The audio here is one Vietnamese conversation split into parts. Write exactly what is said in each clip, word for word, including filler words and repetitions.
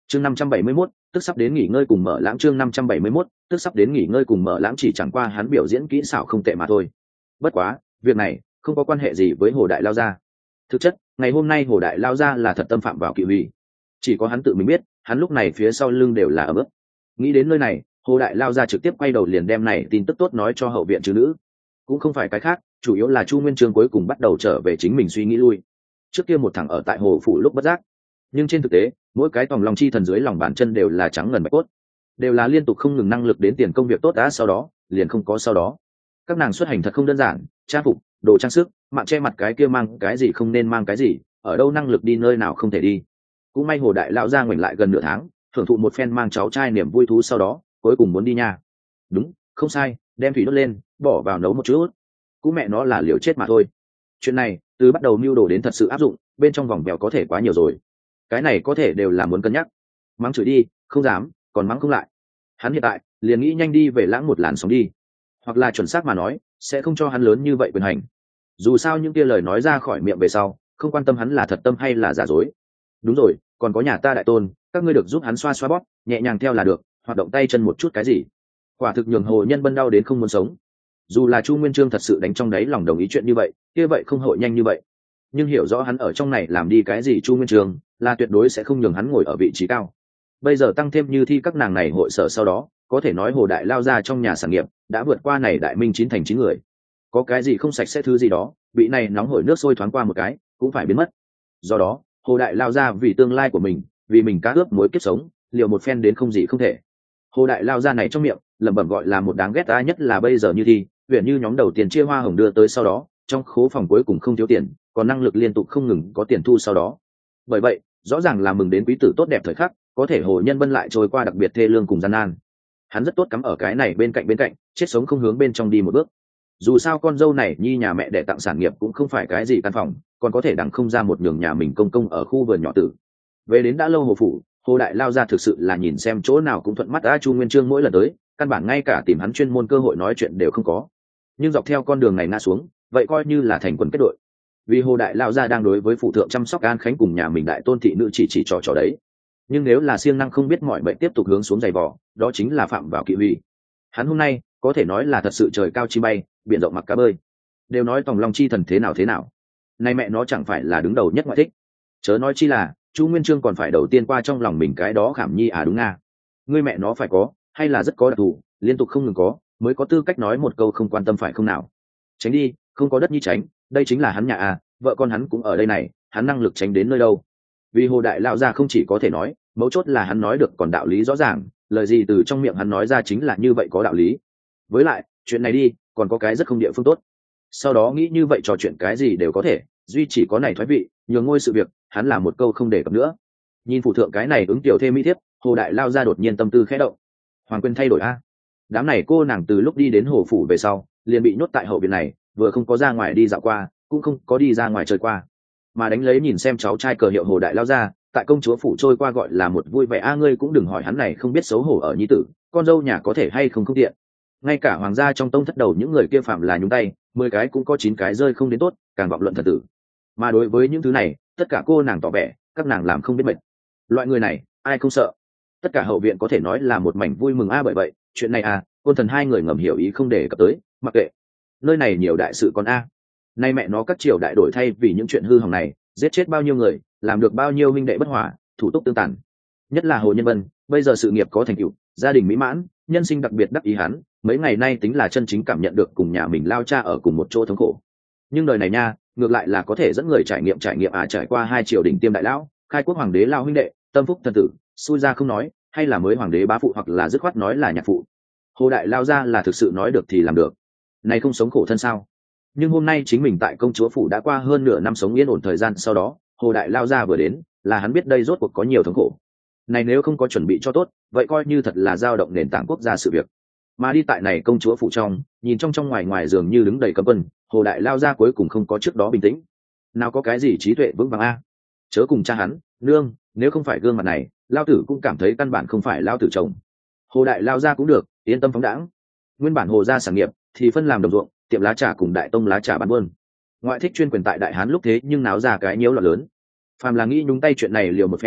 chương năm trăm bảy mươi mốt tức sắp đến nghỉ ngơi cùng mở lãng chương năm trăm bảy mươi mốt tức sắp đến nghỉ ngơi cùng mở lãng chỉ chẳng qua hắn biểu diễn kỹ xảo không tệ mà thôi. Bất quá việc này không có quan hệ gì với Hồ Đại Lao Gia. Thực chất ngày hôm nay Hồ Đại Lao Gia là thật tâm phạm vào kỵ huy, chỉ có hắn tự mình biết hắn lúc này phía sau lưng đều là ấm ức. Nghĩ đến nơi này, Hồ Đại Lao Gia trực tiếp quay đầu liền đem này tin tức tốt nói cho hậu viện chứ nữ. Cũng không phải cái khác, chủ yếu là Chu Nguyên Chương cuối cùng bắt đầu trở về chính mình suy nghĩ lui. Trước kia một thằng ở tại hồ phủ lúc bất giác, nhưng trên thực tế mỗi cái tòng lòng chi thần dưới lòng bàn chân đều là trắng ngần bạch cốt, đều là liên tục không ngừng năng lực đến tiền công việc tốt đã, sau đó liền không có sau đó. Các nàng xuất hành thật không đơn giản, trang phục, đồ trang sức, mạng che mặt cái kia mang cái gì không nên mang cái gì, ở đâu năng lực đi nơi nào không thể đi. Cũng may Hồ Đại Lão Gia ngoảnh lại gần nửa tháng, thưởng thụ một phen mang cháu trai niềm vui thú, sau đó cuối cùng muốn đi nha. Đúng, không sai, đem thủy đốt lên, bỏ vào nấu một chút. Cũng mẹ nó là liều chết mà thôi. Chuyện này từ bắt đầu mưu đồ đến thật sự áp dụng, bên trong vòng bèo có thể quá nhiều rồi. Cái này có thể đều là muốn cân nhắc. Mắng chửi đi, không dám, còn mắng không lại. Hắn hiện tại liền nghĩ nhanh đi về lãng một làn sóng đi, hoặc là chuẩn xác mà nói sẽ không cho hắn lớn như vậy quyền hành. Dù sao những kia lời nói ra khỏi miệng về sau không quan tâm hắn là thật tâm hay là giả dối. Đúng rồi, còn có nhà ta đại tôn, các ngươi được giúp hắn xoa xoa bóp nhẹ nhàng theo là được, hoạt động tay chân một chút cái gì. Quả thực nhường Hồ Nhân Bân đau đến không muốn sống. Dù là Chu Nguyên Chương thật sự đánh trong đáy lòng đồng ý chuyện như vậy, kia vậy không hội nhanh như vậy. Nhưng hiểu rõ hắn ở trong này làm đi cái gì, Chu Nguyên Chương là tuyệt đối sẽ không nhường hắn ngồi ở vị trí cao. Bây giờ tăng thêm như thi các nàng này hội sở, sau đó có thể nói Hồ Đại Lao Gia trong nhà sản nghiệp đã vượt qua này đại minh chín thành chín người. Có cái gì không sạch sẽ thứ gì đó bị này nóng hổi nước sôi thoáng qua một cái cũng phải biến mất. Do đó Hồ Đại Lao Gia vì tương lai của mình, vì mình cá ướp mối kiếp sống, liều một phen đến không gì không thể. Hồ Đại Lao Gia này trong miệng lẩm bẩm gọi là một đáng ghét ta, nhất là bây giờ như thi huyện như nhóm đầu tiền chia hoa hồng đưa tới, sau đó trong khố phòng cuối cùng không thiếu tiền, còn năng lực liên tục không ngừng có tiền thu sau đó. Bởi vậy rõ ràng là mừng đến quý tử tốt đẹp thời khắc, có thể Hồ Nhân Bân lại trôi qua đặc biệt thê lương cùng gian nan. Hắn rất tốt cắm ở cái này bên cạnh bên cạnh, chết sống không hướng bên trong đi một bước. Dù sao con dâu này nhi nhà mẹ để tặng sản nghiệp cũng không phải cái gì căn phòng, còn có thể đằng không ra một nhường nhà mình công công ở khu vườn nhỏ tử. Về đến đã lâu Hồ phủ, Hồ Đại Lao Gia thực sự là nhìn xem chỗ nào cũng thuận mắt. A Chu Nguyên Chương mỗi lần tới căn bản ngay cả tìm hắn chuyên môn cơ hội nói chuyện đều không có. Nhưng dọc theo con đường này ngã xuống, vậy coi như là thành quần kết đội. Vì Hồ Đại Lao Gia đang đối với phụ thượng chăm sóc An Khánh cùng nhà mình đại tôn thị nữ chỉ chỉ trò trò đấy. Nhưng nếu là siêng năng không biết mọi bệnh tiếp tục hướng xuống giày vò, đó chính là phạm vào kỵ huy. Hắn hôm nay có thể nói là thật sự trời cao chi bay, biển rộng mặc cá bơi. Đều nói tòng long chi thần thế nào thế nào, nay mẹ nó chẳng phải là đứng đầu nhất ngoại thích. Chớ nói chi là Chu Nguyên Chương còn phải đầu tiên qua trong lòng mình cái đó khảm nhi à, đúng nga. Ngươi mẹ nó phải có, hay là rất có đặc thù, liên tục không ngừng có, mới có tư cách nói một câu không quan tâm phải không nào. Tránh đi, không có đất nhi tránh, đây chính là hắn nhà à, vợ con hắn cũng ở đây này, hắn năng lực tránh đến nơi đâu. Vì Hồ Đại Lao Gia không chỉ có thể nói, mấu chốt là hắn nói được còn đạo lý rõ ràng, lời gì từ trong miệng hắn nói ra chính là như vậy có đạo lý. Với lại chuyện này đi còn có cái rất không địa phương tốt, sau đó nghĩ như vậy trò chuyện cái gì đều có thể, duy chỉ có này thoái vị nhường ngôi sự việc hắn là một câu không đề cập nữa. Nhìn phụ thượng cái này ứng tiểu thêm mỹ thiếp, Hồ Đại Lao Gia đột nhiên tâm tư khẽ động. Hoàng Quyên thay đổi a. Đám này cô nàng từ lúc đi đến hồ phủ về sau liền bị nhốt tại hậu viện này, vừa không có ra ngoài đi dạo qua, cũng không có đi ra ngoài chơi qua, mà đánh lấy nhìn xem cháu trai cờ hiệu Hồ Đại Lao Gia tại công chúa phủ trôi qua gọi là một vui vẻ. A ngươi cũng đừng hỏi hắn này không biết xấu hổ ở nhi tử con dâu nhà có thể hay không không tiện. Ngay cả hoàng gia trong tông thất đầu những người kia phạm là nhúng tay, mười cái cũng có chín cái rơi không đến tốt, càng vọng luận thật tử. Mà đối với những thứ này tất cả cô nàng tỏ vẻ các nàng làm không biết mệt. Loại người này ai không sợ. Tất cả hậu viện có thể nói là một mảnh vui mừng. A bởi vậy chuyện này à, Côn Thần hai người ngầm hiểu ý không để cập tới, mặc kệ nơi này nhiều đại sự còn a. Nay mẹ nó các triều đại đổi thay vì những chuyện hư hỏng này, giết chết bao nhiêu người, làm được bao nhiêu minh đệ bất hòa, thủ tục tương tàn. Nhất là Hồ Nhân Bân, bây giờ sự nghiệp có thành tựu, gia đình mỹ mãn, nhân sinh đặc biệt đắc ý hắn, mấy ngày nay tính là chân chính cảm nhận được cùng nhà mình lao cha ở cùng một chỗ thống khổ. Nhưng đời này nha, ngược lại là có thể dẫn người trải nghiệm trải nghiệm à, trải qua hai triều đình tiêm đại lão, khai quốc hoàng đế lao huynh đệ, tâm phúc thần tử, xui ra không nói, hay là mới hoàng đế bá phụ hoặc là dứt khoát nói là nhạc phụ. Hồ Đại Lao Gia là thực sự nói được thì làm được. Này không sống khổ thân sao? Nhưng hôm nay chính mình tại công chúa phủ đã qua hơn nửa năm sống yên ổn thời gian, sau đó Hồ Đại Lao Gia vừa đến là hắn biết đây rốt cuộc có nhiều thống khổ. Này nếu không có chuẩn bị cho tốt, vậy coi như thật là dao động nền tảng quốc gia sự việc. Mà đi tại này công chúa phủ trong, nhìn trong trong ngoài ngoài dường như đứng đầy cấm quân, Hồ Đại Lao Gia cuối cùng không có trước đó bình tĩnh. Nào có cái gì trí tuệ vững vàng a? Chớ cùng cha hắn, nương, nếu không phải gương mặt này, lao tử cũng cảm thấy căn bản không phải lao tử chồng. Hồ Đại Lao Gia cũng được, yên tâm phóng đãng. Nguyên bản Hồ gia sản nghiệp thì phân làm đồng ruộng, tiệm lá trà cùng đại tông lá trà bán buôn. Ngoại thích chuyên quyền tại đại hán lúc thế nhưng náo ra cái nhiễu loạn lớn. Phàm là nghĩ nhúng tay chuyện này liều một phen,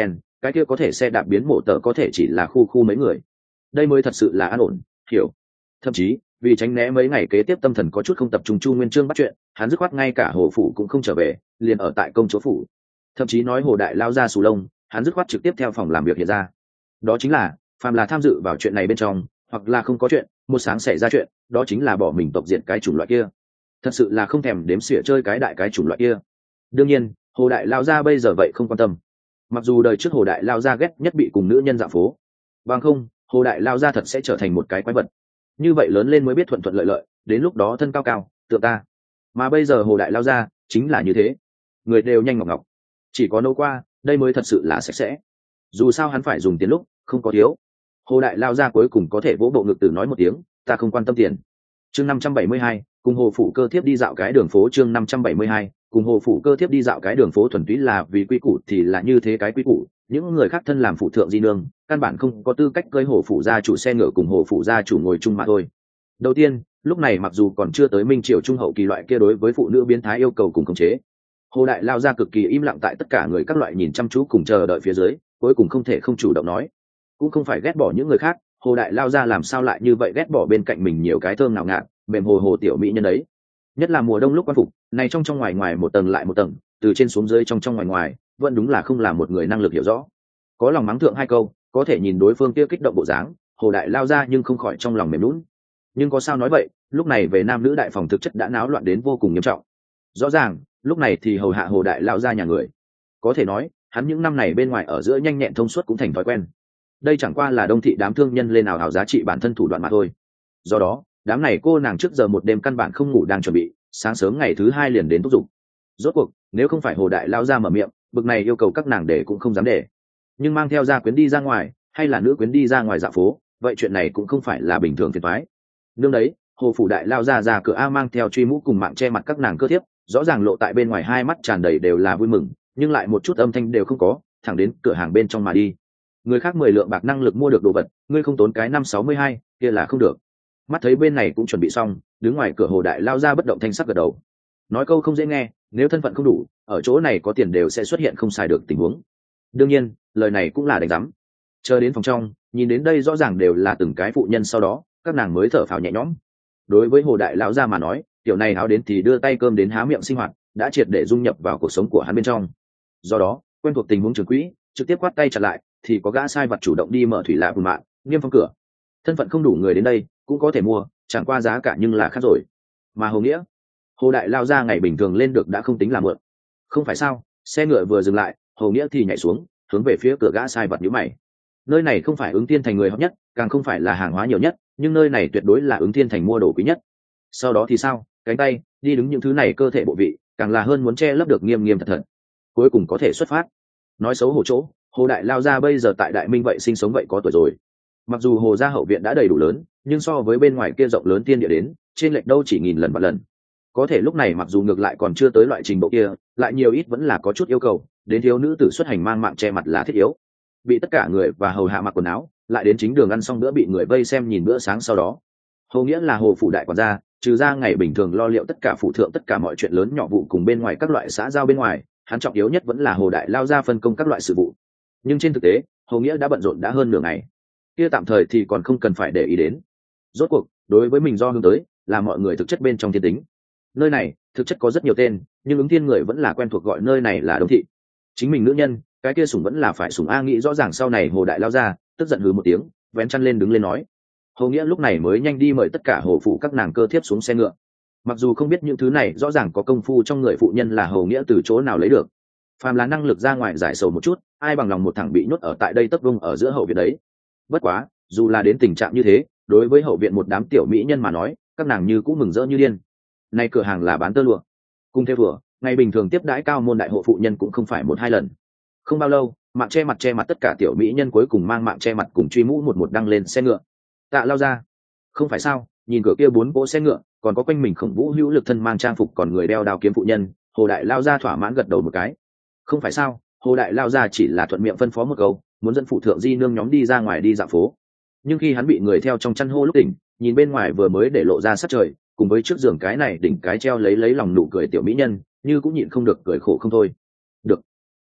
cái kia có thể xe đạp biến mộ tờ có thể chỉ là khu khu mấy người. Đây mới thật sự là an ổn, hiểu. Thậm chí vì tránh né mấy ngày kế tiếp tâm thần có chút không tập trung Chu Nguyên Chương bắt chuyện, hắn dứt khoát ngay cả hồ phủ cũng không trở về, liền ở tại công chúa phủ. Thậm chí nói hồ đại lao ra sù lông, hắn dứt khoát trực tiếp theo phòng làm việc hiện ra. Đó chính là phàm là tham dự vào chuyện này bên trong, hoặc là không có chuyện, một sáng xảy ra chuyện, đó chính là bỏ mình tộc diện cái chủng loại kia. Thật sự là không thèm đếm xỉa chơi cái đại cái chủng loại kia. Đương nhiên hồ đại lao ra bây giờ vậy không quan tâm. Mặc dù đời trước hồ đại lao ra ghét nhất bị cùng nữ nhân dạo phố, bằng không hồ đại lao ra thật sẽ trở thành một cái quái vật. Như vậy lớn lên mới biết thuận thuận lợi lợi, đến lúc đó thân cao cao tựa ta. Mà bây giờ hồ đại lao ra chính là như thế, người đều nhanh ngọc ngọc, chỉ có nấu qua đây mới thật sự là sạch sẽ. Dù sao hắn phải dùng tiền lúc không có thiếu. Hồ đại lao ra cuối cùng có thể vỗ bộ ngực từ nói một tiếng ta không quan tâm tiền. Chương năm trăm bảy mươi hai, cùng hồ phủ cơ thiếp đi dạo cái đường phố. Chương năm trăm bảy mươi hai, cùng hồ phủ cơ thiếp đi dạo cái đường phố thuần túy là vì quy củ thì là như thế cái quy củ. Những người khác thân làm phụ thượng di nương, căn bản không có tư cách cưỡi hồ phủ gia chủ xe ngựa cùng hồ phủ gia chủ ngồi chung mà thôi. Đầu tiên, lúc này mặc dù còn chưa tới minh triều trung hậu kỳ loại kia đối với phụ nữ biến thái yêu cầu cùng khống chế, hồ đại lao ra cực kỳ im lặng tại tất cả người các loại nhìn chăm chú cùng chờ đợi phía dưới, cuối cùng không thể không chủ động nói. Cũng không phải ghét bỏ những người khác, hồ đại lao ra làm sao lại như vậy ghét bỏ bên cạnh mình nhiều cái thơm nào ngạt mềm hồ hồ tiểu mỹ nhân ấy. Nhất là mùa đông lúc quan phục này, trong trong ngoài ngoài một tầng lại một tầng, từ trên xuống dưới trong trong ngoài ngoài, vẫn đúng là không là một người năng lực hiểu rõ. Có lòng mắng thượng hai câu, có thể nhìn đối phương kia kích động bộ dáng, hồ đại lao ra nhưng không khỏi trong lòng mềm lún. Nhưng có sao nói vậy, lúc này về nam nữ đại phòng thực chất đã náo loạn đến vô cùng nghiêm trọng. Rõ ràng lúc này thì hầu hạ hồ đại lao ra nhà người, có thể nói hắn những năm này bên ngoài ở giữa nhanh nhẹn thông suốt cũng thành thói quen. Đây chẳng qua là đông thị đám thương nhân lên nào hào giá trị bản thân thủ đoạn mà thôi. Do đó đám này cô nàng trước giờ một đêm căn bản không ngủ đang chuẩn bị, sáng sớm ngày thứ hai liền đến thúc giục. Rốt cuộc nếu không phải hồ đại lao ra mở miệng, bực này yêu cầu các nàng để cũng không dám để. Nhưng mang theo gia quyến đi ra ngoài, hay là nữ quyến đi ra ngoài dạo phố, vậy chuyện này cũng không phải là bình thường phiền toái. Nương đấy, hồ phủ đại lao ra ra cửa a mang theo truy mũ cùng mạng che mặt các nàng cơ thiếp, rõ ràng lộ tại bên ngoài hai mắt tràn đầy đều là vui mừng, nhưng lại một chút âm thanh đều không có, thẳng đến cửa hàng bên trong mà đi. Người khác mười lượng bạc năng lực mua được đồ vật, ngươi không tốn cái năm sáu mươi hai kia là không được. Mắt thấy bên này cũng chuẩn bị xong, đứng ngoài cửa hồ đại lao ra bất động thanh sắc gật đầu, nói câu không dễ nghe, nếu thân phận không đủ, ở chỗ này có tiền đều sẽ xuất hiện không xài được tình huống. Đương nhiên lời này cũng là đánh giám. Chờ đến phòng trong, nhìn đến đây rõ ràng đều là từng cái phụ nhân, sau đó các nàng mới thở phào nhẹ nhõm. Đối với hồ đại lão gia mà nói, tiểu này áo đến thì đưa tay cơm đến há miệng sinh hoạt đã triệt để dung nhập vào cuộc sống của hắn bên trong. Do đó quen thuộc tình huống trường quỹ, trực tiếp quát tay chặn lại, thì có gã sai vật chủ động đi mở thủy lạ bùn mạng nghiêm phong cửa. Thân phận không đủ người đến đây cũng có thể mua, chẳng qua giá cả nhưng là khác rồi. Mà hồ nghĩa, hồ đại lao ra ngày bình thường lên được đã không tính là mượn. Không phải sao? Xe ngựa vừa dừng lại, hồ nghĩa thì nhảy xuống, hướng về phía cửa gã sai vật nhíu mày. Nơi này không phải ứng thiên thành người hot nhất, càng không phải là hàng hóa nhiều nhất, nhưng nơi này tuyệt đối là ứng thiên thành mua đồ quý nhất. Sau đó thì sao? Cánh tay đi đứng những thứ này cơ thể bộ vị, càng là hơn muốn che lấp được nghiêm nghiêm thật thật. Cuối cùng có thể xuất phát. Nói xấu hổ chỗ, hồ đại lao ra bây giờ tại đại minh vậy sinh sống vậy có tuổi rồi. Mặc dù hồ gia hậu viện đã đầy đủ lớn, nhưng so với bên ngoài kia rộng lớn tiên địa đến, trên lệch đâu chỉ nghìn lần và lần. Có thể lúc này mặc dù ngược lại còn chưa tới loại trình độ kia, lại nhiều ít vẫn là có chút yêu cầu, đến thiếu nữ tử xuất hành mang mạng che mặt là thiết yếu. Bị tất cả người và hầu hạ mặc quần áo, lại đến chính đường ăn xong bữa bị người vây xem nhìn bữa sáng. Sau đó hồ nghĩa là hồ phủ đại quản gia, trừ ra ngày bình thường lo liệu tất cả phụ thượng tất cả mọi chuyện lớn nhỏ vụ cùng bên ngoài các loại xã giao bên ngoài, hắn trọng yếu nhất vẫn là hồ đại lao ra phân công các loại sự vụ. Nhưng trên thực tế hồ nghĩa đã bận rộn đã hơn nửa ngày, kia tạm thời thì còn không cần phải để ý đến. Rốt cuộc đối với mình do hướng tới là mọi người thực chất bên trong thiên tính. Nơi này thực chất có rất nhiều tên, nhưng ứng thiên người vẫn là quen thuộc gọi nơi này là Đông thị. Chính mình nữ nhân, cái kia sủng vẫn là phải sủng a. Nghĩ rõ ràng sau này hồ đại lao ra tức giận hừ một tiếng, vén chăn lên đứng lên nói. Hồ nghĩa lúc này mới nhanh đi mời tất cả hồ phụ các nàng cơ thiếp xuống xe ngựa. Mặc dù không biết những thứ này rõ ràng có công phu trong người phụ nhân là hồ nghĩa từ chỗ nào lấy được, phàm là năng lực ra ngoài giải sầu một chút, ai bằng lòng một thằng bị nhốt ở tại đây tấp vung ở giữa hậu viện đấy. Bất quá dù là đến tình trạng như thế, đối với hậu viện một đám tiểu mỹ nhân mà nói, các nàng như cũng mừng rỡ như điên. Nay cửa hàng là bán tơ lụa cùng theo vừa, ngày bình thường tiếp đãi cao môn đại hộ phụ nhân cũng không phải một hai lần. Không bao lâu, mạng che mặt che mặt tất cả tiểu mỹ nhân cuối cùng mang mạng che mặt cùng truy mũ một một đăng lên xe ngựa. Tạ lao ra, không phải sao? Nhìn cửa kia bốn cỗ xe ngựa, còn có quanh mình khổng vũ hữu lực thân mang trang phục còn người đeo đao kiếm phụ nhân, hồ đại lao ra thỏa mãn gật đầu một cái. Không phải sao? Hồ đại lao ra chỉ là thuận miệng phân phó một câu, muốn dẫn phụ thượng di nương nhóm đi ra ngoài đi dạo phố. Nhưng khi hắn bị người theo trong chăn hô lúc tỉnh, nhìn bên ngoài vừa mới để lộ ra sát trời, cùng với trước giường cái này đỉnh cái treo lấy lấy lòng nụ cười tiểu mỹ nhân, như cũng nhịn không được cười khổ không thôi. Được,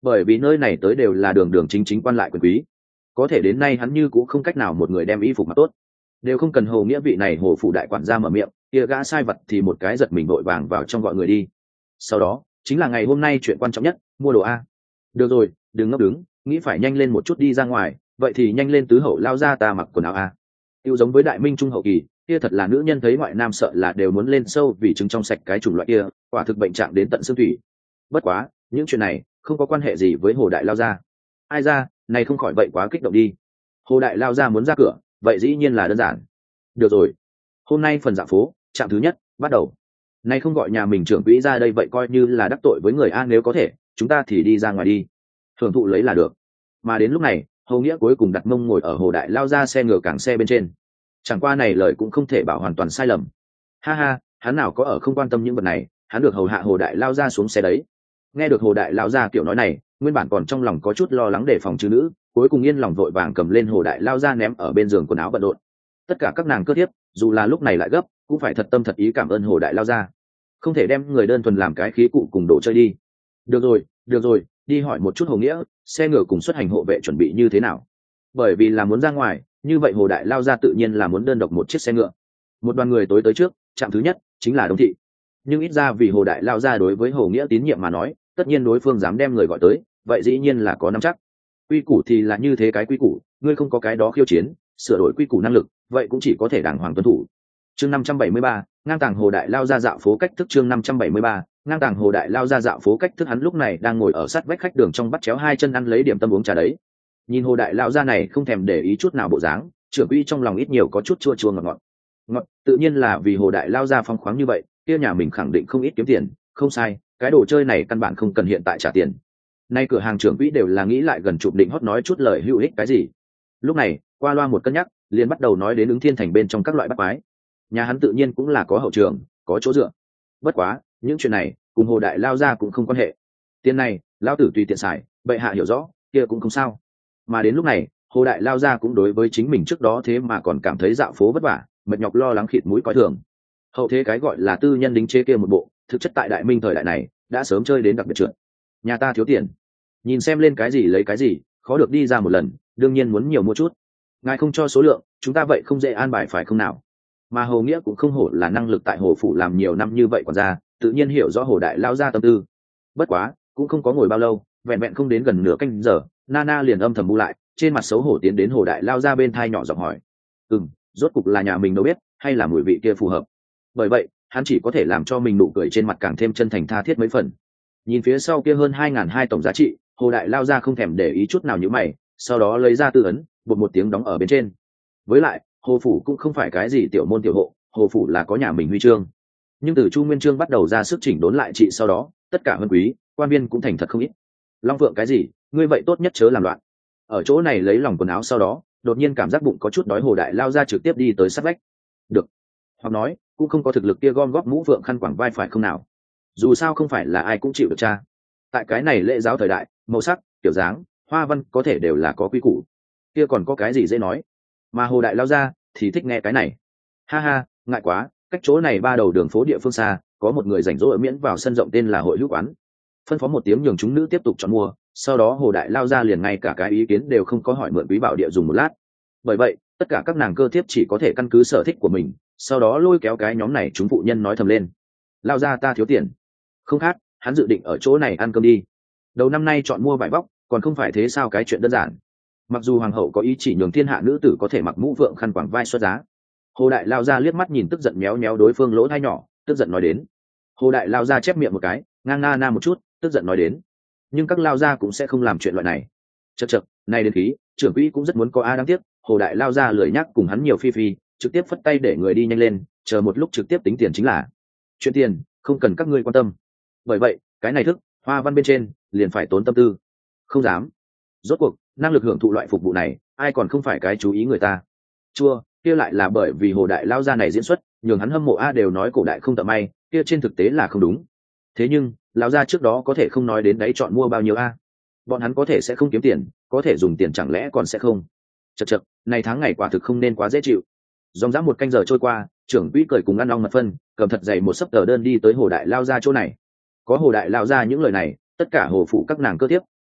bởi vì nơi này tới đều là đường đường chính chính quan lại quyền quý, có thể đến nay hắn như cũng không cách nào một người đem y phục mặc tốt, đều không cần Hồ Nghĩa vị này Hồ phủ đại quản gia mở miệng, kia gã sai vật thì một cái giật mình vội vàng vào trong gọi người đi. Sau đó chính là ngày hôm nay chuyện quan trọng nhất, mua đồ a. Được rồi, đừng ngốc đứng, nghĩ phải nhanh lên một chút đi ra ngoài, vậy thì nhanh lên tứ hậu lao ra ta mặc quần áo a. Tiêu giống với đại minh trung hậu kỳ, kia thật là nữ nhân thấy ngoại nam sợ là đều muốn lên sâu vì trứng trong sạch cái chủng loại kia, quả thực bệnh trạng đến tận xương thủy. Bất quá, những chuyện này không có quan hệ gì với Hồ đại lao ra. Ai ra, này không khỏi vậy quá kích động đi. Hồ đại lao ra muốn ra cửa, vậy dĩ nhiên là đơn giản. Được rồi, hôm nay phần dạo phố trạm thứ nhất bắt đầu. Nay không gọi nhà mình trưởng quỹ ra đây vậy coi như là đắc tội với người a, nếu có thể chúng ta thì đi ra ngoài đi hưởng thụ lấy là được. Mà đến lúc này Hầu Nghĩa cuối cùng đặt mông ngồi ở Hồ đại lao ra xe ngựa cảng xe bên trên. Chẳng qua này lời cũng không thể bảo hoàn toàn sai lầm. Ha ha, hắn nào có ở không quan tâm những vật này, hắn được hầu hạ Hồ đại lao ra xuống xe đấy. Nghe được Hồ đại lao ra kiểu nói này, nguyên bản còn trong lòng có chút lo lắng đề phòng chư nữ, cuối cùng yên lòng vội vàng cầm lên Hồ đại lao ra ném ở bên giường quần áo bận rộn. Tất cả các nàng cơ thiếp dù là lúc này lại gấp cũng phải thật tâm thật ý cảm ơn Hồ đại lao ra, không thể đem người đơn thuần làm cái khí cụ cùng đồ chơi đi. Được rồi, được rồi, đi hỏi một chút Hồ Nghĩa, xe ngựa cùng xuất hành hộ vệ chuẩn bị như thế nào. Bởi vì là muốn ra ngoài, như vậy Hồ đại lao ra tự nhiên là muốn đơn độc một chiếc xe ngựa. Một đoàn người tối tới trước, trạm thứ nhất chính là Đông thị. Nhưng ít ra vì Hồ đại lao ra đối với Hồ Nghĩa tín nhiệm mà nói, tất nhiên đối phương dám đem người gọi tới, vậy dĩ nhiên là có nắm chắc. Quy củ thì là như thế cái quy củ, ngươi không có cái đó khiêu chiến sửa đổi quy củ năng lực, vậy cũng chỉ có thể đàng hoàng tuân thủ. Chương năm trăm bảy mươi ba, ngang tàng Hồ đại lao ra dạo phố cách thức. Chương năm trăm bảy mươi ba, ngang tàng Hồ đại lao ra dạo phố cách thức. Hắn lúc này đang ngồi ở sát vách khách đường trong bắt chéo hai chân ăn lấy điểm tâm uống trà đấy. Nhìn Hồ đại lao ra này không thèm để ý chút nào bộ dáng, trưởng quỹ trong lòng ít nhiều có chút chua chua ngọt ngọt. Ngọt, tự nhiên là vì Hồ đại lao ra phong khoáng như vậy, kia nhà mình khẳng định không ít kiếm tiền, không sai, cái đồ chơi này căn bản không cần hiện tại trả tiền. Nay cửa hàng trưởng quỹ đều là nghĩ lại gần chụp định hót nói chút lời hữu ích cái gì. Lúc này, qua loa một cân nhắc, liền bắt đầu nói đến ứng thiên thành bên trong các loại bắt quái. Nhà hắn tự nhiên cũng là có hậu trường, có chỗ dựa. Bất quá, những chuyện này cùng Hồ đại lao ra cũng không quan hệ. Tiền này, lao tử tùy tiện xài, bệ hạ hiểu rõ, kia cũng không sao. Mà đến lúc này, Hồ đại lao ra cũng đối với chính mình trước đó thế mà còn cảm thấy dạo phố vất vả, mệt nhọc lo lắng khịt mũi coi thường. Hậu thế cái gọi là tư nhân đính chế kia một bộ, thực chất tại đại minh thời đại này đã sớm chơi đến đặc biệt trượt. Nhà ta thiếu tiền, nhìn xem lên cái gì lấy cái gì, khó được đi ra một lần, đương nhiên muốn nhiều mua chút. Ngài không cho số lượng, chúng ta vậy không dễ an bài phải không nào? Mà Hồ Nghĩa cũng không hổ là năng lực tại Hồ phủ làm nhiều năm như vậy còn ra, tự nhiên hiểu rõ Hồ đại lao ra tâm tư. Bất quá cũng không có ngồi bao lâu, vẹn vẹn không đến gần nửa canh giờ, Nana liền âm thầm bu lại, trên mặt xấu hổ tiến đến Hồ đại lao ra bên thai nhỏ giọng hỏi: ừm, rốt cục là nhà mình đâu biết, hay là mùi vị kia phù hợp? Bởi vậy hắn chỉ có thể làm cho mình nụ cười trên mặt càng thêm chân thành tha thiết mấy phần. Nhìn phía sau kia hơn hai ngàn hai tổng giá trị, Hồ đại lao ra không thèm để ý chút nào như mày, sau đó lấy ra tư ấn, bột một tiếng đóng ở bên trên. Với lại Hồ phủ cũng không phải cái gì tiểu môn tiểu hộ, Hồ phủ là có nhà mình huy chương. Nhưng từ Chu Nguyên Chương bắt đầu ra sức chỉnh đốn lại trị sau đó, tất cả huân quý quan viên cũng thành thật không ít. Long Phượng cái gì, ngươi vậy tốt nhất chớ làm loạn. Ở chỗ này lấy lòng quần áo sau đó, đột nhiên cảm giác bụng có chút đói, Hồ đại lao ra trực tiếp đi tới sát vách. Được, hoặc nói cũng không có thực lực kia gom góp mũ vượng khăn quàng vai phải không nào. Dù sao không phải là ai cũng chịu được cha. Tại cái này lễ giáo thời đại, màu sắc, kiểu dáng, hoa văn có thể đều là có quy củ, kia còn có cái gì dễ nói. Mà Hồ đại lao ra thì thích nghe cái này. Ha ha, ngại quá, cách chỗ này ba đầu đường phố địa phương xa, có một người rảnh rỗi miễn vào sân rộng tên là hội hữu quán. Phân phó một tiếng nhường chúng nữ tiếp tục chọn mua, sau đó Hồ đại lao ra liền ngay cả cái ý kiến đều không có hỏi mượn quý bảo địa dùng một lát. Bởi vậy tất cả các nàng cơ thiếp chỉ có thể căn cứ sở thích của mình, sau đó lôi kéo cái nhóm này chúng phụ nhân nói thầm lên: lao ra ta thiếu tiền. Không khác, hắn dự định ở chỗ này ăn cơm đi. Đầu năm nay chọn mua vải vóc còn không phải thế sao, cái chuyện đơn giản. Mặc dù hoàng hậu có ý chỉ nhường thiên hạ nữ tử có thể mặc mũ vượng khăn quàng vai xuất giá. Hồ đại lao ra liếc mắt nhìn tức giận méo méo đối phương lỗ thai nhỏ, tức giận nói đến. Hồ đại lao ra chép miệng một cái, ngang na na một chút, tức giận nói đến. Nhưng các lao gia cũng sẽ không làm chuyện loại này. Chật chật, này đến khí, trưởng quỹ cũng rất muốn có a, đáng tiếc Hồ đại lao ra lười nhắc cùng hắn nhiều phi phi, trực tiếp phất tay để người đi nhanh lên, chờ một lúc trực tiếp tính tiền chính là. Chuyện tiền không cần các ngươi quan tâm. Bởi vậy cái này thức hoa văn bên trên liền phải tốn tâm tư. Không dám. Rốt cuộc năng lực hưởng thụ loại phục vụ này, ai còn không phải cái chú ý người ta. Chua, kia lại là bởi vì Hồ đại lao ra này diễn xuất nhường hắn hâm mộ a, đều nói cổ đại không tợ may, kia trên thực tế là không đúng. Thế nhưng lão gia trước đó có thể không nói đến đấy chọn mua bao nhiêu a. Bọn hắn có thể sẽ không kiếm tiền, có thể dùng tiền chẳng lẽ còn sẽ không. Chật chật, này tháng ngày quả thực không nên quá dễ chịu. Dòng dã một canh giờ trôi qua, trưởng quỹ cười cùng ăn ong mật phân, cầm thật dày một sấp tờ đơn đi tới Hồ đại lao ra chỗ này. Có Hồ đại lao ra những lời này, tất cả Hồ phụ các nàng cơ tiếp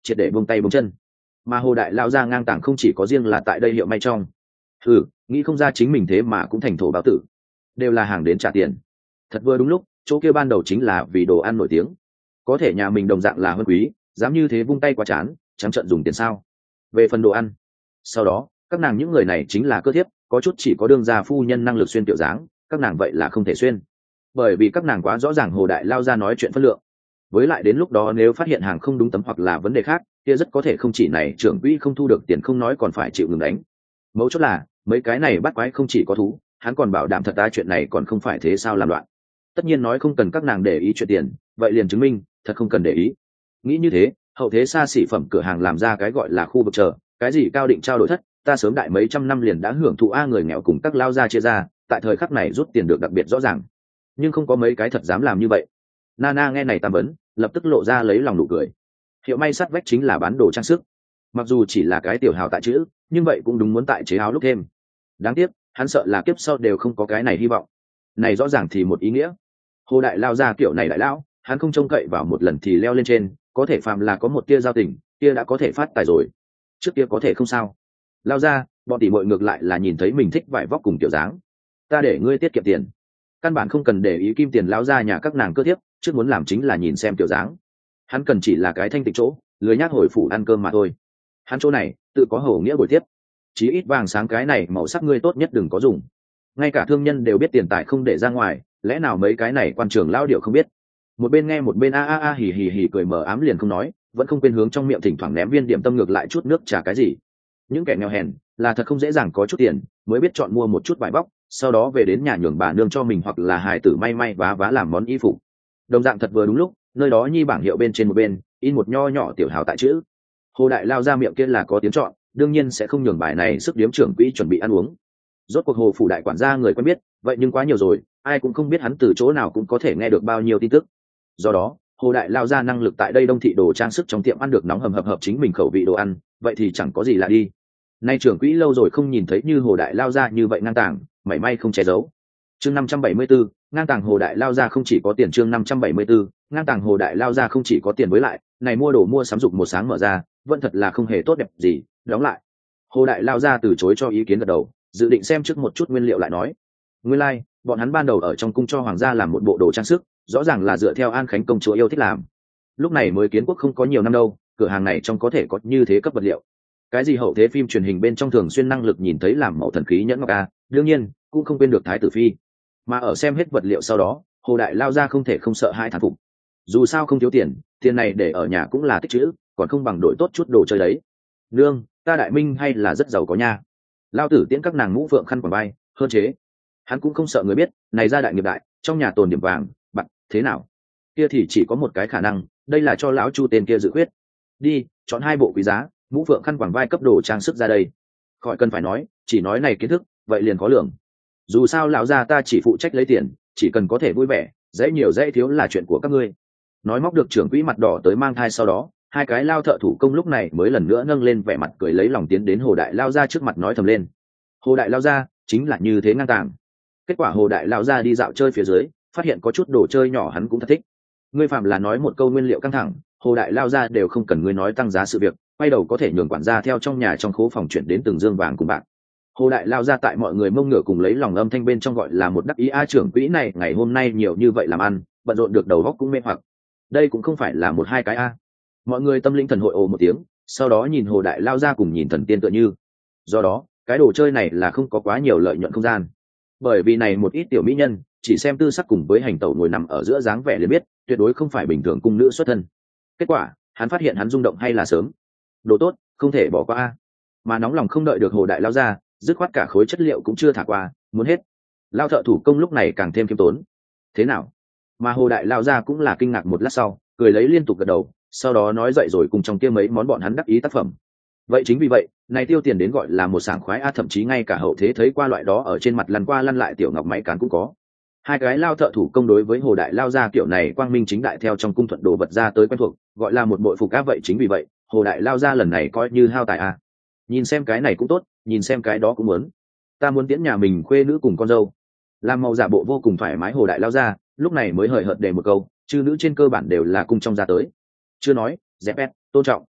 triệt để buông tay buông chân. Mà hồ đại lao ra ngang tàng không chỉ có riêng là tại đây hiệu may trong. Ừ, nghĩ không ra chính mình thế mà cũng thành thổ báo tử, đều là hàng đến trả tiền. Thật vừa đúng lúc, chỗ kia ban đầu chính là vì đồ ăn nổi tiếng, có thể nhà mình đồng dạng là hơn quý, dám như thế vung tay quá chán, trắng trợn dùng tiền sao? Về phần đồ ăn, sau đó các nàng những người này chính là cơ thiếp, có chút chỉ có đương gia phu nhân năng lực xuyên tiểu dáng, các nàng vậy là không thể xuyên, bởi vì các nàng quá rõ ràng hồ đại lao ra nói chuyện phân lượng. Với lại đến lúc đó nếu phát hiện hàng không đúng tấm hoặc là vấn đề khác, kia rất có thể không chỉ này trưởng quỹ không thu được tiền không nói còn phải chịu ngừng đánh. Mấu chốt là mấy cái này bắt quái không chỉ có thú, hắn còn bảo đảm thật ta chuyện này còn không phải thế sao làm loạn. Tất nhiên nói không cần các nàng để ý chuyện tiền, vậy liền chứng minh thật không cần để ý. Nghĩ như thế, hậu thế xa xỉ phẩm cửa hàng làm ra cái gọi là khu vực chờ, cái gì cao định trao đổi thất, ta sớm đại mấy trăm năm liền đã hưởng thụ a người nghèo cùng các lao ra chia ra, tại thời khắc này rút tiền được đặc biệt rõ ràng. Nhưng không có mấy cái thật dám làm như vậy. Nana nghe này tam vấn, lập tức lộ ra lấy lòng nụ cười. Hiệu may sắt vách chính là bán đồ trang sức, mặc dù chỉ là cái tiểu hào tại chữ, nhưng vậy cũng đúng muốn tại chế áo lúc thêm. Đáng tiếc, hắn sợ là kiếp sau đều không có cái này hy vọng. Này rõ ràng thì một ý nghĩa. Hồ đại lao ra kiểu này đại lão, hắn không trông cậy vào một lần thì leo lên trên, có thể phàm là có một tia giao tình, kia đã có thể phát tài rồi. Trước kia có thể không sao. Lao ra, bọn tỷ muội ngược lại là nhìn thấy mình thích vải vóc cùng kiểu dáng. Ta để ngươi tiết kiệm tiền. Căn bản không cần để ý kim tiền lao ra nhà các nàng cơ thiếp, trước muốn làm chính là nhìn xem kiểu dáng. Hắn cần chỉ là cái thanh tịnh chỗ, lười nhác hồi phủ ăn cơm mà thôi. Hắn chỗ này, tự có hầu nghĩa buổi tiếp. Chí ít vàng sáng cái này màu sắc ngươi tốt nhất đừng có dùng. Ngay cả thương nhân đều biết tiền tài không để ra ngoài, lẽ nào mấy cái này quan trường lao điệu không biết. Một bên nghe một bên a a a hì hì hì cười mờ ám liền không nói, vẫn không quên hướng trong miệng thỉnh thoảng ném viên điểm tâm ngược lại chút nước trà cái gì. Những kẻ nghèo hèn là thật không dễ dàng có chút tiền mới biết chọn mua một chút vải bóc, sau đó về đến nhà nhường bà nương cho mình hoặc là hài tử may may vá vá làm món y phục. Đồng dạng thật vừa đúng lúc, nơi đó nhi bảng hiệu bên trên một bên in một nho nhỏ tiểu hào tại chữ. Hồ đại lao ra miệng kia là có tiếng chọn, đương nhiên sẽ không nhường bài này sức điếm trưởng quỹ chuẩn bị ăn uống. Rốt cuộc hồ phủ đại quản gia người quen biết, vậy nhưng quá nhiều rồi, ai cũng không biết hắn từ chỗ nào cũng có thể nghe được bao nhiêu tin tức. Do đó hồ đại lao ra năng lực tại đây đông thị đồ trang sức trong tiệm ăn được nóng hầm hập hợp chính mình khẩu vị đồ ăn, vậy thì chẳng có gì lạ đi. Nay trưởng quỹ lâu rồi không nhìn thấy như hồ đại lao ra như vậy ngang tàng, mảy may không che giấu. Chương năm trăm bảy mươi bốn, ngang tàng hồ đại lao ra không chỉ có tiền. Chương năm trăm bảy mươi bốn, ngang tàng hồ đại lao ra không chỉ có tiền, với lại này mua đồ mua sắm dục một sáng mở ra vẫn thật là không hề tốt đẹp gì. Đóng lại, hồ đại lao ra từ chối cho ý kiến gật đầu, dự định xem trước một chút nguyên liệu lại nói. Nguyên lai like, bọn hắn ban đầu ở trong cung cho hoàng gia làm một bộ đồ trang sức, rõ ràng là dựa theo An Khánh công chúa yêu thích làm. Lúc này mới kiến quốc không có nhiều năm đâu, cửa hàng này trong có thể có như thế cấp vật liệu. Cái gì hậu thế phim truyền hình bên trong thường xuyên năng lực nhìn thấy làm mẫu thần khí nhẫn ngọc a, đương nhiên cũng không quên được thái tử phi. Mà ở xem hết vật liệu sau đó, hồ đại lao ra không thể không sợ hai thán phục. Dù sao không thiếu tiền, tiền này để ở nhà cũng là tích trữ, còn không bằng đổi tốt chút đồ chơi đấy. Nương, ta đại minh hay là rất giàu có nha. Lao tử tiễn các nàng mũ phượng khăn quàng bay hơn chế. Hắn cũng không sợ người biết, này ra đại nghiệp đại, trong nhà tồn điểm vàng bạc thế nào, kia thì chỉ có một cái khả năng, đây là cho lão chu tên kia dự quyết. Đi chọn hai bộ quý giá mũ phượng khăn quàng vai cấp đồ trang sức ra đây. Khỏi cần phải nói, chỉ nói này kiến thức vậy liền có lường. Dù sao lão gia ta chỉ phụ trách lấy tiền, chỉ cần có thể vui vẻ, dễ nhiều dễ thiếu là chuyện của các ngươi. Nói móc được trưởng quỹ mặt đỏ tới mang thai sau đó, hai cái lao thợ thủ công lúc này mới lần nữa nâng lên vẻ mặt cười lấy lòng tiến đến hồ đại lao ra trước mặt nói thầm lên. Hồ đại lao ra chính là như thế ngang tàng. Kết quả hồ đại lao ra đi dạo chơi phía dưới, phát hiện có chút đồ chơi nhỏ hắn cũng thật thích. Ngươi phạm là nói một câu nguyên liệu căng thẳng, hồ đại lao ra đều không cần ngươi nói tăng giá sự việc, quay đầu có thể nhường quản gia theo trong nhà trong khố phòng chuyển đến từng dương vàng cùng bạc. Hồ đại lao ra tại mọi người mông ngửa cùng lấy lòng âm thanh bên trong gọi là một đắc ý a trưởng quỹ này ngày hôm nay nhiều như vậy làm ăn, bận rộn được đầu góc cũng mê hoặc. Đây cũng không phải là một hai cái a. Mọi người tâm linh thần hội ồ một tiếng, sau đó nhìn hồ đại lao ra cùng nhìn thần tiên tựa như. Do đó cái đồ chơi này là không có quá nhiều lợi nhuận không gian, bởi vì này một ít tiểu mỹ nhân chỉ xem tư sắc cùng với hành tẩu ngồi nằm ở giữa dáng vẻ liền biết tuyệt đối không phải bình thường cung nữ xuất thân. Kết quả hắn phát hiện hắn rung động hay là sớm. Đồ tốt không thể bỏ qua a. Mà nóng lòng không đợi được hồ đại lao ra, dứt khoát cả khối chất liệu cũng chưa thả qua, muốn hết. Lao thợ thủ công lúc này càng thêm khiêm tốn. Thế nào? Mà hồ đại lao ra cũng là kinh ngạc một lát sau, cười lấy liên tục gật đầu, sau đó nói dậy rồi cùng trong kia mấy món bọn hắn đắc ý tác phẩm. Vậy chính vì vậy này tiêu tiền đến gọi là một sảng khoái a, thậm chí ngay cả hậu thế thấy qua loại đó ở trên mặt lăn qua lăn lại tiểu ngọc máy cán cũng có. Hai cái lao thợ thủ công đối với hồ đại lao ra kiểu này quang minh chính đại theo trong cung thuận đồ vật ra tới quen thuộc, gọi là một bội phục á. Vậy chính vì vậy hồ đại lao ra lần này coi như hao tài a. Nhìn xem cái này cũng tốt, nhìn xem cái đó cũng muốn. Ta muốn tiễn nhà mình khuê nữ cùng con dâu. Làm màu giả bộ vô cùng thoải mái hồ đại lao ra lúc này mới hời hợt đề một câu, chư nữ trên cơ bản đều là cung trong ra tới. Chưa nói dẹp ép tôn trọng.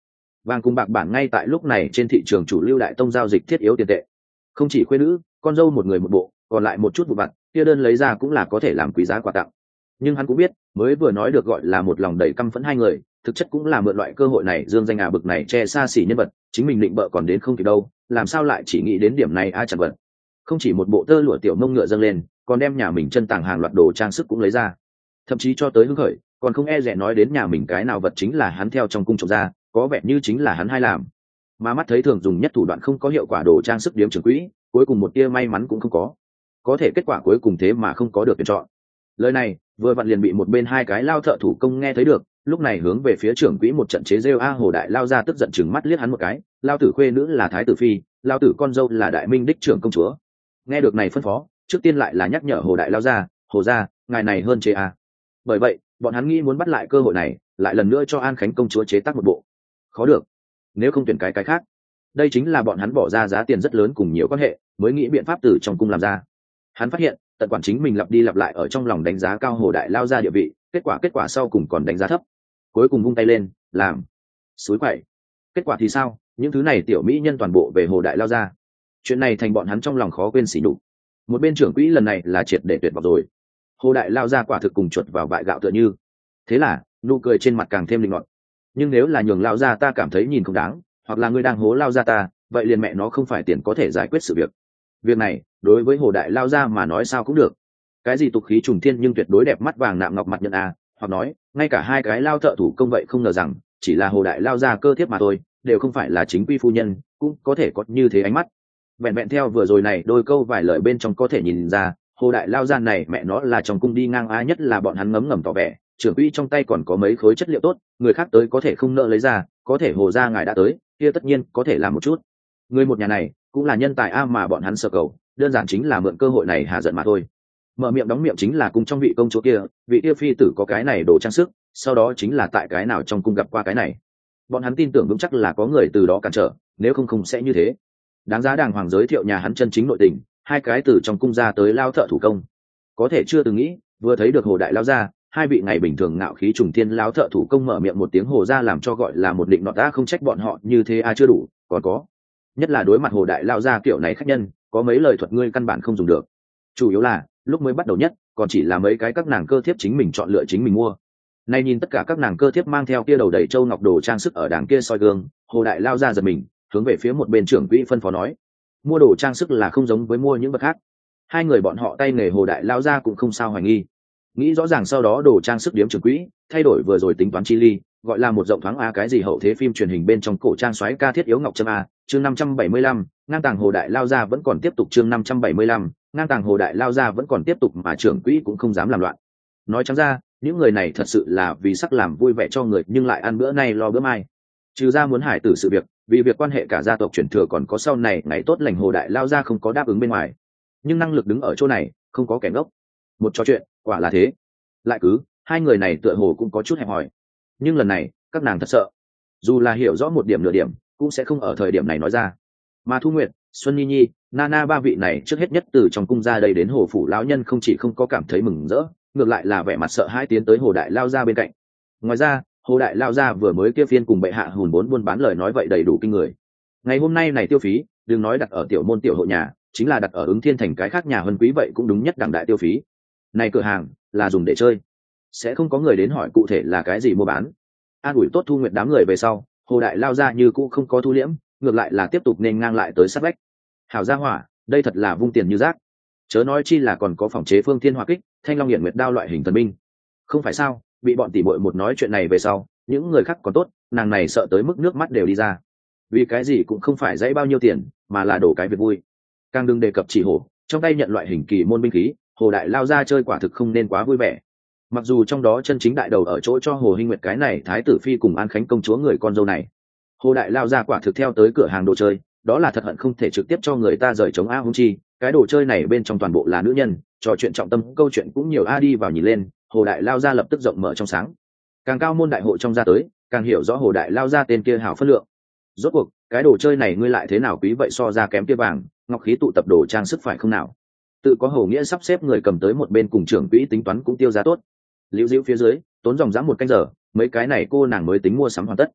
Vàng cùng bạc bản ngay tại lúc này trên thị trường chủ lưu đại tông giao dịch thiết yếu tiền tệ. Không chỉ khuê nữ, con dâu một người một bộ, còn lại một chút vụ vặt, kia đơn lấy ra cũng là có thể làm quý giá quà tặng. Nhưng hắn cũng biết, mới vừa nói được gọi là một lòng đầy căm phẫn hai người, thực chất cũng là mượn loại cơ hội này dương danh à bực này che xa xỉ nhân vật, chính mình định bợ còn đến không kịp đâu, làm sao lại chỉ nghĩ đến điểm này a chẳng vật. Không chỉ một bộ tơ lụa tiểu mông ngựa dâng lên, còn đem nhà mình chân tàng hàng loạt đồ trang sức cũng lấy ra. Thậm chí cho tới hứng khởi, còn không e dè nói đến nhà mình cái nào vật chính là hắn theo trong cung trộm ra, có vẻ như chính là hắn hay làm. Mà mắt thấy thường dùng nhất thủ đoạn không có hiệu quả đồ trang sức điếm trưởng quỹ, cuối cùng một tia may mắn cũng không có. Có thể kết quả cuối cùng thế mà không có được tuyển chọn. Lời này vừa vặn liền bị một bên hai cái lao thợ thủ công nghe thấy được, lúc này hướng về phía trưởng quỹ một trận chế rêu a Hồ Đại lao ra tức giận chừng mắt liếc hắn một cái, lao tử khuê nữ là thái tử phi, lao tử con dâu là đại minh đích trưởng công chúa. Nghe được này phân phó, trước tiên lại là nhắc nhở Hồ Đại lao ra, Hồ gia, ngài này hơn chế a. Bởi vậy, bọn hắn nghĩ muốn bắt lại cơ hội này, lại lần nữa cho An Khánh công chúa chế tác một bộ. Khó được, nếu không tuyển cái cái khác. Đây chính là bọn hắn bỏ ra giá tiền rất lớn cùng nhiều quan hệ, mới nghĩ biện pháp từ trong cung làm ra. Hắn phát hiện, tận quản chính mình lặp đi lặp lại ở trong lòng đánh giá cao Hồ Đại lao ra địa vị, kết quả kết quả sau cùng còn đánh giá thấp. Cuối cùng vung tay lên, làm suối quậy. Kết quả thì sao? Những thứ này tiểu mỹ nhân toàn bộ về Hồ Đại lao ra. Chuyện này thành bọn hắn trong lòng khó quên sỉ nhục. Một bên trưởng quỹ lần này là triệt để tuyệt vọng rồi. Hồ Đại lao ra quả thực cùng chuột vào bại gạo tựa như. Thế là nụ cười trên mặt càng thêm linh ngọt. Nhưng nếu là nhường lao ra ta cảm thấy nhìn không đáng, hoặc là ngươi đang hố lao ra ta, vậy liền mẹ nó không phải tiền có thể giải quyết sự việc. Việc này đối với Hồ Đại lao ra mà nói sao cũng được. Cái gì tục khí trùng thiên nhưng tuyệt đối đẹp mắt vàng nạm ngọc mặt nhận à, hoặc nói ngay cả hai cái lao thợ thủ công vậy không ngờ rằng chỉ là Hồ Đại lao ra cơ thiếp mà thôi, đều không phải là chính quy phu nhân, cũng có thể có như thế ánh mắt. Vẹn vẹn theo vừa rồi này đôi câu vài lời bên trong có thể nhìn ra, Hồ Đại lao ra này mẹ nó là trong cung đi ngang á, nhất là bọn hắn ngấm ngầm tỏ vẻ trưởng quỹ trong tay còn có mấy khối chất liệu tốt, người khác tới có thể không nợ lấy ra, có thể Hồ gia ngài đã tới, kia tất nhiên có thể làm một chút. Người một nhà này cũng là nhân tài a mà bọn hắn sợ cầu, đơn giản chính là mượn cơ hội này hạ giận mà thôi. Mở miệng đóng miệng chính là cùng trong vị công chúa kia, vị kia phi tử có cái này đồ trang sức, sau đó chính là tại cái nào trong cung gặp qua cái này. Bọn hắn tin tưởng vững chắc là có người từ đó cản trở, nếu không không sẽ như thế. Đáng giá đàng hoàng giới thiệu nhà hắn chân chính nội tình, hai cái từ trong cung ra tới lao thợ thủ công. Có thể chưa từng nghĩ, vừa thấy được Hồ Đại lao ra, hai vị ngày bình thường ngạo khí trùng thiên lao thợ thủ công mở miệng một tiếng Hồ ra làm cho gọi là một định nọt đã không trách bọn họ như thế a chưa đủ, còn có. Nhất là đối mặt Hồ Đại lao ra kiểu này khách nhân, có mấy lời thuật ngươi căn bản không dùng được. Chủ yếu là lúc mới bắt đầu nhất còn chỉ là mấy cái các nàng cơ thiếp chính mình chọn lựa chính mình mua. Nay nhìn tất cả các nàng cơ thiếp mang theo kia đầu đầy châu ngọc đồ trang sức ở đàng kia soi gương, Hồ Đại lao ra giật mình, hướng về phía một bên trưởng quỹ phân phó nói, mua đồ trang sức là không giống với mua những vật khác. Hai người bọn họ tay nghề Hồ Đại lao ra cũng không sao hoài nghi. Nghĩ rõ ràng sau đó đồ trang sức điếm trưởng quỹ thay đổi vừa rồi tính toán chi ly, gọi là một rộng thoáng a cái gì hậu thế phim truyền hình bên trong cổ trang soái ca thiết yếu ngọc trâm a. Chương năm trăm bảy mươi lăm, ngang tàng Hồ Đại lao ra vẫn còn tiếp tục. Chương năm trăm bảy mươi lăm, ngang tàng Hồ Đại lao ra vẫn còn tiếp tục mà trưởng quỹ cũng không dám làm loạn. Nói trắng ra, những người này thật sự là vì sắc làm vui vẻ cho người nhưng lại ăn bữa nay lo bữa mai. Trừ ra muốn hải tử sự việc, vì việc quan hệ cả gia tộc truyền thừa còn có sau này ngày tốt lành Hồ Đại lao ra không có đáp ứng bên ngoài. Nhưng năng lực đứng ở chỗ này, không có kẻ ngốc. Một trò chuyện, quả là thế. Lại cứ, hai người này tựa hồ cũng có chút hẹp hòi. Nhưng lần này, các nàng thật sợ. Dù là hiểu rõ một điểm nửa điểm, cũng sẽ không ở thời điểm này nói ra. Mà Thu Nguyệt, Xuân Nhi Nhi, Nana ba vị này trước hết nhất từ trong cung ra đây đến Hồ phủ lão nhân không chỉ không có cảm thấy mừng rỡ, ngược lại là vẻ mặt sợ hãi tiến tới Hồ Đại lao ra bên cạnh. Ngoài ra, Hồ Đại lao ra vừa mới kia phiên cùng bệ hạ hùn bốn buôn bán lời nói vậy đầy đủ kinh người. Ngày hôm nay này tiêu phí, đừng nói đặt ở tiểu môn tiểu hộ nhà, chính là đặt ở Ứng Thiên thành cái khác nhà hơn quý vậy cũng đúng nhất đẳng đại tiêu phí. Này cửa hàng là dùng để chơi, sẽ không có người đến hỏi cụ thể là cái gì mua bán. An ủi tốt Thu Nguyệt đám người về sau, Hồ Đại lao ra như cũ không có thu liễm, ngược lại là tiếp tục nên ngang lại tới sát vách. Hảo gia hỏa, đây thật là vung tiền như rác. Chớ nói chi là còn có phòng chế phương thiên hỏa kích, thanh long hiển nguyệt đao loại hình thần binh. Không phải sao, bị bọn tỷ muội một nói chuyện này về sau, những người khác còn tốt, nàng này sợ tới mức nước mắt đều đi ra. Vì cái gì cũng không phải dãy bao nhiêu tiền, mà là đổ cái việc vui. Càng đừng đề cập chỉ hổ, trong tay nhận loại hình kỳ môn binh khí, Hồ Đại lao ra chơi quả thực không nên quá vui vẻ. Mặc dù trong đó chân chính đại đầu ở chỗ cho Hồ Hinh Nguyệt cái này thái tử phi cùng An Khánh công chúa người con dâu này. Hồ Đại lao ra quả thực theo tới cửa hàng đồ chơi, đó là thật hận không thể trực tiếp cho người ta rời chống a hung chi, cái đồ chơi này bên trong toàn bộ là nữ nhân, trò chuyện trọng tâm câu chuyện cũng nhiều a đi vào nhìn lên, Hồ Đại lao ra lập tức rộng mở trong sáng. Càng cao môn đại hộ trong ra tới, càng hiểu rõ Hồ Đại lao ra tên kia hảo phân lượng. Rốt cuộc, cái đồ chơi này ngươi lại thế nào quý vậy so ra kém kia vàng, ngọc khí tụ tập đồ trang sức phải không nào? Tự có Hồ Nghĩa sắp xếp người cầm tới một bên cùng trưởng quỹ tính toán cũng tiêu giá tốt. Liễu Diễu phía dưới, tốn dòng dã một canh giờ, mấy cái này cô nàng mới tính mua sắm hoàn tất.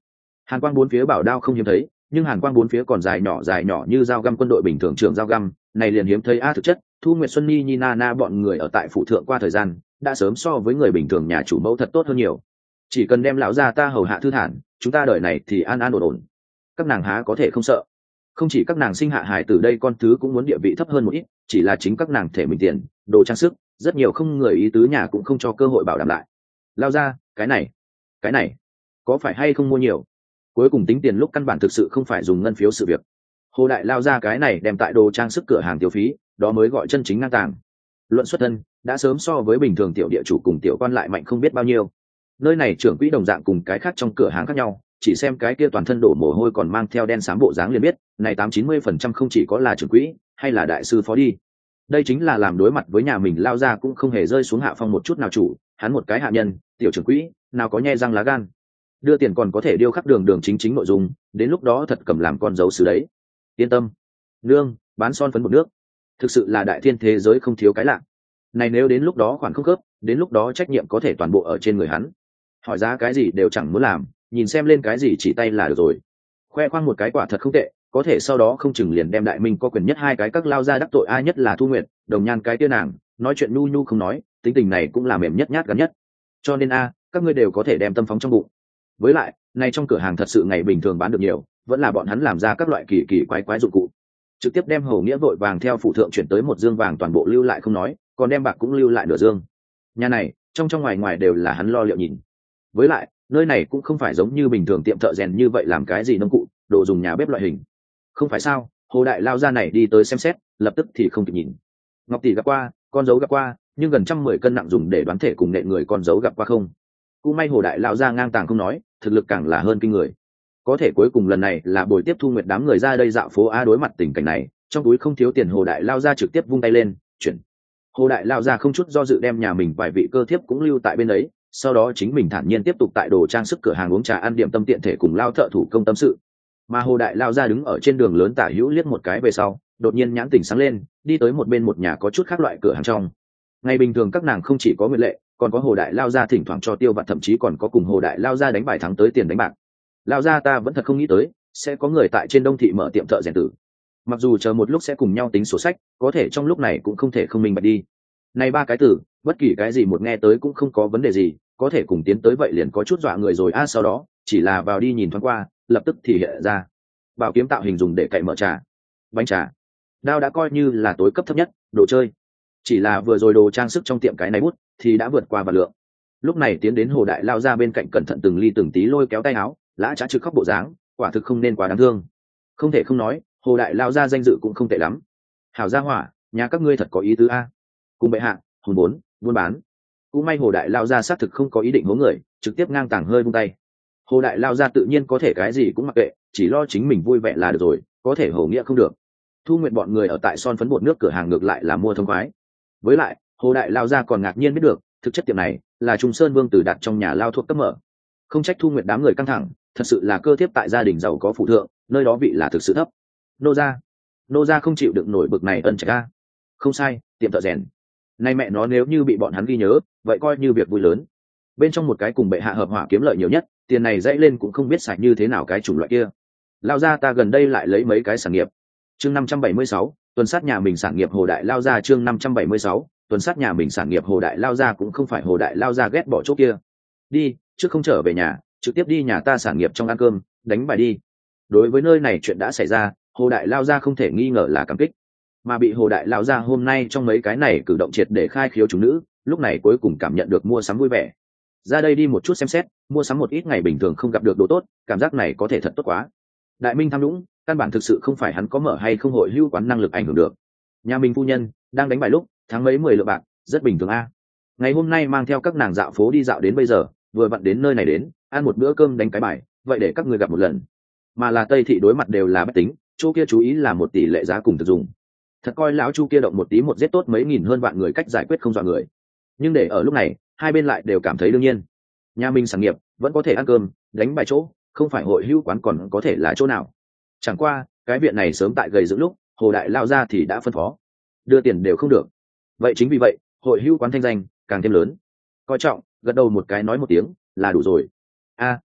hàn quang bốn phía bảo đao không hiếm thấy, nhưng hàn quang bốn phía còn dài nhỏ dài nhỏ như dao găm quân đội bình thường, trường dao găm này liền hiếm thấy a. Thực chất Thu Nguyệt Xuân Nhi Nhi Na Na bọn người ở tại phụ thượng qua thời gian đã sớm so với người bình thường nhà chủ mẫu thật tốt hơn nhiều. Chỉ cần đem lão gia ta hầu hạ thư thản, chúng ta đời này thì an an ổn ổn. Các nàng há có thể không sợ. Không chỉ các nàng sinh hạ hài từ đây, con thứ cũng muốn địa vị thấp hơn một ít, chỉ là chính các nàng thể mình tiền đồ trang sức rất nhiều, không người ý tứ nhà cũng không cho cơ hội bảo đảm lại. Lao ra cái này cái này có phải hay không mua nhiều, cuối cùng tính tiền lúc căn bản thực sự không phải dùng ngân phiếu sự việc. Hồ đại lao ra cái này đem tại đồ trang sức cửa hàng tiêu phí, đó mới gọi chân chính ngang tàng. Luận xuất thân đã sớm so với bình thường tiểu địa chủ cùng tiểu quan lại mạnh không biết bao nhiêu. Nơi này trưởng quỹ đồng dạng cùng cái khác trong cửa hàng khác nhau, chỉ xem cái kia toàn thân đổ mồ hôi còn mang theo đen xám bộ dáng liền biết này tám chín mươi phần trăm không chỉ có là trưởng quỹ hay là đại sư phó đi. Đây chính là làm đối mặt với nhà mình lao ra cũng không hề rơi xuống hạ phong một chút nào chủ, hắn một cái hạ nhân tiểu trưởng quỹ nào có nhe răng lá gan, đưa tiền còn có thể điêu khắc đường đường chính chính nội dung, đến lúc đó thật cầm làm con dấu sứ đấy. Yên tâm nương, bán son phấn một nước thực sự là đại thiên thế giới không thiếu cái lạ này, nếu đến lúc đó khoản không khớp, đến lúc đó trách nhiệm có thể toàn bộ ở trên người hắn. Hỏi giá cái gì đều chẳng muốn làm, nhìn xem lên cái gì chỉ tay là được rồi. Khoe khoang một cái quả thật không tệ, có thể sau đó không chừng liền đem đại minh có quyền nhất hai cái các lao ra đắc tội ai, nhất là Thu Nguyệt đồng nhan cái tia nàng nói chuyện nhu nhu không nói, tính tình này cũng là mềm nhất nhát gắn nhất, cho nên a các ngươi đều có thể đem tâm phóng trong bụng. Với lại này trong cửa hàng thật sự ngày bình thường bán được nhiều, vẫn là bọn hắn làm ra các loại kỳ kỳ quái quái dụng cụ, trực tiếp đem Hầu Nghĩa vội vàng theo phụ thượng chuyển tới một dương vàng toàn bộ lưu lại không nói, còn đem bạc cũng lưu lại nửa dương. Nhà này trong trong ngoài ngoài đều là hắn lo liệu nhìn. Với lại nơi này cũng không phải giống như bình thường tiệm thợ rèn như vậy làm cái gì nông cụ đồ dùng nhà bếp loại hình, không phải sao. Hồ đại lao ra này đi tới xem xét, lập tức thì không kịp nhìn. Ngọc tỷ gặp qua, con dấu gặp qua, nhưng gần trăm mười cân nặng dùng để đoán thể cùng nện người con dấu gặp qua không. Cũng may Hồ đại lao ra ngang tàng không nói, thực lực càng là hơn kinh người. Có thể cuối cùng lần này là buổi tiếp Thu Nguyệt đám người ra đây dạo phố a. Đối mặt tình cảnh này, trong túi không thiếu tiền, Hồ đại lao ra trực tiếp vung tay lên chuyển. Hồ đại lao ra không chút do dự đem nhà mình vài vị cơ thiếp cũng lưu tại bên ấy, sau đó chính mình thản nhiên tiếp tục tại đồ trang sức cửa hàng uống trà ăn điểm tâm, tiện thể cùng lao thợ thủ công tâm sự. Mà Hồ đại lao ra đứng ở trên đường lớn tả hữu liếc một cái về sau, đột nhiên nhãn tỉnh sáng lên, đi tới một bên một nhà có chút khác loại cửa hàng trong. Ngày bình thường các nàng không chỉ có Nguyệt Lệ, còn có Hồ đại lao ra thỉnh thoảng cho tiêu vặt, thậm chí còn có cùng Hồ đại lao ra đánh bài thắng tới tiền đánh bạc. Lao ra ta vẫn thật không nghĩ tới sẽ có người tại trên Đông thị mở tiệm thợ rèn tử, mặc dù chờ một lúc sẽ cùng nhau tính sổ sách, có thể trong lúc này cũng không thể không minh bạch đi. Này ba cái tử, bất kỳ cái gì một nghe tới cũng không có vấn đề gì, có thể cùng tiến tới vậy liền có chút dọa người rồi a. Sau đó chỉ là vào đi nhìn thoáng qua, lập tức thì hiện ra bảo kiếm tạo hình dùng để cậy mở trà, bánh trà, đao đã coi như là tối cấp thấp nhất, đồ chơi chỉ là vừa rồi đồ trang sức trong tiệm cái này bút thì đã vượt qua và lượng. Lúc này tiến đến Hồ đại lao ra bên cạnh cẩn thận từng ly từng tí lôi kéo tay áo, lã trá trực khóc bộ dáng, quả thực không nên quá đáng thương. Không thể không nói, Hồ đại lao ra danh dự cũng không tệ lắm. Hảo gia hỏa, nhà các ngươi thật có ý tứ a. Cùng bệ hạ hùn vốn buôn bán. Cũng may Hồ đại lao ra xác thực không có ý định hố người, trực tiếp ngang tàng hơi vung tay. Hồ đại lao ra tự nhiên có thể cái gì cũng mặc kệ, chỉ lo chính mình vui vẻ là được rồi, có thể Hầu Nghĩa không được. Thu Nguyệt bọn người ở tại son phấn bột nước cửa hàng ngược lại là mua thông khoái. Với lại Hồ đại lao ra còn ngạc nhiên biết được, thực chất tiệm này là Trung Sơn Vương Tử đặt trong nhà lao thuốc cấp mở. Không trách Thu Nguyệt đám người căng thẳng, thật sự là cơ thiếp tại gia đình giàu có phụ thượng, nơi đó vị là thực sự thấp. Nô gia, nô gia không chịu đựng nổi bực này ân trạch a. Không sai, tiệm thợ rèn. Nay mẹ nó nếu như bị bọn hắn ghi nhớ, vậy coi như việc vui lớn. Bên trong một cái cùng bệ hạ hợp hỏa kiếm lợi nhiều nhất, tiền này dãy lên cũng không biết xài như thế nào cái chủng loại kia. Lao ra ta gần đây lại lấy mấy cái sản nghiệp. Chương năm trăm bảy mươi sáu, tuần sát nhà mình sản nghiệp Hồ đại lao ra. Chương năm trăm bảy mươi sáu, tuần sát nhà mình sản nghiệp Hồ đại lao ra. Cũng không phải Hồ đại lao ra ghét bỏ chỗ kia. Đi, trước không trở về nhà, trực tiếp đi nhà ta sản nghiệp trong ăn cơm, đánh bài đi. Đối với nơi này chuyện đã xảy ra, Hồ đại lao ra không thể nghi ngờ là cảm kích, mà bị Hồ đại lao ra hôm nay trong mấy cái này cử động triệt để khai khiếu chúng nữ, lúc này cuối cùng cảm nhận được mua sắm vui vẻ. Ra đây đi một chút xem xét, mua sắm một ít ngày bình thường không gặp được đồ tốt, cảm giác này có thể thật tốt quá. Đại minh tham nhũng, căn bản thực sự không phải hắn có mở hay không hội hưu quán năng lực ảnh hưởng được. Nhà mình phu nhân đang đánh bài lúc tháng mấy mười lượng bạc, rất bình thường a. Ngày hôm nay mang theo các nàng dạo phố đi dạo đến bây giờ, vừa vặn đến nơi này đến ăn một bữa cơm đánh cái bài, vậy để các người gặp một lần. Mà là Tây thị đối mặt đều là bất tính, chỗ kia chú ý là một tỷ lệ giá cùng thực dùng. Thật coi lão chu kia động một tí một giết tốt mấy nghìn hơn vạn người cách giải quyết không dọa người. Nhưng để ở lúc này hai bên lại đều cảm thấy đương nhiên. Nhà mình sản nghiệp vẫn có thể ăn cơm đánh bài chỗ, không phải hội hữu quán còn có thể là chỗ nào. Chẳng qua cái viện này sớm tại gầy dựng lúc Hồ đại lao ra thì đã phân phó đưa tiền đều không được. Vậy chính vì vậy hội hữu quán thanh danh càng thêm lớn. Coi trọng gật đầu một cái nói một tiếng là đủ rồi. A đúng,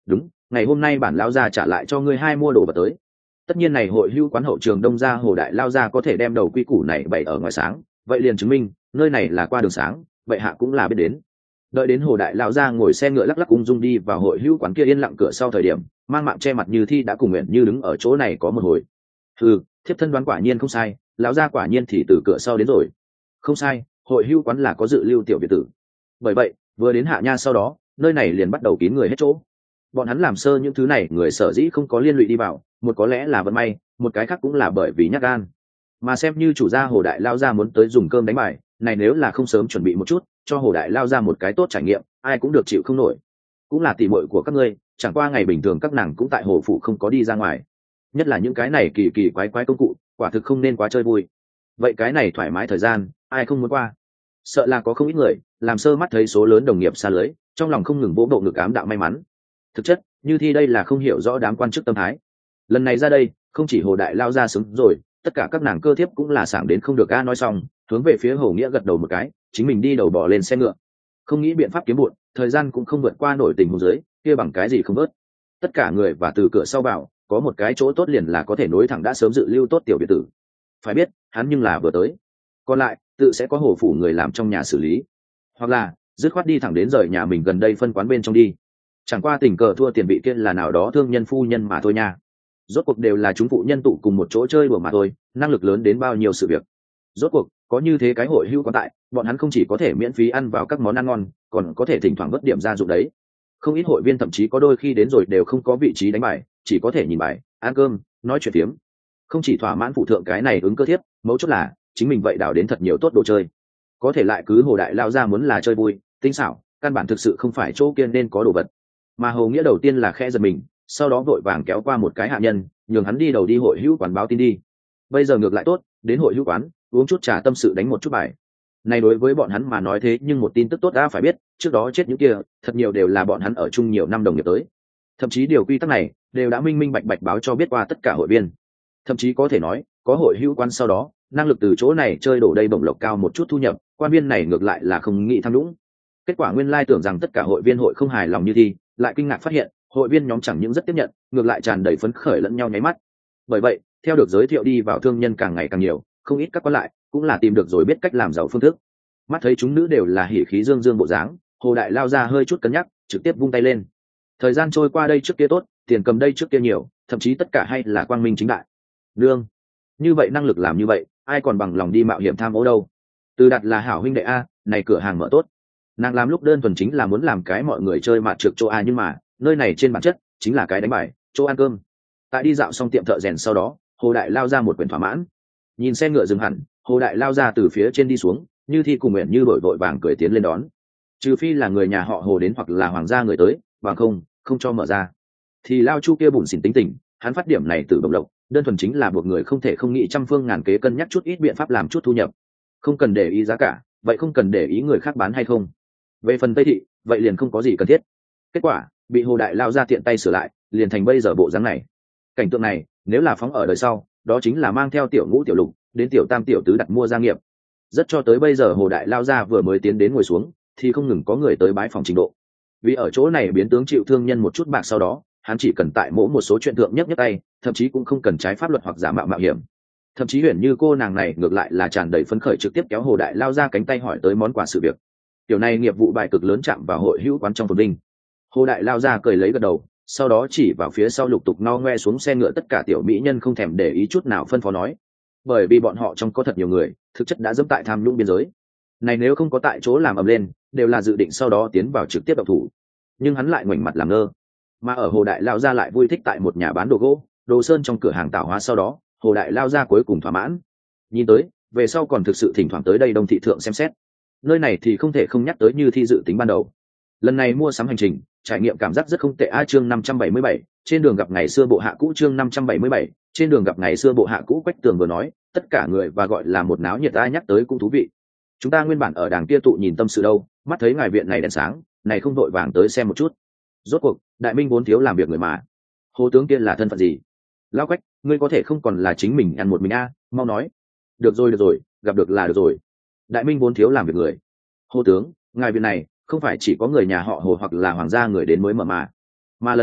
ngày hôm nay bản lao gia trả lại cho ngươi hai mua đồ vật tới. Tất nhiên này hội hữu quán hậu trường đông gia hồ đại lao gia có thể đem đầu quy củ này bày ở ngoài sáng, vậy liền chứng minh nơi này là qua đường sáng, vậy hạ cũng là biết đến. Đợi đến hồ đại lao gia ngồi xe ngựa lắc lắc ung dung đi vào hội hữu quán kia yên lặng cửa sau thời điểm, mang mạng che mặt Như Thi đã cùng nguyện như đứng ở chỗ này có một hồi. Ừ, thiếp thân đoán quả nhiên không sai, lão gia quả nhiên thì từ cửa sau đến rồi. Không sai, hội hữu quán là có dự lưu tiểu biệt tử. Bởi vậy vừa đến hạ nha sau đó, nơi này liền bắt đầu kín người hết chỗ. Bọn hắn làm sơ những thứ này người sở dĩ không có liên lụy đi vào, một có lẽ là vận may, một cái khác cũng là bởi vì nhát gan. Mà xem như chủ gia hồ đại lao gia muốn tới dùng cơm đánh bài, này nếu là không sớm chuẩn bị một chút, cho hồ đại lao ra một cái tốt trải nghiệm, ai cũng được chịu không nổi. Cũng là tỉ muội của các ngươi, chẳng qua ngày bình thường các nàng cũng tại hồ phủ không có đi ra ngoài. Nhất là những cái này kỳ kỳ quái quái công cụ, quả thực không nên quá chơi vui. Vậy cái này thoải mái thời gian, ai không muốn qua? Sợ là có không ít người làm sơ mắt thấy số lớn đồng nghiệp xa lưới, trong lòng không ngừng vỗ bộ ngực ám đạo may mắn. Thực chất Như Thi đây là không hiểu rõ đám quan chức tâm thái. Lần này ra đây không chỉ hồ đại lao ra xứng rồi, tất cả các nàng cơ thiếp cũng là sảng đến không được. A nói xong hướng về phía hồ nghĩa gật đầu một cái, chính mình đi đầu bỏ lên xe ngựa. Không nghĩ biện pháp kiếm bụn, thời gian cũng không vượt qua nổi tình huống dưới, kia bằng cái gì không vớt. Tất cả người và từ cửa sau vào, có một cái chỗ tốt liền là có thể nối thẳng đã sớm dự lưu tốt tiểu biệt tử. Phải biết hắn nhưng là vừa tới, còn lại tự sẽ có hồ phủ người làm trong nhà xử lý, hoặc là dứt khoát đi thẳng đến rời nhà mình gần đây phân quán bên trong đi. Chẳng qua tình cờ thua tiền vị kia là nào đó thương nhân phu nhân mà thôi nha. Rốt cuộc đều là chúng phụ nhân tụ cùng một chỗ chơi đùa mà thôi, năng lực lớn đến bao nhiêu sự việc. Rốt cuộc có như thế cái hội hữu có tại, bọn hắn không chỉ có thể miễn phí ăn vào các món ăn ngon, còn có thể thỉnh thoảng vớt điểm ra dụng đấy. Không ít hội viên thậm chí có đôi khi đến rồi đều không có vị trí đánh bài, chỉ có thể nhìn bài, ăn cơm, nói chuyện phiếm. Không chỉ thỏa mãn phụ thượng cái này ứng cơ thiếp, mấu chốt là chính mình vậy đào đến thật nhiều tốt đồ chơi. Có thể lại cứ hồ đại lao ra muốn là chơi vui, tinh xảo, căn bản thực sự không phải chỗ kia nên có đồ vật. Mà Hồ Nghĩa đầu tiên là khẽ giật mình, sau đó vội vàng kéo qua một cái hạ nhân, nhường hắn đi đầu đi hội hữu quán báo tin đi. Bây giờ ngược lại tốt, đến hội hữu quán uống chút trà tâm sự đánh một chút bài. Này đối với bọn hắn mà nói thế nhưng một tin tức tốt đã phải biết, trước đó chết những kia thật nhiều đều là bọn hắn ở chung nhiều năm đồng nghiệp tới. Thậm chí điều quy tắc này đều đã minh minh bạch bạch báo cho biết qua tất cả hội viên. Thậm chí có thể nói có hội hữu quán sau đó, năng lực từ chỗ này chơi đổ đây bổng lộc cao một chút thu nhập, quan viên này ngược lại là không nghĩ tham nhũng. Kết quả nguyên lai tưởng rằng tất cả hội viên hội không hài lòng Như Thi, lại kinh ngạc phát hiện hội viên nhóm chẳng những rất tiếp nhận, ngược lại tràn đầy phấn khởi lẫn nhau nháy mắt. Bởi vậy theo được giới thiệu đi vào thương nhân càng ngày càng nhiều, không ít các quan lại cũng là tìm được rồi biết cách làm giàu phương thức. Mắt thấy chúng nữ đều là hỉ khí dương dương bộ dáng, Hồ đại lao ra hơi chút cân nhắc, trực tiếp vung tay lên. Thời gian trôi qua đây trước kia tốt, tiền cầm đây trước kia nhiều, thậm chí tất cả hay là quang minh chính đại. Nương, như vậy năng lực làm như vậy, ai còn bằng lòng đi mạo hiểm tham ô đâu. Từ Đạt là hảo huynh đệ a, này cửa hàng mở tốt. Nàng làm lúc đơn thuần chính là muốn làm cái mọi người chơi mạt trược chỗ a, nhưng mà nơi này trên bản chất chính là cái đánh bài, chỗ ăn cơm. Tại đi dạo xong tiệm thợ rèn sau đó, Hồ đại lao ra một quyển thỏa mãn. Nhìn xe ngựa dừng hẳn, Hồ đại lao ra từ phía trên đi xuống, Như Thi cùng nguyện như đổi vội vàng cười tiến lên đón. Trừ phi là người nhà họ Hồ đến hoặc là hoàng gia người tới, bằng không không cho mở ra. Thì lao chu kia bùn xỉn tính tình, hắn phát điểm này từ bồng lộc, đơn thuần chính là buộc người không thể không nghĩ trăm phương ngàn kế cân nhắc chút ít biện pháp làm chút thu nhập. Không cần để ý giá cả, vậy không cần để ý người khác bán hay không. Về phần Tây thị, vậy liền không có gì cần thiết. Kết quả bị Hồ đại lao ra tiện tay sửa lại, liền thành bây giờ bộ dáng này. Cảnh tượng này nếu là phóng ở đời sau, đó chính là mang theo tiểu ngũ tiểu lục đến tiểu tam tiểu tứ đặt mua gia nghiệp. Rất cho tới bây giờ Hồ đại lao ra vừa mới tiến đến ngồi xuống, thì không ngừng có người tới bái phòng trình độ. Vì ở chỗ này biến tướng chịu thương nhân một chút bạc, sau đó hắn chỉ cần tại mỗi một số chuyện thượng nhất nhất tay, thậm chí cũng không cần trái pháp luật hoặc giả mạo mạo hiểm. Thậm chí Huyền Như cô nàng này ngược lại là tràn đầy phấn khởi, trực tiếp kéo Hồ đại lao ra cánh tay hỏi tới món quà sự việc. Tiểu này nghiệp vụ bài cực lớn chạm vào hội hữu quán trong phồn vinh. Hồ đại lao ra cười lấy gật đầu, sau đó chỉ vào phía sau lục tục no ngoe xuống xe ngựa tất cả tiểu mỹ nhân không thèm để ý chút nào phân phó nói. Bởi vì bọn họ trong có thật nhiều người thực chất đã dẫm tại tham nhũng biên giới này, nếu không có tại chỗ làm ầm lên, đều là dự định sau đó tiến vào trực tiếp độc thủ. Nhưng hắn lại ngoảnh mặt làm ngơ. Mà ở Hồ đại lao ra lại vui thích tại một nhà bán đồ gỗ, đồ sơn trong cửa hàng tạo hóa, sau đó Hồ đại lao ra cuối cùng thỏa mãn. Nhìn tới về sau còn thực sự thỉnh thoảng tới đây Đông thị thượng xem xét. Nơi này thì không thể không nhắc tới Như Thi dự tính ban đầu. Lần này mua sắm hành trình trải nghiệm cảm giác rất không tệ. A chương năm trăm bảy mươi bảy, trên đường gặp ngày xưa bộ hạ cũ. Chương năm trăm bảy mươi bảy, trên đường gặp ngày xưa bộ hạ cũ. Quách Tường vừa nói, tất cả người và gọi là một náo nhiệt. Ai nhắc tới cũng thú vị. Chúng ta nguyên bản ở đàng kia tụ nhìn tâm sự đâu, mắt thấy ngài viện này đèn sáng, này không vội vàng tới xem một chút. Rốt cuộc đại minh vốn thiếu làm việc người mà. Hồ tướng kia là thân phận gì? Lão Quách, ngươi có thể không còn là chính mình ăn một mình a, mau nói. Được rồi được rồi, gặp được là được rồi. Đại minh vốn thiếu làm việc người. Hồ tướng, ngài viện này không phải chỉ có người nhà họ Hồ hoặc là hoàng gia người đến mới mở mà, mà lần này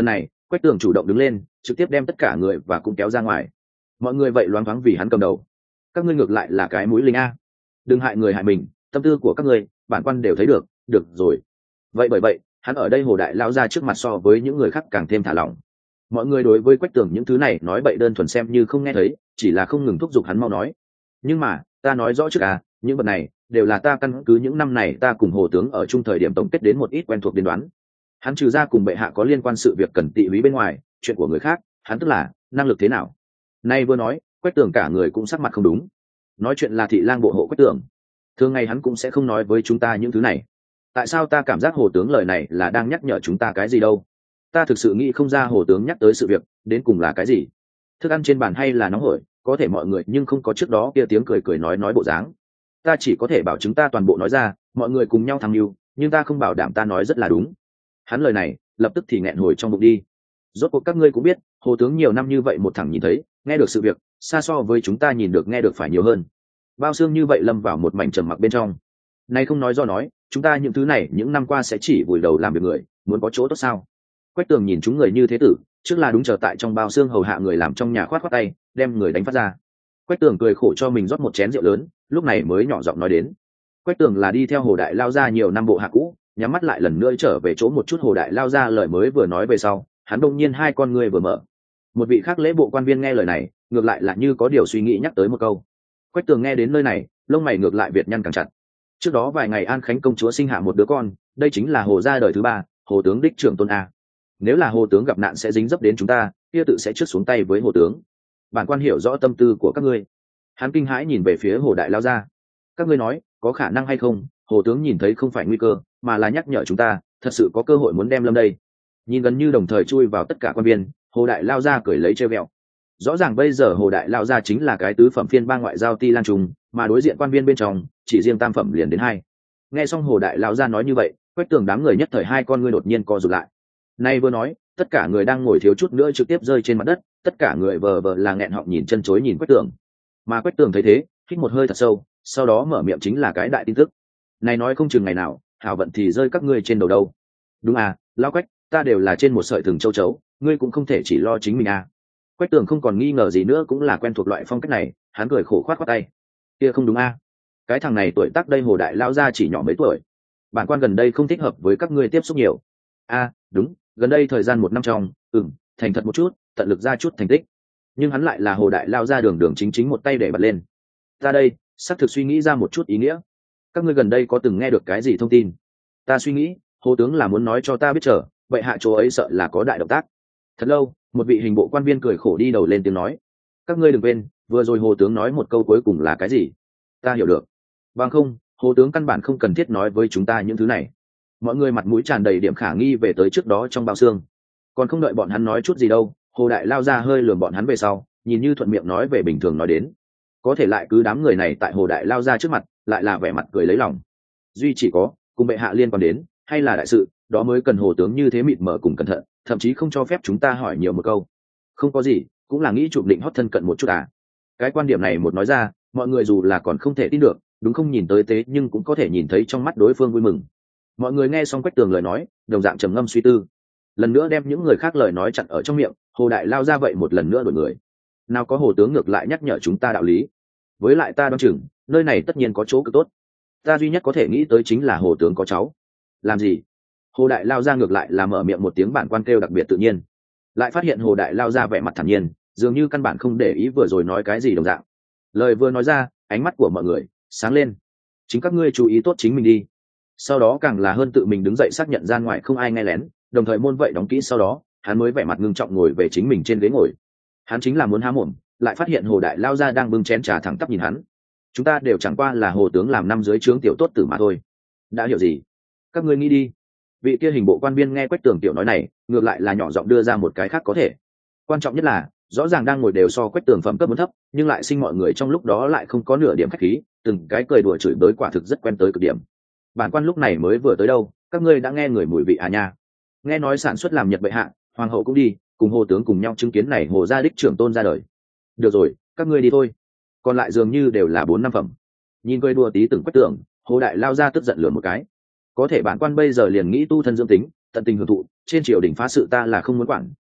Quách Tường chủ động đứng lên, trực tiếp đem tất cả người và cũng kéo ra ngoài. Mọi người vậy loáng thoáng vì hắn cầm đầu. Các ngươi ngược lại là cái mũi linh a, đừng hại người hại mình, tâm tư của các ngươi bản quan đều thấy được. Được rồi, vậy bởi vậy hắn ở đây Hồ đại lao ra trước mặt so với những người khác càng thêm thả lỏng. Mọi người đối với Quách Tường những thứ này nói bậy đơn thuần xem như không nghe thấy, chỉ là không ngừng thúc giục hắn mau nói. Nhưng mà ta nói rõ trước à, những vật này đều là ta căn cứ những năm này ta cùng Hồ tướng ở chung thời điểm tổng kết đến một ít quen thuộc đến đoán. Hắn trừ ra cùng bệ hạ có liên quan sự việc cần tị húy bên ngoài, chuyện của người khác hắn tức là năng lực thế nào. Nay vừa nói, Quách Tường cả người cũng sắc mặt không đúng. Nói chuyện là thị lang bộ hộ Quách Tường, thường ngày hắn cũng sẽ không nói với chúng ta những thứ này. Tại sao ta cảm giác Hồ tướng lời này là đang nhắc nhở chúng ta cái gì đâu? Ta thực sự nghĩ không ra Hồ tướng nhắc tới sự việc đến cùng là cái gì. Thức ăn trên bàn hay là nóng hổi, có thể mọi người nhưng không có trước đó kia tiếng cười cười nói nói bộ dáng. Ta chỉ có thể bảo chúng ta toàn bộ nói ra, mọi người cùng nhau tham mưu, nhưng ta không bảo đảm ta nói rất là đúng. Hắn lời này lập tức thì nghẹn hồi trong bụng đi. Rốt cuộc các ngươi cũng biết, Hồ tướng nhiều năm như vậy một thẳng nhìn thấy, nghe được sự việc, xa so với chúng ta nhìn được nghe được phải nhiều hơn. Bao xương như vậy lâm vào một mảnh trầm mặc bên trong. Này không nói do nói, chúng ta những thứ này những năm qua sẽ chỉ vùi đầu làm việc người, muốn có chỗ tốt sao? Quách Tường nhìn chúng người như thế tử, trước là đúng chờ tại trong bao xương hầu hạ người làm trong nhà khoát khoát tay, đem người đánh phát ra. Quách Tường cười khổ cho mình rót một chén rượu lớn, lúc này mới nhỏ giọng nói đến. Quách Tường là đi theo Hồ đại lao ra nhiều năm bộ hạ cũ, nhắm mắt lại lần nữa trở về chỗ một chút Hồ đại lao ra lời mới vừa nói về sau, hắn đông nhiên hai con ngươi vừa mở. Một vị khác lễ bộ quan viên nghe lời này, ngược lại là như có điều suy nghĩ nhắc tới một câu. Quách Tường nghe đến nơi này, lông mày ngược lại việt nhăn càng chặt. Trước đó vài ngày An Khánh công chúa sinh hạ một đứa con, đây chính là Hồ gia đời thứ ba, Hồ tướng đích trưởng tôn a. Nếu là Hồ tướng gặp nạn sẽ dính dấp đến chúng ta, kia tự sẽ trước xuống tay với Hồ tướng. Bản quan hiểu rõ tâm tư của các ngươi. Hắn kinh hãi nhìn về phía Hồ đại lao ra. Các ngươi nói, có khả năng hay không, Hồ tướng nhìn thấy không phải nguy cơ, mà là nhắc nhở chúng ta, thật sự có cơ hội muốn đem lâm đây. Nhìn gần như đồng thời chui vào tất cả quan viên, Hồ đại lao ra cười lấy trêu ghẹo. Rõ ràng bây giờ Hồ đại lao ra chính là cái tứ phẩm phiên bang ngoại giao ti lang trùng, mà đối diện quan viên bên trong chỉ riêng tam phẩm liền đến hai. Nghe xong Hồ đại lao ra nói như vậy, Quách Tường đám người nhất thời hai con ngươi đột nhiên co rụt lại. Nay vừa nói, tất cả người đang ngồi thiếu chút nữa trực tiếp rơi trên mặt đất, tất cả người vờ vờ là nghẹn họng nhìn chân chối nhìn Quách Tường. Mà Quách Tường thấy thế, hít một hơi thật sâu, sau đó mở miệng chính là cái đại tin tức. Này nói không chừng ngày nào, hảo vận thì rơi các ngươi trên đầu đâu. Đúng à, lão Quách, ta đều là trên một sợi thừng châu chấu, ngươi cũng không thể chỉ lo chính mình à. Quách Tường không còn nghi ngờ gì nữa, cũng là quen thuộc loại phong cách này, hắn cười khổ khoát khoát tay. Kia không đúng a, cái thằng này tuổi tác đây Hồ đại lao ra chỉ nhỏ mấy tuổi, bản quan gần đây không thích hợp với các ngươi tiếp xúc nhiều. A, đúng, gần đây thời gian một năm trong, ừm, thành thật một chút, tận lực ra chút thành tích. Nhưng hắn lại là Hồ đại lao ra đường đường chính chính một tay để bật lên. Ta đây, xác thực suy nghĩ ra một chút ý nghĩa. Các ngươi gần đây có từng nghe được cái gì thông tin? Ta suy nghĩ, Hồ tướng là muốn nói cho ta biết chờ, vậy hạ chỗ ấy sợ là có đại động tác. Thật lâu, một vị hình bộ quan viên cười khổ đi đầu lên tiếng nói. Các ngươi đừng quên, vừa rồi Hồ tướng nói một câu cuối cùng là cái gì? Ta hiểu được. Bằng không, Hồ tướng căn bản không cần thiết nói với chúng ta những thứ này. Mọi người mặt mũi tràn đầy điểm khả nghi về tới trước đó trong bao xương. Còn không đợi bọn hắn nói chút gì đâu, Hồ đại lao ra hơi lườm bọn hắn về sau, nhìn như thuận miệng nói về bình thường nói đến. Có thể lại cứ đám người này tại Hồ đại lao ra trước mặt, lại là vẻ mặt cười lấy lòng. Duy chỉ có, cùng bệ hạ liên quan đến, hay là đại sự, đó mới cần Hồ tướng như thế mịt mờ cùng cẩn thận, thậm chí không cho phép chúng ta hỏi nhiều một câu. Không có gì, cũng là nghĩ chụp định hót thân cận một chút à. Cái quan điểm này một nói ra, mọi người dù là còn không thể tin được, đúng không nhìn tới tế nhưng cũng có thể nhìn thấy trong mắt đối phương vui mừng. Mọi người nghe xong Quách Tường lời nói, đồng dạng trầm ngâm suy tư. Lần nữa đem những người khác lời nói chặn ở trong miệng, Hồ đại lao ra vậy một lần nữa đổi người. Nào có Hồ tướng ngược lại nhắc nhở chúng ta đạo lý. Với lại ta đoán chừng, nơi này tất nhiên có chỗ cực tốt. Ta duy nhất có thể nghĩ tới chính là Hồ tướng có cháu. Làm gì? Hồ đại lao ra ngược lại là mở miệng một tiếng bản quan kêu đặc biệt tự nhiên. Lại phát hiện Hồ đại lao ra vẻ mặt thản nhiên, dường như căn bản không để ý vừa rồi nói cái gì đồng dạng. Lời vừa nói ra, ánh mắt của mọi người sáng lên. Chính các ngươi chú ý tốt chính mình đi. Sau đó càng là hơn tự mình đứng dậy xác nhận gian ngoài không ai nghe lén, đồng thời môn vậy đóng kỹ, sau đó hắn mới vẻ mặt ngưng trọng ngồi về chính mình trên ghế ngồi. Hắn chính là muốn há mồm, lại phát hiện Hồ đại lao ra đang bưng chén trà thẳng tắp nhìn hắn. Chúng ta đều chẳng qua là Hồ tướng làm năm dưới trướng tiểu tốt tử mà thôi. Đã hiểu gì? Các ngươi nghĩ đi. Vị kia hình bộ quan viên nghe Quách Tường tiểu nói này, ngược lại là nhỏ giọng đưa ra một cái khác có thể. Quan trọng nhất là, rõ ràng đang ngồi đều so Quách Tường phẩm cấp muốn thấp, nhưng lại sinh mọi người trong lúc đó lại không có nửa điểm khách khí, từng cái cười đùa chửi bới quả thực rất quen tới cực điểm. Bản quan lúc này mới vừa tới đâu, các ngươi đã nghe người mùi vị à nha. Nghe nói sản xuất làm Nhật bệ hạ, hoàng hậu cũng đi, cùng Hồ tướng cùng nhau chứng kiến này Hồ gia đích trưởng tôn ra đời. Được rồi, các ngươi đi thôi. Còn lại dường như đều là bốn năm phẩm. Nhìn cười đùa tí từng Quách Tường, Hồ đại lao ra tức giận lườm một cái. Có thể bản quan bây giờ liền nghĩ tu thân dưỡng tính, tận tình hưởng thụ, trên triều đình phá sự ta là không muốn quản,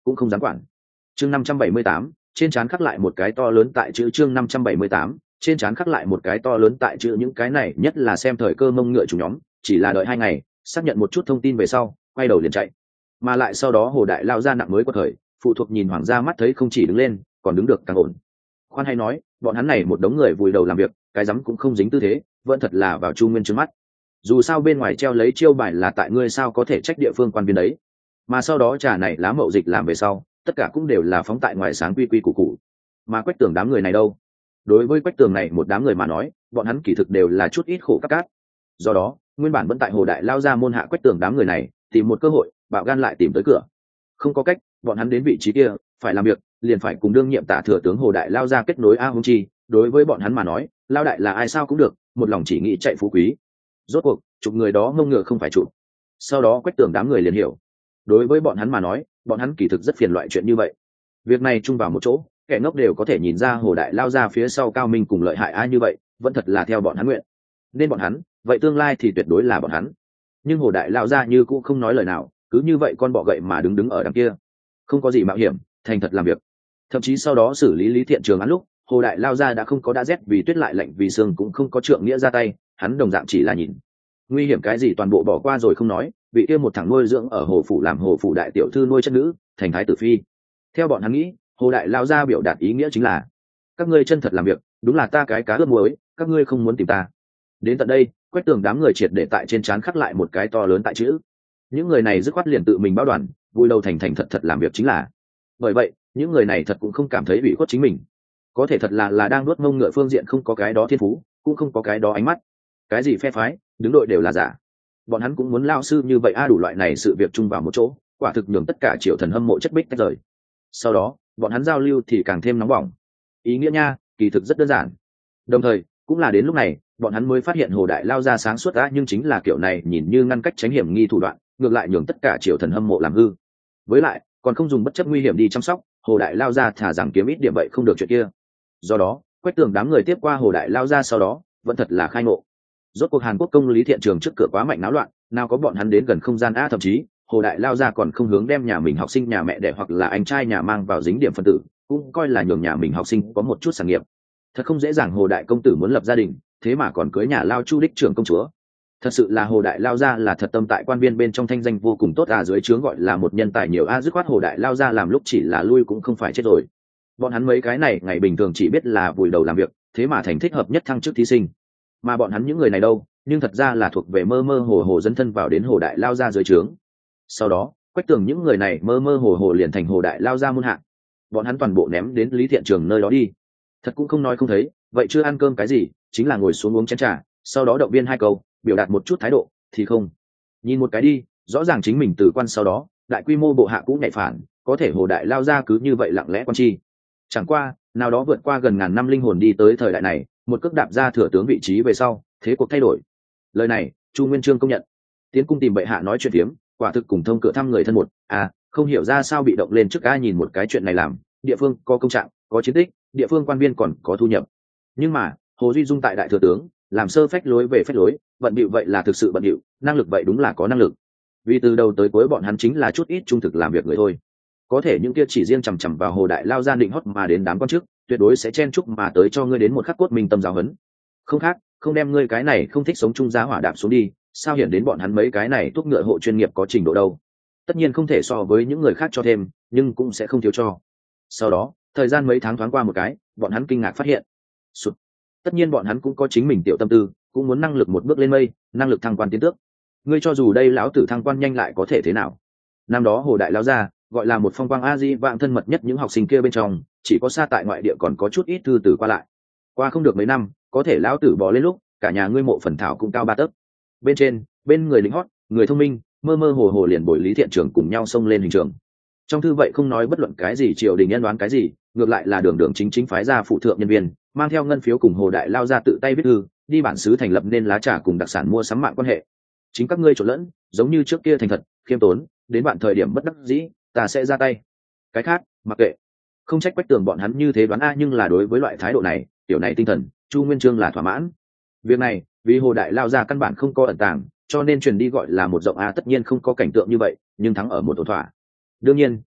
cũng không dám quản. Chương năm trăm bảy mươi tám, trên trán khắc lại một cái to lớn tại chữ chương năm trăm bảy mươi tám, trên trán khắc lại một cái to lớn tại chữ những cái này nhất là xem thời cơ mông ngựa chủ nhóm, chỉ là đợi hai ngày, xác nhận một chút thông tin về sau, quay đầu liền chạy. Mà lại sau đó Hồ Đại lao ra nặng mới quật khởi, phụ thuộc nhìn hoàng gia mắt thấy không chỉ đứng lên, còn đứng được càng ổn. Khoan hay nói, bọn hắn này một đống người vùi đầu làm việc, cái rắm cũng không dính tư thế, vẫn thật là vào Chu Nguyên trước mắt. Dù sao bên ngoài treo lấy chiêu bài là tại ngươi sao có thể trách địa phương quan viên đấy. Mà sau đó trà này lá mậu dịch làm về sau, tất cả cũng đều là phóng tại ngoài sáng quy quy củ củ. Mà Quách Tường đám người này đâu? Đối với Quách Tường này một đám người mà nói, bọn hắn kỳ thực đều là chút ít khổ các cát. Do đó, nguyên bản vẫn tại Hồ Đại lao ra môn hạ Quách Tường đám người này, tìm một cơ hội, bạo gan lại tìm tới cửa. Không có cách, bọn hắn đến vị trí kia, phải làm việc, liền phải cùng đương nhiệm Tả thừa tướng Hồ Đại lao ra kết nối a hung chi, đối với bọn hắn mà nói, lao đại là ai sao cũng được, một lòng chỉ nghĩ chạy phú quý. Rốt cuộc, chụp người đó ngông ngựa không phải chụp. Sau đó Quách Tường đám người liền hiểu, đối với bọn hắn mà nói, bọn hắn kỳ thực rất phiền loại chuyện như vậy. Việc này chung vào một chỗ, kẻ ngốc đều có thể nhìn ra Hồ Đại lao ra phía sau cao minh cùng lợi hại ai như vậy, vẫn thật là theo bọn hắn nguyện. Nên bọn hắn, vậy tương lai thì tuyệt đối là bọn hắn. Nhưng Hồ Đại lao ra như cũng không nói lời nào, cứ như vậy con bọ gậy mà đứng đứng ở đằng kia, không có gì mạo hiểm, thành thật làm việc. Thậm chí sau đó xử lý Lý Thiện Trường án lúc, Hồ Đại lao ra đã không có đã rét vì tuyết lại lạnh vì sương cũng không có trượng nghĩa ra tay, hắn đồng dạng chỉ là nhìn. Nguy hiểm cái gì toàn bộ bỏ qua rồi không nói, vị kia một thằng nuôi dưỡng ở hồ phủ làm hồ phủ đại tiểu thư nuôi chất nữ, thành thái tử phi. Theo bọn hắn nghĩ, Hồ Đại lao ra biểu đạt ý nghĩa chính là các ngươi chân thật làm việc, đúng là ta cái cá ướp muối, các ngươi không muốn tìm ta. Đến tận đây, Quách Tường đám người triệt để tại trên trán khắc lại một cái to lớn tại chữ. Những người này dứt khoát liền tự mình báo đoàn, vui đầu thành thành thật thật làm việc chính là. Bởi vậy, những người này thật cũng không cảm thấy bị khuất chính mình. Có thể thật là là đang nuốt mông ngựa phương diện không có cái đó thiên phú, cũng không có cái đó ánh mắt. Cái gì phe phái, đứng đội đều là giả. Bọn hắn cũng muốn lao sư như vậy a đủ loại này sự việc chung vào một chỗ, quả thực nhường tất cả triều thần hâm mộ chất bích tách rời. Sau đó, bọn hắn giao lưu thì càng thêm nóng bỏng. Ý nghĩa nha, kỳ thực rất đơn giản. Đồng thời, cũng là đến lúc này, bọn hắn mới phát hiện Hồ Đại lao ra sáng suốt đã nhưng chính là kiểu này nhìn như ngăn cách tránh hiểm nghi thủ đoạn, ngược lại nhường tất cả triều thần hâm mộ làm hư. Với lại, còn không dùng bất chấp nguy hiểm đi chăm sóc, Hồ Đại lao ra thả rằng kiếm ít điểm vậy không được chuyện kia. Do đó, Quách Tường đám người tiếp qua Hồ Đại lao ra sau đó, vẫn thật là khai ngộ. Rốt cuộc Hàn Quốc công Lý Thiện Trường trước cửa quá mạnh náo loạn, nào có bọn hắn đến gần không gian a thậm chí, Hồ Đại lao ra còn không hướng đem nhà mình học sinh nhà mẹ đẻ hoặc là anh trai nhà mang vào dính điểm phân tử, cũng coi là nhường nhà mình học sinh có một chút sản nghiệp. Thật không dễ dàng Hồ Đại công tử muốn lập gia đình, thế mà còn cưới nhà lao Chu đích trưởng công chúa. Thật sự là Hồ Đại lao ra là thật tâm tại quan viên bên trong thanh danh vô cùng tốt à, dưới trướng gọi là một nhân tài nhiều a dứt khoát Hồ Đại lao ra làm lúc chỉ là lui cũng không phải chết rồi. Bọn hắn mấy cái này ngày bình thường chỉ biết là vùi đầu làm việc, thế mà thành thích hợp nhất thăng chức thí sinh. Mà bọn hắn những người này đâu, nhưng thật ra là thuộc về mơ mơ hồ hồ dẫn thân vào đến Hồ Đại lao ra dưới trướng. Sau đó, Quách Tường những người này mơ mơ hồ hồ liền thành Hồ Đại lao ra môn hạ. Bọn hắn toàn bộ ném đến Lý Thiện Trường nơi đó đi. Thật cũng không nói không thấy, vậy chưa ăn cơm cái gì, chính là ngồi xuống uống chén trà, sau đó động viên hai câu, biểu đạt một chút thái độ, thì không. Nhìn một cái đi, rõ ràng chính mình từ quan sau đó, đại quy mô bộ hạ cũng nhạy phản, có thể Hồ Đại lao ra cứ như vậy lặng lẽ quan chi. Chẳng qua, nào đó vượt qua gần ngàn năm linh hồn đi tới thời đại này, một cước đạp ra thừa tướng vị trí về sau, thế cuộc thay đổi. Lời này, Chu Nguyên Chương công nhận. Tiến cung tìm bệ hạ nói chuyện phiếm, quả thực cùng thông cửa thăm người thân một, à, không hiểu ra sao bị động lên trước ai nhìn một cái chuyện này làm, địa phương có công trạng, có chiến tích, địa phương quan viên còn có thu nhập. Nhưng mà, Hồ Duy Dung tại đại thừa tướng, làm sơ phách lối về phách lối, bận bịu vậy là thực sự bận bịu, năng lực vậy đúng là có năng lực. Vì từ đầu tới cuối bọn hắn chính là chút ít trung thực làm việc người thôi. Có thể những kia chỉ riêng chằm chằm vào Hồ Đại lao ra định hót mà đến đám quan chức, tuyệt đối sẽ chen chúc mà tới cho ngươi đến một khắc cốt minh tâm giáo huấn. Không khác, không đem ngươi cái này không thích sống chung giá hỏa đạp xuống đi, sao hiện đến bọn hắn mấy cái này thuốc ngựa hộ chuyên nghiệp có trình độ đâu. Tất nhiên không thể so với những người khác cho thêm, nhưng cũng sẽ không thiếu cho. Sau đó, thời gian mấy tháng thoáng qua một cái, bọn hắn kinh ngạc phát hiện. Sụt. Tất nhiên bọn hắn cũng có chính mình tiểu tâm tư, cũng muốn năng lực một bước lên mây, năng lực thăng quan tiến tước. Ngươi cho dù đây lão tử thăng quan nhanh lại có thể thế nào? Năm đó Hồ Đại lão ra, gọi là một phong quang a di vạn thân mật nhất những học sinh kia bên trong, chỉ có xa tại ngoại địa còn có chút ít thư từ qua lại. Qua không được mấy năm, có thể lão tử bỏ lên lúc, cả nhà ngươi mộ phần thảo cũng cao ba tấc. Bên trên, bên người lính hót, người thông minh, mơ mơ hồ hồ liền bồi Lý Thiện Trường cùng nhau xông lên hình trường. Trong thư vậy không nói bất luận cái gì triều đình nhân đoán cái gì, ngược lại là đường đường chính chính phái ra phụ thượng nhân viên, mang theo ngân phiếu cùng Hồ Đại lao ra tự tay viết thư, đi bản xứ thành lập nên lá trà cùng đặc sản mua sắm mạng quan hệ. Chính các ngươi trộn lẫn, giống như trước kia thành thật, khiêm tốn, đến bạn thời điểm bất đắc dĩ, ta sẽ ra tay. Cái khác, mặc kệ. Không trách Quách Tường bọn hắn như thế đoán a, nhưng là đối với loại thái độ này, tiểu này tinh thần, Chu Nguyên Chương là thỏa mãn. Việc này, vì Hồ Đại lao ra căn bản không có ẩn tàng, cho nên truyền đi gọi là một rộng a, tất nhiên không có cảnh tượng như vậy, nhưng thắng ở một ổn thỏa. Đương nhiên,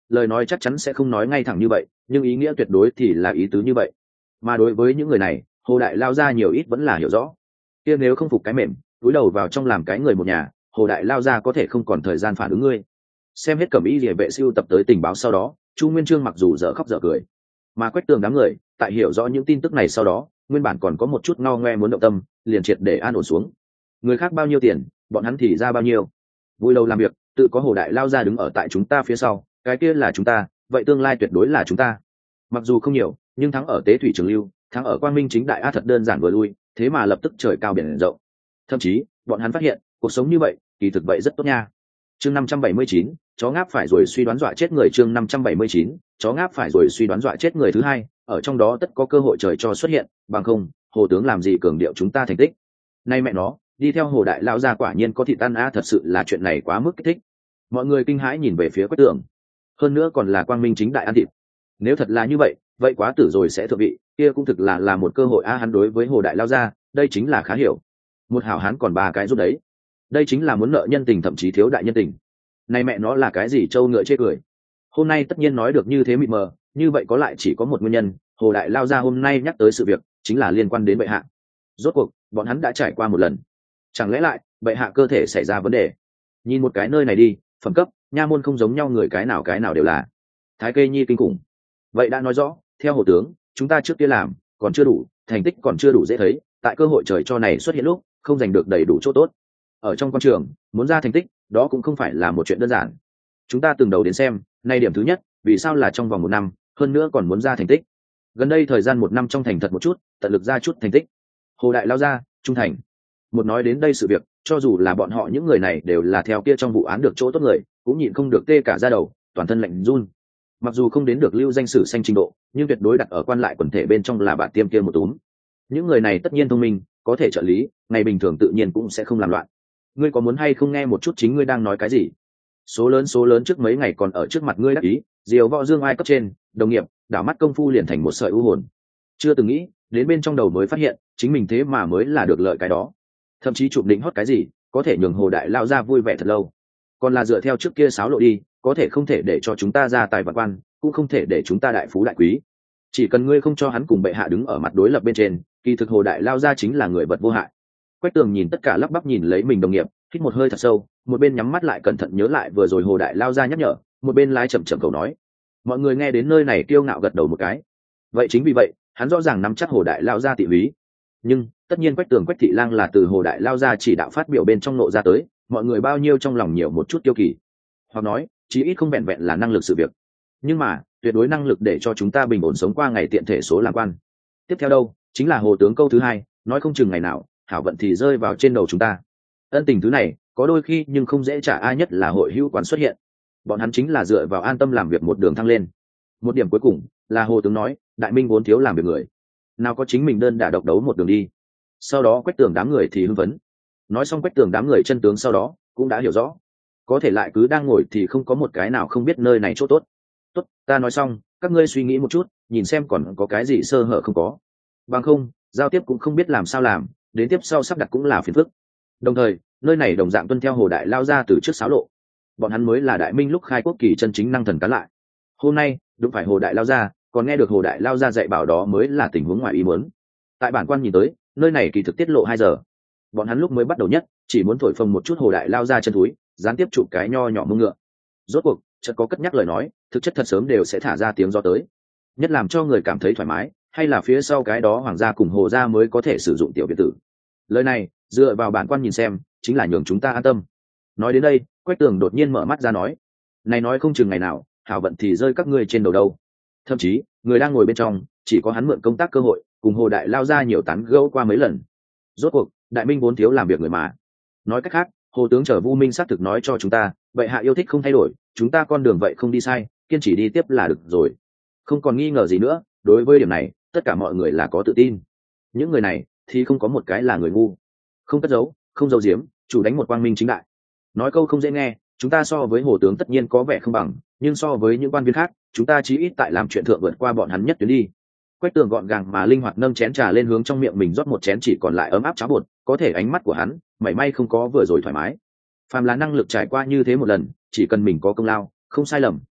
lời nói chắc chắn sẽ không nói ngay thẳng như vậy, nhưng ý nghĩa tuyệt đối thì là ý tứ như vậy. Mà đối với những người này, Hồ Đại Lao gia nhiều ít vẫn là hiểu rõ. Kia nếu không phục cái mềm, túi đầu vào trong làm cái người một nhà, Hồ Đại Lao gia có thể không còn thời gian phản ứng ngươi. Xem hết cẩm y liề vệ siêu tập tới tình báo sau đó, Chu Nguyên Chương mặc dù dở khóc dở cười, mà Quách Tường đám người tại hiểu rõ những tin tức này sau đó, nguyên bản còn có một chút ngao ngoe muốn động tâm, liền triệt để an ổn xuống. Người khác bao nhiêu tiền, bọn hắn thì ra bao nhiêu. Vui lâu làm việc, tự có Hồ Đại Lao gia đứng ở tại chúng ta phía sau, cái kia là chúng ta, vậy tương lai tuyệt đối là chúng ta. Mặc dù không nhiều, nhưng thắng ở Tế Thủy Trường Lưu, thắng ở Quang Minh chính đại a thật đơn giản vừa lui, thế mà lập tức trời cao biển rộng. Thậm chí, bọn hắn phát hiện, cuộc sống như vậy, kỳ thực vậy rất tốt nha. Chương năm trăm bảy mươi chín, chó ngáp phải rồi suy đoán dọa chết người. Chương năm trăm bảy mươi chín, chó ngáp phải rồi suy đoán dọa chết người thứ hai, ở trong đó tất có cơ hội trời cho xuất hiện, bằng không, Hồ tướng làm gì cường điệu chúng ta thành tích. Nay mẹ nó, đi theo Hồ Đại Lao gia quả nhiên có thịt ăn a, thật sự là chuyện này quá mức kích thích. Mọi người kinh hãi nhìn về phía Quách Tường. Hơn nữa còn là Quang Minh chính đại ăn thịt. Nếu thật là như vậy, vậy quá tử rồi sẽ thượng vị, kia cũng thực là là một cơ hội a. Hắn đối với Hồ Đại Lao gia, đây chính là khá hiểu. Một hảo hán còn ba cái giúp đấy, đây chính là muốn nợ nhân tình, thậm chí thiếu đại nhân tình. Này mẹ nó là cái gì trâu ngựa chê cười. Hôm nay tất nhiên nói được như thế mịt mờ, như vậy có lại chỉ có một nguyên nhân, Hồ Đại Lao gia hôm nay nhắc tới sự việc chính là liên quan đến bệ hạ. Rốt cuộc bọn hắn đã trải qua một lần, chẳng lẽ lại bệ hạ cơ thể xảy ra vấn đề? Nhìn một cái nơi này đi, phẩm cấp nha môn không giống nhau, người cái nào cái nào đều là thái kê nhi kinh khủng. Vậy đã nói rõ, theo Hồ tướng, chúng ta trước kia làm còn chưa đủ, thành tích còn chưa đủ dễ thấy, tại cơ hội trời cho này xuất hiện lúc không giành được đầy đủ chỗ tốt. Ở trong quan trường muốn ra thành tích, đó cũng không phải là một chuyện đơn giản. Chúng ta từng đầu đến xem, nay điểm thứ nhất, vì sao là trong vòng một năm, hơn nữa còn muốn ra thành tích. Gần đây thời gian một năm trong thành thật một chút, tận lực ra chút thành tích. Hồ Đại Lao gia trung thành. Một nói đến đây sự việc, cho dù là bọn họ những người này đều là theo kia trong vụ án được chỗ tốt người, cũng nhịn không được tê cả da đầu, toàn thân lạnh run. Mặc dù không đến được lưu danh sử xanh trình độ, nhưng tuyệt đối đặt ở quan lại quần thể bên trong là bạn tiêm kia một túm. Những người này tất nhiên thông minh, có thể trợ lý, ngày bình thường tự nhiên cũng sẽ không làm loạn. Ngươi có muốn hay không nghe một chút chính ngươi đang nói cái gì? Số lớn số lớn trước mấy ngày còn ở trước mặt ngươi đắc ý, diều võ dương ai cấp trên, đồng nghiệp, đảo mắt công phu liền thành một sợi u hồn. Chưa từng nghĩ, đến bên trong đầu mới phát hiện, chính mình thế mà mới là được lợi cái đó. Thậm chí chụp định hót cái gì, có thể nhường Hồ Đại Lao gia vui vẻ thật lâu. Còn là dựa theo trước kia sáo lộ đi, có thể không thể để cho chúng ta ra tài vạn quan, cũng không thể để chúng ta đại phú đại quý. Chỉ cần ngươi không cho hắn cùng bệ hạ đứng ở mặt đối lập bên trên, kỳ thực Hồ Đại Lao gia chính là người vật vô hại. Quách Tường nhìn tất cả lắp bắp nhìn lấy mình đồng nghiệp, hít một hơi thật sâu, một bên nhắm mắt lại cẩn thận nhớ lại vừa rồi Hồ Đại Lao gia nhắc nhở, một bên lái chậm chậm cầu nói. Mọi người nghe đến nơi này kiêu ngạo gật đầu một cái. Vậy chính vì vậy, hắn rõ ràng nắm chắc Hồ Đại Lao gia tị lý. Nhưng tất nhiên Quách Tường Quách Thị Lang là từ Hồ Đại Lao gia chỉ đạo phát biểu bên trong nộ ra tới, mọi người bao nhiêu trong lòng nhiều một chút kiêu kỳ, hoặc nói chí ít không vẹn vẹn là năng lực sự việc, nhưng mà tuyệt đối năng lực để cho chúng ta bình ổn sống qua ngày tiện thể số làm quan. Tiếp theo đâu chính là Hồ tướng câu thứ hai, nói không chừng ngày nào hảo vận thì rơi vào trên đầu chúng ta. Ân tình thứ này có đôi khi nhưng không dễ trả ai, nhất là hội hữu quán xuất hiện, bọn hắn chính là dựa vào an tâm làm việc một đường thăng lên. Một điểm cuối cùng là Hồ tướng nói, đại minh vốn thiếu làm việc người, nào có chính mình đơn đả độc đấu một đường đi. Sau đó Quách Tường đám người thì hưng phấn. Nói xong Quách Tường đám người chân tướng sau đó cũng đã hiểu rõ, có thể lại cứ đang ngồi thì không có một cái nào không biết nơi này chỗ tốt. Tốt, ta nói xong, các ngươi suy nghĩ một chút, nhìn xem còn có cái gì sơ hở không có. Bằng không, giao tiếp cũng không biết làm sao làm, đến tiếp sau sắp đặt cũng là phiền phức. Đồng thời, nơi này đồng dạng tuân theo Hồ Đại Lao gia từ trước sáo lộ. Bọn hắn mới là đại minh lúc khai quốc kỳ chân chính năng thần cán lại. Hôm nay, đúng phải Hồ Đại Lao gia, còn nghe được Hồ Đại Lao gia dạy bảo đó mới là tình huống ngoài ý muốn. Tại bản quan nhìn tới, nơi này kỳ thực tiết lộ hai giờ. Bọn hắn lúc mới bắt đầu nhất, chỉ muốn thổi phồng một chút Hồ Đại Lao gia chân túi, gián tiếp chụp cái nho nhỏ mông ngựa. Rốt cuộc, chợt có cất nhắc lời nói, thực chất thật sớm đều sẽ thả ra tiếng gió tới. Nhất làm cho người cảm thấy thoải mái, hay là phía sau cái đó hoàng gia cùng Hồ gia mới có thể sử dụng tiểu biệt tử. Lời này, dựa vào bản quan nhìn xem, chính là nhường chúng ta an tâm. Nói đến đây, Quách Tường đột nhiên mở mắt ra nói, này nói không chừng ngày nào, hảo vận thì rơi các ngươi trên đầu đâu. Thậm chí, người đang ngồi bên trong, chỉ có hắn mượn công tác cơ hội, cùng Hồ Đại Lao gia nhiều tán gẫu qua mấy lần. Rốt cuộc, đại minh vốn thiếu làm việc người mà. Nói cách khác, Hồ tướng trở Vu Minh xác thực nói cho chúng ta, vậy hạ yêu thích không thay đổi, chúng ta con đường vậy không đi sai, kiên trì đi tiếp là được rồi. Không còn nghi ngờ gì nữa, đối với điểm này, tất cả mọi người là có tự tin. Những người này thì không có một cái là người ngu. Không cất giấu, không giấu giếm, chủ đánh một quang minh chính đại. Nói câu không dễ nghe, chúng ta so với Hồ tướng tất nhiên có vẻ không bằng, nhưng so với những quan viên khác, chúng ta chí ít tại làm chuyện thượng vượt qua bọn hắn nhất tuyến đi. Quách Tường gọn gàng mà linh hoạt nâng chén trà lên hướng trong miệng mình rót một chén chỉ còn lại ấm áp cháo bột, có thể ánh mắt của hắn mảy may không có vừa rồi thoải mái. Phàm là năng lực trải qua như thế một lần, chỉ cần mình có công lao, không sai lầm,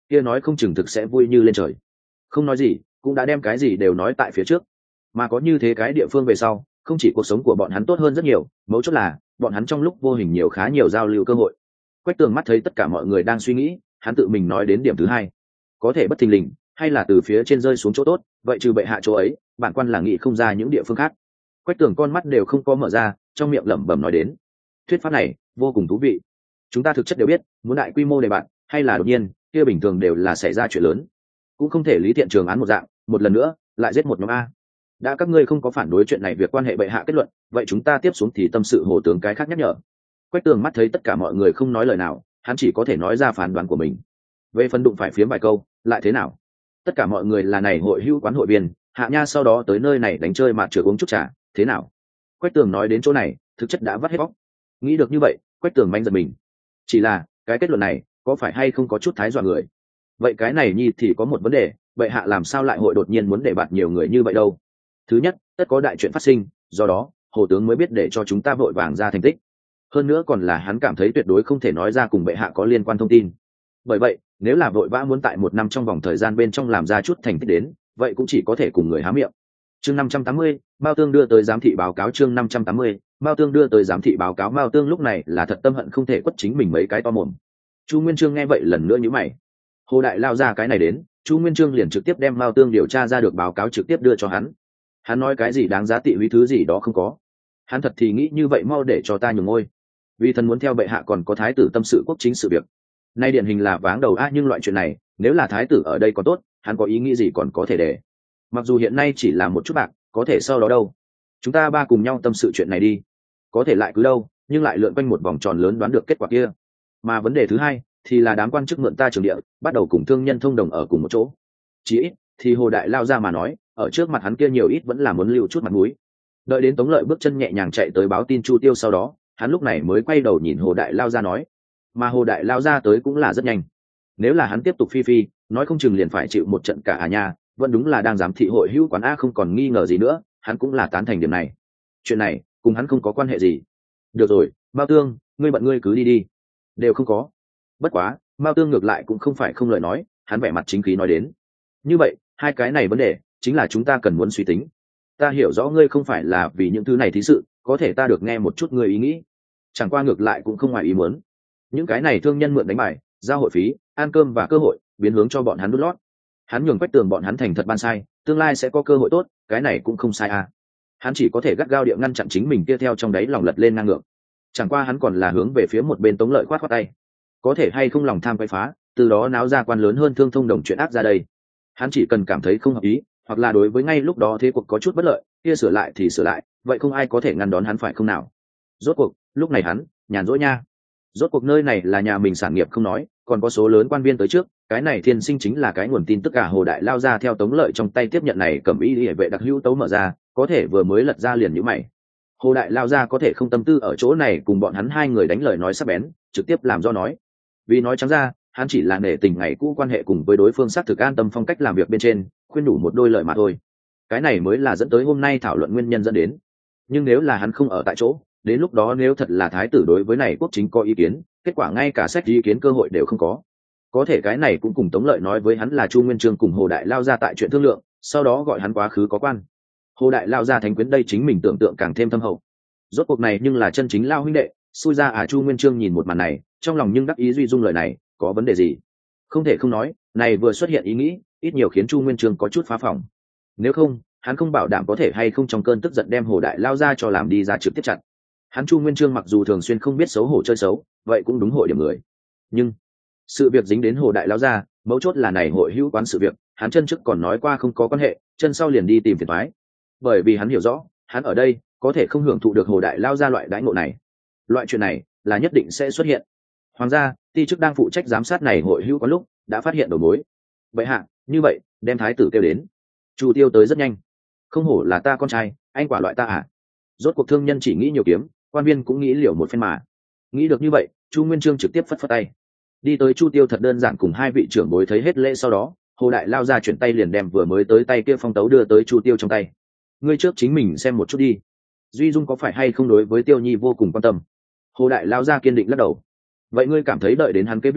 kia nói không chừng thực sẽ vui như lên trời. Không nói gì cũng đã đem cái gì đều nói tại phía trước, mà có như thế cái địa phương về sau, không chỉ cuộc sống của bọn hắn tốt hơn rất nhiều, mấu chốt là bọn hắn trong lúc vô hình nhiều khá nhiều giao lưu cơ hội. Quách Tường mắt thấy tất cả mọi người đang suy nghĩ, hắn tự mình nói đến điểm thứ hai, có thể bất thình lình hay là từ phía trên rơi xuống chỗ tốt, vậy trừ bệ hạ chỗ ấy, bản quan là nghĩ không ra những địa phương khác. Quách Tường con mắt đều không có mở ra, trong miệng lẩm bẩm nói đến, thuyết pháp này vô cùng thú vị. Chúng ta thực chất đều biết, muốn đại quy mô đề bạn hay là đột nhiên, kia bình thường đều là xảy ra chuyện lớn, cũng không thể lý thiện trường án một dạng, một lần nữa lại giết một nhóm a. Đã các ngươi không có phản đối chuyện này việc quan hệ bệ hạ kết luận, vậy chúng ta tiếp xuống thì tâm sự hồ tướng cái khác nhắc nhở. Quách Tường mắt thấy tất cả mọi người không nói lời nào, hắn chỉ có thể nói ra phán đoán của mình. Về phần đụng phải phiếm vài câu lại thế nào, tất cả mọi người là này hội hữu quán hội viên, hạ nha sau đó tới nơi này đánh chơi mà chưa uống chút trà, thế nào? Quách Tường nói đến chỗ này thực chất đã vắt hết bóc. Nghĩ được như vậy, Quách Tường manh giật mình. Chỉ là cái kết luận này có phải hay không có chút thái dọa người? Vậy cái này nhi thì có một vấn đề, bệ hạ làm sao lại hội đột nhiên muốn để bạt nhiều người như vậy đâu? Thứ nhất, tất có đại chuyện phát sinh, do đó hồ tướng mới biết để cho chúng ta vội vàng ra thành tích. Hơn nữa còn là hắn cảm thấy tuyệt đối không thể nói ra cùng bệ hạ có liên quan thông tin. Bởi vậy nếu là vội vã muốn tại một năm trong vòng thời gian bên trong làm ra chút thành tích đến, vậy cũng chỉ có thể cùng người há miệng. Chương năm trăm tám mươi, Mao Tương đưa tới giám thị báo cáo. Chương năm trăm tám mươi, Mao Tương đưa tới giám thị báo cáo. Mao Tương lúc này là thật tâm hận không thể quất chính mình mấy cái to mồm. Chu Nguyên Chương nghe vậy lần nữa nhíu mày. Hồ đại lao ra cái này đến, Chu Nguyên Chương liền trực tiếp đem Mao Tương điều tra ra được báo cáo trực tiếp đưa cho hắn. Hắn nói cái gì đáng giá tị húy thứ gì đó không có. Hắn thật thì nghĩ như vậy mau để cho ta nhường ngôi. Vì thần muốn theo bệ hạ còn có thái tử tâm sự quốc chính sự việc. Nay điển hình là váng đầu a, nhưng loại chuyện này, nếu là thái tử ở đây còn tốt, hắn có ý nghĩ gì còn có thể để. Mặc dù hiện nay chỉ là một chút bạc, có thể sau đó đâu. Chúng ta ba cùng nhau tâm sự chuyện này đi. Có thể lại cứ đâu, nhưng lại lượn quanh một vòng tròn lớn đoán được kết quả kia. Mà vấn đề thứ hai thì là đám quan chức mượn ta trường địa, bắt đầu cùng thương nhân thông đồng ở cùng một chỗ. Chỉ ít thì Hồ đại lao ra mà nói, ở trước mặt hắn kia nhiều ít vẫn là muốn lưu chút mặt mũi. Đợi đến Tống Lợi bước chân nhẹ nhàng chạy tới báo tin Chu Tiêu sau đó, hắn lúc này mới quay đầu nhìn Hồ đại lao ra nói, mà Hồ đại lao ra tới cũng là rất nhanh. Nếu là hắn tiếp tục phi phi, nói không chừng liền phải chịu một trận cả à nhà, vẫn đúng là đang giám thị hội hữu quán a, không còn nghi ngờ gì nữa, hắn cũng là tán thành điểm này. Chuyện này cùng hắn không có quan hệ gì. Được rồi, Mao Tương, ngươi bận ngươi cứ đi đi. Đều không có. Bất quá, Mao Tương ngược lại cũng không phải không lời nói, hắn vẻ mặt chính khí nói đến. Như vậy, hai cái này vấn đề chính là chúng ta cần muốn suy tính. Ta hiểu rõ ngươi không phải là vì những thứ này thí sự, có thể ta được nghe một chút ngươi ý nghĩ. Chẳng qua ngược lại cũng không ngoài ý muốn. Những cái này thương nhân mượn đánh bài, giao hội phí, ăn cơm và cơ hội, biến hướng cho bọn hắn đút lót. Hắn nhường Quách Tường bọn hắn thành thật ban sai, tương lai sẽ có cơ hội tốt, cái này cũng không sai à. Hắn chỉ có thể gắt gao địa ngăn chặn chính mình kia theo trong đáy lòng lật lên ngang ngược. Chẳng qua hắn còn là hướng về phía một bên Tống Lợi khoát khoát tay. Có thể hay không lòng tham quay phá, từ đó náo ra quan lớn hơn thương thông đồng chuyện ác ra đây. Hắn chỉ cần cảm thấy không hợp ý, hoặc là đối với ngay lúc đó thế cuộc có chút bất lợi, kia sửa lại thì sửa lại, vậy không ai có thể ngăn đón hắn phải không nào. Rốt cuộc lúc này hắn nhàn rỗi nha. Rốt cuộc nơi này là nhà mình sản nghiệp không nói, còn có số lớn quan viên tới trước, cái này thiên sinh chính là cái nguồn tin tức cả Hồ đại lao ra theo Tống Lợi trong tay tiếp nhận này, cầm ý địa vệ đặc hữu tấu mở ra, có thể vừa mới lật ra liền nhíu mày. Hồ đại lao ra có thể không tâm tư ở chỗ này cùng bọn hắn hai người đánh lời nói sắc bén, trực tiếp làm do nói. Vì nói trắng ra, hắn chỉ là nể tình ngày cũ quan hệ cùng với đối phương xác thực an tâm phong cách làm việc bên trên, khuyên đủ một đôi lời mà thôi. Cái này mới là dẫn tới hôm nay thảo luận nguyên nhân dẫn đến. Nhưng nếu là hắn không ở tại chỗ, đến lúc đó nếu thật là thái tử đối với này quốc chính có ý kiến, kết quả ngay cả xét ý kiến cơ hội đều không có. Có thể cái này cũng cùng Tống Lợi nói với hắn là Chu Nguyên Chương cùng Hồ đại lao ra tại chuyện thương lượng, sau đó gọi hắn quá khứ có quan. Hồ đại lao ra thánh quyến đây chính mình tưởng tượng càng thêm thâm hậu. Rốt cuộc này nhưng là chân chính lao huynh đệ, xui ra à. Chu Nguyên Chương nhìn một màn này, trong lòng nhưng đắc ý duy dung lời này, có vấn đề gì? Không thể không nói, này vừa xuất hiện ý nghĩ, ít nhiều khiến Chu Nguyên Chương có chút phá phòng. Nếu không, hắn không bảo đảm có thể hay không trong cơn tức giận đem Hồ đại lao ra cho làm đi ra trực tiếp chặt. Hắn Chu Nguyên Chương mặc dù thường xuyên không biết xấu hổ chơi xấu, vậy cũng đúng hội điểm người. Nhưng sự việc dính đến Hồ đại lao ra, mấu chốt là này hội hữu quán sự việc, hắn chân trước còn nói qua không có quan hệ, chân sau liền đi tìm phiền toái. Bởi vì hắn hiểu rõ, hắn ở đây có thể không hưởng thụ được Hồ đại lao ra loại đãi ngộ này. Loại chuyện này là nhất định sẽ xuất hiện. Hoàng gia, ti chức đang phụ trách giám sát này hội hữu quán lúc đã phát hiện đầu mối. Vậy hạ, như vậy, đem thái tử kêu đến. Chu Tiêu tới rất nhanh. Không hổ là ta con trai, anh quả loại ta à? Rốt cuộc thương nhân chỉ nghĩ nhiều kiếm, quan viên cũng nghĩ liều một phen mà. Nghĩ được như vậy, Chu Nguyên Chương trực tiếp phất phất tay. Đi tới Chu Tiêu thật đơn giản cùng hai vị trưởng bối thấy hết lễ sau đó, Hồ đại lao ra chuyển tay liền đem vừa mới tới tay kia phong tấu đưa tới Chu Tiêu trong tay. Ngươi trước chính mình xem một chút đi. Duy Dung có phải hay không đối với Tiêu Nhi vô cùng quan tâm? Hồ đại lao ra kiên định lắc đầu. Vậy ngươi cảm thấy đợi đến hắn kế vị,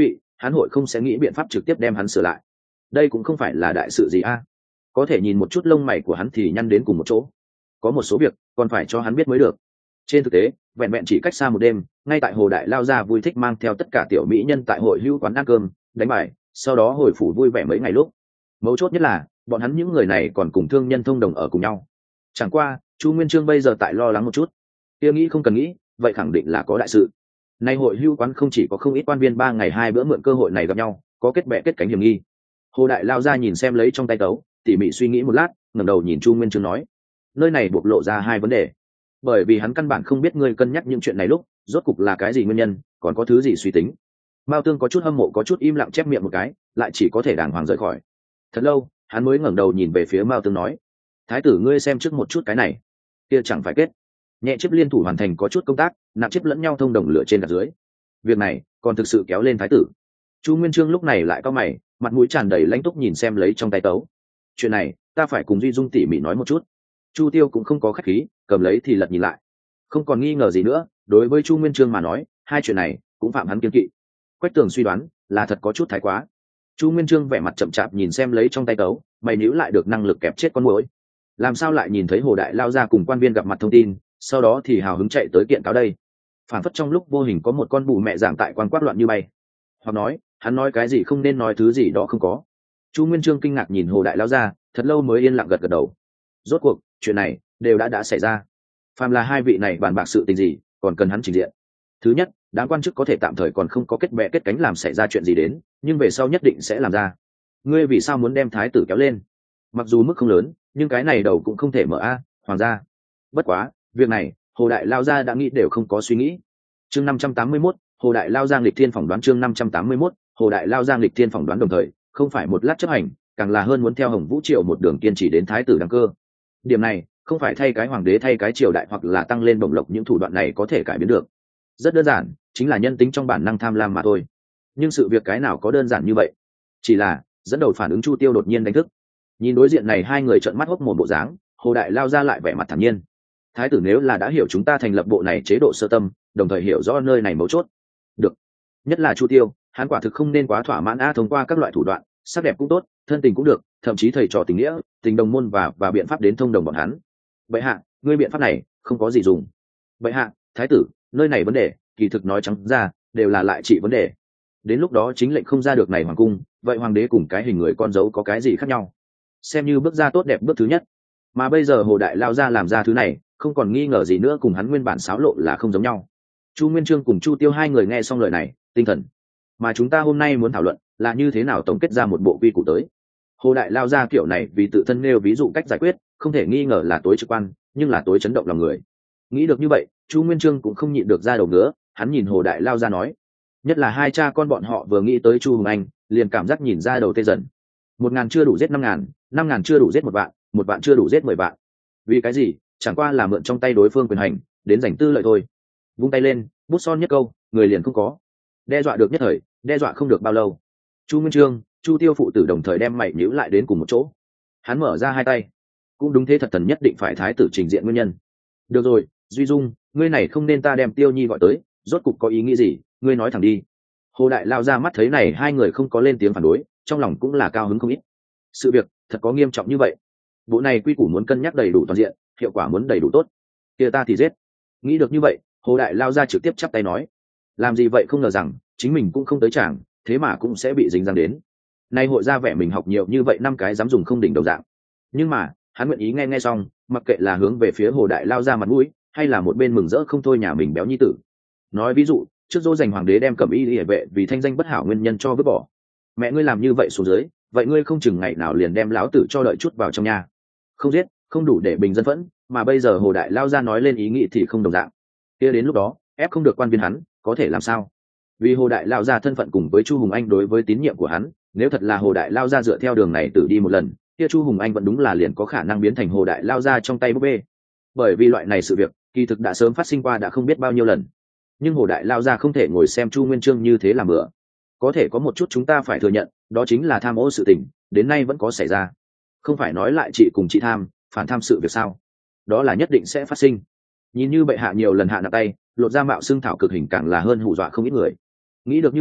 hắn hội không sẽ nghĩ biện pháp trực tiếp đem hắn sửa lại. Đây cũng không phải là đại sự gì a. Có thể nhìn một chút lông mày của hắn thì nhăn đến cùng một chỗ. Có một số việc còn phải cho hắn biết mới được. Trên thực tế, vẹn vẹn chỉ cách xa một đêm, ngay tại Hồ Đại Lao Gia vui thích mang theo tất cả tiểu mỹ nhân tại hội hữu quán ăn cơm, đánh bài, sau đó hồi phủ vui vẻ mấy ngày lúc. Mấu chốt nhất là, bọn hắn những người này còn cùng thương nhân thông đồng ở cùng nhau. Chẳng qua, Chu Nguyên Chương bây giờ tại lo lắng một chút. Kia nghĩ không cần nghĩ, vậy khẳng định là có đại sự. Nay hội hữu quán không chỉ có không ít quan viên ba ngày hai bữa mượn cơ hội này gặp nhau, có kết bè kết cánh hiểm nghi. Hồ Đại Lao Gia nhìn xem lấy trong tay tấu, tỉ mỉ suy nghĩ một lát, ngẩng đầu nhìn Chu Nguyên Chương nói: nơi này bộc lộ ra hai vấn đề. Bởi vì hắn căn bản không biết ngươi cân nhắc những chuyện này lúc rốt cục là cái gì nguyên nhân, còn có thứ gì suy tính. Mao Tương có chút hâm mộ có chút im lặng chép miệng một cái, lại chỉ có thể đàng hoàng rời khỏi. Thật lâu, hắn mới ngẩng đầu nhìn về phía Mao Tương nói: thái tử ngươi xem trước một chút cái này, kia chẳng phải kết nhẹ chiếc liên thủ hoàn thành có chút công tác, nặng chiếc lẫn nhau thông đồng lửa trên đặt dưới. Việc này còn thực sự kéo lên thái tử. Chu Nguyên Chương lúc này lại cau mày, mặt mũi tràn đầy lãnh túc nhìn xem lấy trong tay tấu. Chuyện này ta phải cùng Duy Dung tỉ mỉ nói một chút. Chu Tiêu cũng không có khách khí, cầm lấy thì lật nhìn lại, không còn nghi ngờ gì nữa. Đối với Chu Nguyên Chương mà nói, hai chuyện này cũng phạm hắn kiêng kỵ. Quách Tường suy đoán là thật có chút thái quá. Chu Nguyên Chương vẻ mặt chậm chạp nhìn xem lấy trong tay tấu, mày níu lại được năng lực kẹp chết con muỗi. Làm sao lại nhìn thấy Hồ Đại Lao Gia cùng quan viên gặp mặt thông tin, sau đó thì hào hứng chạy tới kiện cáo đây? Phản phất trong lúc vô hình có một con bù mẹ giảng tại quan quát loạn như bay. Hoặc nói, hắn nói cái gì không nên nói thứ gì đó không có. Chu Nguyên Chương kinh ngạc nhìn Hồ Đại Lao Gia, thật lâu mới yên lặng gật gật đầu. Rốt cuộc, chuyện này đều đã đã xảy ra. Phàm là hai vị này bàn bạc sự tình gì, còn cần hắn trình diện. Thứ nhất, đám quan chức có thể tạm thời còn không có kết bè kết cánh làm xảy ra chuyện gì đến, nhưng về sau nhất định sẽ làm ra. Ngươi vì sao muốn đem thái tử kéo lên? Mặc dù mức không lớn, nhưng cái này đầu cũng không thể mở a, hoàng gia. Bất quá, việc này, Hồ Đại Lao Gia đã nghĩ đều không có suy nghĩ. Chương năm trăm tám mươi mốt, Hồ Đại Lao Giang lịch thiên phỏng đoán chương năm trăm tám mươi mốt, Hồ Đại Lao Giang lịch thiên phỏng đoán đồng thời, không phải một lát chấp hành, càng là hơn muốn theo Hồng Vũ Triều một đường kiên trì đến thái tử đăng cơ. Điểm này, không phải thay cái hoàng đế thay cái triều đại hoặc là tăng lên bổng lộc, những thủ đoạn này có thể cải biến được. Rất đơn giản, chính là nhân tính trong bản năng tham lam mà thôi. Nhưng sự việc cái nào có đơn giản như vậy? Chỉ là, dẫn đầu phản ứng Chu Tiêu đột nhiên đánh thức. Nhìn đối diện này hai người trợn mắt hốc mồm bộ dáng, Hồ Đại Lao Ra lại vẻ mặt thản nhiên. Thái tử nếu là đã hiểu chúng ta thành lập bộ này chế độ sơ tâm, đồng thời hiểu rõ nơi này mấu chốt. Được. Nhất là Chu Tiêu, hắn quả thực không nên quá thỏa mãn a, thông qua các loại thủ đoạn, sắc đẹp cũng tốt, thân tình cũng được, thậm chí thầy trò tình nghĩa, tình đồng môn và và biện pháp đến thông đồng bọn hắn. Bệ hạ, ngươi biện pháp này không có gì dùng. Bệ hạ, thái tử, nơi này vấn đề, kỳ thực nói trắng ra, đều là lại trị vấn đề. Đến lúc đó chính lệnh không ra được này hoàng cung, vậy hoàng đế cùng cái hình người con dấu có cái gì khác nhau? Xem như bước ra tốt đẹp bước thứ nhất. Mà bây giờ Hồ Đại Lao Ra làm ra thứ này, không còn nghi ngờ gì nữa cùng hắn nguyên bản xáo lộ là không giống nhau. Chu Nguyên Chương cùng Chu Tiêu hai người nghe xong lời này, tinh thần. Mà chúng ta hôm nay muốn thảo luận là như thế nào tổng kết ra một bộ quy củ tới. Hồ Đại Lao Ra kiểu này vì tự thân nêu ví dụ cách giải quyết, không thể nghi ngờ là tối trực quan, nhưng là tối chấn động lòng người. Nghĩ được như vậy, Chu Nguyên Chương cũng không nhịn được ra đầu ngứa, hắn nhìn Hồ Đại Lao Ra nói, nhất là hai cha con bọn họ vừa nghĩ tới Chu Hùng Anh, liền cảm giác nhìn ra đầu tê dần. Một ngàn chưa đủ giết năm ngàn, năm ngàn chưa đủ giết một vạn, một vạn chưa đủ giết mười vạn. Vì cái gì? Chẳng qua là mượn trong tay đối phương quyền hành, đến giành tư lợi thôi. Vung tay lên, bút son nhất câu, người liền không có. Đe dọa được nhất thời, đe dọa không được bao lâu. Chu Nguyên Chương, Chu Tiêu phụ tử đồng thời đem mày nhíu lại đến cùng một chỗ. Hắn mở ra hai tay. Cũng đúng thế, thật thần nhất định phải thái tử trình diện nguyên nhân. Được rồi, Duy Dung, ngươi này không nên ta đem Tiêu Nhi gọi tới, rốt cục có ý nghĩ gì, ngươi nói thẳng đi. Hồ Đại Lao Ra mắt thấy này hai người không có lên tiếng phản đối, trong lòng cũng là cao hứng không ít. Sự việc thật có nghiêm trọng như vậy. Bộ này quy củ muốn cân nhắc đầy đủ toàn diện, hiệu quả muốn đầy đủ tốt. Kia ta thì giết. Nghĩ được như vậy, Hồ Đại Lao Ra trực tiếp chắp tay nói, làm gì vậy, không ngờ rằng chính mình cũng không tới chàng, thế mà cũng sẽ bị dính dáng đến. Nay hội ra vẻ mình học nhiều như vậy, năm cái dám dùng không đỉnh đầu dạng. Nhưng mà hắn nguyện ý nghe nghe xong, mặc kệ là hướng về phía Hồ Đại Lao Ra mặt mũi, hay là một bên mừng rỡ không thôi nhà mình béo nhi tử. Nói ví dụ, trước dỗ dành hoàng đế đem cẩm y liề vệ vì thanh danh bất hảo nguyên nhân cho vứt bỏ. Mẹ ngươi làm như vậy xuống dưới, vậy ngươi không chừng ngày nào liền đem lão tử cho đợi chút vào trong nhà. Không giết, không đủ để bình dân phẫn, mà bây giờ Hồ Đại Lao Ra nói lên ý nghĩ thì không đồng dạng. Kia đến lúc đó, ép không được quan viên hắn, có thể làm sao? Vì Hồ Đại Lao Ra thân phận cùng với Chu Hùng Anh đối với tín nhiệm của hắn, nếu thật là Hồ Đại Lao Ra dựa theo đường này tự đi một lần, kia Chu Hùng Anh vẫn đúng là liền có khả năng biến thành Hồ Đại Lao Ra trong tay búp bê. Bởi vì loại này sự việc, kỳ thực đã sớm phát sinh qua đã không biết bao nhiêu lần. Nhưng Hồ Đại Lao Ra không thể ngồi xem Chu Nguyên Chương như thế làm bữa. Có thể có một chút chúng ta phải thừa nhận, đó chính là tham ô sự tình, đến nay vẫn có xảy ra. Không phải nói lại chị cùng chị tham, phản tham sự việc sao? Đó là nhất định sẽ phát sinh. Nhìn như bệ hạ nhiều lần hạ nặng tay, lột ra mạo xương thảo cực hình càng là hơn hù dọa không ít người. Nghĩ được như vậy,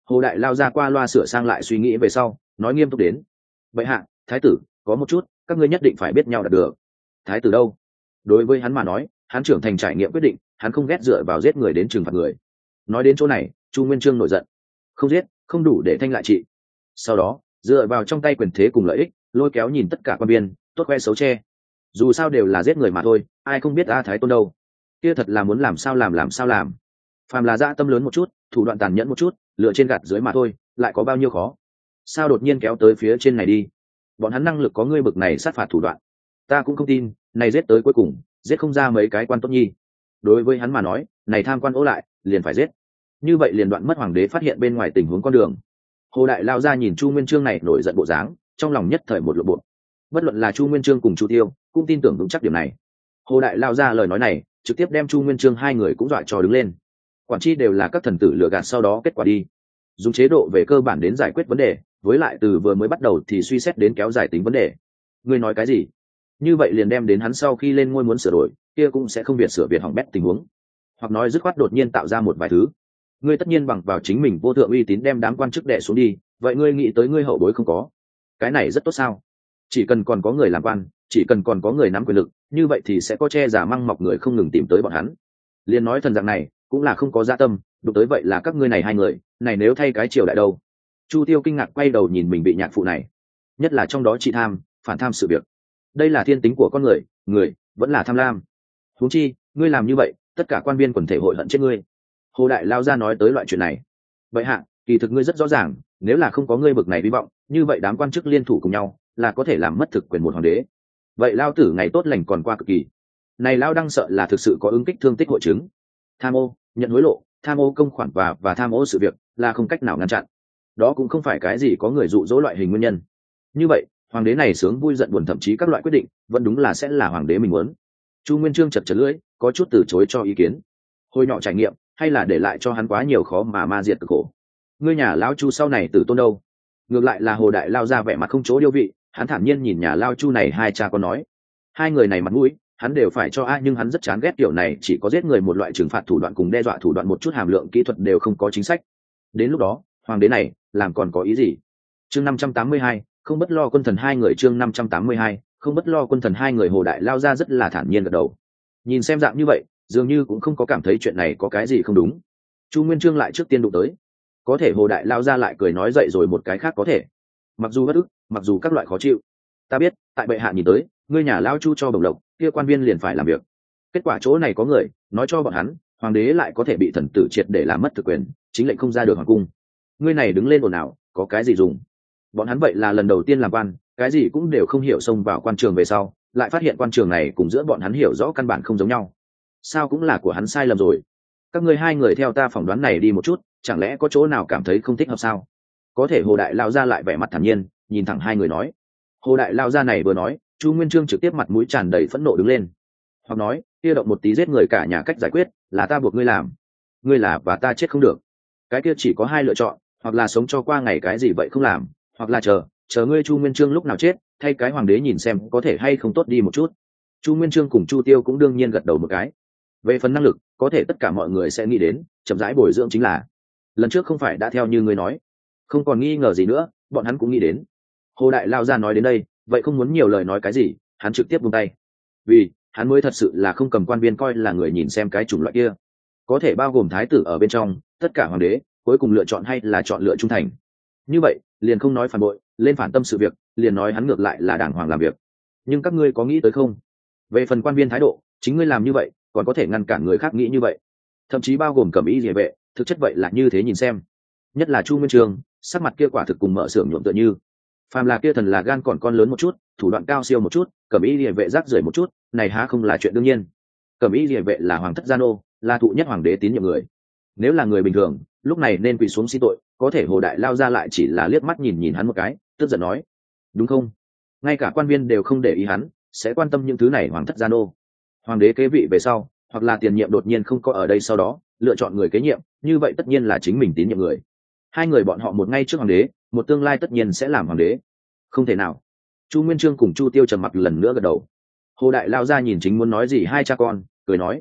Hồ đại lao ra qua loa sửa sang lại suy nghĩ về sau nói nghiêm túc đến: vậy hạ thái tử, có một chút các ngươi nhất định phải biết nhau đạt được. Thái tử đâu? Đối với hắn mà nói, hắn trưởng thành trải nghiệm quyết định, hắn không ghét dựa vào giết người đến trừng phạt người. Nói đến chỗ này, Chu Nguyên Chương nổi giận: không giết không đủ để thanh lại trị. Sau đó dựa vào trong tay quyền thế cùng lợi ích, lôi kéo nhìn tất cả quan viên tốt khoe xấu che. Dù sao đều là giết người mà thôi, ai không biết A Thái Tôn đâu. Kia thật là muốn làm sao làm làm sao làm. Phàm là dã tâm lớn một chút, thủ đoạn tàn nhẫn một chút, lựa trên gạt dưới mà thôi, lại có bao nhiêu khó. Sao đột nhiên kéo tới phía trên này đi? Bọn hắn năng lực có ngươi bực này sát phạt thủ đoạn, ta cũng không tin. Này giết tới cuối cùng giết không ra mấy cái quan tốt nhi. Đối với hắn mà nói, này tham quan ố lại liền phải giết. Như vậy liền đoạn mất hoàng đế phát hiện bên ngoài tình huống con đường. Hồ đại lao ra nhìn Chu Nguyên Chương này nổi giận bộ dáng, trong lòng nhất thời một lộ bộ. Bất luận là Chu Nguyên Chương cùng Chu Tiêu cũng tin tưởng vững chắc điểm này. Hồ đại lao ra lời nói này trực tiếp đem Chu Nguyên Chương hai người cũng dọa cho đứng lên. Quản chi đều là các thần tử lừa gạt sau đó kết quả đi, dùng chế độ về cơ bản đến giải quyết vấn đề, với lại từ vừa mới bắt đầu thì suy xét đến kéo dài tính vấn đề. Ngươi nói cái gì? Như vậy liền đem đến hắn sau khi lên ngôi muốn sửa đổi, kia cũng sẽ không việt sửa việt hỏng bét tình huống, hoặc nói dứt khoát đột nhiên tạo ra một vài thứ. Ngươi tất nhiên bằng vào chính mình vô thượng uy tín đem đám quan chức đè xuống đi, vậy ngươi nghĩ tới ngươi hậu bối không có? Cái này rất tốt sao? Chỉ cần còn có người làm quan, chỉ cần còn có người nắm quyền lực, như vậy thì sẽ có che giả măng mọc người không ngừng tìm tới bọn hắn. Liên nói thần dạng này cũng là không có dạ tâm, đụng tới vậy là các ngươi này hai người, này nếu thay cái triều đại đâu? Chu Tiêu kinh ngạc quay đầu nhìn mình bị nhạc phụ này, nhất là trong đó chị tham, phản tham sự việc. Đây là thiên tính của con người, người vẫn là tham lam. Huống chi, ngươi làm như vậy, tất cả quan viên quần thể hội hận chết ngươi. Hồ đại lao ra nói tới loại chuyện này. Vậy hạ, kỳ thực ngươi rất rõ ràng, nếu là không có ngươi bực này hy vọng, như vậy đám quan chức liên thủ cùng nhau, là có thể làm mất thực quyền một hoàng đế. Vậy lao tử ngày tốt lành còn qua cực kỳ. Này lao đang sợ là thực sự có ứng kích thương tích hội chứng. Tham ô, nhận hối lộ, tham ô công khoản và và tham ô sự việc là không cách nào ngăn chặn. Đó cũng không phải cái gì có người dụ dỗ loại hình nguyên nhân. Như vậy, hoàng đế này sướng vui giận buồn thậm chí các loại quyết định, vẫn đúng là sẽ là hoàng đế mình muốn. Chu Nguyên Chương chật chật lưỡi, có chút từ chối cho ý kiến. Hồi nhỏ trải nghiệm, hay là để lại cho hắn quá nhiều khó mà ma diệt cực khổ. Ngươi nhà lão Chu sau này tử tôn đâu? Ngược lại là Hồ đại lao ra vẻ mặt không chỗ điêu vị, hắn thản nhiên nhìn nhà lao Chu này hai cha con nói, hai người này mặt mũi hắn đều phải cho a, nhưng hắn rất chán ghét kiểu này chỉ có giết người một loại trừng phạt thủ đoạn cùng đe dọa thủ đoạn một chút hàm lượng kỹ thuật đều không có chính sách. Đến lúc đó hoàng đế này làm còn có ý gì? Chương năm trăm tám mươi hai, không bất lo quân thần hai người. Chương năm trăm tám mươi hai, không bất lo quân thần hai người. Hồ đại lao ra rất là thản nhiên gật đầu, nhìn xem dạng như vậy dường như cũng không có cảm thấy chuyện này có cái gì không đúng. Chu Nguyên Chương lại trước tiên đụng tới, có thể Hồ đại lao ra lại cười nói dậy rồi một cái khác có thể. Mặc dù bất ức, mặc dù các loại khó chịu, ta biết tại bệ hạ nhìn tới ngươi nhà lao Chu cho bổng lộc, kia quan viên liền phải làm việc. Kết quả chỗ này có người nói cho bọn hắn hoàng đế lại có thể bị thần tử triệt để làm mất thực quyền, chính lệnh không ra được hoàng cung. Ngươi này đứng lên ồn ào có cái gì dùng? Bọn hắn vậy là lần đầu tiên làm quan, cái gì cũng đều không hiểu, xông vào quan trường về sau lại phát hiện quan trường này cùng giữa bọn hắn hiểu rõ căn bản không giống nhau. Sao cũng là của hắn sai lầm rồi. Các ngươi hai người theo ta phỏng đoán này đi một chút, chẳng lẽ có chỗ nào cảm thấy không thích hợp sao? Có thể Hồ đại lao ra lại vẻ mặt thản nhiên nhìn thẳng hai người nói. Hồ đại lao ra này vừa nói, Chu Nguyên Chương trực tiếp mặt mũi tràn đầy phẫn nộ đứng lên, hoặc nói kia động một tí giết người cả nhà cách giải quyết là ta buộc ngươi làm, ngươi là và ta chết không được. Cái kia chỉ có hai lựa chọn, hoặc là sống cho qua ngày cái gì vậy không làm, hoặc là chờ chờ ngươi Chu Nguyên Chương lúc nào chết, thay cái hoàng đế nhìn xem có thể hay không tốt đi một chút. Chu Nguyên Chương cùng Chu Tiêu cũng đương nhiên gật đầu một cái. Về phần năng lực, có thể tất cả mọi người sẽ nghĩ đến chậm rãi bồi dưỡng chính là. Lần trước không phải đã theo như ngươi nói, không còn nghi ngờ gì nữa, bọn hắn cũng nghĩ đến. Hồ đại lao ra nói đến đây, vậy không muốn nhiều lời nói cái gì, hắn trực tiếp buông tay. Vì hắn mới thật sự là không cầm quan viên coi là người nhìn xem cái chủng loại kia, có thể bao gồm thái tử ở bên trong, tất cả hoàng đế cuối cùng lựa chọn hay là chọn lựa trung thành. Như vậy liền không nói phản bội lên phản tâm sự việc, liền nói hắn ngược lại là đàng hoàng làm việc. Nhưng các ngươi có nghĩ tới không, về phần quan viên thái độ, chính ngươi làm như vậy còn có thể ngăn cản người khác nghĩ như vậy, thậm chí bao gồm cẩm y địa vệ, thực chất vậy là như thế nhìn xem. Nhất là Chu Nguyên Chương, sắc mặt kia quả thực cùng mở xưởng nhuộm tựa như. Phàm là kia thần là gan còn con lớn một chút, thủ đoạn cao siêu một chút, cẩm y địa vệ rác rưởi một chút, này há không là chuyện đương nhiên. Cẩm y địa vệ là hoàng thất gia nô, là thụ nhất hoàng đế tín nhiệm người. Nếu là người bình thường lúc này nên quỳ xuống xin tội, có thể Hồ đại lao ra lại chỉ là liếc mắt nhìn nhìn hắn một cái, tức giận nói, đúng không, ngay cả quan viên đều không để ý hắn, sẽ quan tâm những thứ này hoàng thất gia nô. Hoàng đế kế vị về sau, hoặc là tiền nhiệm đột nhiên không có ở đây, sau đó lựa chọn người kế nhiệm, như vậy tất nhiên là chính mình tín nhiệm người. Hai người bọn họ một ngay trước hoàng đế, một tương lai tất nhiên sẽ làm hoàng đế. Không thể nào. Chu Nguyên Chương cùng Chu Tiêu trầm mặc lần nữa gật đầu. Hồ đại lao ra nhìn chính muốn nói gì hai cha con, cười nói,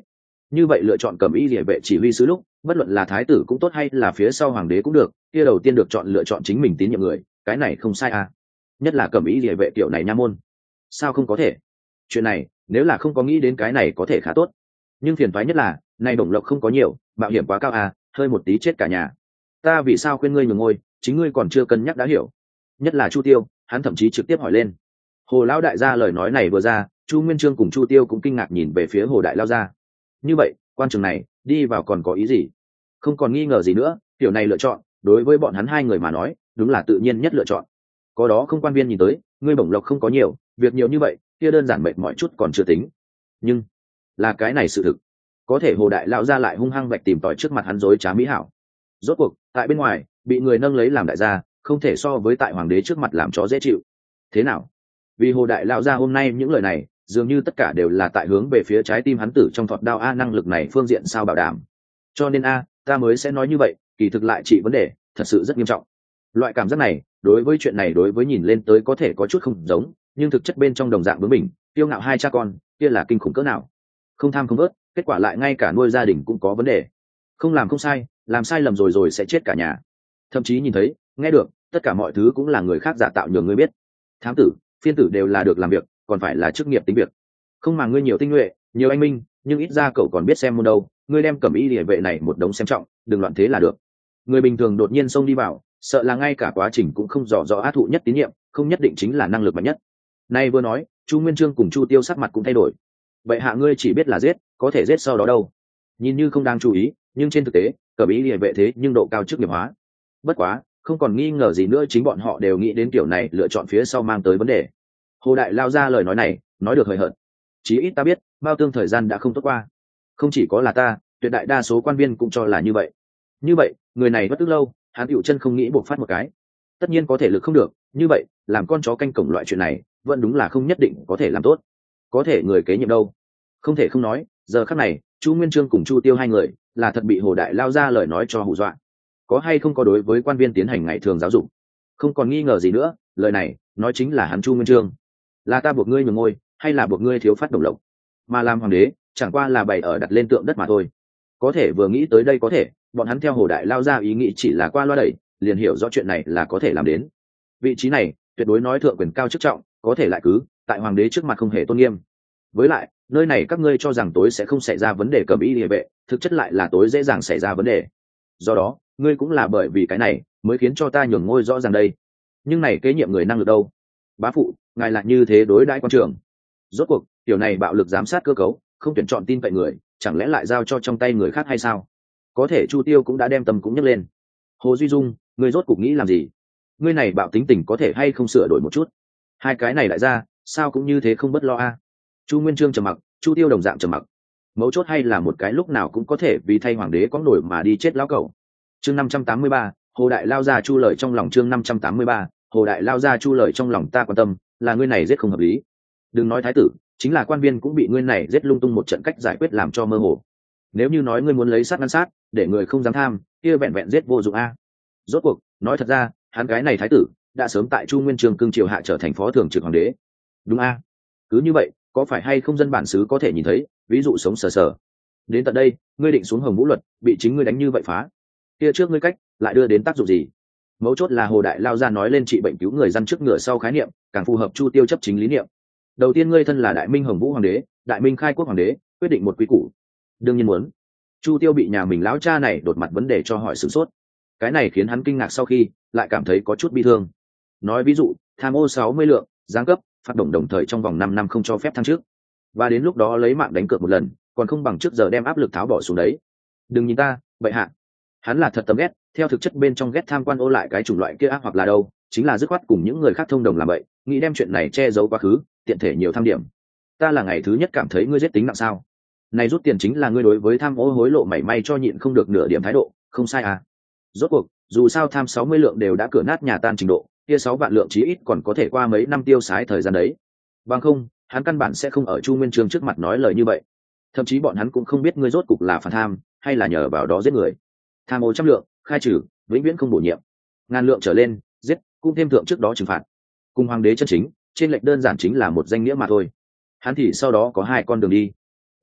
như vậy lựa chọn cẩm y địa vệ chỉ huy sứ lúc, bất luận là thái tử cũng tốt hay là phía sau hoàng đế cũng được, kia đầu tiên được chọn lựa chọn chính mình tín nhiệm người, cái này không sai à. Nhất là cẩm y địa vệ kiểu này nha môn, sao không có thể. Chuyện này nếu là không có nghĩ đến cái này có thể khá tốt, nhưng phiền toái nhất là này bổng lộc không có nhiều, mạo hiểm quá cao à, hơi một tí chết cả nhà. Ta vì sao khuyên ngươi nhường ngôi, chính ngươi còn chưa cân nhắc đã hiểu. Nhất là Chu Tiêu, hắn thậm chí trực tiếp hỏi lên. Hồ lão đại gia lời nói này vừa ra, Chu Nguyên Chương cùng Chu Tiêu cũng kinh ngạc nhìn về phía Hồ đại lao gia. Như vậy quan trường này đi vào còn có ý gì? Không còn nghi ngờ gì nữa, kiểu này lựa chọn đối với bọn hắn hai người mà nói đúng là tự nhiên nhất lựa chọn. Có đó không quan viên nhìn tới, ngươi bổng lộc không có nhiều, việc nhiều như vậy kia đơn giản mệt mỏi chút còn chưa tính, nhưng là cái này sự thực. Có thể Hồ đại lão gia lại hung hăng vạch tìm tòi trước mặt hắn dối trá mỹ hảo. Rốt cuộc tại bên ngoài bị người nâng lấy làm đại gia, không thể so với tại hoàng đế trước mặt làm chó dễ chịu. Thế nào? Vì Hồ đại lão gia hôm nay những lời này dường như tất cả đều là tại hướng về phía trái tim hắn tử trong thọt đao a, năng lực này phương diện sao bảo đảm. Cho nên a, ta mới sẽ nói như vậy, kỳ thực lại trị vấn đề thật sự rất nghiêm trọng. Loại cảm giác này đối với chuyện này đối với nhìn lên tới có thể có chút không giống, nhưng thực chất bên trong đồng dạng bướng bỉnh kiêu ngạo hai cha con kia là kinh khủng cỡ nào. Không tham không vớt, kết quả lại ngay cả nuôi gia đình cũng có vấn đề. Không làm không sai, làm sai lầm rồi rồi sẽ chết cả nhà. Thậm chí nhìn thấy nghe được tất cả mọi thứ cũng là người khác giả tạo nhường ngươi biết. Thám tử phiên tử đều là được làm việc, còn phải là chức nghiệp tính việc. Không mà ngươi nhiều tinh nhuệ nhiều anh minh, nhưng ít ra cậu còn biết xem môn đâu. Ngươi đem cẩm y địa vệ này một đống xem trọng, đừng loạn thế là được. Người bình thường đột nhiên xông đi vào, sợ là ngay cả quá trình cũng không rõ rõ á thụ nhất tín nhiệm, không nhất định chính là năng lực mạnh nhất. Nay vừa nói, Chu Nguyên Chương cùng Chu Tiêu sắc mặt cũng thay đổi. Vậy hạ ngươi chỉ biết là giết, có thể giết sau đó đâu? Nhìn như không đang chú ý, nhưng trên thực tế cẩm y địa vệ thế nhưng độ cao chức nghiệp hóa. Bất quá không còn nghi ngờ gì nữa, chính bọn họ đều nghĩ đến kiểu này lựa chọn phía sau mang tới vấn đề. Hồ đại lao ra lời nói này nói được hời hợt, chí ít ta biết bao tương thời gian đã không tốt qua. Không chỉ có là ta, tuyệt đại đa số quan viên cũng cho là như vậy. Như vậy người này bất tức lâu, hắn tựu chân không nghĩ buộc phát một cái. Tất nhiên có thể lực không được, như vậy làm con chó canh cổng loại chuyện này vẫn đúng là không nhất định có thể làm tốt. Có thể người kế nhiệm đâu? Không thể không nói, giờ khắc này Chu Nguyên Chương cùng Chu Tiêu hai người là thật bị Hồ đại lao ra lời nói cho hù dọa. Có hay không có đối với quan viên tiến hành ngày thường giáo dục? Không còn nghi ngờ gì nữa, lời này nói chính là hắn Chu Nguyên Chương. Là ta buộc ngươi nhường ngôi, hay là buộc ngươi thiếu phát đồng lộc? Mà làm hoàng đế chẳng qua là bày ở đặt lên tượng đất mà thôi. Có thể vừa nghĩ tới đây, có thể bọn hắn theo Hồ đại lao ra ý nghĩ chỉ là qua loa đẩy, liền hiểu rõ chuyện này là có thể làm đến. Vị trí này tuyệt đối nói thượng quyền cao chức trọng, có thể lại cứ tại hoàng đế trước mặt không hề tôn nghiêm. Với lại nơi này các ngươi cho rằng tối sẽ không xảy ra vấn đề cẩm y địa vệ, thực chất lại là tối dễ dàng xảy ra vấn đề. Do đó ngươi cũng là bởi vì cái này mới khiến cho ta nhường ngôi rõ ràng đây. Nhưng này kế nhiệm người năng lực đâu? Bá phụ, ngài lại như thế đối đãi quan trường. Rốt cuộc kiểu này bạo lực giám sát cơ cấu, không tuyển chọn tin cậy người, chẳng lẽ lại giao cho trong tay người khác hay sao? Có thể Chu Tiêu cũng đã đem tâm cũng nhấc lên. Hồ Duy Dung, ngươi rốt cuộc nghĩ làm gì? Ngươi này bạo tính tình có thể hay không sửa đổi một chút? Hai cái này lại ra sao cũng như thế không bất lo a. Chu Nguyên Chương trầm mặc, Chu Tiêu đồng dạng trầm mặc. Mấu chốt hay là một cái lúc nào cũng có thể vì thay hoàng đế có nổi mà đi chết lão cẩu. Chương năm trăm tám mươi ba, Hồ đại lao ra chu lời trong lòng. Chương năm trăm tám mươi ba, Hồ đại lao ra chu lời trong lòng. Ta quan tâm là ngươi này giết không hợp lý. Đừng nói thái tử, chính là quan viên cũng bị ngươi này giết lung tung một trận cách giải quyết làm cho mơ hồ. Nếu như nói ngươi muốn lấy sát ngăn sát, để người không dám tham, kia vẹn vẹn giết vô dụng a. Rốt cuộc nói thật ra, hắn cái này thái tử đã sớm tại Chu Nguyên Chương cương triều hạ trở thành phó thường trực hoàng đế. Đúng a? Cứ như vậy có phải hay không dân bản xứ có thể nhìn thấy ví dụ sống sờ sờ. Đến tận đây ngươi định xuống Hồng Vũ luật, bị chính ngươi đánh như vậy phá, kia trước ngươi cách lại đưa đến tác dụng gì? Mấu chốt là Hồ đại lao ra nói lên trị bệnh cứu người dân trước ngựa sau khái niệm càng phù hợp Chu Tiêu chấp chính lý niệm. Đầu tiên ngươi thân là đại minh Hồng Vũ hoàng đế, đại minh khai quốc hoàng đế, quyết định một quy củ. Đương nhiên muốn. Chu Tiêu bị nhà mình lão cha này đột mặt vấn đề cho hỏi sửng sốt. Cái này khiến hắn kinh ngạc, sau khi lại cảm thấy có chút bi thương. Nói ví dụ tham ô sáu mươi lượng, giáng cấp, phát động đồng thời trong vòng năm năm không cho phép thăng chức, và đến lúc đó lấy mạng đánh cược một lần, còn không bằng trước giờ đem áp lực tháo bỏ xuống đấy. Đừng nhìn ta vậy hạ, hắn là thật tâm ghét, theo thực chất bên trong ghét tham quan ô lại cái chủng loại kia ác, hoặc là đâu chính là dứt khoát cùng những người khác thông đồng làm vậy, nghĩ đem chuyện này che giấu quá khứ, tiện thể nhiều tham điểm. Ta là ngày thứ nhất cảm thấy ngươi giết tính nặng sao? Này rút tiền chính là ngươi đối với tham ô hối lộ mảy may cho nhịn không được nửa điểm thái độ, không sai à? Rốt cuộc dù sao tham sáu mươi lượng đều đã cửa nát nhà tan trình độ, kia sáu vạn lượng chí ít còn có thể qua mấy năm tiêu xái thời gian đấy. Bằng không hắn căn bản sẽ không ở Chu Nguyên Chương trước mặt nói lời như vậy. Thậm chí bọn hắn cũng không biết ngươi rốt cục là phản tham hay là nhờ vào đó giết người. Tham ô trăm lượng khai trừ, vĩnh viễn không bổ nhiệm. Ngàn lượng trở lên giết, cũng thêm thượng trước đó trừng phạt. Cùng hoàng đế chân chính trên lệch đơn giản chính là một danh nghĩa mà thôi. Hắn thì sau đó có hai con đường đi.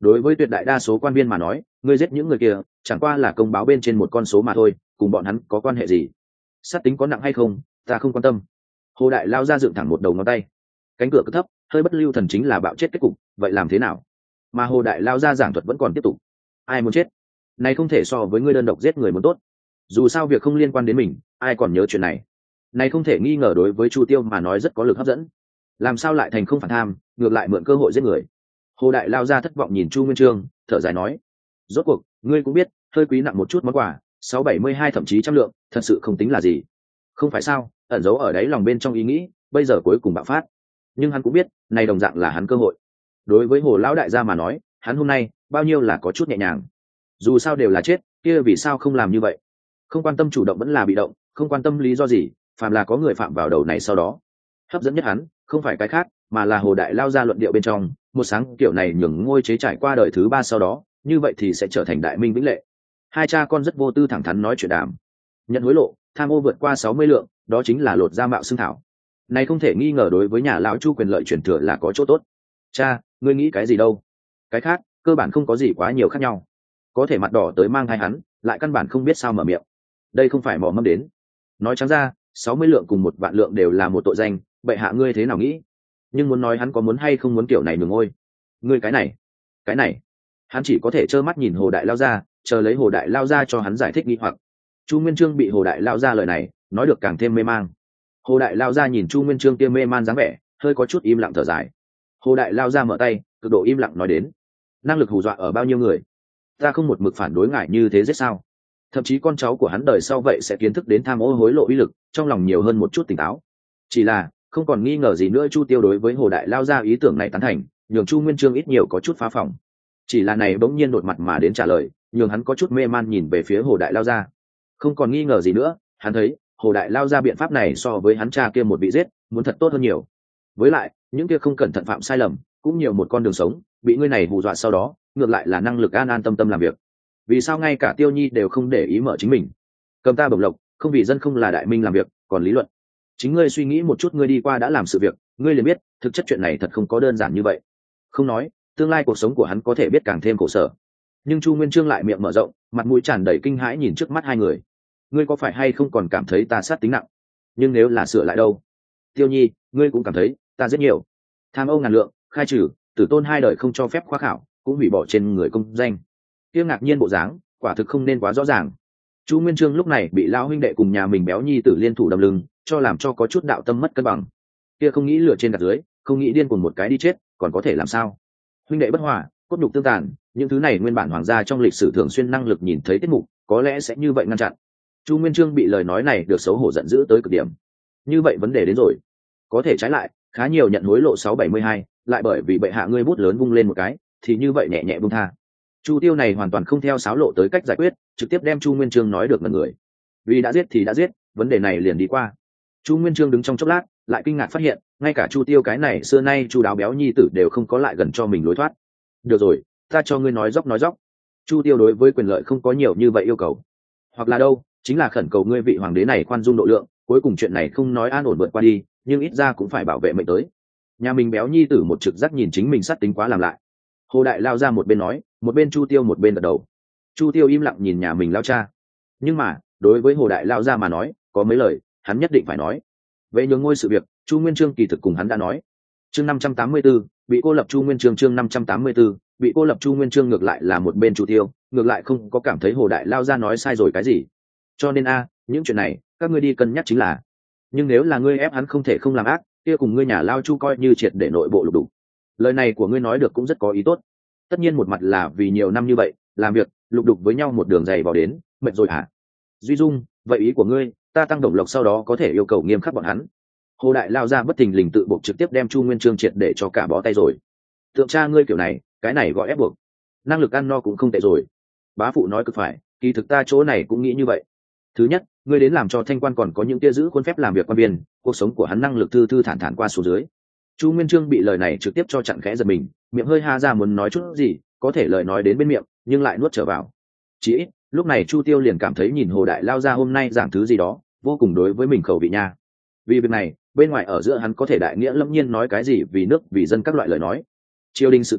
đối với tuyệt đại đa số quan viên mà nói, ngươi giết những người kia chẳng qua là công báo bên trên một con số mà thôi, cùng bọn hắn có quan hệ gì? Sát tính có nặng hay không ta không quan tâm. Hồ đại lao ra dựng thẳng một đầu ngón tay, cánh cửa cứ thấp, hơi bất lưu thần chính là bạo chết kết cục, vậy làm thế nào? Mà hồ đại lao ra giảng thuật vẫn còn tiếp tục. Ai muốn chết này không thể so với ngươi đơn độc giết người muốn tốt, dù sao việc không liên quan đến mình, ai còn nhớ chuyện này. Này không thể nghi ngờ đối với Chu Tiêu mà nói rất có lực hấp dẫn, làm sao lại thành không phản tham, ngược lại mượn cơ hội giết người. Hồ đại lao ra thất vọng nhìn Chu Nguyên Chương, thở dài nói, rốt cuộc ngươi cũng biết hơi quý nặng một chút món quà sáu bảy mươi hai thậm chí trăm lượng thật sự không tính là gì, không phải sao? Ẩn giấu ở đáy lòng bên trong ý nghĩ bây giờ cuối cùng bạo phát, nhưng hắn cũng biết này đồng dạng là hắn cơ hội. Đối với Hồ lão đại gia mà nói, hắn hôm nay bao nhiêu là có chút nhẹ nhàng, dù sao đều là chết, kia vì sao không làm như vậy? Không quan tâm chủ động vẫn là bị động, không quan tâm lý do gì, phàm là có người phạm vào đầu này sau đó. Hấp dẫn nhất hắn không phải cái khác, mà là Hồ đại lao ra luận điệu bên trong một sáng kiểu này nhường ngôi chế trải qua đời thứ ba sau đó, như vậy thì sẽ trở thành đại minh vĩnh lệ. Hai cha con rất vô tư thẳng thắn nói chuyện đàm. Nhận hối lộ, tham ô vượt qua sáu mươi lượng, đó chính là lột da mạo xương thảo. Này không thể nghi ngờ đối với nhà lão Chu quyền lợi truyền thừa là có chỗ tốt. Cha, ngươi nghĩ cái gì đâu? Cái khác cơ bản không có gì quá nhiều khác nhau, có thể mặt đỏ tới mang hai hắn lại căn bản không biết sao mở miệng. Đây không phải mò mẫm đến. Nói trắng ra, sáu mươi lượng cùng một vạn lượng đều là một tội danh, bệ hạ ngươi thế nào nghĩ? Nhưng muốn nói hắn có muốn hay không muốn kiểu này nhường ngôi, ngươi cái này cái này hắn chỉ có thể trơ mắt nhìn Hồ đại lao ra, chờ lấy Hồ đại lao ra cho hắn giải thích nghi hoặc. Chu Nguyên Chương bị Hồ đại lao ra lời này nói được càng thêm mê mang. Hồ đại lao ra nhìn Chu Nguyên Chương kia mê man dáng vẻ, hơi có chút im lặng thở dài. Hồ đại lao ra mở tay, cực độ im lặng nói đến, năng lực hù dọa ở bao nhiêu người, ta không một mực phản đối ngại như thế giết sao? Thậm chí con cháu của hắn đời sau vậy sẽ kiến thức đến tham ô hối lộ uy lực, trong lòng nhiều hơn một chút tỉnh táo. Chỉ là không còn nghi ngờ gì nữa, Chu Tiêu đối với Hồ đại lao ra ý tưởng này tán thành, nhường Chu Nguyên Chương ít nhiều có chút phá phòng. Chỉ là này bỗng nhiên đột mặt mà đến trả lời, nhường hắn có chút mê man nhìn về phía Hồ đại lao ra. Không còn nghi ngờ gì nữa, hắn thấy Hồ đại lao ra biện pháp này so với hắn cha kia một vị giết muốn thật tốt hơn nhiều. Với lại những kia không cẩn thận phạm sai lầm cũng nhiều một con đường sống, bị ngươi này hù dọa sau đó ngược lại là năng lực an an tâm tâm làm việc. Vì sao ngay cả Tiêu Nhi đều không để ý mở chính mình? Cầm ta bổng lộc, không vì dân không là đại minh làm việc, còn lý luận. Chính ngươi suy nghĩ một chút, ngươi đi qua đã làm sự việc, ngươi liền biết thực chất chuyện này thật không có đơn giản như vậy. Không nói tương lai cuộc sống của hắn có thể biết càng thêm khổ sở, nhưng Chu Nguyên Chương lại miệng mở rộng, mặt mũi tràn đầy kinh hãi nhìn trước mắt hai người. Ngươi có phải hay không còn cảm thấy ta sát tính nặng? Nhưng nếu là sửa lại đâu? Tiêu Nhi, ngươi cũng cảm thấy ta rất nhiều. Tham ô ngàn lượng, khai trừ, tử tôn hai đời không cho phép khoa khảo, cũng hủy bỏ trên người công danh. Kia ngạc nhiên bộ dáng, quả thực không nên quá rõ ràng. Chu Nguyên Chương lúc này bị lão huynh đệ cùng nhà mình béo nhi tử liên thủ đâm lưng, cho làm cho có chút đạo tâm mất cân bằng. Kia không nghĩ lửa trên gạt dưới, không nghĩ điên cuồng một cái đi chết, còn có thể làm sao? Huynh đệ bất hòa, cốt nhục tương tàn, những thứ này nguyên bản hoàng gia trong lịch sử thường xuyên năng lực nhìn thấy tiết mục, có lẽ sẽ như vậy ngăn chặn. Chu Nguyên Chương bị lời nói này được xấu hổ giận dữ tới cực điểm. Như vậy vấn đề đến rồi, có thể trái lại, khá nhiều nhận hối lộ sáu bảy mươi hai, lại bởi vì bệ hạ ngươi bút lớn vung lên một cái, thì như vậy nhẹ nhẹ buông tha. Chu Tiêu này hoàn toàn không theo sáo lộ tới cách giải quyết, trực tiếp đem Chu Nguyên Chương nói được ngẩn người. Vì đã giết thì đã giết, vấn đề này liền đi qua. Chu Nguyên Chương đứng trong chốc lát, lại kinh ngạc phát hiện, ngay cả Chu Tiêu cái này xưa nay chu đáo béo nhi tử đều không có lại gần cho mình lối thoát. Được rồi, ta cho ngươi nói dốc nói dốc. Chu Tiêu đối với quyền lợi không có nhiều như vậy yêu cầu, hoặc là đâu, chính là khẩn cầu ngươi vị hoàng đế này khoan dung độ lượng, cuối cùng chuyện này không nói an ổn vượt qua đi, nhưng ít ra cũng phải bảo vệ mệnh tới. Nhà mình béo nhi tử một trực giác nhìn chính mình sát tính quá làm lại. Hồ đại lao ra một bên nói, một bên Chu Tiêu một bên gật đầu. Chu Tiêu im lặng nhìn nhà mình lao cha, nhưng mà đối với Hồ đại lao ra mà nói, có mấy lời hắn nhất định phải nói. Về nhường ngôi sự việc, Chu Nguyên Chương kỳ thực cùng hắn đã nói. Chương năm trăm tám mươi tư, bị cô lập Chu Nguyên Chương chương năm trăm tám mươi tư, bị cô lập Chu Nguyên Chương ngược lại là một bên Chu Tiêu, ngược lại không có cảm thấy Hồ đại lao ra nói sai rồi cái gì. Cho nên a, những chuyện này các ngươi đi cân nhắc chính là. Nhưng nếu là ngươi ép hắn không thể không làm ác, kia cùng ngươi nhà lao Chu coi như triệt để nội bộ lục đục. Lời này của ngươi nói được cũng rất có ý tốt. Tất nhiên một mặt là vì nhiều năm như vậy làm việc lục đục với nhau một đường dày vào đến, mệt rồi hả? Duy Dung, vậy ý của ngươi, ta tăng đồng lộc sau đó có thể yêu cầu nghiêm khắc bọn hắn. Hồ đại lao ra bất thình lình tự buộc trực tiếp đem Chu Nguyên Chương triệt để cho cả bó tay rồi. Tượng cha ngươi kiểu này, cái này gọi ép buộc. Năng lực ăn no cũng không tệ rồi. Bá phụ nói cực phải, kỳ thực ta chỗ này cũng nghĩ như vậy. Thứ nhất, ngươi đến làm cho Thanh Quan còn có những kia giữ khuôn phép làm việc quan viên, cuộc sống của hắn năng lực thư thư thản thản qua số dưới. Chu Nguyên Chương bị lời này trực tiếp cho chặn khẽ giật mình, miệng hơi ha ra muốn nói chút gì, có thể lời nói đến bên miệng, nhưng lại nuốt trở vào. Chỉ ít, lúc này Chu Tiêu liền cảm thấy nhìn Hồ đại lao ra hôm nay giảng thứ gì đó, vô cùng đối với mình khẩu vị nha. Vì việc này, bên ngoài ở giữa hắn có thể đại nghĩa lâm nhiên nói cái gì vì nước vì dân các loại lời nói. Triều đình sự tình,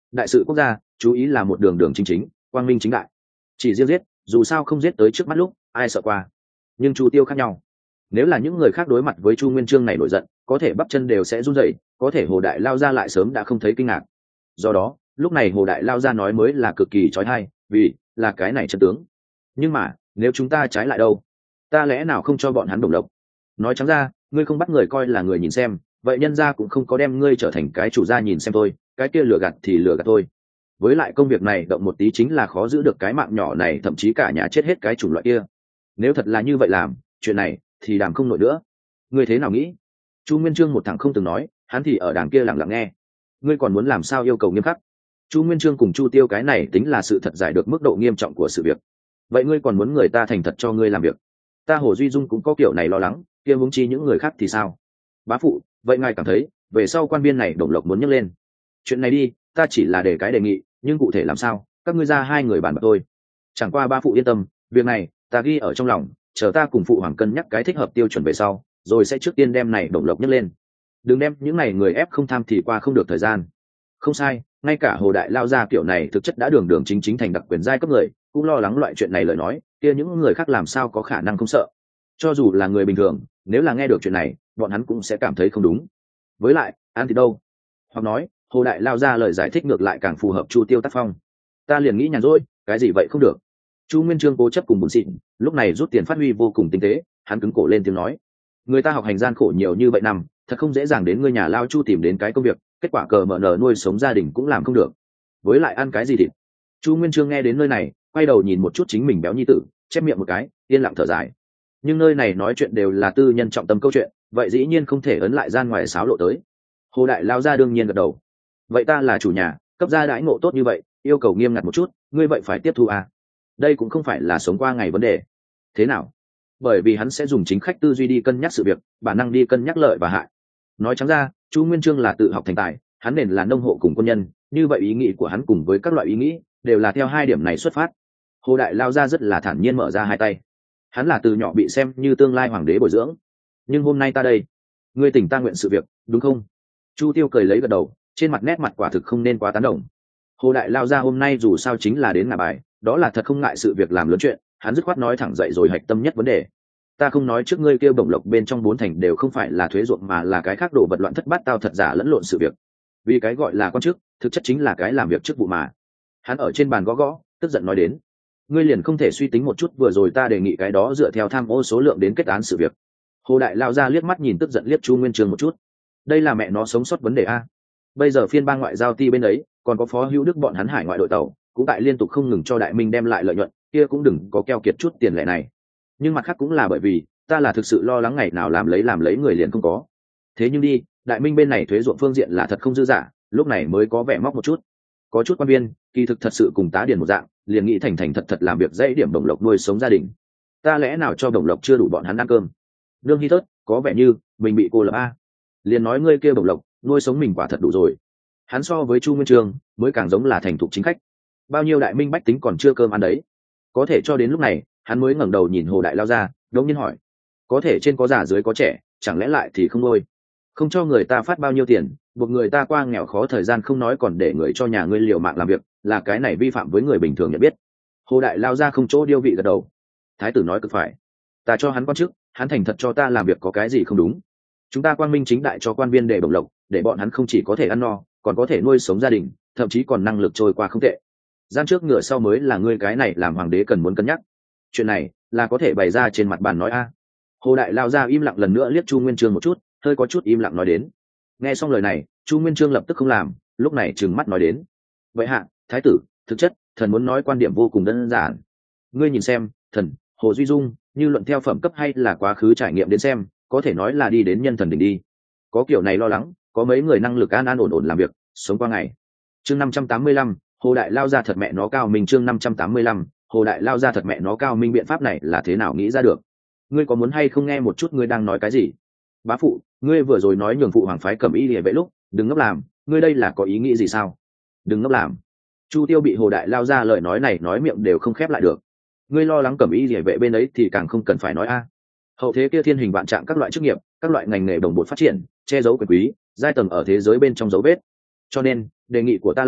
đại sự quốc gia chú ý là một đường đường chính chính, quang minh chính đại. Chỉ riêng giết, dù sao không giết tới trước mắt lúc ai sợ qua. Nhưng Chu Tiêu khác nhau, nếu là những người khác đối mặt với Chu Nguyên Chương này nổi giận, có thể bắp chân đều sẽ run rẩy, có thể Hồ Đại Lao Gia lại sớm đã không thấy kinh ngạc. Do đó lúc này Hồ Đại Lao Gia nói mới là cực kỳ trói tai, vì là cái này chân tướng. Nhưng mà nếu chúng ta trái lại đâu, ta lẽ nào không cho bọn hắn đồng lộc? Nói trắng ra, ngươi không bắt người coi là người nhìn xem, vậy nhân gia cũng không có đem ngươi trở thành cái chủ gia nhìn xem thôi, cái kia lừa gạt thì lừa gạt thôi. Với lại công việc này động một tí chính là khó giữ được cái mạng nhỏ này, thậm chí cả nhà chết hết cái chủng loại kia. Nếu thật là như vậy làm chuyện này thì đàm không nổi nữa. Ngươi thế nào nghĩ? Chu Nguyên Chương một thằng không từng nói, hắn thì ở đàng kia lặng lặng nghe. Ngươi còn muốn làm sao yêu cầu nghiêm khắc? Chu Nguyên Chương cùng Chu Tiêu cái này tính là sự thật giải được mức độ nghiêm trọng của sự việc. Vậy ngươi còn muốn người ta thành thật cho ngươi làm việc? Ta Hồ Duy Dung cũng có kiểu này lo lắng, kia huống chi những người khác thì sao? Bá phụ, vậy ngài cảm thấy về sau quan viên này đồng lộc muốn nhấc lên chuyện này đi, ta chỉ là để cái đề nghị, nhưng cụ thể làm sao các ngươi ra hai người bàn bạc thôi. Chẳng qua ba phụ yên tâm, việc này ta ghi ở trong lòng, chờ ta cùng phụ hoàng cân nhắc cái thích hợp tiêu chuẩn về sau, rồi sẽ trước tiên đem này đồng lộc nhấc lên. Đừng đem những này người ép không tham thì qua không được thời gian. Không sai, ngay cả Hồ Đại Lao Gia kiểu này thực chất đã đường đường chính chính thành đặc quyền giai cấp người cũng lo lắng loại chuyện này lời nói, kia những người khác làm sao có khả năng không sợ. Cho dù là người bình thường, nếu là nghe được chuyện này, bọn hắn cũng sẽ cảm thấy không đúng. Với lại ăn thì đâu, hoặc nói Hồ Đại Lao Ra lời giải thích ngược lại càng phù hợp Chu Tiêu tác phong. Ta liền nghĩ nhàn rỗi, cái gì vậy không được. Chu Nguyên Chương cố chấp cùng buồn xịn, lúc này rút tiền phát huy vô cùng tinh tế, hắn cứng cổ lên tiếng nói: người ta học hành gian khổ nhiều như vậy năm, thật không dễ dàng đến ngươi nhà lao Chu tìm đến cái công việc, kết quả cờ mở nở nuôi sống gia đình cũng làm không được, với lại ăn cái gì thịt. Chu Nguyên Chương nghe đến nơi này, quay đầu nhìn một chút chính mình béo nhi tử, chép miệng một cái, yên lặng thở dài. Nhưng nơi này nói chuyện đều là tư nhân trọng tâm câu chuyện, vậy dĩ nhiên không thể ấn lại gian ngoài xáo lộ tới. Hồ Đại Lao Ra đương nhiên gật đầu. Vậy ta là chủ nhà, cấp gia đãi ngộ tốt như vậy, yêu cầu nghiêm ngặt một chút, ngươi vậy phải tiếp thu à? Đây cũng không phải là sống qua ngày vấn đề. Thế nào? Bởi vì hắn sẽ dùng chính khách tư duy đi cân nhắc sự việc, bản năng đi cân nhắc lợi và hại. Nói trắng ra, Chu Nguyên Chương là tự học thành tài, hắn nền là nông hộ cùng quân nhân, như vậy ý nghĩ của hắn cùng với các loại ý nghĩ đều là theo hai điểm này xuất phát. Hồ Đại Lao Ra rất là thản nhiên mở ra hai tay. Hắn là từ nhỏ bị xem như tương lai hoàng đế bồi dưỡng, nhưng hôm nay ta đây, ngươi tỉnh ta nguyện sự việc, đúng không? Chu Tiêu cười lấy gật đầu, trên mặt nét mặt quả thực không nên quá tán đồng. Hồ Đại Lao Ra hôm nay dù sao chính là đến ngả bài, đó là thật không ngại sự việc làm lớn chuyện, hắn dứt khoát nói thẳng dậy rồi hạch tâm nhất vấn đề. Ta không nói trước ngươi kêu bổng lộc bên trong bốn thành đều không phải là thuế ruộng mà là cái khác đồ vật loạn thất bát tao thật giả lẫn lộn sự việc. Vì cái gọi là quan chức, thực chất chính là cái làm việc chức vụ mà. Hắn ở trên bàn gõ gõ, tức giận nói đến: ngươi liền không thể suy tính một chút vừa rồi ta đề nghị cái đó dựa theo tham ô số lượng đến kết án sự việc? Hồ Đại Lao Ra liếc mắt nhìn tức giận liếc Chu Nguyên Chương một chút. Đây là mẹ nó sống sót vấn đề a. Bây giờ phiên bang ngoại giao ti bên đấy còn có Phó Hữu Đức bọn hắn hải ngoại đội tàu cũng tại liên tục không ngừng cho Đại Minh đem lại lợi nhuận, kia cũng đừng có keo kiệt chút tiền lệ này. Nhưng mặt khác cũng là bởi vì ta là thực sự lo lắng ngày nào làm lấy làm lấy người liền không có. Thế nhưng đi, Đại Minh bên này thuế ruộng phương diện là thật không dư giả, lúc này mới có vẻ móc một chút. Có chút quan viên kỳ thực thật sự cùng tá điền một dạng, liền nghĩ thành thành thật thật làm việc dễ điểm đồng lộc nuôi sống gia đình. Ta lẽ nào cho đồng lộc chưa đủ bọn hắn ăn cơm? Nương Hi Thớt, có vẻ như mình bị cô lập a. Liền nói ngươi kia đồng lộc nuôi sống mình quả thật đủ rồi. Hắn so với Chu Nguyên Chương mới càng giống là thành thục chính khách. Bao nhiêu Đại Minh bách tính còn chưa cơm ăn đấy. Có thể cho đến lúc này, hắn mới ngẩng đầu nhìn Hồ Đại Lao Ra, đống nhiên hỏi: có thể trên có già dưới có trẻ, chẳng lẽ lại thì không nuôi? Không cho người ta phát bao nhiêu tiền, buộc người ta qua nghèo khó thời gian không nói còn để người cho nhà ngươi liều mạng làm việc, là cái này vi phạm với người bình thường nhận biết. Hồ Đại Lao Ra không chỗ điêu vị gật đầu. Thái tử nói cực phải, ta cho hắn quan chức, hắn thành thật cho ta làm việc có cái gì không đúng? Chúng ta quang minh chính đại cho quan viên để bổng lộc, để bọn hắn không chỉ có thể ăn no, còn có thể nuôi sống gia đình, thậm chí còn năng lực trôi qua không tệ. Gian trước ngựa sau mới là ngươi cái này làm hoàng đế cần muốn cân nhắc. Chuyện này là có thể bày ra trên mặt bàn nói a. Hồ Đại Lao Ra im lặng lần nữa liếc Chu Nguyên Chương một chút, hơi có chút im lặng nói đến. Nghe xong lời này, Chu Nguyên Chương lập tức không làm, lúc này trừng mắt nói đến: vậy hạ thái tử, thực chất thần muốn nói quan điểm vô cùng đơn giản. Ngươi nhìn xem, thần Hồ Duy Dung như luận theo phẩm cấp hay là quá khứ trải nghiệm đến xem, có thể nói là đi đến nhân thần đỉnh đi. Có kiểu này lo lắng, có mấy người năng lực an an ổn ổn làm việc, sống qua ngày. Chương năm trăm tám mươi lăm, Hồ Đại Lao Ra thật mẹ nó cao minh. Chương năm trăm tám mươi lăm, Hồ Đại Lao Ra thật mẹ nó cao minh. Biện pháp này là thế nào nghĩ ra được? Ngươi có muốn hay không nghe một chút ngươi đang nói cái gì? Bá phụ, ngươi vừa rồi nói nhường phụ hoàng phái Cẩm Y Liề Vệ lúc, đừng ngốc làm, ngươi đây là có ý nghĩ gì sao? Đừng ngốc làm. Chu Tiêu bị Hồ Đại Lao Ra lời nói này nói miệng đều không khép lại được. Ngươi lo lắng Cẩm Y Liề Vệ bên ấy thì càng không cần phải nói a. Hậu thế kia thiên hình vạn trạng các loại chức nghiệp, các loại ngành nghề đồng bộ phát triển, che giấu quyền quý, giai tầng ở thế giới bên trong dấu vết. Cho nên, đề nghị của ta là,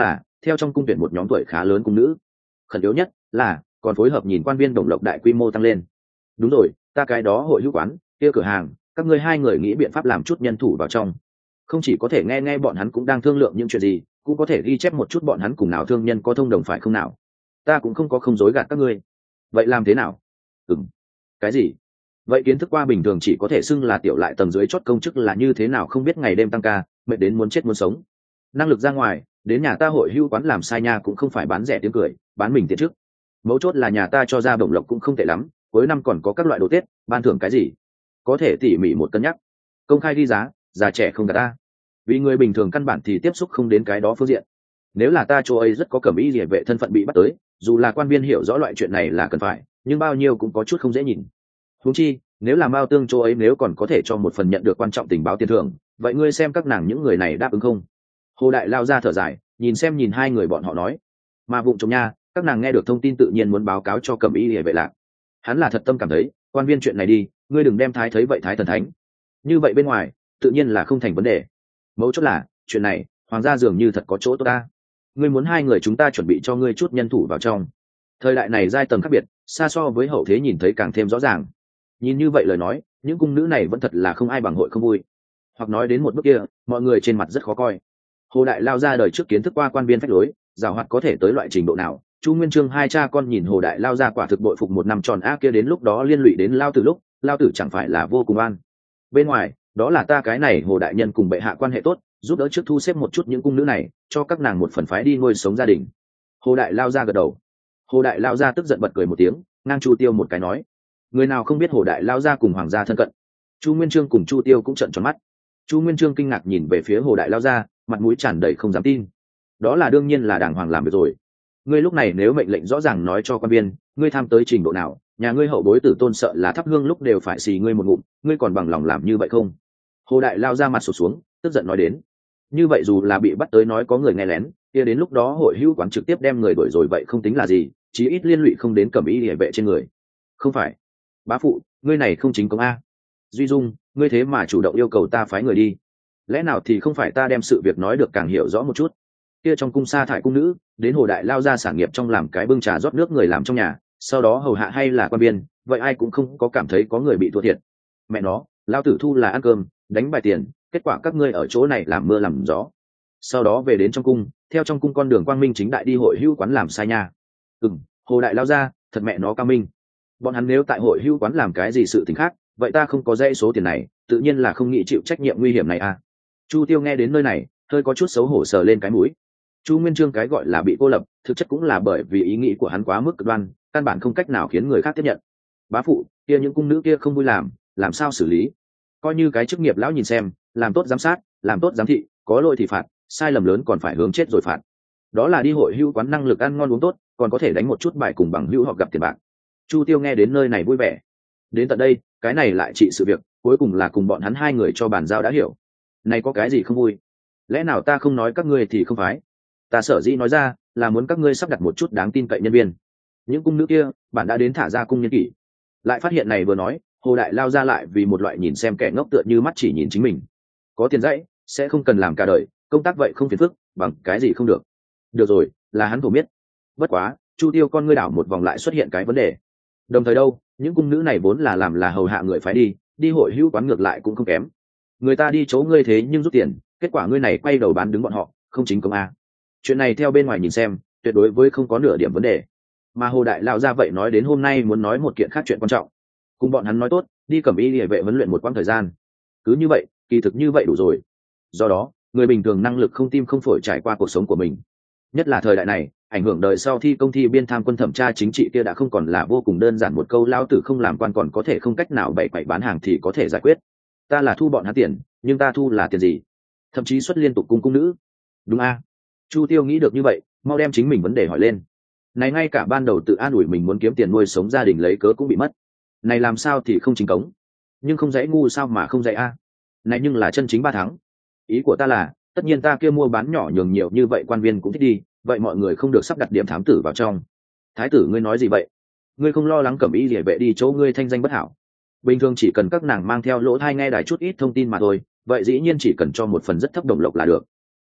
theo trong cung tuyển một nhóm tuổi khá lớn cung nữ. Khẩn yếu nhất là còn phối hợp nhìn quan viên đồng lộc đại quy mô tăng lên. Đúng rồi, ta cái đó hội hữu quán kia cửa hàng, các ngươi hai người nghĩ biện pháp làm chút nhân thủ vào trong, không chỉ có thể nghe nghe bọn hắn cũng đang thương lượng những chuyện gì, cũng có thể ghi chép một chút bọn hắn cùng nào thương nhân có thông đồng phải không nào. Ta cũng không có không dối gạt các ngươi. Vậy làm thế nào? Ừm. Cái gì? Vậy kiến thức qua bình thường chỉ có thể xưng là tiểu lại tầng dưới chót công chức là như thế nào không biết, ngày đêm tăng ca, mệt đến muốn chết muốn sống. Năng lực ra ngoài, đến nhà ta hội hưu quán làm sai nha cũng không phải bán rẻ tiếng cười, bán mình tiền trước. Mấu chốt là nhà ta cho ra bổng lộc cũng không tệ lắm, cuối năm còn có các loại đồ tết, ban thưởng cái gì, có thể tỉ mỉ một cân nhắc, công khai đi giá, già trẻ không gạt ta. Vì người bình thường căn bản thì tiếp xúc không đến cái đó phương diện. Nếu là ta chỗ ấy rất có cẩm ý địa vệ thân phận bị bắt tới, dù là quan viên hiểu rõ loại chuyện này là cần phải, nhưng bao nhiêu cũng có chút không dễ nhìn. Huống chi nếu là Mao Tương chỗ ấy nếu còn có thể cho một phần nhận được quan trọng tình báo tiền thưởng, vậy ngươi xem các nàng những người này đáp ứng không? Hồ Đại lao ra thở dài, nhìn xem nhìn hai người bọn họ nói, mà vụng trộm nha, các nàng nghe được thông tin tự nhiên muốn báo cáo cho cẩm ý địa vệ lạc. Hắn là thật tâm cảm thấy quan viên chuyện này đi, ngươi đừng đem thái thấy vậy thái thần thánh, như vậy bên ngoài tự nhiên là không thành vấn đề. Mấu chốt là chuyện này hoàng gia dường như thật có chỗ tốt ta. Ngươi muốn hai người chúng ta chuẩn bị cho ngươi chút nhân thủ vào trong. Thời đại này giai tầng khác biệt, xa so với hậu thế nhìn thấy càng thêm rõ ràng. Nhìn như vậy lời nói, những cung nữ này vẫn thật là không ai bằng hội không vui. Hoặc nói đến một bước kia, mọi người trên mặt rất khó coi. Hồ Đại lao ra đời trước kiến thức qua quan viên phách lối, giàu hoạt có thể tới loại trình độ nào. Chu Nguyên Chương hai cha con nhìn Hồ Đại lao ra quả thực bội phục một năm tròn ác kia, đến lúc đó liên lụy đến lao tử lúc, lao tử chẳng phải là vô cùng an. Bên ngoài, đó là ta cái này Hồ đại nhân cùng bệ hạ quan hệ tốt, giúp đỡ trước thu xếp một chút những cung nữ này, cho các nàng một phần phái đi nuôi sống gia đình. Hồ Đại lao ra gật đầu. Hồ Đại lao ra tức giận bật cười một tiếng, ngang Chu Tiêu một cái nói, người nào không biết Hồ Đại lao ra cùng hoàng gia thân cận. Chu Nguyên Chương cùng Chu Tiêu cũng trợn tròn mắt. Chu Nguyên Chương kinh ngạc nhìn về phía Hồ Đại lao ra, mặt mũi tràn đầy không dám tin. Đó là đương nhiên là đàng hoàng làm được rồi. Ngươi lúc này nếu mệnh lệnh rõ ràng nói cho quan viên, ngươi tham tới trình độ nào, nhà ngươi hậu bối tử tôn sợ là thắp hương lúc đều phải xì ngươi một ngụm, ngươi còn bằng lòng làm như vậy không? Hồ Đại lao ra mặt sụt xuống, tức giận nói đến, như vậy dù là bị bắt tới nói có người nghe lén, kia đến lúc đó hội hữu quán trực tiếp đem người đuổi rồi vậy không tính là gì, chí ít liên lụy không đến cẩm ý địa vệ trên người. Không phải, bá phụ, ngươi này không chính công a. Duy Dung, ngươi thế mà chủ động yêu cầu ta phái người đi, lẽ nào thì không phải ta đem sự việc nói được càng hiểu rõ một chút. Kia trong cung sa thải cung nữ, đến Hồ Đại lao ra sản nghiệp trong làm cái bưng trà rót nước người làm trong nhà, sau đó hầu hạ hay là quan viên, vậy ai cũng không có cảm thấy có người bị thua thiệt. Mẹ nó, lao tử thu là ăn cơm đánh bài tiền, kết quả các ngươi ở chỗ này làm mưa làm gió, sau đó về đến trong cung, theo trong cung con đường quang minh chính đại đi hội hữu quán làm sai nha. Ừm, Hồ Đại lao ra thật mẹ nó cao minh. Bọn hắn nếu tại hội hữu quán làm cái gì sự tình khác, vậy ta không có dãy số tiền này, tự nhiên là không nghĩ chịu trách nhiệm nguy hiểm này à. Chu Tiêu nghe đến nơi này hơi có chút xấu hổ sờ lên cái mũi. Chu Nguyên Chương cái gọi là bị cô lập, thực chất cũng là bởi vì ý nghĩ của hắn quá mức cực đoan, căn bản không cách nào khiến người khác tiếp nhận. Bá phụ, kia những cung nữ kia không vui làm, làm sao xử lý? Coi như cái chức nghiệp lão nhìn xem, làm tốt giám sát, làm tốt giám thị, có lỗi thì phạt, sai lầm lớn còn phải hướng chết rồi phạt. Đó là đi hội hữu quán năng lực ăn ngon uống tốt, còn có thể đánh một chút bài cùng bằng hữu họ gặp tiền bạc. Chu Tiêu nghe đến nơi này vui vẻ. Đến tận đây, cái này lại trị sự việc, cuối cùng là cùng bọn hắn hai người cho bàn giao đã hiểu. Này có cái gì không vui? Lẽ nào ta không nói các ngươi thì không phải? Ta sở dĩ nói ra, là muốn các ngươi sắp đặt một chút đáng tin cậy nhân viên. Những cung nữ kia, bạn đã đến thả ra cung nhân kỷ. Lại phát hiện này vừa nói, Hồ Đại lao ra lại vì một loại nhìn xem kẻ ngốc tựa như mắt chỉ nhìn chính mình. Có tiền dãy, sẽ không cần làm cả đời, công tác vậy không phiền phức, bằng cái gì không được. Được rồi, là hắn cũng biết. Bất quá, Chu Tiêu con ngươi đảo một vòng lại xuất hiện cái vấn đề. Đồng thời đâu, những cung nữ này vốn là làm là hầu hạ người phải đi, đi hội hữu quán ngược lại cũng không kém. Người ta đi chỗ ngươi thế nhưng rút tiền, kết quả ngươi này quay đầu bán đứng bọn họ, không chính công a. Chuyện này theo bên ngoài nhìn xem, tuyệt đối với không có nửa điểm vấn đề. Mà Hồ Đại lão ra vậy nói đến hôm nay muốn nói một kiện khác chuyện quan trọng. Cùng bọn hắn nói tốt, đi cẩm y liề vệ huấn luyện một quãng thời gian. Cứ như vậy, kỳ thực như vậy đủ rồi. Do đó, người bình thường năng lực không tim không phổi trải qua cuộc sống của mình. Nhất là thời đại này, ảnh hưởng đời sau thi công thi biên tham quân thẩm tra chính trị kia đã không còn là vô cùng đơn giản một câu lao tử không làm quan còn có thể không cách nào bày bày bán hàng thì có thể giải quyết. Ta là thu bọn hắn tiền, nhưng ta thu là tiền gì? Thậm chí xuất liên tục cung cung nữ. Đúng a? Chu Tiêu nghĩ được như vậy, mau đem chính mình vấn đề hỏi lên. Này ngay cả ban đầu tự an ủi mình muốn kiếm tiền nuôi sống gia đình lấy cớ cũng bị mất. Này làm sao thì không chính cống, nhưng không dễ ngu sao mà không dễ a? Này nhưng là chân chính ba tháng. Ý của ta là, tất nhiên ta kia mua bán nhỏ nhường nhiều như vậy quan viên cũng thích đi, vậy mọi người không được sắp đặt điểm thám tử vào trong. Thái tử ngươi nói gì vậy? Ngươi không lo lắng cẩm y liề vệ đi chỗ ngươi thanh danh bất hảo? Bình thường chỉ cần các nàng mang theo lỗ tai nghe đài chút ít thông tin mà thôi, vậy dĩ nhiên chỉ cần cho một phần rất thấp đồng lộc là được.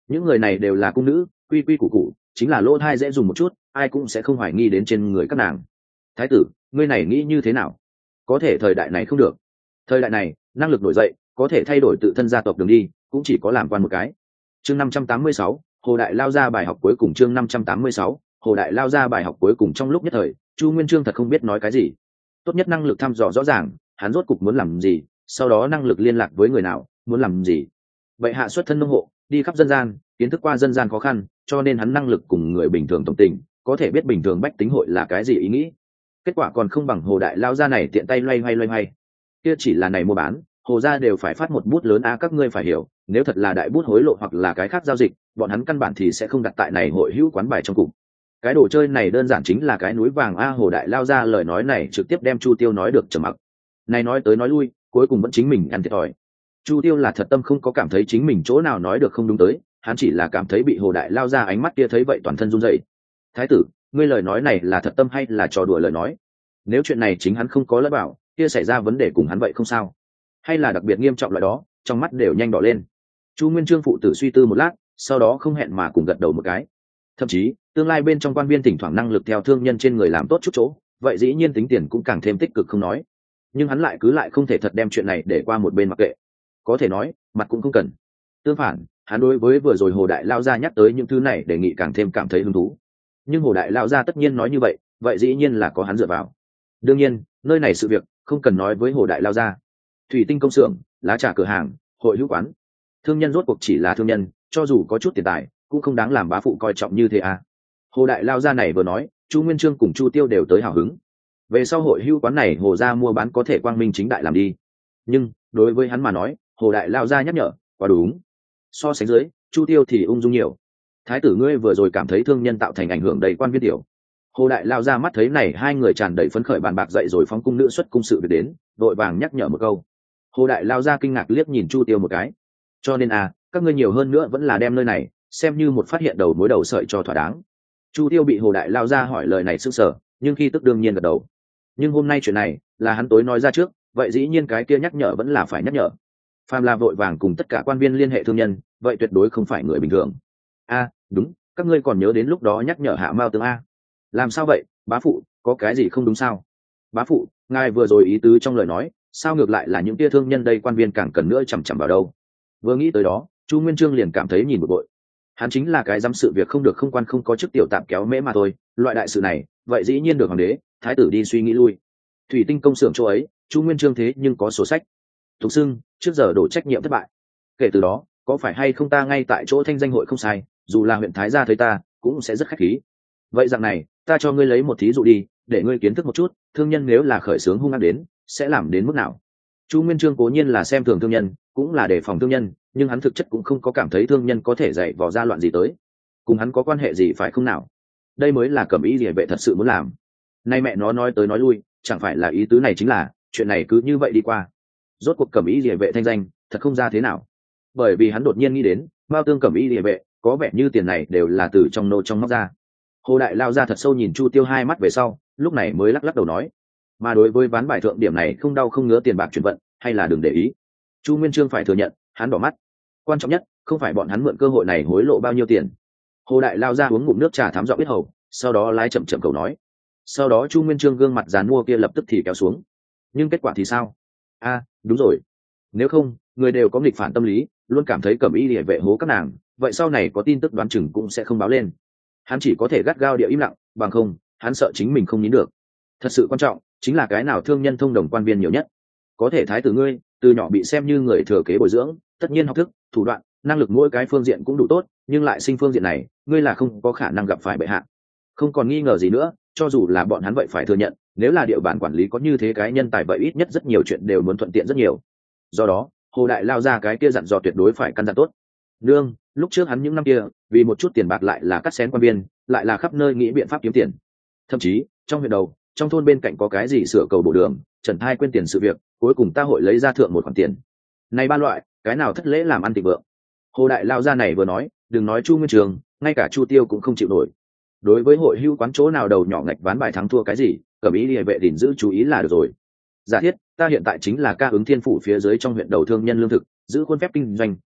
những người này đều là cung nữ, quy quy củ củ, chính là lỗ thai dễ dùng một chút, ai cũng sẽ không hoài nghi đến trên người các nàng. Thái tử, ngươi này nghĩ như thế nào? Có thể thời đại này không được. Thời đại này năng lực nổi dậy có thể thay đổi tự thân gia tộc đường đi, cũng chỉ có làm quan một cái. Chương năm trăm tám mươi sáu, Hồ Đại lao ra bài học cuối cùng. Chương năm trăm tám mươi sáu, Hồ Đại lao ra bài học cuối cùng. Trong lúc nhất thời, Chu Nguyên Chương thật không biết nói cái gì. Tốt nhất năng lực thăm dò rõ ràng, hắn rốt cục muốn làm gì, sau đó năng lực liên lạc với người nào, muốn làm gì. Vậy hạ xuất thân nông hộ, đi khắp dân gian, kiến thức qua dân gian khó khăn, cho nên hắn năng lực cùng người bình thường tổng tình, có thể biết bình thường bách tính hội là cái gì ý nghĩ. Kết quả còn không bằng Hồ Đại lao ra này tiện tay loay hoay loay hoay. Kia chỉ là này mua bán, Hồ gia đều phải phát một bút lớn a, các ngươi phải hiểu, nếu thật là đại bút hối lộ hoặc là cái khác giao dịch, bọn hắn căn bản thì sẽ không đặt tại này hội hữu quán bài trong cục. Cái đồ chơi này đơn giản chính là cái núi vàng a. Hồ Đại lao ra lời nói này trực tiếp đem Chu Tiêu nói được trầm mặc. Này nói tới nói lui, cuối cùng vẫn chính mình ăn thiệt thòi. Chu Tiêu là thật tâm không có cảm thấy chính mình chỗ nào nói được không đúng tới, hắn chỉ là cảm thấy bị Hồ Đại lao ra ánh mắt kia thấy vậy toàn thân run rẩy. Thái tử, ngươi lời nói này là thật tâm hay là trò đùa lời nói? Nếu chuyện này chính hắn không có lẫn bảo, kia xảy ra vấn đề cùng hắn vậy không sao, hay là đặc biệt nghiêm trọng loại đó, trong mắt đều nhanh đỏ lên. Chu Nguyên Chương phụ tử suy tư một lát, sau đó không hẹn mà cùng gật đầu một cái. Thậm chí tương lai bên trong quan viên thỉnh thoảng năng lực theo thương nhân trên người làm tốt chút chỗ, vậy dĩ nhiên tính tiền cũng càng thêm tích cực không nói, nhưng hắn lại cứ lại không thể thật đem chuyện này để qua một bên mặc kệ. Có thể nói mặt cũng không cần, tương phản hắn đối với vừa rồi Hồ Đại lao ra nhắc tới những thứ này đề nghị càng thêm cảm thấy hứng thú. Nhưng Hồ Đại lao ra tất nhiên nói như vậy, vậy dĩ nhiên là có hắn dựa vào. Đương nhiên nơi này sự việc không cần nói với Hồ Đại lao ra. Thủy tinh công xưởng, lá trà cửa hàng, hội hữu quán, thương nhân rốt cuộc chỉ là thương nhân, cho dù có chút tiền tài cũng không đáng làm bá phụ coi trọng như thế à. Hồ Đại lao ra này vừa nói, Chu Nguyên Chương cùng Chu Tiêu đều tới hào hứng. Về sau hội hữu quán này Hồ gia mua bán có thể quang minh chính đại làm đi. Nhưng đối với hắn mà nói, Hồ Đại lao ra nhắc nhở quá đúng. So sánh dưới, Chu Tiêu thì ung dung nhiều. Thái tử ngươi vừa rồi cảm thấy thương nhân tạo thành ảnh hưởng đầy quan viên tiểu. Hồ Đại lao ra mắt thấy này hai người tràn đầy phấn khởi bàn bạc dậy rồi phóng cung nữ xuất cung sự việc đến, đội vàng nhắc nhở một câu. Hồ Đại lao ra kinh ngạc liếc nhìn Chu Tiêu một cái. Cho nên à, các ngươi nhiều hơn nữa vẫn là đem nơi này xem như một phát hiện đầu mối đầu sợi cho thỏa đáng. Chu Tiêu bị Hồ Đại lao ra hỏi lời này sững sờ, nhưng khi tức đương nhiên gật đầu. Nhưng hôm nay chuyện này là hắn tối nói ra trước, vậy dĩ nhiên cái kia nhắc nhở vẫn là phải nhắc nhở. Phàm là vội vàng cùng tất cả quan viên liên hệ thương nhân, vậy tuyệt đối không phải người bình thường. A, à, đúng, các ngươi còn nhớ đến lúc đó nhắc nhở Hạ Mao Tướng a? Làm sao vậy, bá phụ, có cái gì không đúng sao? Bá phụ, ngài vừa rồi ý tứ trong lời nói, sao ngược lại là những tia thương nhân đây quan viên càng cần nữa chằm chằm vào đâu? Vừa nghĩ tới đó, Chu Nguyên Chương liền cảm thấy nhìn một bội. Hắn chính là cái dám sự việc không được không quan không có chức tiểu tạm kéo mễ mà thôi, loại đại sự này, vậy dĩ nhiên được hoàng đế, thái tử đi suy nghĩ lui. Thủy tinh công xưởng chỗ ấy, Chu Nguyên Chương thế nhưng có sổ sách. Thục xưng, trước giờ đổ trách nhiệm thất bại. Kể từ đó, có phải hay không ta ngay tại chỗ thanh danh hội không sai, dù là huyện thái gia thấy ta, cũng sẽ rất khách khí. Vậy dạng này, ta cho ngươi lấy một thí dụ đi, để ngươi kiến thức một chút, thương nhân nếu là khởi xướng hung ác đến, sẽ làm đến mức nào. Chu Nguyên Chương cố nhiên là xem thường thương nhân, cũng là đề phòng thương nhân, nhưng hắn thực chất cũng không có cảm thấy thương nhân có thể dạy vò ra loạn gì tới. Cùng hắn có quan hệ gì phải không nào? Đây mới là Cẩm Y Liễu vệ thật sự muốn làm. Nay mẹ nó nói tới nói lui, chẳng phải là ý tứ này chính là, chuyện này cứ như vậy đi qua. Rốt cuộc Cẩm Y Liễu vệ thanh danh, thật không ra thế nào. Bởi vì hắn đột nhiên nghĩ đến, Mao Tương Cẩm Y Liễu vệ, có vẻ như tiền này đều là từ trong nô trong móc ra. Hồ Đại lao ra thật sâu nhìn Chu Tiêu hai mắt về sau, lúc này mới lắc lắc đầu nói, mà đối với ván bài thượng điểm này không đau không ngứa tiền bạc chuyển vận, hay là đừng để ý. Chu Nguyên Chương phải thừa nhận, hắn đỏ mắt. Quan trọng nhất, không phải bọn hắn mượn cơ hội này hối lộ bao nhiêu tiền. Hồ Đại lao ra uống ngụm nước trà thám giọng biết hầu, sau đó lái chậm chậm cầu nói. Sau đó Chu Nguyên Chương gương mặt dàn mua kia lập tức thì kéo xuống. Nhưng kết quả thì sao? A, à, đúng rồi. Nếu không, người đều có nghịch phản tâm lý, luôn cảm thấy Cẩm Y Liễu vệ hố các nàng, vậy sau này có tin tức đoán chừng cũng sẽ không báo lên. Hắn chỉ có thể gắt gao địa im lặng, bằng không, hắn sợ chính mình không nín được. Thật sự quan trọng chính là cái nào thương nhân thông đồng quan viên nhiều nhất. Có thể thái tử ngươi từ nhỏ bị xem như người thừa kế bồi dưỡng, tất nhiên học thức, thủ đoạn, năng lực mỗi cái phương diện cũng đủ tốt, nhưng lại sinh phương diện này, ngươi là không có khả năng gặp phải bệ hạ. Không còn nghi ngờ gì nữa, cho dù là bọn hắn vậy phải thừa nhận, nếu là địa bàn quản lý có như thế cái nhân tài vậy ít nhất rất nhiều chuyện đều muốn thuận tiện rất nhiều. Do đó, Hồ Đại lao ra cái kia dặn dò tuyệt đối phải căn dặn tốt. Nương, lúc trước hắn những năm kia, vì một chút tiền bạc lại là cắt xén quan viên, lại là khắp nơi nghĩ biện pháp kiếm tiền. Thậm chí, trong huyện đầu, trong thôn bên cạnh có cái gì sửa cầu bổ đường, trần thai quên tiền sự việc, cuối cùng ta hội lấy ra thượng một khoản tiền. Này ba loại, cái nào thất lễ làm ăn thịnh vượng. Hồ Đại lao ra này vừa nói, đừng nói Chu Nguyên Chương, ngay cả Chu Tiêu cũng không chịu nổi. Đối với hội hưu quán chỗ nào đầu nhỏ ngạch ván bài thắng thua cái gì, Cẩm Y Liễu vệ gìn giữ chú ý là được rồi. Giả thiết, ta hiện tại chính là ca ứng thiên phủ phía dưới trong huyện đầu thương nhân lương thực, giữ khuôn phép kinh doanh,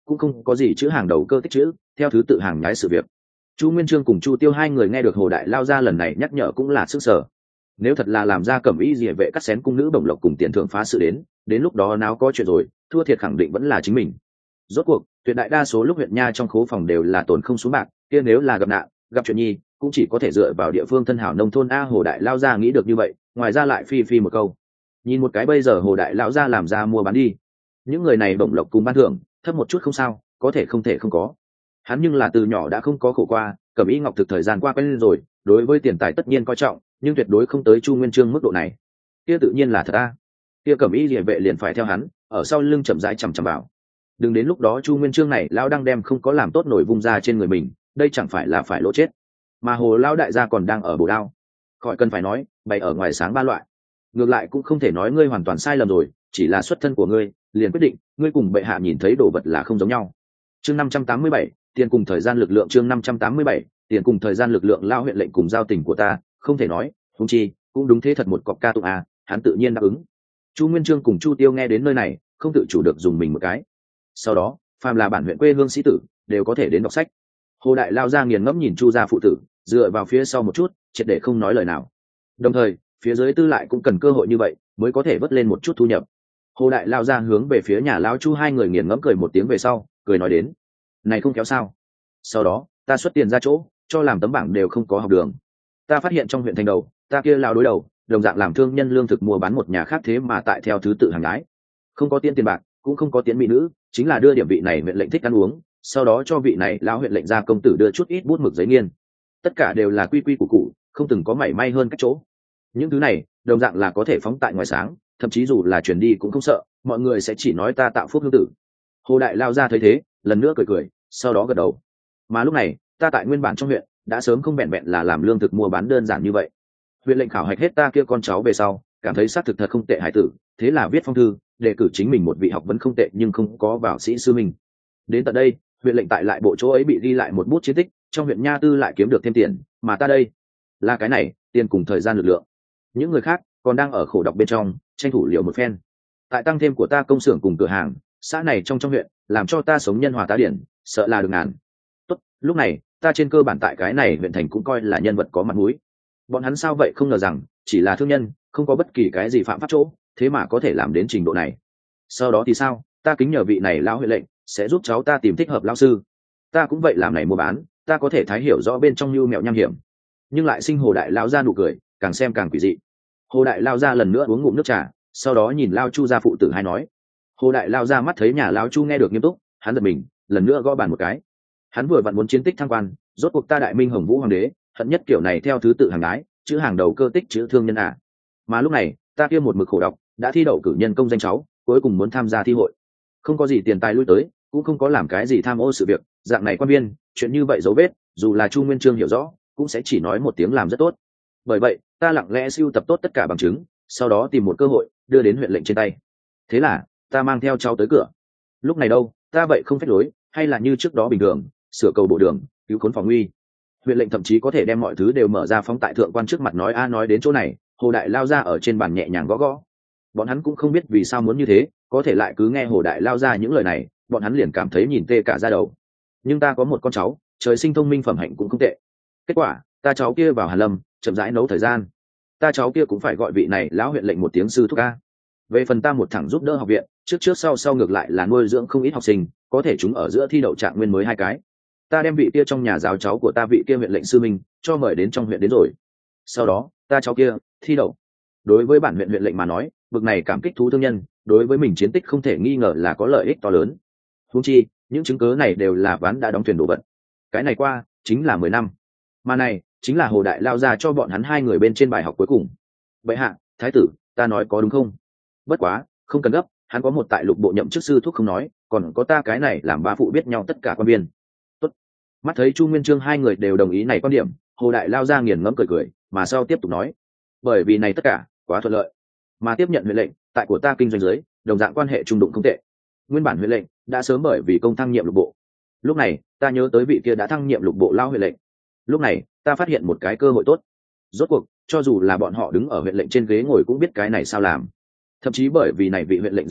cũng không có gì chữ hàng đầu cơ tích chữ theo thứ tự hàng nhái sự việc. Chu Nguyên Chương cùng Chu Tiêu hai người nghe được Hồ Đại Lao ra lần này nhắc nhở cũng là sức sở. Nếu thật là làm ra cẩm y diệ vệ cắt xén cung nữ bổng lộc cùng tiền thưởng phá sự đến đến lúc đó nào có chuyện rồi, thua thiệt khẳng định vẫn là chính mình. Rốt cuộc tuyệt đại đa số lúc huyện nha trong khố phòng đều là tồn không xuống bạc, kia nếu là gặp nạn gặp chuyện nhi cũng chỉ có thể dựa vào địa phương thân hảo nông thôn. A Hồ Đại Lao ra nghĩ được như vậy, ngoài ra lại phi phi một câu, nhìn một cái bây giờ Hồ Đại Lão ra làm ra mua bán đi, những người này bổng lộc cùng ban thưởng thấp một chút không sao, có thể không thể không có. Hắn nhưng là từ nhỏ đã không có khổ qua, cẩm y ngọc thực thời gian qua quen lên rồi, đối với tiền tài tất nhiên coi trọng, nhưng tuyệt đối không tới Chu Nguyên Chương mức độ này. Kia tự nhiên là thật a. Kia cẩm y liề vệ liền phải theo hắn ở sau lưng chậm rãi chằm chằm vào, đừng đến lúc đó Chu Nguyên Chương này lão đang đem không có làm tốt nổi vung ra trên người mình, đây chẳng phải là phải lỗ chết. Mà Hồ lão đại gia còn đang ở bổ đao, khỏi cần phải nói, bày ở ngoài sáng ba loại. Ngược lại cũng không thể nói ngươi hoàn toàn sai lầm rồi, chỉ là xuất thân của ngươi liền quyết định ngươi cùng bệ hạ nhìn thấy đồ vật là không giống nhau. Chương năm trăm tám mươi bảy, tiền cùng thời gian lực lượng. Chương năm trăm tám mươi bảy, tiền cùng thời gian lực lượng. Lao huyện lệnh cùng giao tình của ta không thể nói, huống chi cũng đúng thế thật một cọc ca tụng à, hắn tự nhiên đáp ứng. Chu Nguyên Chương cùng Chu Tiêu nghe đến nơi này không tự chủ được dùng mình một cái. Sau đó phàm là bản huyện quê hương sĩ tử đều có thể đến đọc sách. Hồ Đại Lao ra nghiền ngẫm nhìn Chu gia phụ tử, dựa vào phía sau một chút, triệt để không nói lời nào. Đồng thời phía dưới tư lại cũng cần cơ hội như vậy mới có thể vớt lên một chút thu nhập. Hồ Đại Lao ra hướng về phía nhà lão Chu hai người nghiền ngẫm cười một tiếng về sau, cười nói đến, này không kéo sao? Sau đó ta xuất tiền ra chỗ cho làm tấm bảng đều không có học đường. Ta phát hiện trong huyện thành đầu ta kia lao đối đầu đồng dạng làm thương nhân lương thực mua bán một nhà khác, thế mà tại theo thứ tự hàng ái, không có tiền tiền bạc cũng không có tiền mỹ nữ, chính là đưa điểm vị này huyện lệnh thích ăn uống, sau đó cho vị này lão huyện lệnh ra công tử đưa chút ít bút mực giấy nghiên, tất cả đều là quy quy củ củ, không từng có mảy may hơn cách chỗ. Những thứ này đồng dạng là có thể phóng tại ngoài sáng, thậm chí dù là truyền đi cũng không sợ, mọi người sẽ chỉ nói ta tạo phúc hương tử. Hồ Đại Lao ra thấy thế lần nữa cười cười, sau đó gật đầu. Mà lúc này ta tại nguyên bản trong huyện đã sớm không vẹn vẹn là làm lương thực mua bán đơn giản như vậy. Huyện lệnh khảo hạch hết ta kia con cháu về sau, cảm thấy xác thực thật không tệ hải tử, thế là viết phong thư đề cử chính mình một vị học vấn không tệ nhưng không có vào sĩ sư mình. Đến tận đây huyện lệnh tại lại bộ chỗ ấy bị ghi lại một bút chiến tích, trong huyện nha tư lại kiếm được thêm tiền, mà ta đây là cái này tiền cùng thời gian lực lượng. Những người khác còn đang ở khổ đọc bên trong tranh thủ liệu một phen, tại tăng thêm của ta công xưởng cùng cửa hàng xã này trong trong huyện, làm cho ta sống nhân hòa tá điển, sợ là được ngàn. Tốt, lúc này ta trên cơ bản tại cái này huyện thành cũng coi là nhân vật có mặt mũi. Bọn hắn sao vậy không ngờ rằng chỉ là thương nhân, không có bất kỳ cái gì phạm pháp chỗ, thế mà có thể làm đến trình độ này. Sau đó thì sao, ta kính nhờ vị này lão huyện lệnh sẽ giúp cháu ta tìm thích hợp lão sư. Ta cũng vậy làm này mua bán, ta có thể thái hiểu rõ bên trong nhu mẹo nham hiểm, nhưng lại sinh Hồ Đại Lão ra nụ cười càng xem càng quỷ dị. Hồ Đại Lao ra lần nữa uống ngụm nước trà, sau đó nhìn Lao Chu gia phụ tử hai nói. Hồ Đại Lao ra mắt thấy nhà Lao Chu nghe được nghiêm túc, hắn giật mình lần nữa gõ bàn một cái. Hắn vừa vặn muốn chiến tích thăng quan, rốt cuộc ta Đại Minh Hồng Vũ hoàng đế hận nhất kiểu này theo thứ tự hàng ái, chữ hàng đầu cơ tích chữ thương nhân à. Mà lúc này ta kia một mực khổ đọc đã thi đậu cử nhân công danh cháu, cuối cùng muốn tham gia thi hội, không có gì tiền tài lui tới, cũng không có làm cái gì tham ô sự việc, dạng này quan viên chuyện như vậy dấu vết dù là Chu Nguyên Chương hiểu rõ cũng sẽ chỉ nói một tiếng làm rất tốt. Bởi vậy ta lặng lẽ sưu tập tốt tất cả bằng chứng, sau đó tìm một cơ hội đưa đến huyện lệnh trên tay. Thế là ta mang theo cháu tới cửa. Lúc này đâu ta vậy không phép lối, hay là như trước đó bình thường sửa cầu bộ đường, cứu khốn phòng nguy. Huyện lệnh thậm chí có thể đem mọi thứ đều mở ra phóng tại thượng quan trước mặt nói a. Nói đến chỗ này Hồ Đại Lao ra ở trên bàn nhẹ nhàng gõ gõ. Bọn hắn cũng không biết vì sao muốn như thế, có thể lại cứ nghe Hồ Đại Lao ra những lời này, bọn hắn liền cảm thấy nhìn tê cả da đầu. Nhưng ta có một con cháu trời sinh thông minh phẩm hạnh cũng không tệ. Kết quả ta cháu kia vào Hàn Lâm chậm rãi nấu thời gian, ta cháu kia cũng phải gọi vị này lão huyện lệnh một tiếng sư thúc ca. Về phần ta một thằng giúp đỡ học viện, trước trước sau sau ngược lại là nuôi dưỡng không ít học sinh, có thể chúng ở giữa thi đậu trạng nguyên mới hai cái. Ta đem vị kia trong nhà giáo cháu của ta vị kia huyện lệnh sư minh cho mời đến trong huyện đến rồi. Sau đó ta cháu kia thi đậu. Đối với bản huyện huyện lệnh mà nói, bực này cảm kích thú thương nhân đối với mình chiến tích không thể nghi ngờ là có lợi ích to lớn. Huống chi những chứng cớ này đều là ván đã đóng thuyền đổ vật. Cái này qua chính là mười năm, mà này chính là Hồ Đại Lao ra cho bọn hắn hai người bên trên bài học cuối cùng. Vậy hạ thái tử, ta nói có đúng không? Bất quá không cần gấp, hắn có một tại lục bộ nhậm chức sư thuốc không nói, còn có ta cái này làm ba phụ biết nhau tất cả quan viên. Tốt. Mắt thấy Chu Nguyên Chương hai người đều đồng ý này quan điểm, Hồ Đại Lao ra nghiền ngẫm cười cười, mà sau tiếp tục nói, bởi vì này tất cả quá thuận lợi, mà tiếp nhận huyện lệnh tại của ta kinh doanh dưới đồng dạng quan hệ trung đụng không tệ. Nguyên bản huyện lệnh đã sớm bởi vì công thăng nhiệm lục bộ, lúc này ta nhớ tới vị kia đã thăng nhiệm lục bộ lao huyện lệnh, lúc này ta phát hiện một cái cơ hội tốt. Rốt cuộc cho dù là bọn họ đứng ở huyện lệnh trên ghế ngồi cũng biết cái này sao làm, thậm chí bởi vì này vị huyện lệnh giới thiệu,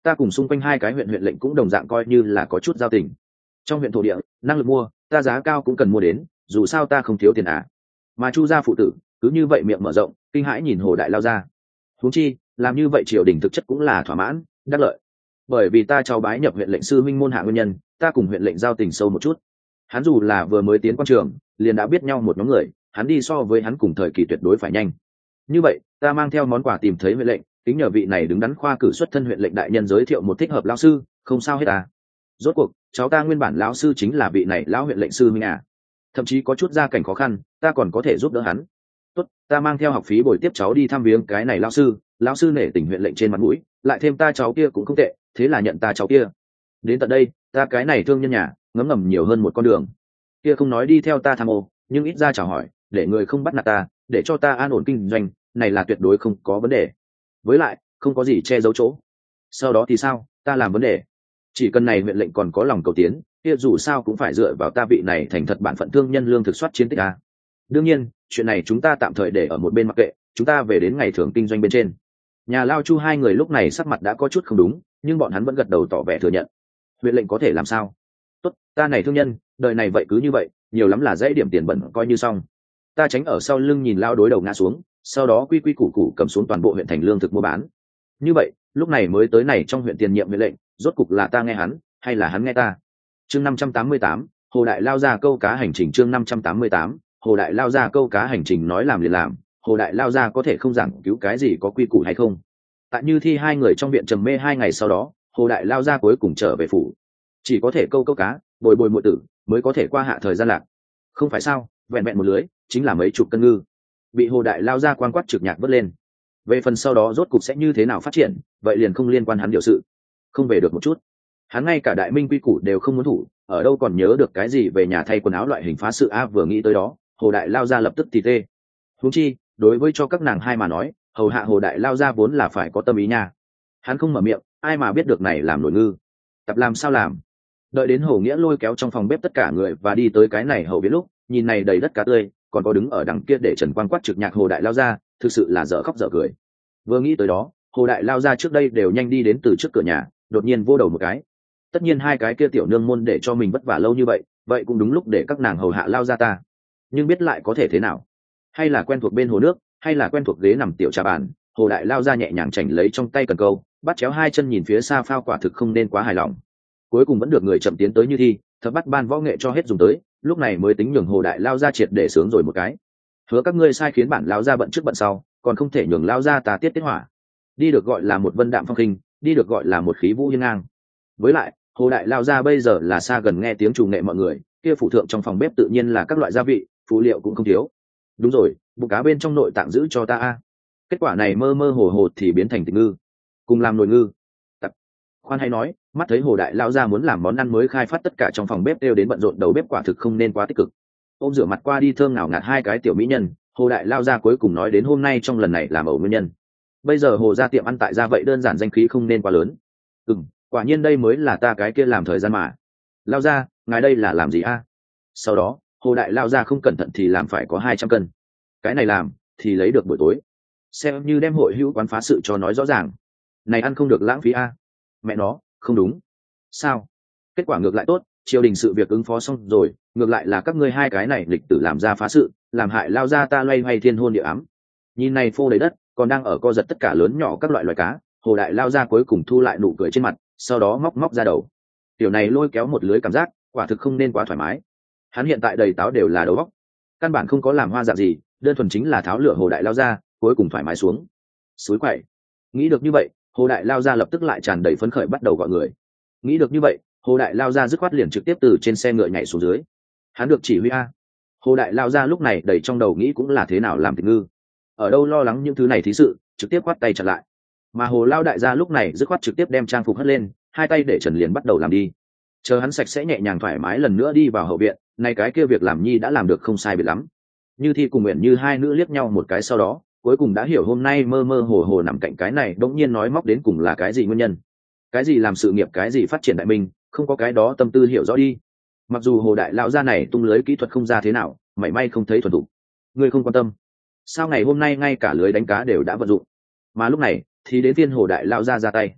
ta cùng xung quanh hai cái huyện huyện lệnh cũng đồng dạng coi như là có chút giao tình. Trong huyện thổ địa năng lực mua, ta giá cao cũng cần mua đến, dù sao ta không thiếu tiền à. Mà Chu gia phụ tử cứ như vậy miệng mở rộng, kinh hãi nhìn Hồ Đại Lao ra. Huống chi làm như vậy triều đình thực chất cũng là thỏa mãn đắc lợi, bởi vì ta cháu bái nhập huyện lệnh sư minh môn hạ nguyên nhân, ta cùng huyện lệnh giao tình sâu một chút. Hắn dù là vừa mới tiến quan trường liền đã biết nhau một nhóm người, hắn đi so với hắn cùng thời kỳ tuyệt đối phải nhanh. Như vậy ta mang theo món quà tìm thấy huyện lệnh, tính nhờ vị này đứng đắn khoa cử xuất thân huyện lệnh đại nhân giới thiệu một thích hợp lão sư, không sao hết à. Rốt cuộc cháu ta nguyên bản lão sư chính là vị này lão huyện lệnh sư minh à. Thậm chí có chút gia cảnh khó khăn, ta còn có thể giúp đỡ hắn. Tốt, ta mang theo học phí bồi tiếp cháu đi thăm viếng cái này lão sư. Lão sư nể tình huyện lệnh trên mặt mũi, lại thêm ta cháu kia cũng không tệ, thế là nhận ta cháu kia. Đến tận đây ta cái này thương nhân nhà ngấm ngầm nhiều hơn một con đường. Kia không nói đi theo ta tham ô, nhưng ít ra chào hỏi, để người không bắt nạt ta, để cho ta an ổn kinh doanh, này là tuyệt đối không có vấn đề. Với lại không có gì che giấu chỗ. Sau đó thì sao, ta làm vấn đề. Chỉ cần này huyện lệnh còn có lòng cầu tiến, kia dù sao cũng phải dựa vào ta vị này thành thật bản phận thương nhân lương thực soát chiến tích a. Đương nhiên chuyện này chúng ta tạm thời để ở một bên mặc kệ, chúng ta về đến ngày thường kinh doanh bên trên. Nhà Lao Chu hai người lúc này sắc mặt đã có chút không đúng, nhưng bọn hắn vẫn gật đầu tỏ vẻ thừa nhận. Huyện lệnh có thể làm sao? Tốt, ta này thương nhân đời này vậy cứ như vậy, nhiều lắm là dễ điểm tiền bẩn coi như xong. Ta tránh ở sau lưng nhìn Lao đối đầu ngã xuống, sau đó quy quy củ củ cầm xuống toàn bộ huyện thành lương thực mua bán. Như vậy lúc này mới tới này trong huyện tiền nhiệm huyện lệnh, rốt cục là ta nghe hắn hay là hắn nghe ta? Chương năm trăm tám mươi tám, Hồ Đại Lao ra câu cá hành trình. Chương năm trăm tám mươi tám, Hồ Đại Lao ra câu cá hành trình. Nói làm liền làm, Hồ Đại Lao ra có thể không giảng cứu cái gì có quy củ hay không? Tại Như Thi hai người trong viện trầm mê hai ngày sau đó, Hồ Đại Lao ra cuối cùng trở về phủ, chỉ có thể câu câu cá, bồi bồi muội tử mới có thể qua hạ thời gian lạc. Không phải sao, vẹn vẹn một lưới chính là mấy chục cân ngư, bị Hồ Đại Lao ra quan quát trực nhạc vớt lên. Về phần sau đó rốt cục sẽ như thế nào phát triển, vậy liền không liên quan hắn điều sự. Không về được một chút, hắn ngay cả đại minh quy củ đều không muốn thủ, ở đâu còn nhớ được cái gì về nhà thay quần áo loại hình phá sự a. Vừa nghĩ tới đó, Hồ Đại Lao ra lập tức thì tê. Huống chi đối với cho các nàng hai mà nói, hầu hạ Hồ Đại Lao ra vốn là phải có tâm ý nha. Hắn không mở miệng, ai mà biết được này làm nổi ngư tập làm sao làm. Đợi đến Hồ Nghĩa lôi kéo trong phòng bếp tất cả người và đi tới cái này hậu biết lúc, nhìn này đầy đất cá tươi, còn có đứng ở đằng kia để trần quan quát trực nhạc Hồ Đại Lao ra, thực sự là dở khóc dở cười. Vừa nghĩ tới đó, Hồ Đại Lao ra trước đây đều nhanh đi đến từ trước cửa nhà, đột nhiên vô đầu một cái. Tất nhiên hai cái kia tiểu nương môn để cho mình vất vả lâu như vậy, vậy cũng đúng lúc để các nàng hầu hạ Lao ra ta. Nhưng biết lại có thể thế nào? Hay là quen thuộc bên hồ nước, hay là quen thuộc ghế nằm tiểu trà bàn, Hồ Đại Lao ra nhẹ nhàng chảnh lấy trong tay cần câu, bắt chéo hai chân nhìn phía xa phao, quả thực không nên quá hài lòng. Cuối cùng vẫn được người chậm tiến tới Như Thi, thập bắt ban võ nghệ cho hết dùng tới, lúc này mới tính nhường Hồ Đại Lao ra triệt để sướng rồi một cái. Hứa các ngươi sai khiến bản Lao ra bận trước bận sau, còn không thể nhường Lao ra ta tiết tiết hỏa. Đi được gọi là một vân đạm phong khinh, đi được gọi là một khí vũ hiên ngang. Với lại Hồ Đại Lao ra bây giờ là xa gần nghe tiếng chủ nghệ mọi người, kia phụ thượng trong phòng bếp tự nhiên là các loại gia vị, phụ liệu cũng không thiếu. Đúng rồi, bụng cá bên trong nội tạng giữ cho ta a. Kết quả này mơ mơ hồ hồ thì biến thành thịt ngư, cùng làm nồi ngư. Tập. Khoan hay nói, mắt thấy Hồ Đại Lao ra muốn làm món ăn mới khai phát, tất cả trong phòng bếp đều đến bận rộn, đầu bếp quả thực không nên quá tích cực. Ôm rửa mặt qua đi thơm ngào ngạt hai cái tiểu mỹ nhân, Hồ Đại Lao ra cuối cùng nói đến hôm nay trong lần này làm ẩu nguyên nhân. Bây giờ Hồ ra tiệm ăn tại gia vậy đơn giản danh khí không nên quá lớn. Ừm, quả nhiên đây mới là ta cái kia làm thời gian mà. Lao ra, ngài đây là làm gì a? Sau đó Hồ Đại Lao ra không cẩn thận thì làm phải có hai trăm cân. Cái này làm thì lấy được buổi tối, xem như đem hội hữu quán phá sự cho nói rõ ràng. Này ăn không được lãng phí a. Mẹ nó, không đúng. Sao? Kết quả ngược lại tốt, triều đình sự việc ứng phó xong rồi, ngược lại là các ngươi hai cái này lịch tử làm ra phá sự, làm hại Lao ra ta loay hoay thiên hôn địa ám. Nhìn này phô đầy đất, còn đang ở co giật tất cả lớn nhỏ các loại loài cá, Hồ Đại Lao ra cuối cùng thu lại nụ cười trên mặt, sau đó móc móc ra đầu. Tiểu này lôi kéo một lưới cảm giác, quả thực không nên quá thoải mái. Hắn hiện tại đầy táo đều là đầu óc, căn bản không có làm hoa dạng gì, đơn thuần chính là tháo lửa Hồ Đại Lao ra, cuối cùng thoải mái xuống. Suối quậy. Nghĩ được như vậy, Hồ Đại Lao ra lập tức lại tràn đầy phấn khởi bắt đầu gọi người. Nghĩ được như vậy, Hồ Đại Lao ra dứt khoát liền trực tiếp từ trên xe ngựa nhảy xuống dưới. Hắn được chỉ huy a. Hồ Đại Lao ra lúc này đầy trong đầu nghĩ cũng là thế nào làm thịt ngư, ở đâu lo lắng những thứ này thí sự, trực tiếp quát tay chặn lại. Mà Hồ Lao đại gia lúc này dứt khoát trực tiếp đem trang phục hất lên, hai tay để trần liền bắt đầu làm đi. Chờ hắn sạch sẽ nhẹ nhàng thoải mái lần nữa đi vào hậu viện, này cái kia việc làm nhi đã làm được không sai biệt lắm. Như Thi cùng Nguyện Như hai nữ liếc nhau một cái sau đó, cuối cùng đã hiểu hôm nay mơ mơ hồ hồ nằm cạnh cái này đống nhiên nói móc đến cùng là cái gì nguyên nhân. Cái gì làm sự nghiệp, cái gì phát triển đại minh, không có cái đó tâm tư hiểu rõ đi. Mặc dù Hồ Đại Lão gia này tung lưới kỹ thuật không ra thế nào, mảy may không thấy thuần thục. Ngươi không quan tâm, sao ngày hôm nay ngay cả lưới đánh cá đều đã vận dụng. Mà lúc này thì đến phiên Hồ Đại Lão gia ra tay.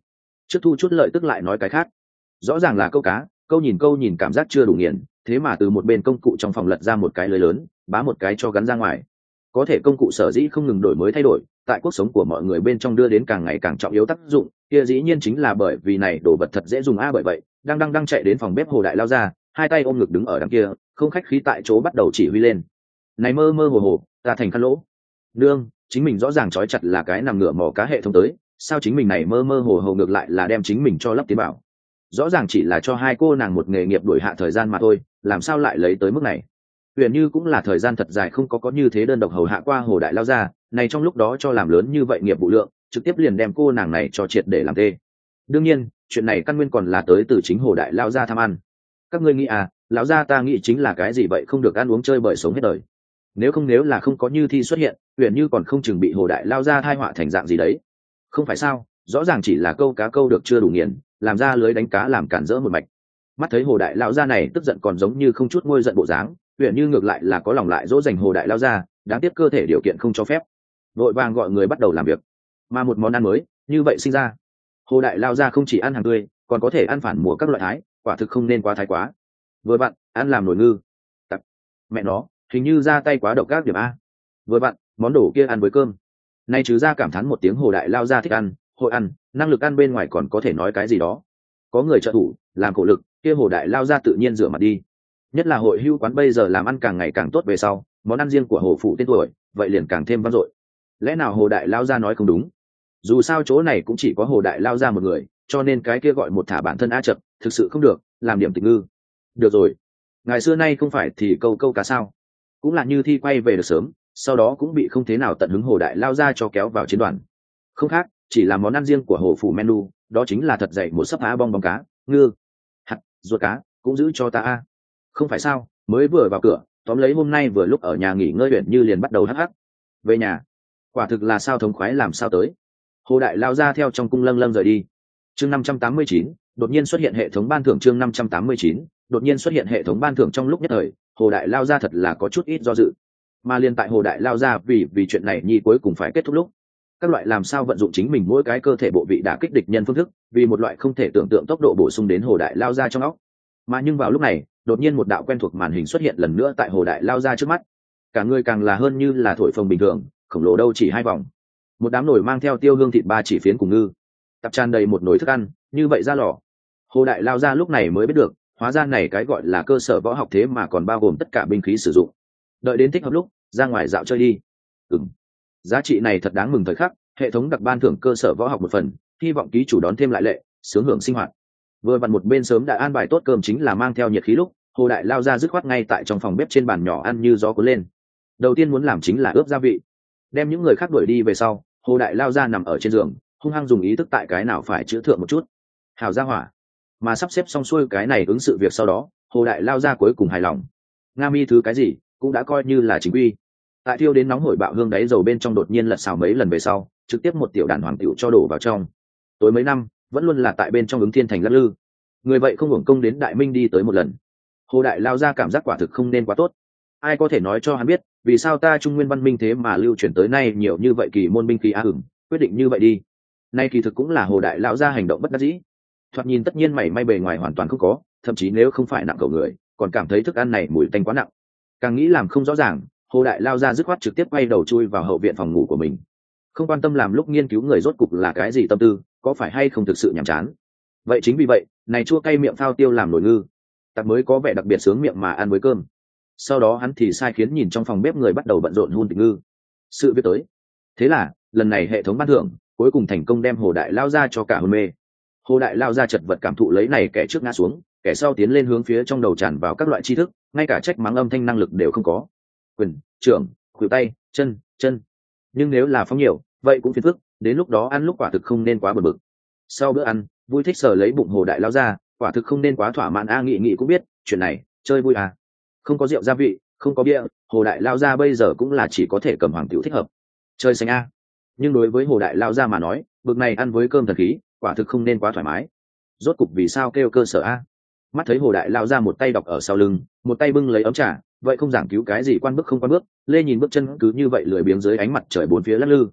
trước thu chút lợi tức lại nói cái khác. Rõ ràng là câu cá, câu nhìn câu nhìn cảm giác chưa đủ nghiền, thế mà từ một bên công cụ trong phòng lật ra một cái lưới lớn, bá một cái cho gắn ra ngoài. Có thể công cụ sở dĩ không ngừng đổi mới thay đổi, tại cuộc sống của mọi người bên trong đưa đến càng ngày càng trọng yếu tác dụng, kia dĩ nhiên chính là bởi vì này đồ vật thật dễ dùng a. Bởi vậy đang đang đang chạy đến phòng bếp Hồ Đại lao ra, hai tay ôm ngực đứng ở đằng kia, không khách khí tại chỗ bắt đầu chỉ huy lên. Này mơ mơ hồ hồ, ta thành khăn lỗ. Nương, chính mình rõ ràng trói chặt là cái nằm ngửa mò cá hệ thống tới, sao chính mình này mơ mơ hồ hồ ngược lại là đem chính mình cho lấp tiến bảo. Rõ ràng chỉ là cho hai cô nàng một nghề nghiệp đuổi hạ thời gian mà thôi, làm sao lại lấy tới mức này. Huyền Như cũng là thời gian thật dài không có có như thế đơn độc hầu hạ qua Hồ Đại lao ra, này trong lúc đó cho làm lớn như vậy nghiệp vụ lượng, trực tiếp liền đem cô nàng này cho triệt để làm tê. Đương nhiên, chuyện này căn nguyên còn là tới từ chính Hồ Đại lao ra tham ăn. Các ngươi nghĩ à, lão gia ta nghĩ chính là cái gì vậy, không được ăn uống chơi bời sống hết đời. Nếu không nếu là không có Như Thi xuất hiện, Huyền Như còn không chừng bị Hồ Đại lao ra thai họa thành dạng gì đấy. Không phải sao, rõ ràng chỉ là câu cá câu được chưa đủ nghiền, làm ra lưới đánh cá làm cản rỡ một mạch. Mắt thấy Hồ Đại lão gia này tức giận còn giống như không chút nguôi giận bộ dáng, Huyền Như ngược lại là có lòng lại dỗ dành Hồ Đại lão gia, đáng tiếc cơ thể điều kiện không cho phép, vội vàng gọi người bắt đầu làm việc. Mà một món ăn mới như vậy sinh ra, Hồ Đại lão gia không chỉ ăn hàng tươi, còn có thể ăn phản mùa các loại thái, quả thực không nên quá thái quá. Vừa bạn ăn làm nồi ngư, tập mẹ nó hình như ra tay quá độc ác điểm a. Vừa bạn món đồ kia ăn với cơm, nay trừ ra cảm thán một tiếng Hồ Đại lão gia thích ăn, hội ăn, năng lực ăn bên ngoài còn có thể nói cái gì đó. Có người trợ thủ làm khổ lực, kia Hồ Đại lao ra tự nhiên rửa mặt đi. Nhất là hội hưu quán bây giờ làm ăn càng ngày càng tốt về sau, món ăn riêng của Hồ phủ tên tuổi vậy liền càng thêm vang dội. Lẽ nào Hồ Đại lao ra nói không đúng? Dù sao chỗ này cũng chỉ có Hồ Đại lao ra một người, cho nên cái kia gọi một thả bản thân a chập thực sự không được, làm điểm tịch ngư. Được rồi, ngày xưa nay không phải thì câu câu cá sao? Cũng là Như Thi quay về được sớm, sau đó cũng bị không thế nào tận hứng Hồ Đại lao ra cho kéo vào chiến đoàn. Không khác, chỉ là món ăn riêng của Hồ phủ menu, đó chính là thật dày một sấp á bong bóng cá, ngư, hạt, ruột cá, cũng giữ cho ta a. Không phải sao, mới vừa vào cửa, tóm lấy hôm nay vừa lúc ở nhà nghỉ ngơi Uyển Như liền bắt đầu hắc hắc. Về nhà, quả thực là sao thống khoái làm sao tới. Hồ Đại lao ra theo trong cung lâng lâng rời đi. Chương năm trăm tám mươi chín, đột nhiên xuất hiện hệ thống ban thưởng. Chương năm trăm tám mươi chín, đột nhiên xuất hiện hệ thống ban thưởng. Trong lúc nhất thời, Hồ Đại lao ra thật là có chút ít do dự. Mà liên tại Hồ Đại lao ra vì vì chuyện này nhi cuối cùng phải kết thúc lúc, các loại làm sao vận dụng chính mình mỗi cái cơ thể bộ vị đã kích địch nhân phương thức, vì một loại không thể tưởng tượng tốc độ bổ sung đến Hồ Đại lao ra trong óc. Mà nhưng vào lúc này, đột nhiên một đạo quen thuộc màn hình xuất hiện lần nữa tại Hồ Đại lao ra trước mắt. Cả người càng là hơn như là thổi phồng bình thường, khổng lồ đâu chỉ hai vòng. Một đám nồi mang theo tiêu hương thịt ba chỉ phiến cùng ngư, tập tràn đầy một nồi thức ăn, như vậy ra lò. Hồ Đại lao ra lúc này mới biết được, hóa ra này cái gọi là cơ sở võ học thế mà còn bao gồm tất cả binh khí sử dụng. Đợi đến thích hợp lúc, ra ngoài dạo chơi đi. Ừm, giá trị này thật đáng mừng thời khắc, hệ thống đặc ban thưởng cơ sở võ học một phần, hy vọng ký chủ đón thêm lại lệ, sướng hưởng sinh hoạt. Vừa vặn một bên sớm đã an bài tốt cơm chính là mang theo nhiệt khí lúc, Hồ Đại lao ra dứt khoát ngay tại trong phòng bếp trên bàn nhỏ ăn như gió cuốn lên. Đầu tiên muốn làm chính là ướp gia vị, đem những người khác đuổi đi về sau, Hồ Đại lao ra nằm ở trên giường, hung hăng dùng ý thức tại cái nào phải chữa thượng một chút. Hào ra hỏa, mà sắp xếp xong xuôi cái này ứng sự việc sau đó, Hồ Đại lao ra cuối cùng hài lòng. Nga mi thứ cái gì cũng đã coi như là chính quy. Tại thiêu đến nóng hổi bạo hương đáy dầu bên trong đột nhiên lật xào mấy lần về sau, trực tiếp một tiểu đàn hoàng tiểu cho đổ vào trong. Tối mấy năm vẫn luôn là tại bên trong ứng thiên thành lắc lư, người vậy không hưởng công đến Đại Minh đi tới một lần. Hồ Đại lao ra cảm giác quả thực không nên quá tốt. Ai có thể nói cho hắn biết vì sao ta Trung Nguyên văn minh thế mà lưu truyền tới nay nhiều như vậy kỳ môn binh khí a hửng, quyết định như vậy đi. Nay kỳ thực cũng là Hồ Đại lão ra hành động bất đắc dĩ. Thoạt nhìn tất nhiên mảy may bề ngoài hoàn toàn không có, thậm chí nếu không phải nặng cầu người, còn cảm thấy thức ăn này mùi tanh quá nặng. Càng nghĩ làm không rõ ràng, Hồ Đại lao ra dứt khoát trực tiếp quay đầu chui vào hậu viện phòng ngủ của mình. Không quan tâm làm lúc nghiên cứu người rốt cục là cái gì tâm tư, có phải hay không thực sự nhàm chán. Vậy chính vì vậy, này chua cay miệng phao tiêu làm nổi ngư, tặc mới có vẻ đặc biệt sướng miệng mà ăn với cơm. Sau đó hắn thì sai khiến nhìn trong phòng bếp người bắt đầu bận rộn hun tịch ngư. Sự việc tới. Thế là, lần này hệ thống ban thưởng, cuối cùng thành công đem Hồ Đại lao ra cho cả hôn mê. Hồ Đại lao ra chật vật cảm thụ lấy này kẻ trước ngã xuống, kẻ sau tiến lên hướng phía trong đầu tràn vào các loại tri thức, ngay cả trách mắng âm thanh năng lực đều không có. Quyền, trưởng, khuỷu tay, chân, chân. Nhưng nếu là phóng nhiều, vậy cũng phiền phức, đến lúc đó ăn lúc quả thực không nên quá bực bực. Sau bữa ăn, vui thích sờ lấy bụng Hồ Đại lao ra, quả thực không nên quá thỏa mãn a, nghị nghị cũng biết, chuyện này, chơi vui à. Không có rượu gia vị, không có bia, Hồ Đại lao ra bây giờ cũng là chỉ có thể cầm hoàng tiểu thích hợp. Chơi xanh a. Nhưng đối với Hồ Đại lao ra mà nói, bực này ăn với cơm thần khí, quả thực không nên quá thoải mái. Rốt cục vì sao kêu cơ sở a? Mắt thấy Hồ Đại lao ra một tay đọc ở sau lưng, một tay bưng lấy ấm trà, vậy không giảng cứu cái gì quan bước không quan bước, lê nhìn bước chân cứ như vậy lười biếng dưới ánh mặt trời bốn phía lắc lư.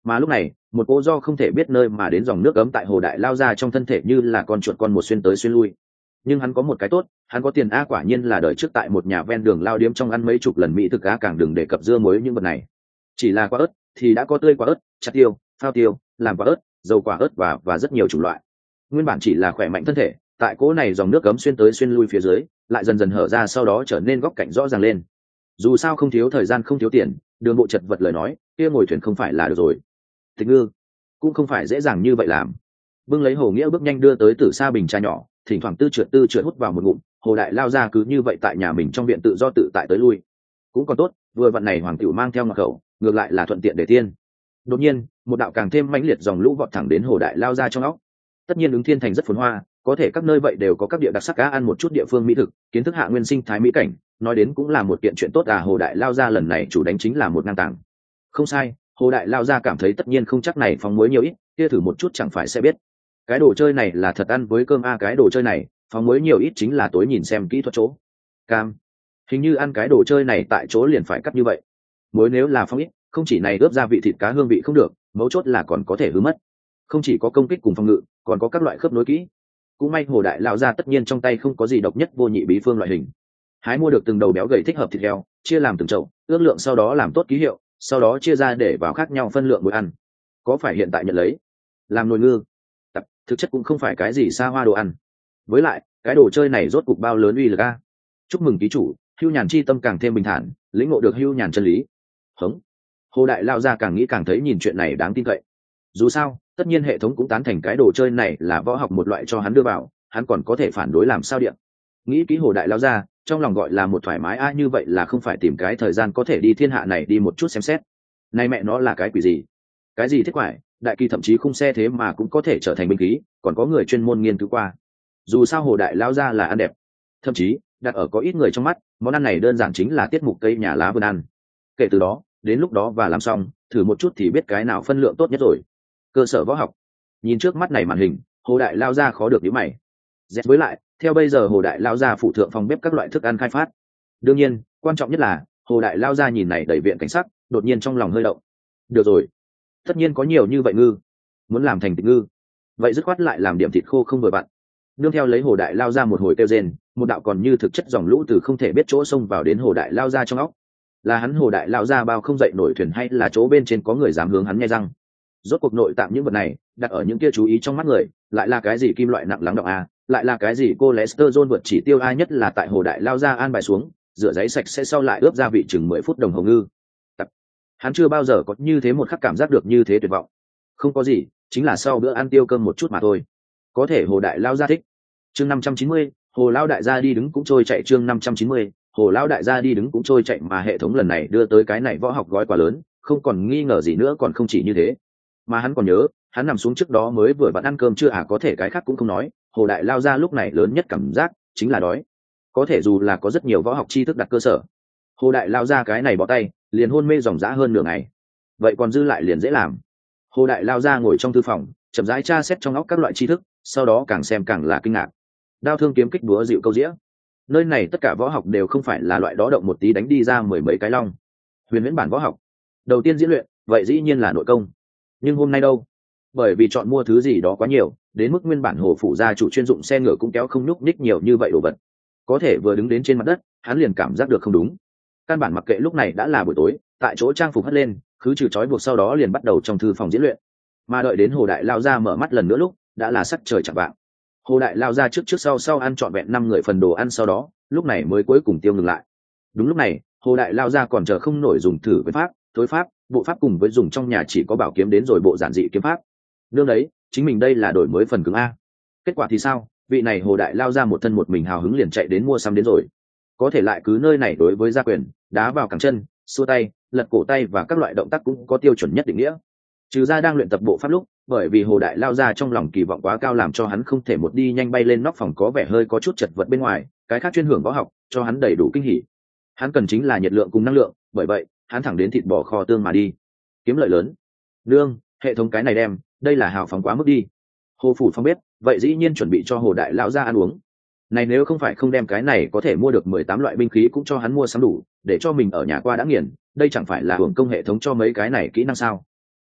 Mà lúc này một cỗ do không thể biết nơi mà đến dòng nước ấm tại hồ đại lao ra trong thân thể như là con chuột con một xuyên tới xuyên lui. Nhưng hắn có một cái tốt, hắn có tiền a, quả nhiên là đời trước tại một nhà ven đường lao điếm trong ăn mấy chục lần mỹ thực á, càng đừng đề cập dưa muối những vật này. Chỉ là quả ớt thì đã có tươi quả ớt, chặt tiêu, phao tiêu, làm quả ớt, dầu quả ớt và và rất nhiều chủng loại. Nguyên bản chỉ là khỏe mạnh thân thể, tại cỗ này dòng nước cấm xuyên tới xuyên lui phía dưới, lại dần dần hở ra, sau đó trở nên góc cạnh rõ ràng lên. Dù sao không thiếu thời gian không thiếu tiền, đường bộ chật vật lời nói, kia ngồi thuyền không phải là được rồi. Tịch Ngư cũng không phải dễ dàng như vậy làm. Bưng lấy Hồ Nghĩa bước nhanh đưa tới Tử Sa bình trà nhỏ, thỉnh thoảng tư trượt tư trượt hút vào một ngụm. Hồ đại lao ra cứ như vậy tại nhà mình trong viện tự do tự tại tới lui, cũng còn tốt. Vừa vận này hoàng tiểu mang theo ngọc khẩu, ngược lại là thuận tiện để tiên. Đột nhiên một đạo càng thêm mãnh liệt dòng lũ vọt thẳng đến Hồ đại lao ra trong óc. Tất nhiên ứng thiên thành rất phồn hoa, có thể các nơi vậy đều có các địa đặc sắc cá ăn một chút địa phương mỹ thực, kiến thức hạ nguyên sinh thái mỹ cảnh, nói đến cũng là một kiện chuyện tốt à. Hồ đại lao ra lần này chủ đánh chính là một ngang tàng. Không sai, Hồ đại lao ra cảm thấy tất nhiên không chắc này phóng muối nhiều ít, kia thử một chút chẳng phải sẽ biết. Cái đồ chơi này là thật ăn với cơm a, cái đồ chơi này phóng muối nhiều ít chính là tối nhìn xem kỹ thuật chỗ. Cam, hình như ăn cái đồ chơi này tại chỗ liền phải cắt như vậy. Muối nếu là phóng ít, không chỉ này ướp gia vị thịt cá hương vị không được, mấu chốt là còn có thể hư mất. Không chỉ có công kích cùng phòng ngự, còn có các loại khớp nối kỹ. Cũng may Hồ đại lão gia tất nhiên trong tay không có gì độc nhất vô nhị bí phương loại hình. Hái mua được từng đầu béo gầy thích hợp thịt heo, chia làm từng chậu, ước lượng sau đó làm tốt ký hiệu, sau đó chia ra để vào khác nhau phân lượng bữa ăn. Có phải hiện tại nhận lấy làm nồi ngư tập, thực chất cũng không phải cái gì xa hoa đồ ăn. Với lại cái đồ chơi này rốt cục bao lớn uy lực a. Chúc mừng ký chủ, Hưu Nhàn chi tâm càng thêm bình thản, lĩnh ngộ được Hưu Nhàn chân lý. Hống. Hồ đại lão gia càng nghĩ càng thấy nhìn chuyện này đáng tin cậy. Dù sao tất nhiên hệ thống cũng tán thành cái đồ chơi này là võ học một loại cho hắn đưa vào, hắn còn có thể phản đối làm sao điện. Nghĩ kỹ Hồ đại lão gia, trong lòng gọi là một thoải mái a, như vậy là không phải tìm cái thời gian có thể đi thiên hạ này đi một chút xem xét. Này mẹ nó là cái quỷ gì? Cái gì thiết quải, đại kỳ thậm chí khung xe thế mà cũng có thể trở thành binh khí, còn có người chuyên môn nghiên cứu qua. Dù sao Hồ đại lão gia là ăn đẹp, thậm chí đặt ở có ít người trong mắt, món ăn này đơn giản chính là tiết mục cây nhà lá vườn ăn. Kể từ đó, đến lúc đó và làm xong, thử một chút thì biết cái nào phân lượng tốt nhất rồi. Cơ sở võ học. Nhìn trước mắt này màn hình, Hồ đại lao ra khó được nhíu mày. Dẹt với lại, theo bây giờ Hồ đại lao ra phụ thượng phòng bếp các loại thức ăn khai phát. Đương nhiên, quan trọng nhất là Hồ đại lao ra nhìn này đầy viện cảnh sắc, đột nhiên trong lòng hơi động. Được rồi, tất nhiên có nhiều như vậy ngư, muốn làm thành thịt ngư, vậy dứt khoát lại làm điểm thịt khô không vừa vặn. Nương theo lấy Hồ đại lao ra một hồi kêu rên, một đạo còn như thực chất dòng lũ từ không thể biết chỗ xông vào đến Hồ đại lao ra trong óc. Là hắn Hồ đại lao ra bao không dậy nổi thuyền, hay là chỗ bên trên có người dám hướng hắn nghe răng? Rốt cuộc nội tạng những vật này đặt ở những kia chú ý trong mắt người, lại là cái gì kim loại nặng lắng động a, lại là cái gì cholesterol vượt chỉ tiêu a, nhất là tại Hồ đại lao ra an bài xuống, rửa giấy sạch sẽ sau lại ướp gia vị chừng mười phút đồng hồ ngư. Tập. Hắn chưa bao giờ có như thế một khắc cảm giác được như thế tuyệt vọng. Không có gì, chính là sau bữa ăn tiêu cơm một chút mà thôi. Có thể Hồ đại lao ra thích. Chương năm trăm chín mươi, Hồ lao đại gia đi đứng cũng trôi chạy. Chương năm trăm chín mươi, Hồ lao đại gia đi đứng cũng trôi chạy. Mà hệ thống lần này đưa tới cái này võ học gói quá lớn, không còn nghi ngờ gì nữa, còn không chỉ như thế. Mà hắn còn nhớ, hắn nằm xuống trước đó mới vừa vặn ăn cơm chưa à, có thể cái khác cũng không nói. Hồ đại lao ra lúc này lớn nhất cảm giác chính là đói. Có thể dù là có rất nhiều võ học tri thức đặt cơ sở, Hồ đại lao ra cái này bỏ tay liền hôn mê dòng dã hơn nửa ngày. Vậy còn dư lại liền dễ làm. Hồ đại lao ra ngồi trong thư phòng, chậm rãi tra xét trong óc các loại tri thức, sau đó càng xem càng là kinh ngạc. Đao thương kiếm kích búa dịu câu dĩa, nơi này tất cả võ học đều không phải là loại đó động một tí đánh đi ra mười mấy cái long. Huyền huyễn bản võ học đầu tiên diễn luyện, vậy dĩ nhiên là nội công. Nhưng hôm nay đâu, bởi vì chọn mua thứ gì đó quá nhiều, đến mức nguyên bản Hồ phủ gia chủ chuyên dụng xe ngựa cũng kéo không nhúc nhích nhiều như vậy đồ vật. Có thể vừa đứng đến trên mặt đất, hắn liền cảm giác được không đúng. Căn bản mặc kệ lúc này đã là buổi tối, tại chỗ trang phục hất lên, khứ trừ trói buộc, sau đó liền bắt đầu trong thư phòng diễn luyện. Mà đợi đến Hồ đại lao ra mở mắt lần nữa lúc, đã là sắc trời chạng vạng. Hồ đại lao ra trước trước sau sau ăn trọn vẹn năm người phần đồ ăn, sau đó lúc này mới cuối cùng tiêu ngừng lại. Đúng lúc này, Hồ đại lao ra còn chờ không nổi dùng thử với pháp, thối pháp, bộ pháp cùng với dùng trong nhà chỉ có bảo kiếm đến rồi bộ giản dị kiếm pháp. Đương đấy, chính mình đây là đổi mới phần cứng a. Kết quả thì sao? Vị này Hồ đại lao ra một thân một mình hào hứng liền chạy đến mua sắm đến rồi. Có thể lại cứ nơi này đối với gia quyền, đá vào cẳng chân, xua tay, lật cổ tay và các loại động tác cũng có tiêu chuẩn nhất định nghĩa. Trừ ra đang luyện tập bộ pháp lúc, bởi vì Hồ đại lao ra trong lòng kỳ vọng quá cao làm cho hắn không thể một đi nhanh bay lên nóc phòng có vẻ hơi có chút chật vật bên ngoài, cái khác chuyên hưởng võ học cho hắn đầy đủ kinh hỉ. Hắn cần chính là nhiệt lượng cùng năng lượng, bởi vậy hắn thẳng đến thịt bò kho tương mà đi. Kiếm lợi lớn. Nương, hệ thống cái này đem, đây là hào phóng quá mức đi. Hồ phủ phong bếp, vậy dĩ nhiên chuẩn bị cho Hồ đại lão ra ăn uống. Này nếu không phải không đem cái này có thể mua được mười tám loại binh khí cũng cho hắn mua sắm đủ, để cho mình ở nhà qua đã nghiền, đây chẳng phải là hưởng công hệ thống cho mấy cái này kỹ năng sao?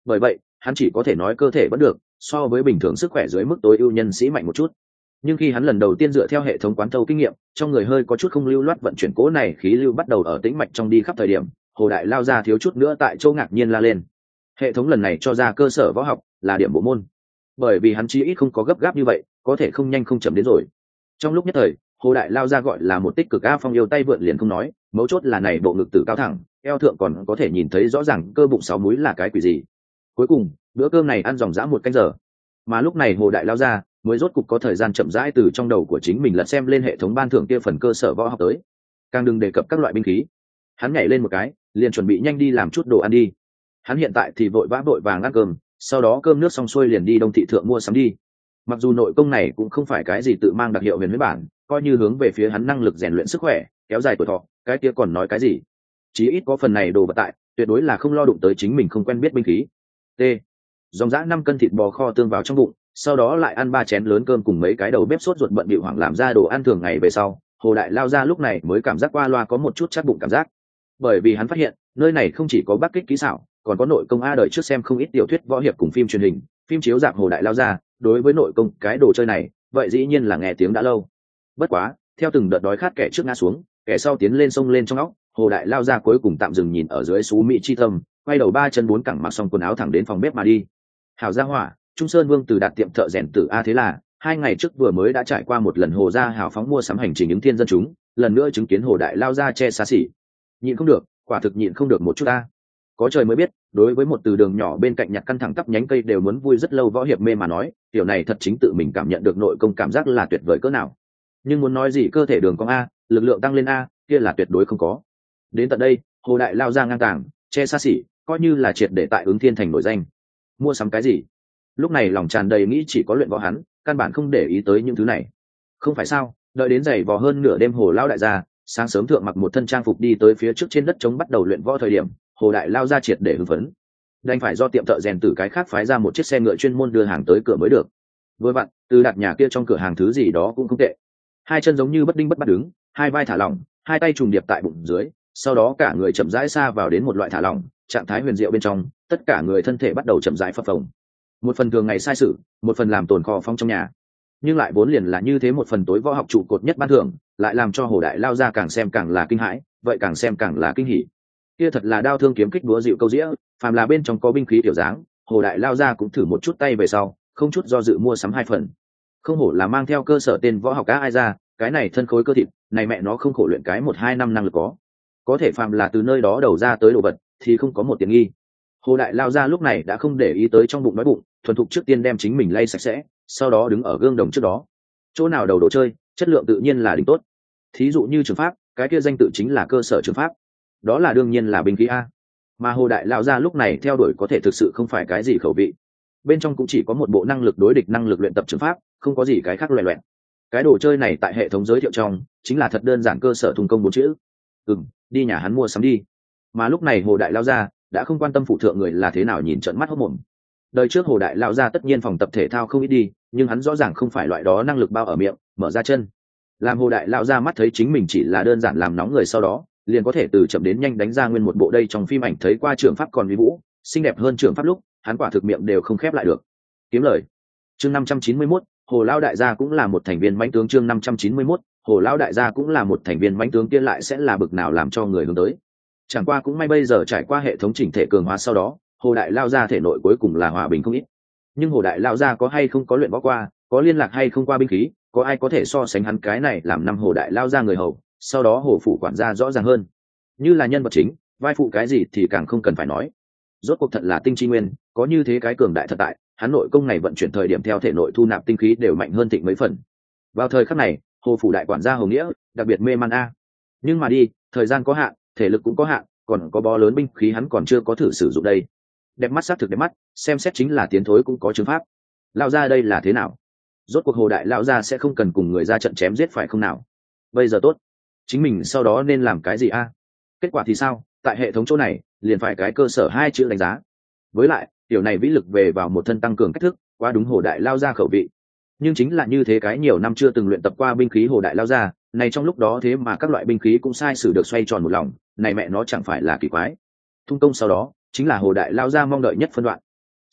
bởi vậy hắn chỉ có thể nói cơ thể vẫn được, so với bình thường sức khỏe dưới mức tối ưu nhân sĩ mạnh một chút. Nhưng khi hắn lần đầu tiên dựa theo hệ thống quán thâu kinh nghiệm, trong người hơi có chút không lưu loát vận chuyển cố này khí lưu bắt đầu ở tĩnh mạch trong đi khắp thời điểm, Hồ Đại lao ra thiếu chút nữa tại chỗ ngạc nhiên la lên. Hệ thống lần này cho ra cơ sở võ học là điểm bộ môn, bởi vì hắn chí ít không có gấp gáp như vậy, có thể không nhanh không chậm đến rồi. Trong lúc nhất thời, Hồ Đại lao ra gọi là một tích cực a phong yêu tay vượn liền không nói, mấu chốt là này bộ ngực tử cao thẳng, eo thượng còn có thể nhìn thấy rõ ràng cơ bụng sáu múi là cái quỷ gì. Cuối cùng bữa cơm này ăn dòng dã một canh giờ, mà lúc này Hồ Đại lao ra mới rốt cục có thời gian chậm rãi từ trong đầu của chính mình lật xem lên hệ thống ban thưởng kia phần cơ sở võ học tới, càng đừng đề cập các loại binh khí. Hắn nhảy lên một cái, liền chuẩn bị nhanh đi làm chút đồ ăn đi. Hắn hiện tại thì vội vã vội vàng ăn cơm, sau đó cơm nước xong xuôi liền đi Đông thị thượng mua sắm đi. Mặc dù nội công này cũng không phải cái gì tự mang đặc hiệu huyền huyết bản, coi như hướng về phía hắn năng lực rèn luyện sức khỏe, kéo dài tuổi thọ, cái kia còn nói cái gì? Chí ít có phần này đồ vật tại, tuyệt đối là không lo đụng tới chính mình không quen biết binh khí. T. Dòng dã năm cân thịt bò kho tương vào trong bụng, sau đó lại ăn ba chén lớn cơm cùng mấy cái đầu bếp sốt ruột bận bịu hoảng làm ra đồ ăn thường ngày về sau, Hồ Đại lao ra lúc này mới cảm giác qua loa có một chút chát bụng cảm giác. Bởi vì hắn phát hiện, nơi này không chỉ có bắc kích kỹ xảo, còn có nội công a đời trước xem không ít tiểu thuyết võ hiệp cùng phim truyền hình, phim chiếu dạp Hồ Đại lao ra, đối với nội công cái đồ chơi này, vậy dĩ nhiên là nghe tiếng đã lâu. Bất quá, theo từng đợt đói khát kẻ trước ngã xuống, kẻ sau tiến lên sông lên trong óc, Hồ Đại lao ra cuối cùng tạm dừng nhìn ở dưới xú mỹ chi tâm, quay đầu ba chân bốn cẳng mặc xong quần áo thẳng đến phòng bếp mà đi. Hảo gia hỏa, Trung Sơn Vương từ đặt tiệm thợ rèn tử a thế là, hai ngày trước vừa mới đã trải qua một lần Hồ gia hào phóng mua sắm hành trình ứng thiên dân chúng, lần nữa chứng kiến Hồ Đại lao ra che xa xỉ. Nhịn không được, quả thực nhịn không được một chút a. Có trời mới biết, đối với một từ đường nhỏ bên cạnh nhặt căn thẳng tắp nhánh cây đều muốn vui rất lâu võ hiệp mê mà nói, điều này thật chính tự mình cảm nhận được nội công cảm giác là tuyệt vời cỡ nào. Nhưng muốn nói gì cơ thể đường cong a, lực lượng tăng lên a, kia là tuyệt đối không có. Đến tận đây, Hồ Đại lao ra ngang tàng, che xa xỉ, coi như là triệt để tại ứng thiên thành nổi danh. Mua sắm cái gì? Lúc này lòng tràn đầy nghĩ chỉ có luyện võ hắn, căn bản không để ý tới những thứ này. Không phải sao? Đợi đến giày vò hơn nửa đêm Hồ lao đại gia, sáng sớm thượng mặc một thân trang phục đi tới phía trước trên đất trống bắt đầu luyện võ thời điểm, Hồ Đại lao ra triệt để hưng phấn, đành phải do tiệm thợ rèn từ cái khác phái ra một chiếc xe ngựa chuyên môn đưa hàng tới cửa mới được. Vừa vặn, từ đặt nhà kia trong cửa hàng thứ gì đó cũng không tệ. Hai chân giống như bất đinh bất bắt đứng, hai vai thả lỏng, hai tay trùng điệp tại bụng dưới, sau đó cả người chậm rãi xa vào đến một loại thả lỏng trạng thái huyền diệu bên trong, tất cả người thân thể bắt đầu chậm rãi phập phồng. Một phần thường ngày sai sự, một phần làm tồn kho phong trong nhà, nhưng lại vốn liền là như thế một phần tối võ học trụ cột nhất ban thưởng, lại làm cho Hồ Đại lao ra càng xem càng là kinh hãi, vậy càng xem càng là kinh hỉ. Kia thật là đao thương kiếm kích búa dịu câu dĩa, phàm là bên trong có binh khí tiểu dáng, Hồ Đại lao ra cũng thử một chút tay về sau, không chút do dự mua sắm hai phần. Không hổ là mang theo cơ sở tên võ học cá ai ra, cái này thân khối cơ thịt, này mẹ nó không khổ luyện cái một hai năm năng lực có. Có thể phàm là từ nơi đó đầu ra tới đồ vật, thì không có một tiền nghi. Hồ Đại lao ra lúc này đã không để ý tới trong bụng nói bụng, thuần thục trước tiên đem chính mình lay sạch sẽ, sau đó đứng ở gương đồng trước đó. Chỗ nào đầu đồ chơi, chất lượng tự nhiên là đỉnh tốt. Thí dụ như trường pháp, cái kia danh tự chính là cơ sở trường pháp. Đó là đương nhiên là binh khí a. Mà Hồ Đại lao ra lúc này theo đuổi có thể thực sự không phải cái gì khẩu vị. Bên trong cũng chỉ có một bộ năng lực đối địch năng lực luyện tập trường pháp, không có gì cái khác loè loẹt. Cái đồ chơi này tại hệ thống giới thiệu trong, chính là thật đơn giản cơ sở thùng công bốn chữ. Ừm, đi nhà hắn mua sắm đi. Mà lúc này Hồ Đại lao ra đã không quan tâm phụ thượng người là thế nào nhìn trợn mắt hốt mồm. Đời trước Hồ Đại lao ra tất nhiên phòng tập thể thao không ít đi, nhưng hắn rõ ràng không phải loại đó năng lực bao ở miệng, mở ra chân. Làm Hồ Đại lao ra mắt thấy chính mình chỉ là đơn giản làm nóng người, sau đó liền có thể từ chậm đến nhanh đánh ra nguyên một bộ. Đây trong phim ảnh thấy qua trường pháp còn vi vũ, xinh đẹp hơn trường pháp lúc, hắn quả thực miệng đều không khép lại được. Kiếm lời. Chương năm trăm chín mươi mốt, Hồ lao đại gia cũng là một thành viên mãnh tướng. Chương năm trăm chín mươi mốt, Hồ lao đại gia cũng là một thành viên mãnh tướng, kia lại sẽ là bực nào làm cho người hướng tới. Chẳng qua cũng may bây giờ trải qua hệ thống chỉnh thể cường hóa sau đó, Hồ Đại lao ra thể nội cuối cùng là hòa bình không ít. Nhưng Hồ Đại lao ra có hay không có luyện võ qua, có liên lạc hay không qua binh khí, có ai có thể so sánh hắn cái này làm năm Hồ Đại lao ra người hầu, sau đó Hồ phủ quản gia rõ ràng hơn. Như là nhân vật chính, vai phụ cái gì thì càng không cần phải nói. Rốt cuộc thật là tinh chi nguyên, có như thế cái cường đại thật tại, hắn nội công này vận chuyển thời điểm theo thể nội thu nạp tinh khí đều mạnh hơn thịnh mấy phần. Vào thời khắc này, Hồ phủ đại quản gia Hồ Nghĩa đặc biệt mê man a. Nhưng mà đi, thời gian có hạn, thể lực cũng có hạn, còn có bó lớn binh khí hắn còn chưa có thử sử dụng đây. Đẹp mắt xác thực đẹp mắt, xem xét chính là tiến thối cũng có chứng pháp. Lao ra đây là thế nào? Rốt cuộc Hồ Đại lao ra sẽ không cần cùng người ra trận chém giết phải không nào? Bây giờ tốt, chính mình sau đó nên làm cái gì a? Kết quả thì sao? Tại hệ thống chỗ này liền phải cái cơ sở hai chữ đánh giá. Với lại tiểu này vĩ lực về vào một thân tăng cường cách thức, quá đúng Hồ Đại lao ra khẩu vị. Nhưng chính là như thế cái nhiều năm chưa từng luyện tập qua binh khí Hồ Đại lao ra, này trong lúc đó thế mà các loại binh khí cũng sai sử được xoay tròn một lòng, này mẹ nó chẳng phải là kỳ quái. Thung công sau đó chính là Hồ Đại lao ra mong đợi nhất phân đoạn,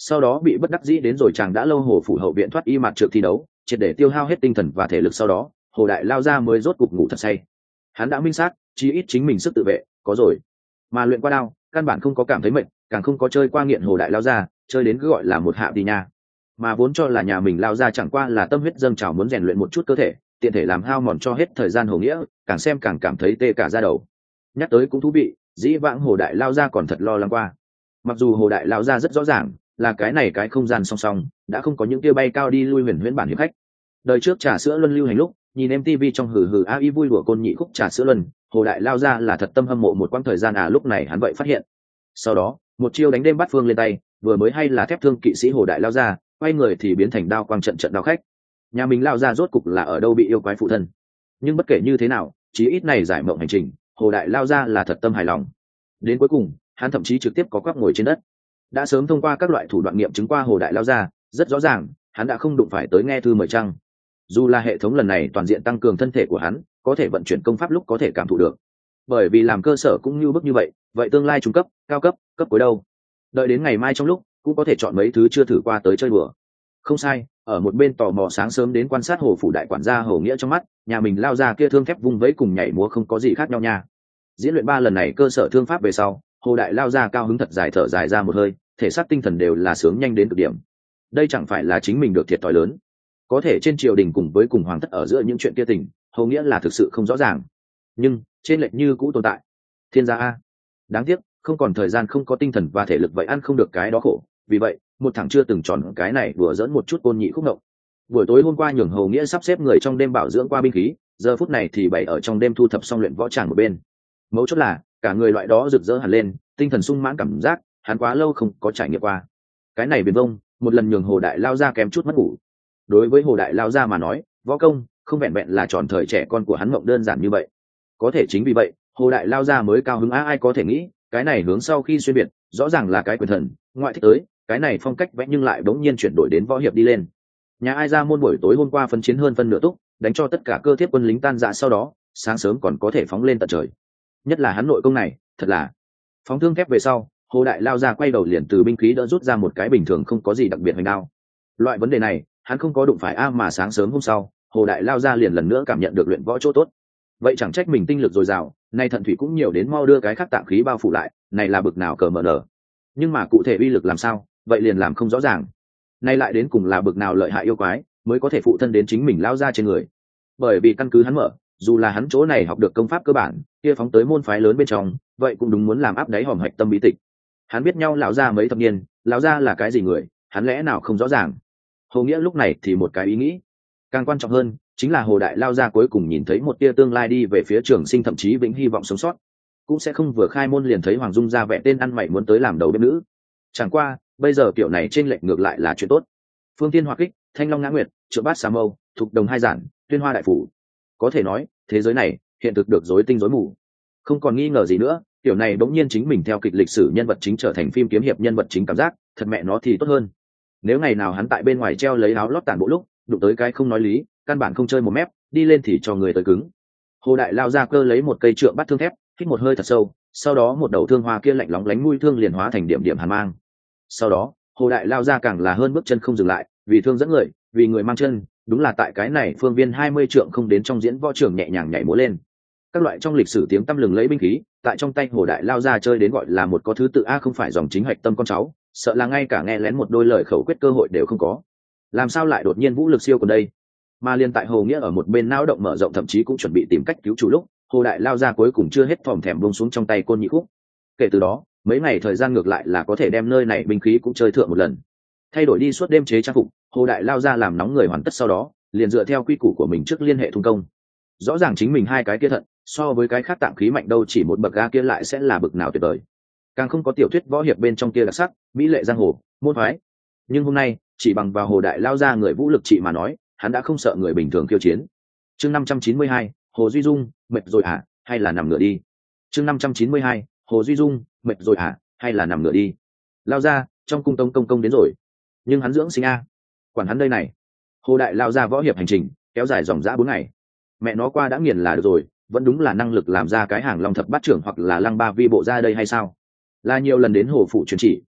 sau đó bị bất đắc dĩ đến rồi chàng đã lâu hồ phủ hậu viện thoát y mặt trượt thi đấu, triệt để tiêu hao hết tinh thần và thể lực, sau đó hồ đại lao ra mới rốt cục ngủ thật say. Hắn đã minh xác chí ít chính mình sức tự vệ có rồi, mà luyện qua đao căn bản không có cảm thấy mệt, càng không có chơi qua nghiện hồ đại lao ra chơi đến cứ gọi là một hạ đi nha. Mà vốn cho là nhà mình lao ra chẳng qua là tâm huyết dâng trào muốn rèn luyện một chút cơ thể, tiện thể làm hao mòn cho hết thời gian hồ nghĩa, càng xem càng cảm thấy tê cả da đầu. Nhắc tới cũng thú vị, dĩ vãng hồ đại lao ra còn thật lo lắng qua. Mặc dù hồ đại lao ra rất rõ ràng là cái này cái không gian song song đã không có những tia bay cao đi lui huyền huyễn bản hiệp khách. Đời trước trà sữa luân lưu hành lúc nhìn em tê vê trong hừ hừ a y vui đùa côn nhị khúc trà sữa luân, hồ đại lao ra là thật tâm hâm mộ một quãng thời gian à, lúc này hắn vậy phát hiện. Sau đó một chiêu đánh đêm bắt phương lên tay, vừa mới hay là thép thương kỵ sĩ hồ đại lao ra, quay người thì biến thành đao quang trận trận đao khách. Nhà mình lao ra rốt cục là ở đâu bị yêu quái phụ thân. Nhưng bất kể như thế nào, chí ít này giải mộng hành trình hồ đại lao ra là thật tâm hài lòng. Đến cuối cùng hắn thậm chí trực tiếp có quắp ngồi trên đất. Đã sớm thông qua các loại thủ đoạn nghiệm chứng qua hồ đại lao ra, rất rõ ràng hắn đã không đụng phải tới nghe thư mời trăng. Dù là hệ thống lần này toàn diện tăng cường thân thể của hắn, có thể vận chuyển công pháp lúc có thể cảm thụ được, bởi vì làm cơ sở cũng như bước như vậy, vậy tương lai trung cấp, cao cấp, cấp cuối đâu, đợi đến ngày mai trong lúc cũng có thể chọn mấy thứ chưa thử qua tới chơi bừa. Không sai, ở một bên tò mò sáng sớm đến quan sát hồ phủ đại quản gia Hồ Nghĩa trong mắt, nhà mình lao ra kia thương thép vung vẫy cùng nhảy múa không có gì khác nhau nha. Diễn luyện ba lần này cơ sở thương pháp về sau, hồ đại lao ra cao hứng thật dài thở dài ra một hơi, thể xác tinh thần đều là sướng nhanh đến cực điểm. Đây chẳng phải là chính mình được thiệt thòi lớn. Có thể trên triều đình cùng với cùng hoàng thất ở giữa những chuyện kia tình, Hồ Nghĩa là thực sự không rõ ràng, nhưng trên lệch như cũ tồn tại. Thiên gia a, đáng tiếc không còn thời gian, không có tinh thần và thể lực, vậy ăn không được cái đó khổ. Vì vậy một thằng chưa từng tròn cái này vừa dẫn một chút côn nhị khúc động. Buổi tối hôm qua nhường Hồ Nghĩa sắp xếp người trong đêm bảo dưỡng qua binh khí, giờ phút này thì bày ở trong đêm thu thập xong luyện võ tràng một bên. Mấu chốt là cả người loại đó rực rỡ hẳn lên, tinh thần sung mãn cảm giác hắn quá lâu không có trải nghiệm qua. Cái này biển vông một lần nhường hồ đại lao ra kém chút mất ngủ. Đối với hồ đại lao ra mà nói, võ công không vẹn vẹn là tròn thời trẻ con của hắn mộng đơn giản như vậy. Có thể chính vì vậy hồ đại lao ra mới cao hứng á, ai có thể nghĩ cái này hướng sau khi xuyên biệt rõ ràng là cái quyền thần ngoại thích tới, cái này phong cách vẽ nhưng lại bỗng nhiên chuyển đổi đến võ hiệp đi lên. Nhà ai ra môn buổi tối hôm qua phân chiến hơn phân nửa túc, đánh cho tất cả cơ thiếp quân lính tan rã, sau đó sáng sớm còn có thể phóng lên tận trời. Nhất là hắn nội công này thật là phóng thương thép về sau, hồ đại lao ra quay đầu liền từ binh khí đỡ rút ra một cái bình thường không có gì đặc biệt hoành đao. Loại vấn đề này hắn không có đụng phải a, mà sáng sớm hôm sau hồ đại lao ra liền lần nữa cảm nhận được luyện võ chỗ tốt. Vậy chẳng trách mình tinh lực dồi dào, nay thận thủy cũng nhiều đến mau đưa cái khắc tạng khí bao phủ lại, này là bực nào cờ mờ nở. Nhưng mà cụ thể uy lực làm sao, vậy liền làm không rõ ràng. Nay lại đến cùng là bực nào lợi hại yêu quái mới có thể phụ thân đến chính mình lao ra trên người. Bởi vì căn cứ hắn mở, dù là hắn chỗ này học được công pháp cơ bản, kia phóng tới môn phái lớn bên trong, vậy cũng đúng muốn làm áp đáy hòm hạch tâm bí tịch. Hắn biết nhau lão gia mấy thập niên, lão gia là cái gì người, hắn lẽ nào không rõ ràng. Hồ Nghĩa lúc này thì một cái ý nghĩ, càng quan trọng hơn chính là hồ đại lao ra cuối cùng nhìn thấy một tia tương lai đi về phía trường sinh, thậm chí vĩnh hy vọng sống sót, cũng sẽ không vừa khai môn liền thấy Hoàng Dung ra vẻ tên ăn mày muốn tới làm đầu bếp nữ. Chẳng qua bây giờ kiểu này trên lệch ngược lại là chuyện tốt. Phương Tiên Hoa Kích, Thanh Long Ngã Nguyệt, Trượng Bát Xà Mâu, Thục Đồng Hai Giản, Tuyên Hoa Đại Phủ, có thể nói thế giới này hiện thực được rối tinh rối mù, không còn nghi ngờ gì nữa. Kiểu này bỗng nhiên chính mình theo kịch lịch sử nhân vật chính trở thành phim kiếm hiệp nhân vật chính, cảm giác thật mẹ nó thì tốt hơn. Nếu ngày nào hắn tại bên ngoài treo lấy áo lót tản bộ lúc đụng tới cái không nói lý, căn bản không chơi một mép, đi lên thì cho người tới cứng. Hồ đại lao ra cơ lấy một cây trượng bắt thương thép, hít một hơi thật sâu, sau đó một đầu thương hoa kia lạnh lóng lánh mũi thương liền hóa thành điểm điểm hàn mang. Sau đó hồ đại lao ra càng là hơn bước chân không dừng lại, vì thương dẫn người, vì người mang chân, đúng là tại cái này phương viên hai mươi trượng không đến trong diễn võ trường nhẹ nhàng nhảy múa lên. Các loại trong lịch sử tiếng tăm lừng lấy binh khí tại trong tay hồ đại lao ra chơi đến gọi là một có thứ tự a, không phải dòng chính hạch tâm con cháu, sợ là ngay cả nghe lén một đôi lời khẩu quyết cơ hội đều không có. Làm sao lại đột nhiên vũ lực siêu còn đây? Mà liên tại Hồ Nghĩa ở một bên não động mở rộng, thậm chí cũng chuẩn bị tìm cách cứu chủ lúc, hồ đại lao ra cuối cùng chưa hết thòm thèm buông xuống trong tay côn nhị khúc. Kể từ đó mấy ngày thời gian ngược lại là có thể đem nơi này binh khí cũng chơi thượng một lần. Thay đổi đi suốt đêm chế trang phục, hồ đại lao ra làm nóng người hoàn tất, sau đó liền dựa theo quy củ của mình trước liên hệ thung công. Rõ ràng chính mình hai cái kia thận so với cái khác tạm khí mạnh đâu chỉ một bậc, ga kia lại sẽ là bậc nào tuyệt vời. Càng không có tiểu thuyết võ hiệp bên trong kia đặc sắc mỹ lệ giang hồ môn phái. Nhưng hôm nay chỉ bằng vào hồ đại lao ra người vũ lực trị mà nói, hắn đã không sợ người bình thường khiêu chiến. Chương năm trăm chín mươi hai, Hồ Duy Dung, mệt rồi hả, hay là nằm ngửa đi. Chương năm trăm chín mươi hai, Hồ Duy Dung, mệt rồi hả, hay là nằm ngửa đi. Lao ra, trong cung tông công công đến rồi. Nhưng hắn dưỡng sinh a, quản hắn đây này. Hồ đại lao ra võ hiệp hành trình kéo dài dòng dã bốn ngày. Mẹ nó qua đã nghiền là được rồi, vẫn đúng là năng lực làm ra cái hàng long thập bát trưởng hoặc là lăng ba vi bộ ra đây hay sao? Là nhiều lần đến hồ phủ truyền chỉ,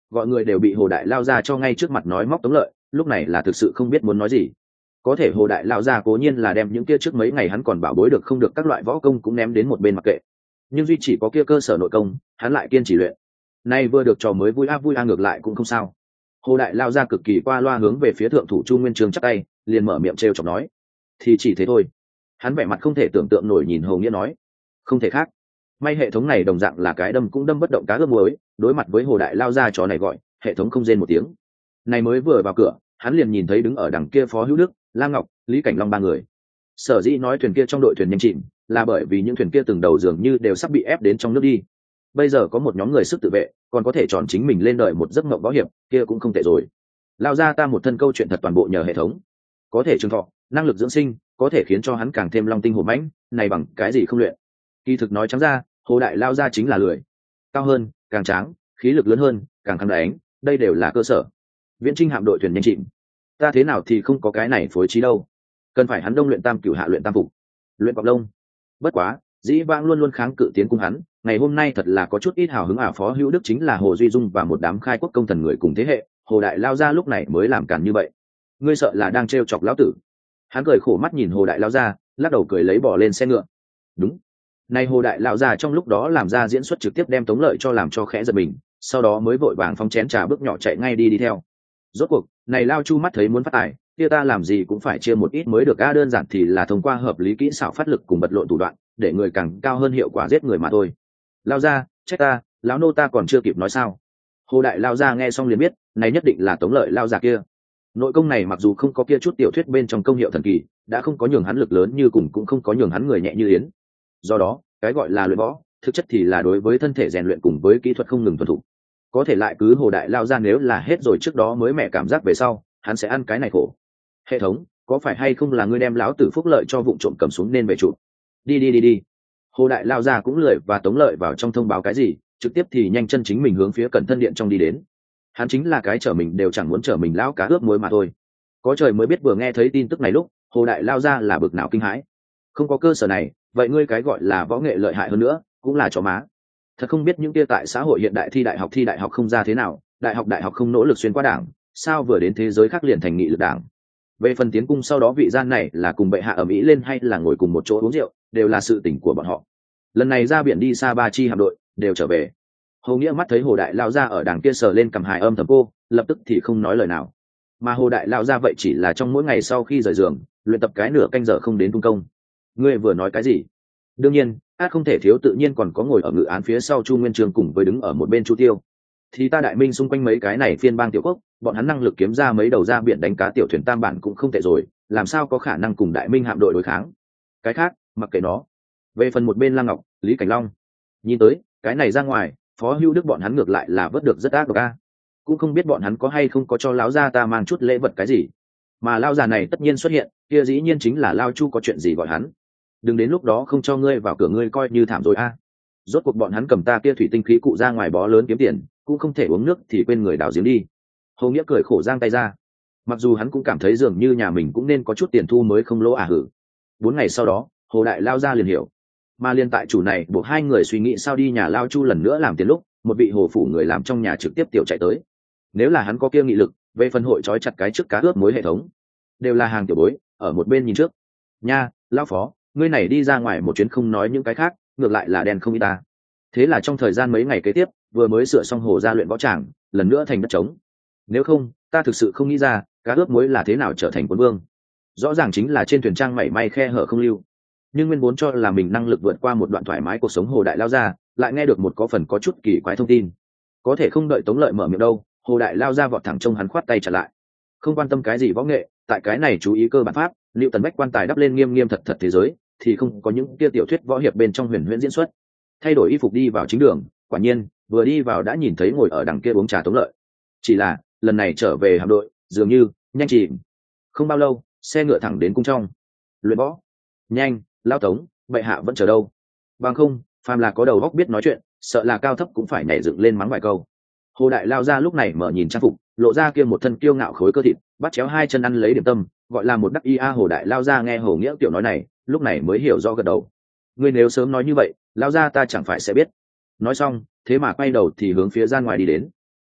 gọi người đều bị hồ đại lao ra cho ngay trước mặt nói móc Tống Lợi, lúc này là thực sự không biết muốn nói gì. Có thể hồ đại lao ra cố nhiên là đem những kia trước mấy ngày hắn còn bảo bối được không được các loại võ công cũng ném đến một bên mặc kệ, nhưng duy chỉ có kia cơ sở nội công hắn lại kiên trì luyện. Nay vừa được trò mới vui a vui a ngược lại cũng không sao. Hồ đại lao ra cực kỳ qua loa hướng về phía thượng thủ Chu Nguyên Chương chắp tay, liền mở miệng trêu chọc nói: thì chỉ thế thôi. Hắn vẻ mặt không thể tưởng tượng nổi nhìn Hồ Nghĩa nói: không thể khác. May hệ thống này đồng dạng là cái đâm cũng đâm bất động cá ướp muối, đối mặt với hồ đại lao ra trò này gọi, hệ thống không rên một tiếng. Này mới vừa vào cửa, hắn liền nhìn thấy đứng ở đằng kia Phó Hữu Đức, Lam Ngọc, Lý Cảnh Long ba người. Sở dĩ nói thuyền kia trong đội thuyền nhanh chìm, là bởi vì những thuyền kia từng đầu dường như đều sắp bị ép đến trong nước đi. Bây giờ có một nhóm người sức tự vệ, còn có thể chọn chính mình lên đời một giấc mộng võ hiệp, kia cũng không tệ rồi. Lao ra ta một thân câu chuyện thật toàn bộ nhờ hệ thống, có thể trường thọ, năng lực dưỡng sinh, có thể khiến cho hắn càng thêm long tinh hổ mãnh, này bằng cái gì không luyện. Kỳ thực nói trắng ra, hồ đại lao ra chính là lười, cao hơn, càng tráng, khí lực lớn hơn, càng kháng đánh, đây đều là cơ sở. Viễn Trinh hạm đội thuyền nhanh chìm, ta thế nào thì không có cái này phối trí đâu. Cần phải hắn đông luyện tam cửu hạ luyện tam phục, luyện cọc lông. Bất quá, dĩ vãng luôn luôn kháng cự tiến cung hắn, ngày hôm nay thật là có chút ít hào hứng à. Phó Hữu Đức chính là Hồ Duy Dung và một đám khai quốc công thần người cùng thế hệ, hồ đại lao ra lúc này mới làm cản như vậy. Ngươi sợ là đang trêu chọc lão tử. Hắn cười khổ mắt nhìn hồ đại lao ra, lắc đầu cười lấy bỏ lên xe ngựa. Đúng, nay hồ đại lão già trong lúc đó làm ra diễn xuất trực tiếp đem Tống Lợi cho làm cho khẽ giật mình, sau đó mới vội vàng phong chén trà bước nhỏ chạy ngay đi đi theo. Rốt cuộc này Lao Chu mắt thấy muốn phát tài, kia ta làm gì cũng phải chia một ít mới được. A đơn giản thì là thông qua hợp lý kỹ xảo phát lực cùng bật lộn thủ đoạn, để người càng cao hơn hiệu quả giết người mà thôi. Lao ra, trách ta, lão nô ta còn chưa kịp nói sao. Hồ đại lao ra nghe xong liền biết, này nhất định là Tống Lợi lao già kia. Nội công này mặc dù không có kia chút tiểu thuyết bên trong công hiệu thần kỳ, đã không có nhường hắn lực lớn như cùng cũng không có nhường hắn người nhẹ như yến. Do đó, cái gọi là luyện võ, thực chất thì là đối với thân thể rèn luyện cùng với kỹ thuật không ngừng thuần thục. Có thể lại cứ hồ đại lao ra nếu là hết rồi trước đó mới mẹ cảm giác về sau, hắn sẽ ăn cái này khổ. Hệ thống, có phải hay không là ngươi đem lão tử phúc lợi cho vụng trộm cầm xuống nên về trụ? Đi đi đi đi. Hồ đại lao ra cũng lười và Tống Lợi vào trong thông báo cái gì, trực tiếp thì nhanh chân chính mình hướng phía cẩn thân điện trong đi đến. Hắn chính là cái chở mình đều chẳng muốn chở mình lão cá ướp muối mà thôi. Có trời mới biết vừa nghe thấy tin tức này lúc, hồ đại lao ra là bực nào kinh hãi. Không có cơ sở này, vậy ngươi cái gọi là võ nghệ lợi hại hơn nữa, cũng là chó má. Thật không biết những kia tại xã hội hiện đại thi đại học thi đại học không ra thế nào, đại học đại học không nỗ lực xuyên qua đảng, sao vừa đến thế giới khác liền thành nghị lực đảng. Về phần tiến cung sau đó vị gian này là cùng bệ hạ ở Mỹ lên hay là ngồi cùng một chỗ uống rượu, đều là sự tỉnh của bọn họ. Lần này ra biển đi xa ba chi hạm đội, đều trở về. Hồ Nghĩa mắt thấy hồ đại lao ra ở đằng kia sờ lên cầm hài âm thầm cô, lập tức thì không nói lời nào. Mà hồ đại lao ra vậy chỉ là trong mỗi ngày sau khi rời giường, luyện tập cái nửa canh giờ không đến tung công. Ngươi vừa nói cái gì? Đương nhiên, át không thể thiếu tự nhiên còn có ngồi ở ngự án phía sau Chu Nguyên Chương cùng với đứng ở một bên Chu Tiêu. Thì ta đại minh xung quanh mấy cái này phiên bang tiểu quốc, bọn hắn năng lực kiếm ra mấy đầu ra biển đánh cá tiểu thuyền tam bản cũng không tệ rồi, làm sao có khả năng cùng đại minh hạm đội đối kháng. Cái khác, mặc kệ nó. Về phần một bên Lam Ngọc, Lý Cảnh Long, nhìn tới cái này ra ngoài, Phó Hữu Đức bọn hắn ngược lại là vớt được rất ác độc a. Cũng không biết bọn hắn có hay không có cho lão gia ta mang chút lễ vật cái gì, mà lao già này tất nhiên xuất hiện, kia dĩ nhiên chính là Lao Chu có chuyện gì gọi hắn. Đừng đến lúc đó không cho ngươi vào cửa ngươi coi như thảm rồi a. Rốt cuộc bọn hắn cầm ta kia thủy tinh khí cụ ra ngoài bó lớn kiếm tiền, cũng không thể uống nước thì quên người đào giếng đi. Hồ Nghĩa cười khổ giang tay ra, mặc dù hắn cũng cảm thấy dường như nhà mình cũng nên có chút tiền thu mới không lỗ à hử. Bốn ngày sau đó, Hồ đại lao ra liền hiểu, mà liên tại chủ này buộc hai người suy nghĩ sao đi nhà Lao Chu lần nữa làm tiền lúc, một vị hồ phủ người làm trong nhà trực tiếp tiểu chạy tới. Nếu là hắn có kia nghị lực, về phần hội trói chặt cái trước cá ướp muối hệ thống, đều là hàng tiểu bối ở một bên nhìn trước. Nha, lão phó, ngươi này đi ra ngoài một chuyến không nói những cái khác, ngược lại là đen không y ta. Thế là trong thời gian mấy ngày kế tiếp, vừa mới sửa xong hồ ra luyện võ tràng, lần nữa thành đất trống. Nếu không, ta thực sự không nghĩ ra cá ướp muối là thế nào trở thành quân vương. Rõ ràng chính là trên thuyền trang mảy may khe hở không lưu. Nhưng nguyên vốn cho là mình năng lực vượt qua một đoạn thoải mái cuộc sống hồ đại lao ra, lại nghe được một có phần có chút kỳ quái thông tin. Có thể không đợi Tống Lợi mở miệng đâu, hồ đại lao ra vọt thẳng trông hắn khoát tay trả lại. Không quan tâm cái gì võ nghệ, tại cái này chú ý cơ bản pháp, liệu tần bách quan tài đắp lên nghiêm nghiêm thật thật thế giới, thì không có những kia tiểu thuyết võ hiệp bên trong huyền huyễn diễn xuất. Thay đổi y phục đi vào chính đường, quả nhiên vừa đi vào đã nhìn thấy ngồi ở đằng kia uống trà Tống Lợi. Chỉ là lần này trở về hạm đội, dường như nhanh chìm. Không bao lâu, xe ngựa thẳng đến cung trong. Luyện võ. Nhanh, lao Tống, bệ hạ vẫn chờ đâu. Bằng không, phàm là có đầu óc biết nói chuyện, sợ là cao thấp cũng phải nhảy dựng lên mắng vài câu. Hồ đại lao ra lúc này mở nhìn trang phục, lộ ra kia một thân kiêu ngạo khối cơ thịt, bắt chéo hai chân ăn lấy điểm tâm, gọi là một đắc y a. Hồ đại lao ra nghe Hồ Nghĩa tiểu nói này, lúc này mới hiểu rõ gật đầu. Ngươi nếu sớm nói như vậy, lao ra ta chẳng phải sẽ biết. Nói xong, thế mà quay đầu thì hướng phía ra ngoài đi đến.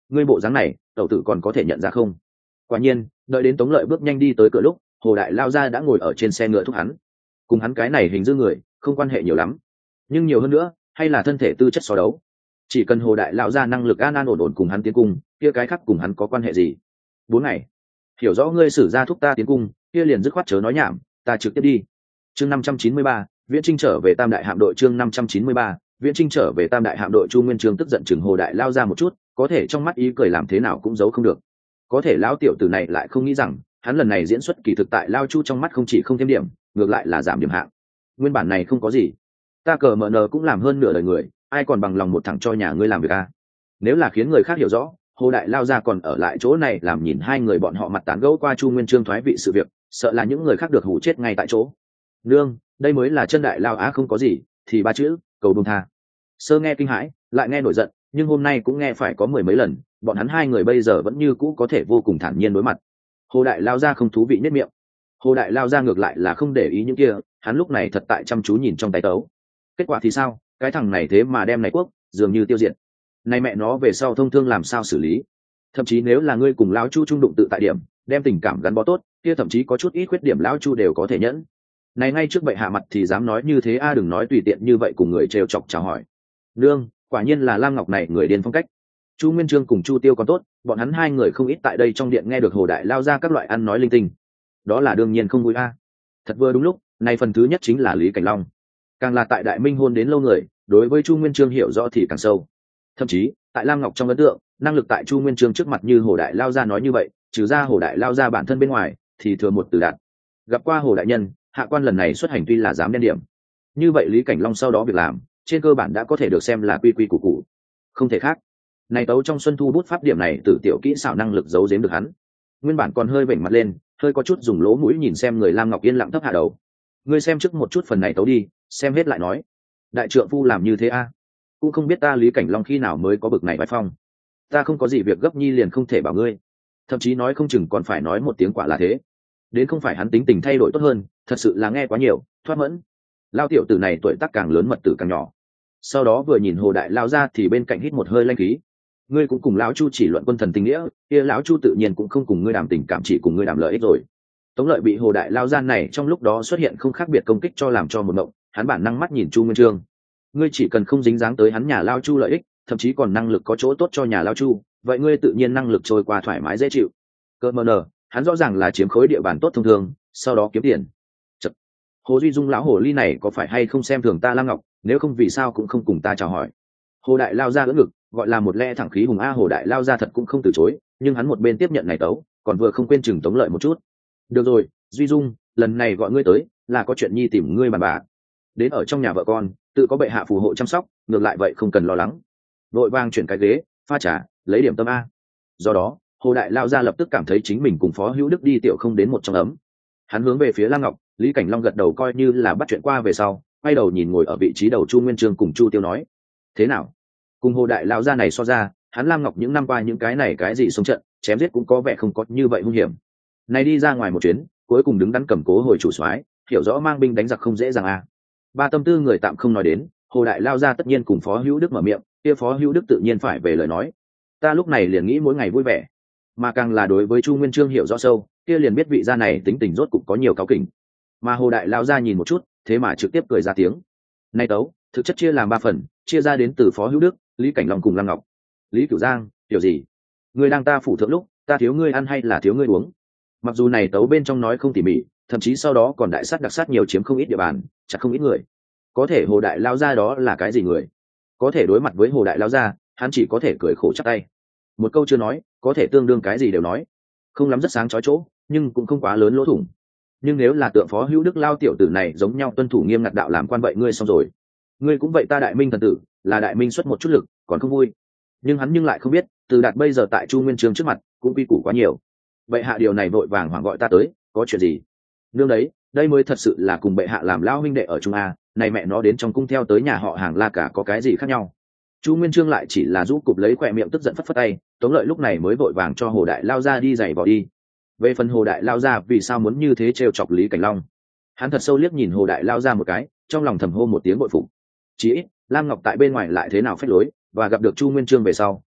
ngươi bộ dáng này tẩu tử còn có thể nhận ra không? Quả nhiên đợi đến Tống Lợi bước nhanh đi tới cửa lúc, Hồ Đại Lao ra đã ngồi ở trên xe ngựa thúc hắn. Cùng hắn cái này hình dư người không quan hệ nhiều lắm, nhưng nhiều hơn nữa hay là thân thể tư chất so đấu. Chỉ cần Hồ Đại Lao ra năng lực an an ổn ổn cùng hắn tiến cung, kia cái khác cùng hắn có quan hệ gì? Bốn ngày hiểu rõ ngươi xử ra thúc ta tiến cung, kia liền dứt khoát chớ nói nhảm, ta trực tiếp đi. Chương năm trăm chín mươi ba, Viễn Chinh trở về Tam Đại Hạm đội. Chương năm trăm chín mươi ba, Viễn Chinh trở về Tam Đại Hạm đội. Chu Nguyên Chương tức giận chừng Hồ Đại Lao ra một chút, có thể trong mắt ý cười làm thế nào cũng giấu không được. Có thể lão tiểu tử này lại không nghĩ rằng hắn lần này diễn xuất kỳ thực tại Lao Chu trong mắt không chỉ không thêm điểm, ngược lại là giảm điểm hạng. Nguyên bản này không có gì, ta cờ mờ nờ cũng làm hơn nửa đời người, ai còn bằng lòng một thằng cho nhà ngươi làm việc à? Nếu là khiến người khác hiểu rõ Hồ Đại Lao ra còn ở lại chỗ này làm nhìn hai người bọn họ mặt tán gẫu qua Chu Nguyên Chương thoái vị sự việc, sợ là những người khác được hủ chết ngay tại chỗ. Nương, đây mới là chân đại lao á, không có gì thì ba chữ cầu buông tha. Sơ nghe kinh hãi, lại nghe nổi giận, nhưng hôm nay cũng nghe phải có mười mấy lần, bọn hắn hai người bây giờ vẫn như cũ có thể vô cùng thản nhiên đối mặt. Hồ Đại Lao ra không thú vị nhất miệng. Hồ Đại Lao ra ngược lại là không để ý những kia, hắn lúc này thật tại chăm chú nhìn trong tay tấu. Kết quả thì sao? Cái thằng này thế mà đem này quốc dường như tiêu diệt. Này mẹ nó về sau thông thương làm sao xử lý? Thậm chí nếu là ngươi cùng lão Chu trung đụng tự tại điểm, đem tình cảm gắn bó tốt, kia thậm chí có chút ít khuyết điểm lão Chu đều có thể nhẫn. Này ngay trước bệ hạ mặt thì dám nói như thế a, à, đừng nói tùy tiện như vậy cùng người trêu chọc chào hỏi. Nương, quả nhiên là Lam Ngọc này người điên phong cách. Chu Nguyên Chương cùng Chu Tiêu còn tốt, bọn hắn hai người không ít tại đây trong điện nghe được Hồ Đại Lao ra các loại ăn nói linh tinh. Đó là đương nhiên không vui a. À. Thật vừa đúng lúc, này phần thứ nhất chính là Lý Cảnh Long. Càng là tại Đại Minh hôn đến lâu người, đối với Chu Nguyên Chương hiểu rõ thì càng sâu. Thậm chí, tại Lam Ngọc trong ấn tượng, năng lực tại Chu Nguyên Chương trước mặt như Hồ Đại Lao ra nói như vậy, trừ ra Hồ Đại Lao ra bản thân bên ngoài, thì thừa một từ đạt. Gặp qua Hồ đại nhân, hạ quan lần này xuất hành tuy là dám đen điểm, như vậy Lý Cảnh Long sau đó việc làm trên cơ bản đã có thể được xem là quy quy củ củ, không thể khác. Này tấu trong Xuân Thu bút pháp điểm này từ tiểu kỹ xảo năng lực giấu giếm được hắn. Nguyên bản còn hơi vểnh mặt lên, hơi có chút dùng lỗ mũi nhìn xem người Lam Ngọc yên lặng thấp hạ đầu. Ngươi xem trước một chút phần này tấu đi, xem hết lại nói. Đại trượng phu làm như thế a, à? Cũng không biết ta Lý Cảnh Long khi nào mới có bực này bài phong. Ta không có gì việc gấp nhi liền không thể bảo ngươi, thậm chí nói không chừng còn phải nói một tiếng quả là thế. Đến không phải hắn tính tình thay đổi tốt hơn, thật sự là nghe quá nhiều, thoát mẫn. Lao tiểu tử này tuổi tác càng lớn mật tử càng nhỏ. Sau đó vừa nhìn Hồ Đại Lao ra thì bên cạnh hít một hơi lanh khí. Ngươi cũng cùng lão Chu chỉ luận quân thần tình nghĩa, kia lão Chu tự nhiên cũng không cùng ngươi đàm tình cảm, chỉ cùng ngươi đàm lợi ích rồi. Tống Lợi bị Hồ Đại Lao ra này trong lúc đó xuất hiện không khác biệt công kích cho làm cho một mộng, hắn bản năng mắt nhìn Chu Nguyên Chương. Ngươi chỉ cần không dính dáng tới hắn nhà Lao Chu lợi ích, thậm chí còn năng lực có chỗ tốt cho nhà Lao Chu, vậy ngươi tự nhiên năng lực trôi qua thoải mái dễ chịu. Cơ mờ nở, hắn rõ ràng là chiếm khối địa bàn tốt thông thường, sau đó kiếm tiền. Chật. Hồ Duy Dung lão hồ ly này có phải hay không xem thường ta Lam Ngọc, nếu không vì sao cũng không cùng ta chào hỏi. Hồ Đại Lao ra ưỡn ngực, gọi là một lẽ thẳng khí hùng a. Hồ Đại Lao ra thật cũng không từ chối, nhưng hắn một bên tiếp nhận này tấu, còn vừa không quên chừng Tống Lợi một chút. Được rồi, Duy Dung, lần này gọi ngươi tới là có chuyện nhi tìm ngươi bàn bà. Đến ở trong nhà vợ con, tự có bệ hạ phù hộ chăm sóc, ngược lại vậy không cần lo lắng. Vội vàng chuyển cái ghế, pha trà, lấy điểm tâm a. Do đó, Hồ Đại Lao ra lập tức cảm thấy chính mình cùng Phó Hữu Đức đi tiểu không đến một trong ấm. Hắn hướng về phía Lam Ngọc, Lý Cảnh Long gật đầu coi như là bắt chuyện qua về sau, quay đầu nhìn ngồi ở vị trí đầu Chu Nguyên Chương cùng Chu Tiêu nói: thế nào? Cùng Hồ Đại Lao ra này so ra, hắn Lam Ngọc những năm qua những cái này cái gì sống trận, chém giết cũng có vẻ không có như vậy hung hiểm. Này đi ra ngoài một chuyến, cuối cùng đứng đắn cầm cố hồi chủ soái, hiểu rõ mang binh đánh giặc không dễ dàng à. Ba tâm tư người tạm không nói đến, Hồ Đại Lao ra tất nhiên cùng Phó Hữu Đức mở miệng, kia Phó Hữu Đức tự nhiên phải về lời nói. Ta lúc này liền nghĩ mỗi ngày vui vẻ, mà càng là đối với Chu Nguyên Chương hiểu rõ sâu, kia liền biết vị gia này tính tình rốt cục có nhiều cáu kỉnh. Mà Hồ Đại Lao ra nhìn một chút, thế mà trực tiếp cười ra tiếng. Nay tấu, thực chất chia làm ba phần, chia ra đến từ Phó Hữu Đức, Lý Cảnh Long cùng Lam Ngọc. Lý Cửu Giang, hiểu gì? Ngươi đang ta phủ thượng lúc, ta thiếu ngươi ăn hay là thiếu ngươi uống? Mặc dù này tấu bên trong nói không tỉ mỉ, thậm chí sau đó còn đại sát đặc sát nhiều, chiếm không ít địa bàn, chặt không ít người. Có thể Hồ Đại Lao ra đó là cái gì người? Có thể đối mặt với Hồ Đại Lao ra, hắn chỉ có thể cười khổ chắp tay. Một câu chưa nói, có thể tương đương cái gì đều nói. Không lắm rất sáng chói chỗ, nhưng cũng không quá lớn lỗ thủng. Nhưng nếu là tượng Phó Hữu Đức Lao tiểu tử này giống nhau tuân thủ nghiêm ngặt đạo làm quan vậy ngươi xong rồi. Ngươi cũng vậy, ta Đại Minh thần tử, là Đại Minh xuất một chút lực, còn không vui. Nhưng hắn nhưng lại không biết, từ Đạt bây giờ tại Chu Nguyên Chương trước mặt, cũng quy củ quá nhiều. Vậy hạ điều này vội vàng hoảng gọi ta tới, có chuyện gì? Nương đấy, đây mới thật sự là cùng bệ hạ làm lao huynh đệ ở Trung A, này mẹ nó đến trong cung theo tới nhà họ Hàng La cả có cái gì khác nhau? Chu Nguyên Chương lại chỉ là rũ cụp lấy khỏe miệng tức giận phất phất tay, Tống Lợi lúc này mới vội vàng cho Hồ Đại Lao ra đi giày vò đi. Về phần Hồ Đại Lao ra vì sao muốn như thế trêu chọc Lý Cảnh Long, hắn thật sâu liếc nhìn Hồ Đại Lao ra một cái, trong lòng thầm hô một tiếng bội phục. Chỉ ít Lam Ngọc tại bên ngoài lại thế nào phách lối, và gặp được Chu Nguyên Chương về sau,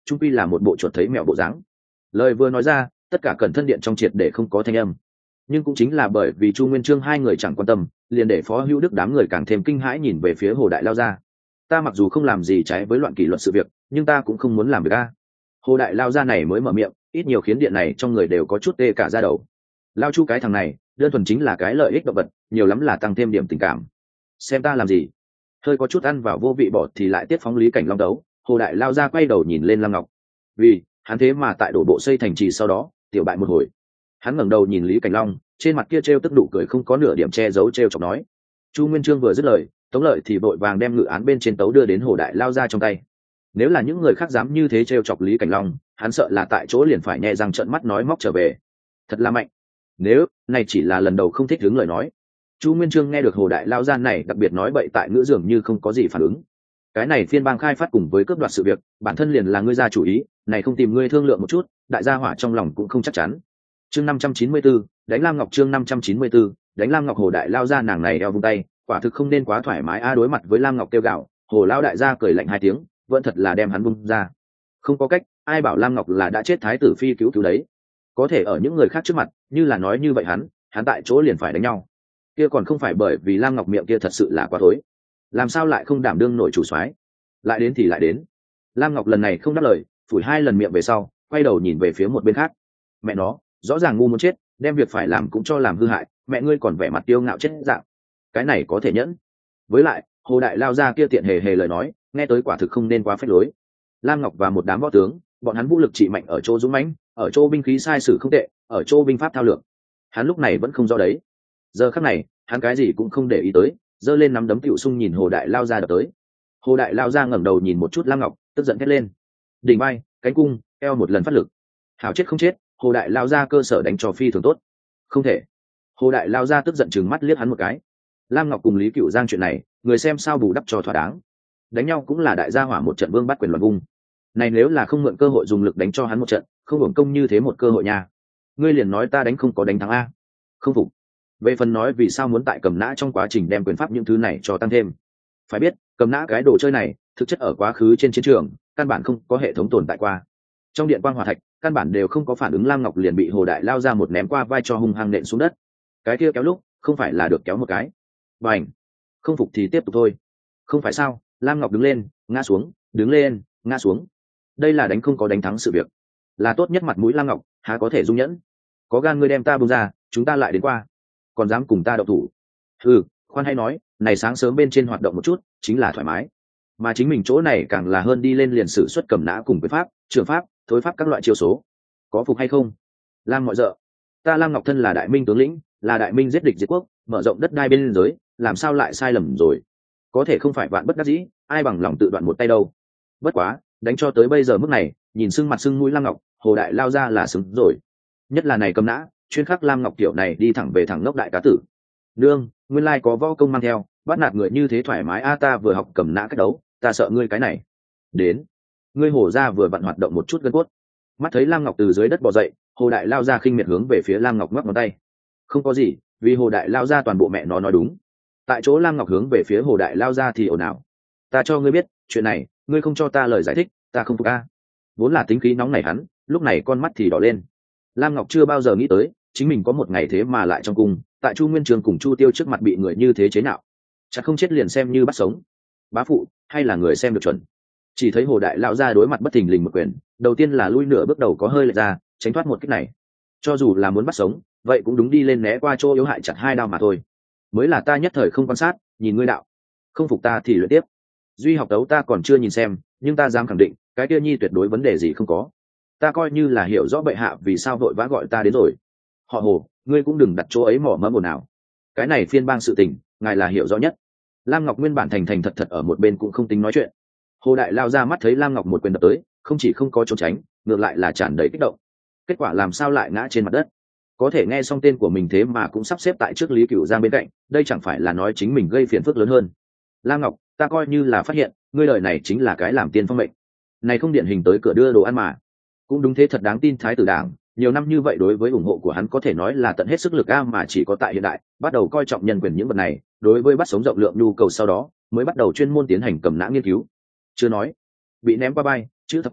trung pi là một bộ chuột thấy mèo bộ dáng. Lời vừa nói ra, tất cả cẩn thân điện trong triệt để không có thanh âm. Nhưng cũng chính là bởi vì Chu Nguyên Chương hai người chẳng quan tâm, liền để Phó Hữu Đức đám người càng thêm kinh hãi nhìn về phía Hồ Đại Lao gia. Ta mặc dù không làm gì trái với loạn kỷ luật sự việc, nhưng ta cũng không muốn làm việc a. Hồ Đại Lao gia này mới mở miệng, ít nhiều khiến điện này trong người đều có chút tê cả da đầu. Lao Chu cái thằng này, đơn thuần chính là cái lợi ích động vật, nhiều lắm là tăng thêm điểm tình cảm. Xem ta làm gì? Hơi có chút ăn vào vô vị bỏ thì lại tiết phóng Lý Cảnh Long đấu. Hồ Đại Lao gia quay đầu nhìn lên Lam Ngọc, vì hắn thế mà tại đổ bộ xây thành trì sau đó tiểu bại một hồi. Hắn ngẩng đầu nhìn Lý Cảnh Long, trên mặt kia treo tức nụ cười không có nửa điểm che giấu treo chọc nói. Chu Nguyên Chương vừa dứt lời, Tống Lợi thì vội vàng đem ngự án bên trên tấu đưa đến Hồ Đại Lao gia trong tay. Nếu là những người khác dám như thế treo chọc Lý Cảnh Long, hắn sợ là tại chỗ liền phải nhẹ răng trợn mắt nói móc trở về. Thật là mạnh. Nếu này chỉ là lần đầu không thích hứng lời nói. Chu Nguyên Chương nghe được Hồ Đại Lao gia này đặc biệt nói bậy tại ngữ dường như không có gì phản ứng. Cái này phiên bang khai phát cùng với cướp đoạt sự việc, bản thân liền là ngươi ra chủ ý, này không tìm ngươi thương lượng một chút, đại gia hỏa trong lòng cũng không chắc chắn. Chương năm trăm chín mươi tư, đánh Lam Ngọc chương năm trăm chín mươi tư, đánh Lam Ngọc. Hồ Đại Lao gia nàng này eo vung tay, quả thực không nên quá thoải mái a. Đối mặt với Lam Ngọc kêu gạo, Hồ Lao đại gia cười lạnh hai tiếng, vẫn thật là đem hắn vung ra. Không có cách, ai bảo Lam Ngọc là đã chết thái tử phi cứu cứu đấy. Có thể ở những người khác trước mặt, như là nói như vậy hắn, hắn tại chỗ liền phải đánh nhau. Kia còn không phải bởi vì Lam Ngọc miệng kia thật sự là quá thối. Làm sao lại không đảm đương nổi chủ soái? Lại đến thì lại đến. Lam Ngọc lần này không đáp lời, phủi hai lần miệng về sau, quay đầu nhìn về phía một bên khác. Mẹ nó, rõ ràng ngu muốn chết, đem việc phải làm cũng cho làm hư hại, mẹ ngươi còn vẻ mặt tiêu ngạo chết dạng. Cái này có thể nhẫn. Với lại, Hồ Đại Lao gia kia tiện hề hề lời nói, nghe tới quả thực không nên quá phách lối. Lam Ngọc và một đám võ tướng, bọn hắn vũ lực trị mạnh ở chỗ dũng mãnh, ở chỗ binh khí sai sử không tệ, ở chỗ binh pháp thao lược. Hắn lúc này vẫn không rõ đấy. Giờ khắc này, hắn cái gì cũng không để ý tới, giơ lên nắm đấm tiểu sung nhìn Hồ Đại Lao gia đập tới. Hồ Đại Lao gia ngẩng đầu nhìn một chút Lam Ngọc, tức giận hét lên. Đỉnh vai, cánh cung, eo một lần phát lực. Hảo chết không chết, Hồ Đại Lao gia cơ sở đánh cho phi thường tốt. Không thể. Hồ Đại Lao gia tức giận trừng mắt liếc hắn một cái. Lam Ngọc cùng Lý Cửu Giang chuyện này, người xem sao bù đắp cho thỏa đáng. Đánh nhau cũng là đại gia hỏa một trận vương bắt quyền loạn vung. Này nếu là không mượn cơ hội dùng lực đánh cho hắn một trận, không hưởng công như thế một cơ hội nha. Ngươi liền nói ta đánh không có đánh thắng a. Không phục. Về phần nói vì sao muốn tại cầm nã trong quá trình đem quyền pháp những thứ này cho tăng thêm. Phải biết, cầm nã cái đồ chơi này, thực chất ở quá khứ trên chiến trường, căn bản không có hệ thống tồn tại qua. Trong điện quang hỏa thạch, căn bản đều không có phản ứng. Lam Ngọc liền bị Hồ Đại Lao ra một ném qua vai cho hung hăng nện xuống đất. Cái kia kéo lúc, không phải là được kéo một cái. Bành. Không phục thì tiếp tục thôi. Không phải sao? Lam Ngọc đứng lên, ngã xuống, đứng lên, ngã xuống. Đây là đánh không có đánh thắng sự việc, là tốt nhất mặt mũi Lam Ngọc, há có thể dung nhẫn. Có gan ngươi đem ta buông ra, chúng ta lại đến qua. Còn dám cùng ta động thủ? Ừ, khoan hay nói, này sáng sớm bên trên hoạt động một chút, chính là thoải mái. Mà chính mình chỗ này càng là hơn đi lên liền sử xuất cầm nã cùng với pháp, trường pháp, thối pháp các loại chiêu số. Có phục hay không? Lam mọi dợ. Ta Lam Ngọc thân là đại minh tướng lĩnh, là đại minh giết địch diệt quốc, mở rộng đất đai bên giới, làm sao lại sai lầm rồi? Có thể không phải vạn bất đắc dĩ, ai bằng lòng tự đoạn một tay đâu. Bất quá, đánh cho tới bây giờ mức này, nhìn sưng mặt sưng mũi Lam Ngọc, Hồ Đại Lao ra là xứng rồi. Nhất là này cầm nã, chuyên khắc Lam Ngọc kiểu này đi thẳng về thẳng ngốc đại cá tử. Nương, nguyên lai có võ công mang theo, bắt nạt người như thế thoải mái a. Ta vừa học cầm nã cách đấu, ta sợ ngươi cái này. Đến, ngươi Hồ ra vừa vặn hoạt động một chút gân cốt. Mắt thấy Lam Ngọc từ dưới đất bò dậy, Hồ Đại Lao ra khinh miệt hướng về phía Lam Ngọc ngoắc ngón tay. Không có gì, vì Hồ Đại Lao ra toàn bộ mẹ nó nói đúng. Tại chỗ Lam Ngọc hướng về phía Hồ Đại Lao ra thì ồn ào. Ta cho ngươi biết, chuyện này, ngươi không cho ta lời giải thích, ta không phục a. Vốn là tính khí nóng này hắn, lúc này con mắt thì đỏ lên. Lam Ngọc chưa bao giờ nghĩ tới, chính mình có một ngày thế mà lại trong cung, tại Chu Nguyên Chương cùng Chu Tiêu trước mặt bị người như thế chế nhạo. Chắc không chết liền xem như bắt sống. Bá phụ, hay là người xem được chuẩn. Chỉ thấy Hồ Đại Lao ra đối mặt bất thình lình một quyền, đầu tiên là lui nửa bước đầu có hơi lệch ra, tránh thoát một kích này. Cho dù là muốn bắt sống, vậy cũng đúng đi lên né qua chỗ yếu hại chặt hai đao mà thôi. Mới là ta nhất thời không quan sát, nhìn ngươi đạo. Không phục ta thì luyện tiếp. Duy học đấu ta còn chưa nhìn xem, nhưng ta dám khẳng định, cái kia nhi tuyệt đối vấn đề gì không có. Ta coi như là hiểu rõ bệ hạ vì sao vội vã gọi ta đến rồi. Họ Hồ, ngươi cũng đừng đặt chỗ ấy mỏ mẫm ồn nào. Cái này phiên bang sự tình, ngài là hiểu rõ nhất. Lam Ngọc nguyên bản thành thành thật thật ở một bên cũng không tính nói chuyện. Hồ Đại Lao ra mắt thấy Lam Ngọc một quyền đập tới, không chỉ không có trốn tránh, ngược lại là tràn đầy kích động. Kết quả làm sao lại ngã trên mặt đất? Có thể nghe xong tên của mình thế mà cũng sắp xếp tại trước Lý Cửu Giang bên cạnh, đây chẳng phải là nói chính mình gây phiền phức lớn hơn. Lam Ngọc, ta coi như là phát hiện, ngươi lời này chính là cái làm tiên phong mệnh. Này không điển hình tới cửa đưa đồ ăn mà. Cũng đúng thế, thật đáng tin thái tử đảng, nhiều năm như vậy đối với ủng hộ của hắn có thể nói là tận hết sức lực a, mà chỉ có tại hiện đại, bắt đầu coi trọng nhân quyền những vật này, đối với bắt sống rộng lượng nhu cầu sau đó, mới bắt đầu chuyên môn tiến hành cầm nã nghiên cứu. Chưa nói, bị ném qua bay, chữ thập cố,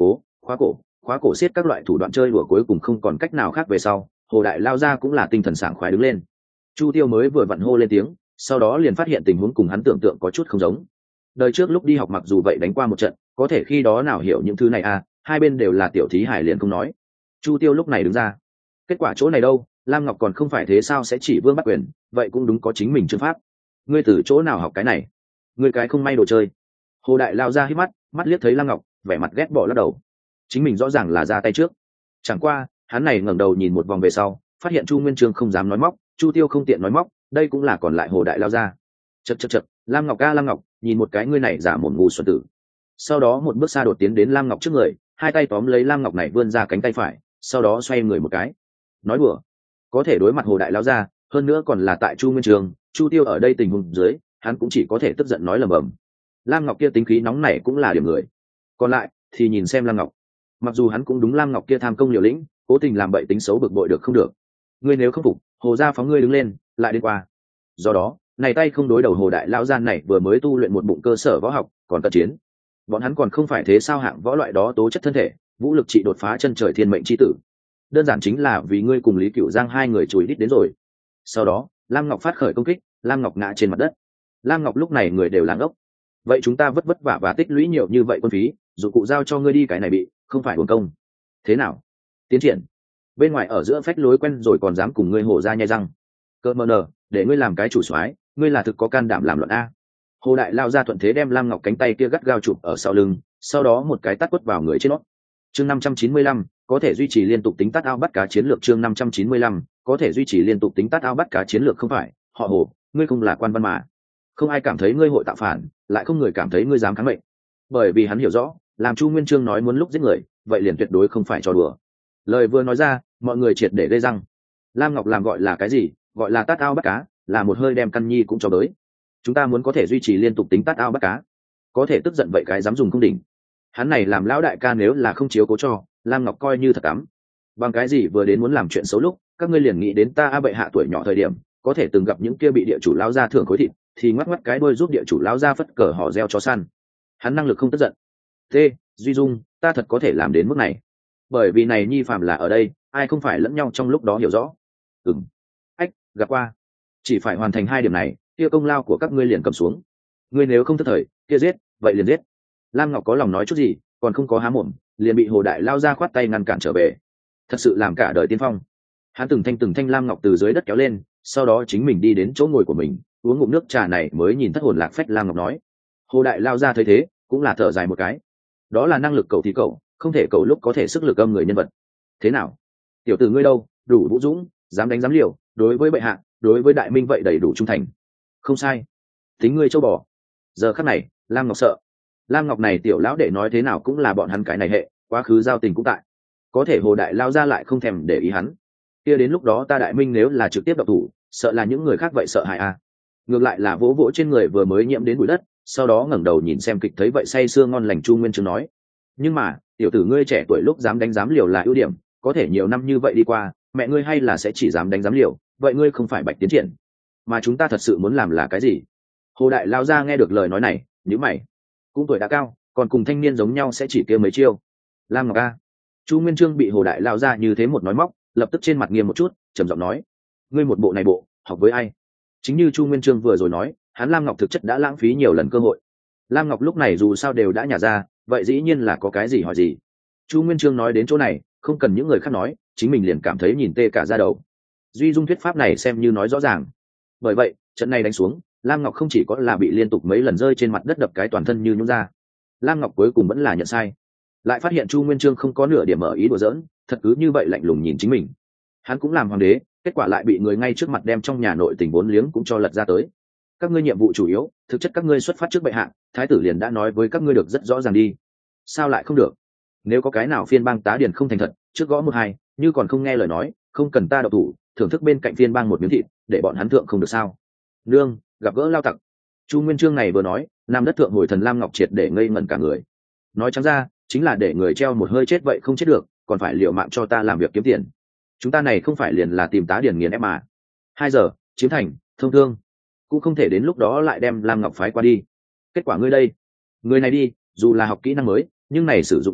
khóa cổ khóa cổ xiết các loại thủ đoạn chơi đùa cuối cùng không còn cách nào khác về sau, hồ đại lao ra cũng là tinh thần sảng khoái đứng lên. Chu Tiêu mới vừa vặn hô lên tiếng, sau đó liền phát hiện tình huống cùng hắn tưởng tượng có chút không giống. Đời trước lúc đi học mặc dù vậy đánh qua một trận, có thể khi đó nào hiểu những thứ này à, hai bên đều là tiểu thí hải liền không nói. Chu Tiêu lúc này đứng ra, kết quả chỗ này đâu, Lam Ngọc còn không phải thế sao sẽ chỉ vương bắt quyền, vậy cũng đúng có chính mình chương pháp. Ngươi từ chỗ nào học cái này? Ngươi cái không may đồ chơi. Hồ đại lao ra hít mắt, mắt liếc thấy Lam Ngọc, vẻ mặt ghét bỏ lắc đầu. Chính mình rõ ràng là ra tay trước. Chẳng qua, hắn này ngẩng đầu nhìn một vòng về sau, phát hiện Chu Nguyên Chương không dám nói móc, Chu Tiêu không tiện nói móc, đây cũng là còn lại hồ đại lao ra. Chậc chậc chậc, Lam Ngọc ca Lam Ngọc, nhìn một cái ngươi này giả mồm ngu xuẩn tử. Sau đó một bước xa đột tiến đến Lam Ngọc trước người, hai tay tóm lấy Lam Ngọc này vươn ra cánh tay phải, sau đó xoay người một cái. Nói đùa, có thể đối mặt hồ đại lao ra, hơn nữa còn là tại Chu Nguyên Chương, Chu Tiêu ở đây tình huống dưới, hắn cũng chỉ có thể tức giận nói lầm bầm. Lam Ngọc kia tính khí nóng này cũng là điểm người. Còn lại thì nhìn xem Lam Ngọc, mặc dù hắn cũng đúng Lam Ngọc kia tham công liều lĩnh, cố tình làm bậy tính xấu bực bội được không được. Ngươi nếu không phục, hồ gia phóng ngươi đứng lên, lại đi qua. Do đó, này tay không đối đầu hồ đại lão gian này vừa mới tu luyện một bụng cơ sở võ học, còn cận chiến. Bọn hắn còn không phải thế sao hạng võ loại đó tố chất thân thể, vũ lực trị đột phá chân trời thiên mệnh chi tử. Đơn giản chính là vì ngươi cùng Lý Cửu Giang hai người chùi đít đến rồi. Sau đó, Lam Ngọc phát khởi công kích, Lam Ngọc ngã trên mặt đất. Lam Ngọc lúc này người đều làng ốc. Vậy chúng ta vất vất vả và tích lũy nhiều như vậy quân phí, dù cụ giao cho ngươi đi cái này bị, không phải uổng công. Thế nào? Tiến triển. Bên ngoài ở giữa phách lối quen rồi còn dám cùng ngươi hổ ra nhai răng. Cơ mờ nờ, để ngươi làm cái chủ soái, ngươi là thực có can đảm làm luận a. Hồ đại lao ra thuận thế đem Lam Ngọc cánh tay kia gắt gao chụp ở sau lưng, sau đó một cái tát quất vào người trên nó. Chương năm trăm chín mươi lăm, có thể duy trì liên tục tính tát ao bắt cá chiến lược. Chương năm trăm chín mươi lăm, có thể duy trì liên tục tính tát ao bắt cá chiến lược. Không phải, họ Hồ, ngươi không là quan văn mà. Không ai cảm thấy ngươi hội tạo phản, lại không người cảm thấy ngươi dám kháng mệnh. Bởi vì hắn hiểu rõ, làm Chu Nguyên Chương nói muốn lúc giết người, vậy liền tuyệt đối không phải trò đùa. Lời vừa nói ra, mọi người triệt để gây răng. Lam Ngọc làm gọi là cái gì? Gọi là tát ao bắt cá, là một hơi đem căn nhi cũng cho tới. Chúng ta muốn có thể duy trì liên tục tính tát ao bắt cá, có thể tức giận vậy cái dám dùng không đỉnh. Hắn này làm lão đại ca nếu là không chiếu cố cho, Lam Ngọc coi như thật cắm. Bằng cái gì vừa đến muốn làm chuyện xấu lúc, các ngươi liền nghĩ đến ta a bệ hạ tuổi nhỏ thời điểm, có thể từng gặp những kia bị địa chủ lão gia thưởng khối thịt, thì ngoắc ngoắc cái đuôi giúp địa chủ lão gia phất cờ họ reo chó săn. Hắn năng lực không tức giận. Thế, Duy Dung, ta thật có thể làm đến mức này. Bởi vì này nhi phàm là ở đây, ai không phải lẫn nhau trong lúc đó hiểu rõ. Ừm. Ách, gặp qua. Chỉ phải hoàn thành hai điểm này, kia công lao của các ngươi liền cầm xuống. Ngươi nếu không thất thời, kia giết, vậy liền giết. Lam Ngọc có lòng nói chút gì, còn không có há mồm, liền bị Hồ đại lao ra khoát tay ngăn cản trở về. Thật sự làm cả đời tiên phong. Hắn từng thanh từng thanh Lam Ngọc từ dưới đất kéo lên, sau đó chính mình đi đến chỗ ngồi của mình, uống ngụm nước trà này mới nhìn thất hồn lạc phách. Lam Ngọc nói. Hồ đại lao ra thấy thế, cũng là thở dài một cái. Đó là năng lực cậu thì cậu, không thể cậu lúc có thể sức lực âm người nhân vật. Thế nào? Tiểu tử ngươi đâu, đủ vũ dũng, dám đánh dám liều, đối với bệ hạ, đối với đại minh vậy đầy đủ trung thành. Không sai. Tính ngươi châu bò. Giờ khắc này, Lam Ngọc sợ. Lam Ngọc này tiểu lão đệ nói thế nào cũng là bọn hắn cái này hệ, quá khứ giao tình cũng tại. Có thể Hồ đại lao ra lại không thèm để ý hắn. Kia đến lúc đó ta đại minh nếu là trực tiếp độc thủ, sợ là những người khác vậy sợ hại à. Ngược lại là vỗ vỗ trên người vừa mới nhiễm đến bụi đất, sau đó ngẩng đầu nhìn xem kịch thấy vậy say sưa ngon lành. Chu Nguyên Chương nói. Nhưng mà, tiểu tử ngươi trẻ tuổi lúc dám đánh dám liều là ưu điểm, có thể nhiều năm như vậy đi qua, mẹ ngươi hay là sẽ chỉ dám đánh dám liều, vậy ngươi không phải bạch tiến triển. Mà chúng ta thật sự muốn làm là cái gì? Hồ đại lao ra nghe được lời nói này, nhíu mày. Cũng tuổi đã cao, còn cùng thanh niên giống nhau sẽ chỉ kia mấy chiêu. Lam Ngọc a. Chu Nguyên Chương bị Hồ đại lao ra như thế một nói móc, lập tức trên mặt nghiêm một chút, trầm giọng nói. Ngươi một bộ này bộ, học với ai? Chính như Chu Nguyên Chương vừa rồi nói, hắn Lam Ngọc thực chất đã lãng phí nhiều lần cơ hội. Lam Ngọc lúc này dù sao đều đã nhả ra, vậy dĩ nhiên là có cái gì hỏi gì. Chu Nguyên Chương nói đến chỗ này, không cần những người khác nói, chính mình liền cảm thấy nhìn tê cả da đầu. Duy Dung thuyết pháp này xem như nói rõ ràng. Bởi vậy, trận này đánh xuống, Lam Ngọc không chỉ có là bị liên tục mấy lần rơi trên mặt đất đập cái toàn thân như nhũn ra. Lam Ngọc cuối cùng vẫn là nhận sai, lại phát hiện Chu Nguyên Chương không có nửa điểm mở ý đùa giỡn, thật cứ như vậy lạnh lùng nhìn chính mình. Hắn cũng làm hoàng đế, kết quả lại bị người ngay trước mặt đem trong nhà nội tình vốn liếng cũng cho lật ra tới. Các ngươi nhiệm vụ chủ yếu, thực chất các ngươi xuất phát trước bệ hạ, thái tử liền đã nói với các ngươi được rất rõ ràng đi. Sao lại không được? Nếu có cái nào phiên bang tá điền không thành thật, trước gõ một hai, như còn không nghe lời nói, không cần ta độc thủ, thưởng thức bên cạnh phiên bang một miếng thịt, để bọn hắn thượng không được sao? Nương, gặp gỡ lao tặc. Chu Nguyên Chương này vừa nói, nam đất thượng hồi thần Lam Ngọc triệt để ngây ngẩn cả người. Nói trắng ra, chính là để người treo một hơi chết vậy không chết được, còn phải liều mạng cho ta làm việc kiếm tiền. Chúng ta này không phải liền là tìm tá điền nghiền ép mà. Hai giờ, chiếm thành, thông thương, cũng không thể đến lúc đó lại đem Lam Ngọc phái qua đi. Kết quả ngươi đây, người này đi, dù là học kỹ năng mới, nhưng này sử dụng tới,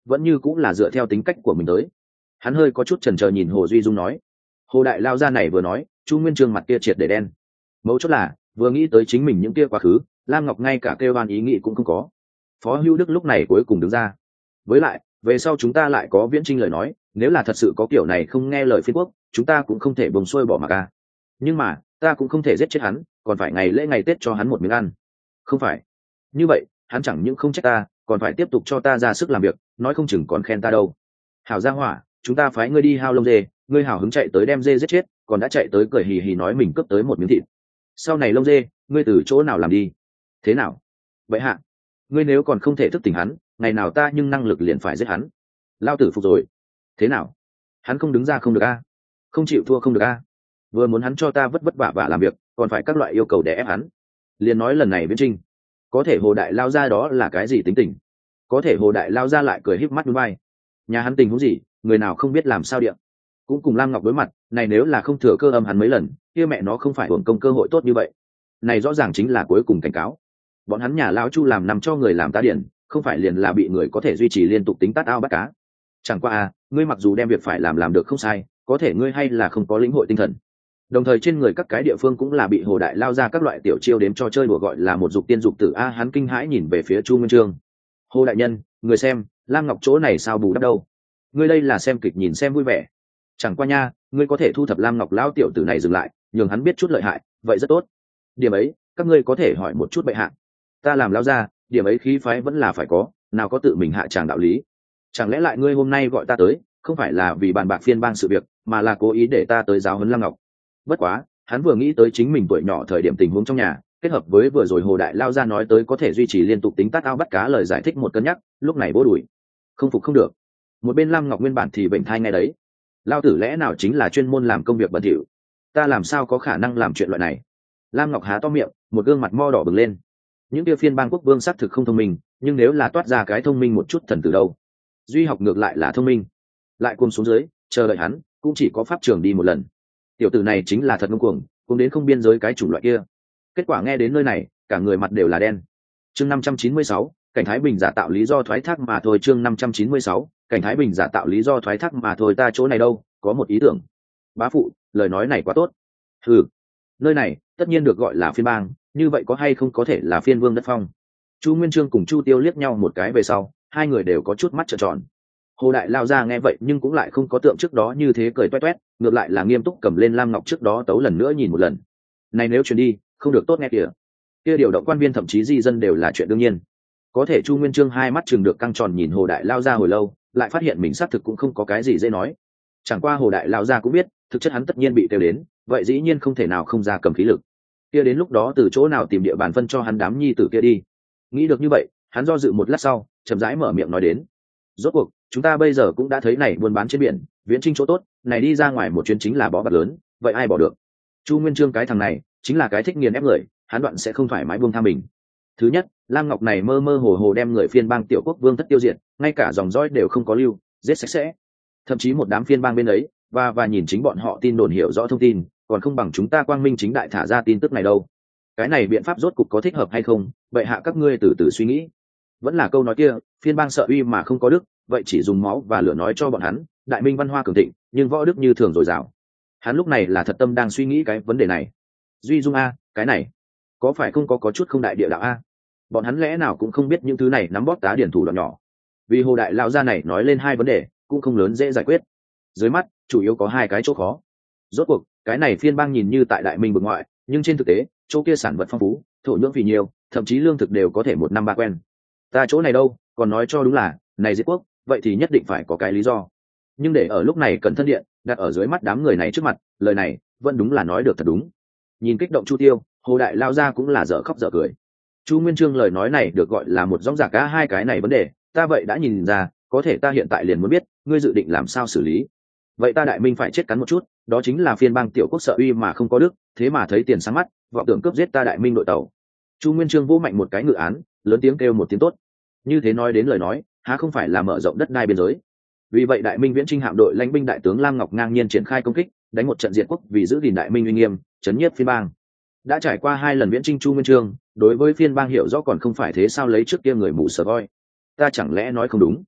vẫn như cũng là dựa theo tính cách của mình tới. Hắn hơi có chút chần chờ nhìn Hồ Duy Dung nói. Hồ đại lao ra này vừa nói, Chu Nguyên Chương mặt kia triệt để đen. Mấu chốt là vừa nghĩ tới chính mình những kia quá khứ, Lam Ngọc ngay cả kêu oan ý nghĩ cũng không có. Phó Hữu Đức lúc này cuối cùng đứng ra. Với lại về sau chúng ta lại có Viễn Trinh lời nói, nếu là thật sự có kiểu này không nghe lời phiên quốc, chúng ta cũng không thể bồng xuôi bỏ mặc à. Nhưng mà ta cũng không thể giết chết hắn, còn phải ngày lễ ngày Tết cho hắn một miếng ăn. Không phải như vậy, hắn chẳng những không trách ta, còn phải tiếp tục cho ta ra sức làm việc, nói không chừng còn khen ta đâu. Hảo gia hỏa, chúng ta phái ngươi đi hao lông dê, ngươi hảo hứng chạy tới đem dê giết chết, còn đã chạy tới cười hì hì nói mình cướp tới một miếng thịt. Sau này lông dê, ngươi từ chỗ nào làm đi? Thế nào? Vậy hạ, ngươi nếu còn không thể thức tỉnh hắn, ngày nào ta nhưng năng lực liền phải giết hắn. Lao tử phục rồi. Thế nào? Hắn không đứng ra không được a? Không chịu thua không được a? Vừa muốn hắn cho ta vất vất vả vả làm việc, còn phải các loại yêu cầu để ép hắn. Liền nói lần này Viễn Trinh, có thể Hồ đại lao ra đó là cái gì tính tình? Có thể Hồ đại lao ra lại cười híp mắt nhún vai. Nhà hắn tình huống gì, người nào không biết làm sao điện. Cũng cùng Lam Ngọc đối mặt, này nếu là không thừa cơ âm hắn mấy lần, kia mẹ nó không phải hưởng công cơ hội tốt như vậy. Này rõ ràng chính là cuối cùng cảnh cáo. Bọn hắn nhà lão Chu làm nằm cho người làm tá điển, không phải liền là bị người có thể duy trì liên tục tính tát ao bắt cá. Chẳng qua à, ngươi mặc dù đem việc phải làm làm được không sai, có thể ngươi hay là không có lĩnh hội tinh thần. Đồng thời trên người các cái địa phương cũng là bị Hồ đại lao ra các loại tiểu chiêu đếm cho chơi đùa, gọi là một dục tiên dục tử a. Hắn kinh hãi nhìn về phía Chu Nguyên Chương. Hồ đại nhân, người xem, Lam Ngọc chỗ này sao bù đắp đâu? Ngươi đây là xem kịch nhìn xem vui vẻ. Chẳng qua nha, ngươi có thể thu thập Lam Ngọc lão tiểu tử này dừng lại, nhường hắn biết chút lợi hại, vậy rất tốt. Điểm ấy, các ngươi có thể hỏi một chút bệ hạ. Ta làm lão gia, điểm ấy khí phái vẫn là phải có, nào có tự mình hạ tràng đạo lý. Chẳng lẽ lại ngươi hôm nay gọi ta tới, không phải là vì bàn bạc phiên bang sự việc, mà là cố ý để ta tới giáo huấn Lam Ngọc? Bất quá, hắn vừa nghĩ tới chính mình tuổi nhỏ thời điểm tình huống trong nhà, kết hợp với vừa rồi Hồ đại lao ra nói tới có thể duy trì liên tục tính tát ao bắt cá lời giải thích một cân nhắc, lúc này bố đuổi. Không phục không được. Một bên Lam Ngọc nguyên bản thì bệnh thai ngay đấy. Lao tử lẽ nào chính là chuyên môn làm công việc bẩn thỉu? Ta làm sao có khả năng làm chuyện loại này? Lam Ngọc há to miệng, một gương mặt mo đỏ bừng lên. Những kia phiên bang quốc vương xác thực không thông minh, nhưng nếu là toát ra cái thông minh một chút thần từ đâu? Duy học ngược lại là thông minh. Lại cuồng xuống dưới, chờ đợi hắn, cũng chỉ có pháp trường đi một lần. Tiểu tử này chính là thật ngông cuồng, cuồng đến không biên giới cái chủng loại kia. Kết quả nghe đến nơi này, cả người mặt đều là đen. Chương năm trăm chín mươi sáu, cảnh Thái Bình giả tạo lý do thoái thác mà thôi. Chương năm trăm chín mươi sáu, cảnh Thái Bình giả tạo lý do thoái thác mà thôi. Ta chỗ này đâu, có một ý tưởng. Bá phụ, lời nói này quá tốt. Ừ, nơi này tất nhiên được gọi là phiên bang, như vậy có hay không có thể là phiên vương đất phong? Chu Nguyên Chương cùng Chu Tiêu liếc nhau một cái về sau, hai người đều có chút mắt trợn tròn. Hồ đại lao ra nghe vậy nhưng cũng lại không có tượng trước đó như thế cười toét toét, ngược lại là nghiêm túc cầm lên Lam Ngọc trước đó tấu lần nữa nhìn một lần. Này nếu truyền đi, không được tốt nghe kìa. Kia điều động quan viên thậm chí di dân đều là chuyện đương nhiên. Có thể Chu Nguyên Chương hai mắt chừng được căng tròn nhìn Hồ đại lao ra hồi lâu, lại phát hiện mình xác thực cũng không có cái gì dễ nói. Chẳng qua Hồ đại lao ra cũng biết, thực chất hắn tất nhiên bị tiêu đến, vậy dĩ nhiên không thể nào không ra cầm khí lực. Kia đến lúc đó từ chỗ nào tìm địa bàn phân cho hắn đám nhi tử kia đi. Nghĩ được như vậy, hắn do dự một lát sau, chậm rãi mở miệng nói đến. Rốt cuộc, chúng ta bây giờ cũng đã thấy này buôn bán trên biển, Viễn Trinh chỗ tốt, này đi ra ngoài một chuyến chính là bó bạc lớn, vậy ai bỏ được? Chu Nguyên Chương cái thằng này, chính là cái thích nghiền ép người, hắn đoạn sẽ không thoải mái buông tha mình. Thứ nhất, Lam Ngọc này mơ mơ hồ hồ đem người phiên bang tiểu quốc vương thất tiêu diệt, ngay cả dòng dõi đều không có lưu, giết sạch sẽ. Thậm chí một đám phiên bang bên ấy, và và nhìn chính bọn họ tin đồn hiểu rõ thông tin, còn không bằng chúng ta quang minh chính đại thả ra tin tức này đâu. Cái này biện pháp rốt cục có thích hợp hay không, vậy hạ các ngươi từ từ suy nghĩ. Vẫn là câu nói kia, phiên bang sợ uy mà không có đức, vậy chỉ dùng máu và lửa nói cho bọn hắn, đại minh văn hoa cường thịnh, nhưng võ đức như thường dồi dào. Hắn lúc này là thật tâm đang suy nghĩ cái vấn đề này. Duy Dung a, cái này có phải không có có chút không đại địa đạo a? Bọn hắn lẽ nào cũng không biết những thứ này nắm bóp tá điển thủ đoạn nhỏ. Vì Hồ đại lão gia này nói lên hai vấn đề, cũng không lớn dễ giải quyết. Dưới mắt, chủ yếu có hai cái chỗ khó. Rốt cuộc, cái này phiên bang nhìn như tại đại minh vực ngoại, nhưng trên thực tế, chỗ kia sản vật phong phú, thổ nhưỡng vì nhiều, thậm chí lương thực đều có thể một năm ba quen. Ta chỗ này đâu, còn nói cho đúng là, này diệt quốc, vậy thì nhất định phải có cái lý do. Nhưng để ở lúc này cẩn thân điện, đặt ở dưới mắt đám người này trước mặt, lời này vẫn đúng là nói được thật đúng. Nhìn kích động Chu Tiêu, Hồ đại lao ra cũng là dở khóc dở cười. Chu Nguyên Chương lời nói này được gọi là một rõng rạc cả hai cái này vấn đề, ta vậy đã nhìn ra, có thể ta hiện tại liền muốn biết, ngươi dự định làm sao xử lý. Vậy ta đại minh phải chết cắn một chút, đó chính là phiên bang tiểu quốc sợ uy mà không có đức, thế mà thấy tiền sáng mắt, vọng tưởng cướp giết ta đại minh đội tàu. Chu Nguyên Chương vỗ mạnh một cái ngự án, lớn tiếng kêu một tiếng tốt. Như thế nói đến lời nói, há không phải là mở rộng đất đai biên giới. Vì vậy đại minh Viễn Trinh hạm đội lãnh binh đại tướng Lam Ngọc ngang nhiên triển khai công kích, đánh một trận diệt quốc vì giữ gìn đại minh uy nghiêm, chấn nhiếp phiên bang. Đã trải qua hai lần Viễn Trinh Chu Nguyên Chương, đối với phiên bang hiểu rõ còn không phải thế sao lấy trước kia người mù sờ voi. Ta chẳng lẽ nói không đúng?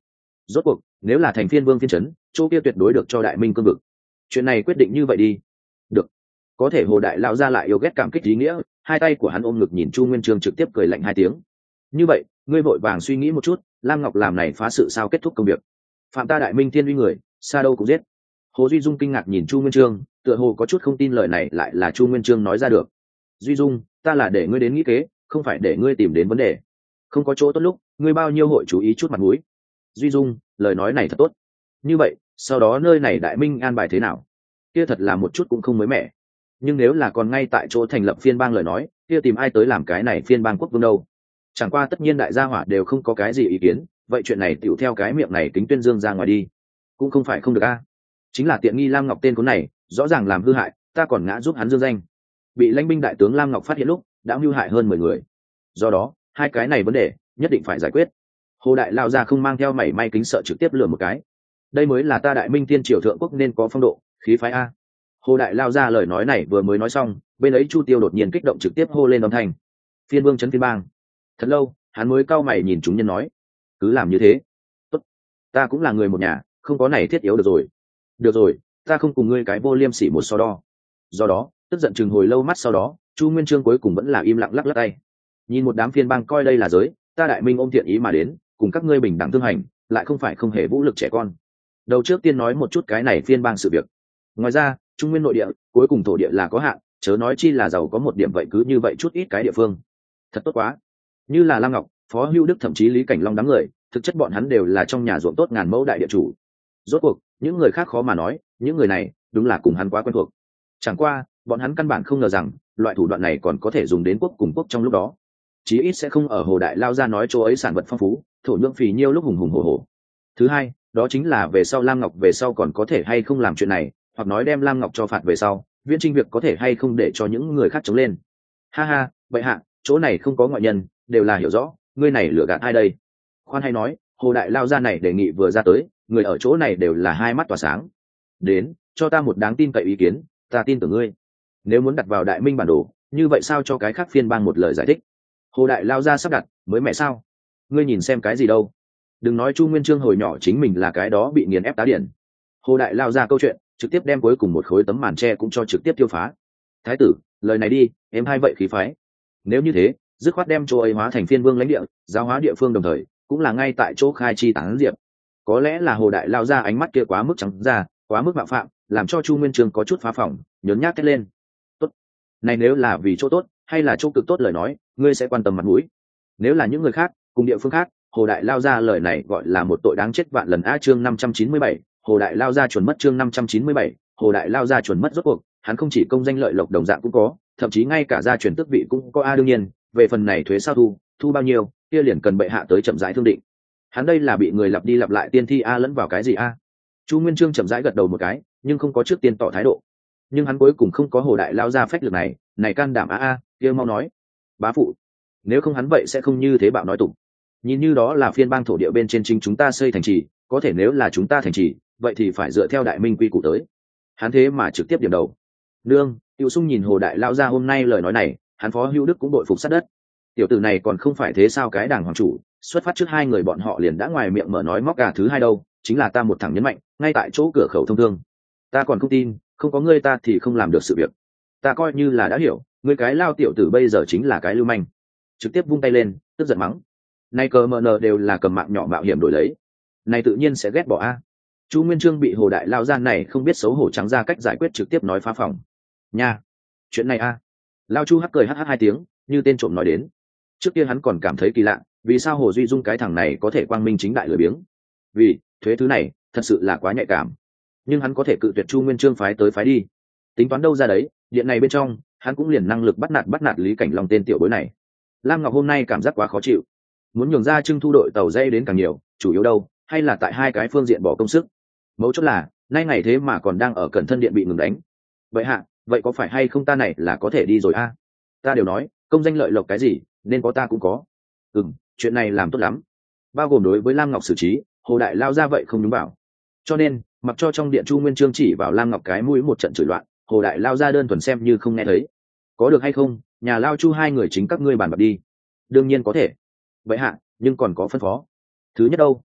rốt cuộc nếu là thành phiên vương phiên trấn, chỗ kia tuyệt đối được cho đại minh cương vực. Chuyện này quyết định như vậy đi. Được. Có thể Hồ đại lão gia lại yêu ghét cảm kích ý nghĩa, hai tay của hắn ôm ngực nhìn Chu Nguyên Chương trực tiếp cười lạnh hai tiếng. Như vậy, ngươi vội vàng suy nghĩ một chút, Lam Ngọc làm này phá sự sao kết thúc công việc? Phạm ta đại minh thiên uy người, xa đâu cũng giết. Hồ Duy Dung kinh ngạc nhìn Chu Nguyên Chương, tựa hồ có chút không tin lời này lại là Chu Nguyên Chương nói ra được. Duy Dung, ta là để ngươi đến nghĩ kế, không phải để ngươi tìm đến vấn đề. Không có chỗ tốt lúc, ngươi bao nhiêu hội chú ý chút mặt mũi. Duy Dung, lời nói này thật tốt. Như vậy, sau đó nơi này đại minh an bài thế nào? Kia thật là một chút cũng không mới mẻ. Nhưng nếu là còn ngay tại chỗ thành lập phiên bang lời nói, kia tìm ai tới làm cái này phiên bang quốc vương đâu? Chẳng qua tất nhiên đại gia hỏa đều không có cái gì ý kiến, vậy chuyện này tựu theo cái miệng này kính tuyên dương ra ngoài đi. Cũng không phải không được a. Chính là tiện nghi Lam Ngọc tên cuốn này, rõ ràng làm hư hại, ta còn ngã giúp hắn dương danh. Bị lãnh binh đại tướng Lam Ngọc phát hiện lúc, đã hư hại hơn mười người. Do đó, hai cái này vấn đề nhất định phải giải quyết. Hồ đại lao ra không mang theo mảy may kính sợ trực tiếp lừa một cái. Đây mới là ta đại minh tiên triều thượng quốc nên có phong độ, khí phái a. Hồ đại lao ra lời nói này vừa mới nói xong, bên ấy Chu Tiêu đột nhiên kích động trực tiếp hô lên âm thanh. Phiên vương trấn phiên bang. Thật lâu, hắn mới cau mày nhìn chúng nhân nói, cứ làm như thế. Tốt, ta cũng là người một nhà, không có này thiết yếu được rồi. Được rồi, ta không cùng ngươi cái vô liêm sỉ một so đo. Do đó, tức giận chừng hồi lâu mắt sau đó, Chu Nguyên Chương cuối cùng vẫn là im lặng lắc lắc tay. Nhìn một đám phiên bang coi đây là giới, ta đại minh ôm thiện ý mà đến, cùng các ngươi bình đẳng thương hành, lại không phải không hề vũ lực trẻ con. Đầu trước tiên nói một chút cái này phiên bang sự việc. Ngoài ra, Trung Nguyên nội địa, cuối cùng thổ địa là có hạn, chớ nói chi là giàu có một điểm vậy cứ như vậy chút ít cái địa phương. Thật tốt quá. Như là Lam Ngọc, Phó Hữu Đức thậm chí Lý Cảnh Long đám người, thực chất bọn hắn đều là trong nhà ruộng tốt ngàn mẫu đại địa chủ. Rốt cuộc, những người khác khó mà nói, những người này đúng là cùng hắn quá quen thuộc. Chẳng qua, bọn hắn căn bản không ngờ rằng, loại thủ đoạn này còn có thể dùng đến quốc cùng quốc trong lúc đó. Chí ít sẽ không ở Hồ đại lao ra nói chỗ ấy sản vật phong phú, thổ nhưỡng phì nhiêu lúc hùng hùng hổ hổ. Thứ hai, đó chính là về sau Lam Ngọc về sau còn có thể hay không làm chuyện này, hoặc nói đem Lam Ngọc cho phạt về sau, Viễn Trinh việc có thể hay không để cho những người khác chống lên. Ha ha, vậy hạ, chỗ này không có ngoại nhân, đều là hiểu rõ, ngươi này lừa gạt ai đây? Khoan hay nói, Hồ đại lao ra này đề nghị vừa ra tới, người ở chỗ này đều là hai mắt tỏa sáng. Đến, cho ta một đáng tin cậy ý kiến, ta tin tưởng ngươi. Nếu muốn đặt vào đại minh bản đồ, như vậy sao cho cái khác phiên bang một lời giải thích? Hồ đại lao ra sắp đặt, mới mẹ sao? Ngươi nhìn xem cái gì đâu? Đừng nói Chu Nguyên Chương hồi nhỏ chính mình là cái đó bị nghiền ép tá điển. Hồ đại lao ra câu chuyện, trực tiếp đem cuối cùng một khối tấm màn tre cũng cho trực tiếp tiêu phá. Thái tử, lời này đi, em hai vậy khí phái. Nếu như thế, dứt khoát đem chỗ ấy hóa thành phiên vương lãnh địa, giáo hóa địa phương đồng thời, cũng là ngay tại chỗ khai chi tán diệp. Có lẽ là Hồ đại lao ra ánh mắt kia quá mức trắng ra, quá mức mạo phạm, làm cho Chu Nguyên Chương có chút phá phỏng, nhớn nhác thét lên. Tốt, này nếu là vì chỗ tốt, hay là chỗ cực tốt lời nói, ngươi sẽ quan tâm mặt mũi. Nếu là những người khác, cùng địa phương khác, Hồ đại lao ra lời này gọi là một tội đáng chết vạn lần. A chương năm trăm chín mươi bảy, Hồ đại lao ra chuẩn mất. Chương năm trăm chín mươi bảy, Hồ đại lao ra chuẩn mất. Rốt cuộc, hắn không chỉ công danh lợi lộc đồng dạng cũng có, thậm chí ngay cả gia truyền tước vị cũng có. A đương nhiên, về phần này thuế sao thu, thu bao nhiêu, kia liền cần bệ hạ tới chậm rãi thương định. Hắn đây là bị người lặp đi lặp lại tiên thi a lẫn vào cái gì a? Chu Nguyên Chương chậm rãi gật đầu một cái, nhưng không có trước tiên tỏ thái độ. Nhưng hắn cuối cùng không có Hồ đại lao ra phách lực này, này can đảm a a, kia mau nói. Bá phụ, nếu không hắn vậy sẽ không như thế bạo nói tục. Nhìn như đó là phiên bang thổ địa bên trên chính chúng ta xây thành trì, có thể nếu là chúng ta thành trì, vậy thì phải dựa theo đại minh quy củ tới. Hắn thế mà trực tiếp điểm đầu. Nương, Tiêu Sung nhìn Hồ đại lao ra hôm nay lời nói này, hắn Phó Hữu Đức cũng đội phục sát đất. Tiểu tử này còn không phải thế sao, cái đảng hoàng chủ, xuất phát trước hai người bọn họ liền đã ngoài miệng mở nói móc gà thứ hai đâu, chính là ta một thằng nhấn mạnh, ngay tại chỗ cửa khẩu thông thương. Ta còn không tin, không có ngươi ta thì không làm được sự việc. Ta coi như là đã hiểu, ngươi cái lao tiểu tử bây giờ chính là cái lưu manh. Trực tiếp vung tay lên, tức giận mắng. Nay cờ mờ nờ đều là cầm mạng nhỏ mạo hiểm đổi lấy, này tự nhiên sẽ ghét bỏ a. Chu Nguyên Chương bị Hồ đại lao gian này không biết xấu hổ trắng ra cách giải quyết, trực tiếp nói phá phòng. Nha, chuyện này a. Lao Chu hắc cười hắc hắc hai tiếng, như tên trộm nói đến. Trước kia hắn còn cảm thấy kỳ lạ, vì sao Hồ Duy Dung cái thằng này có thể quang minh chính đại lười biếng? Vì thuế thứ này thật sự là quá nhạy cảm. Nhưng hắn có thể cự tuyệt Chu Nguyên Chương phái tới phái đi, tính toán đâu ra đấy, điện này bên trong, hắn cũng liền năng lực bắt nạt bắt nạt Lý Cảnh Long tên tiểu bối này. Lam Ngọc hôm nay cảm giác quá khó chịu, muốn nhường ra Trưng Thu đội tàu dây đến càng nhiều, chủ yếu đâu, hay là tại hai cái phương diện bỏ công sức. Mấu chốt là, nay ngày thế mà còn đang ở Cẩn Thân điện bị ngừng đánh. Vậy hạ, vậy có phải hay không ta này là có thể đi rồi a? Ta đều nói, công danh lợi lộc cái gì, nên có ta cũng có. Ừm, chuyện này làm tốt lắm. Bao gồm đối với Lam Ngọc xử trí, Hồ đại lao ra vậy không đúng bảo. Cho nên, mặc cho trong điện Chu Nguyên Chương chỉ vào Lam Ngọc cái mũi một trận chửi loạn, Hồ đại lao ra đơn thuần xem như không nghe thấy. Có được hay không, nhà lao Chu hai người chính các ngươi bàn bạc đi. Đương nhiên có thể. Vậy hạ, nhưng còn có phân phó. Thứ nhất đâu,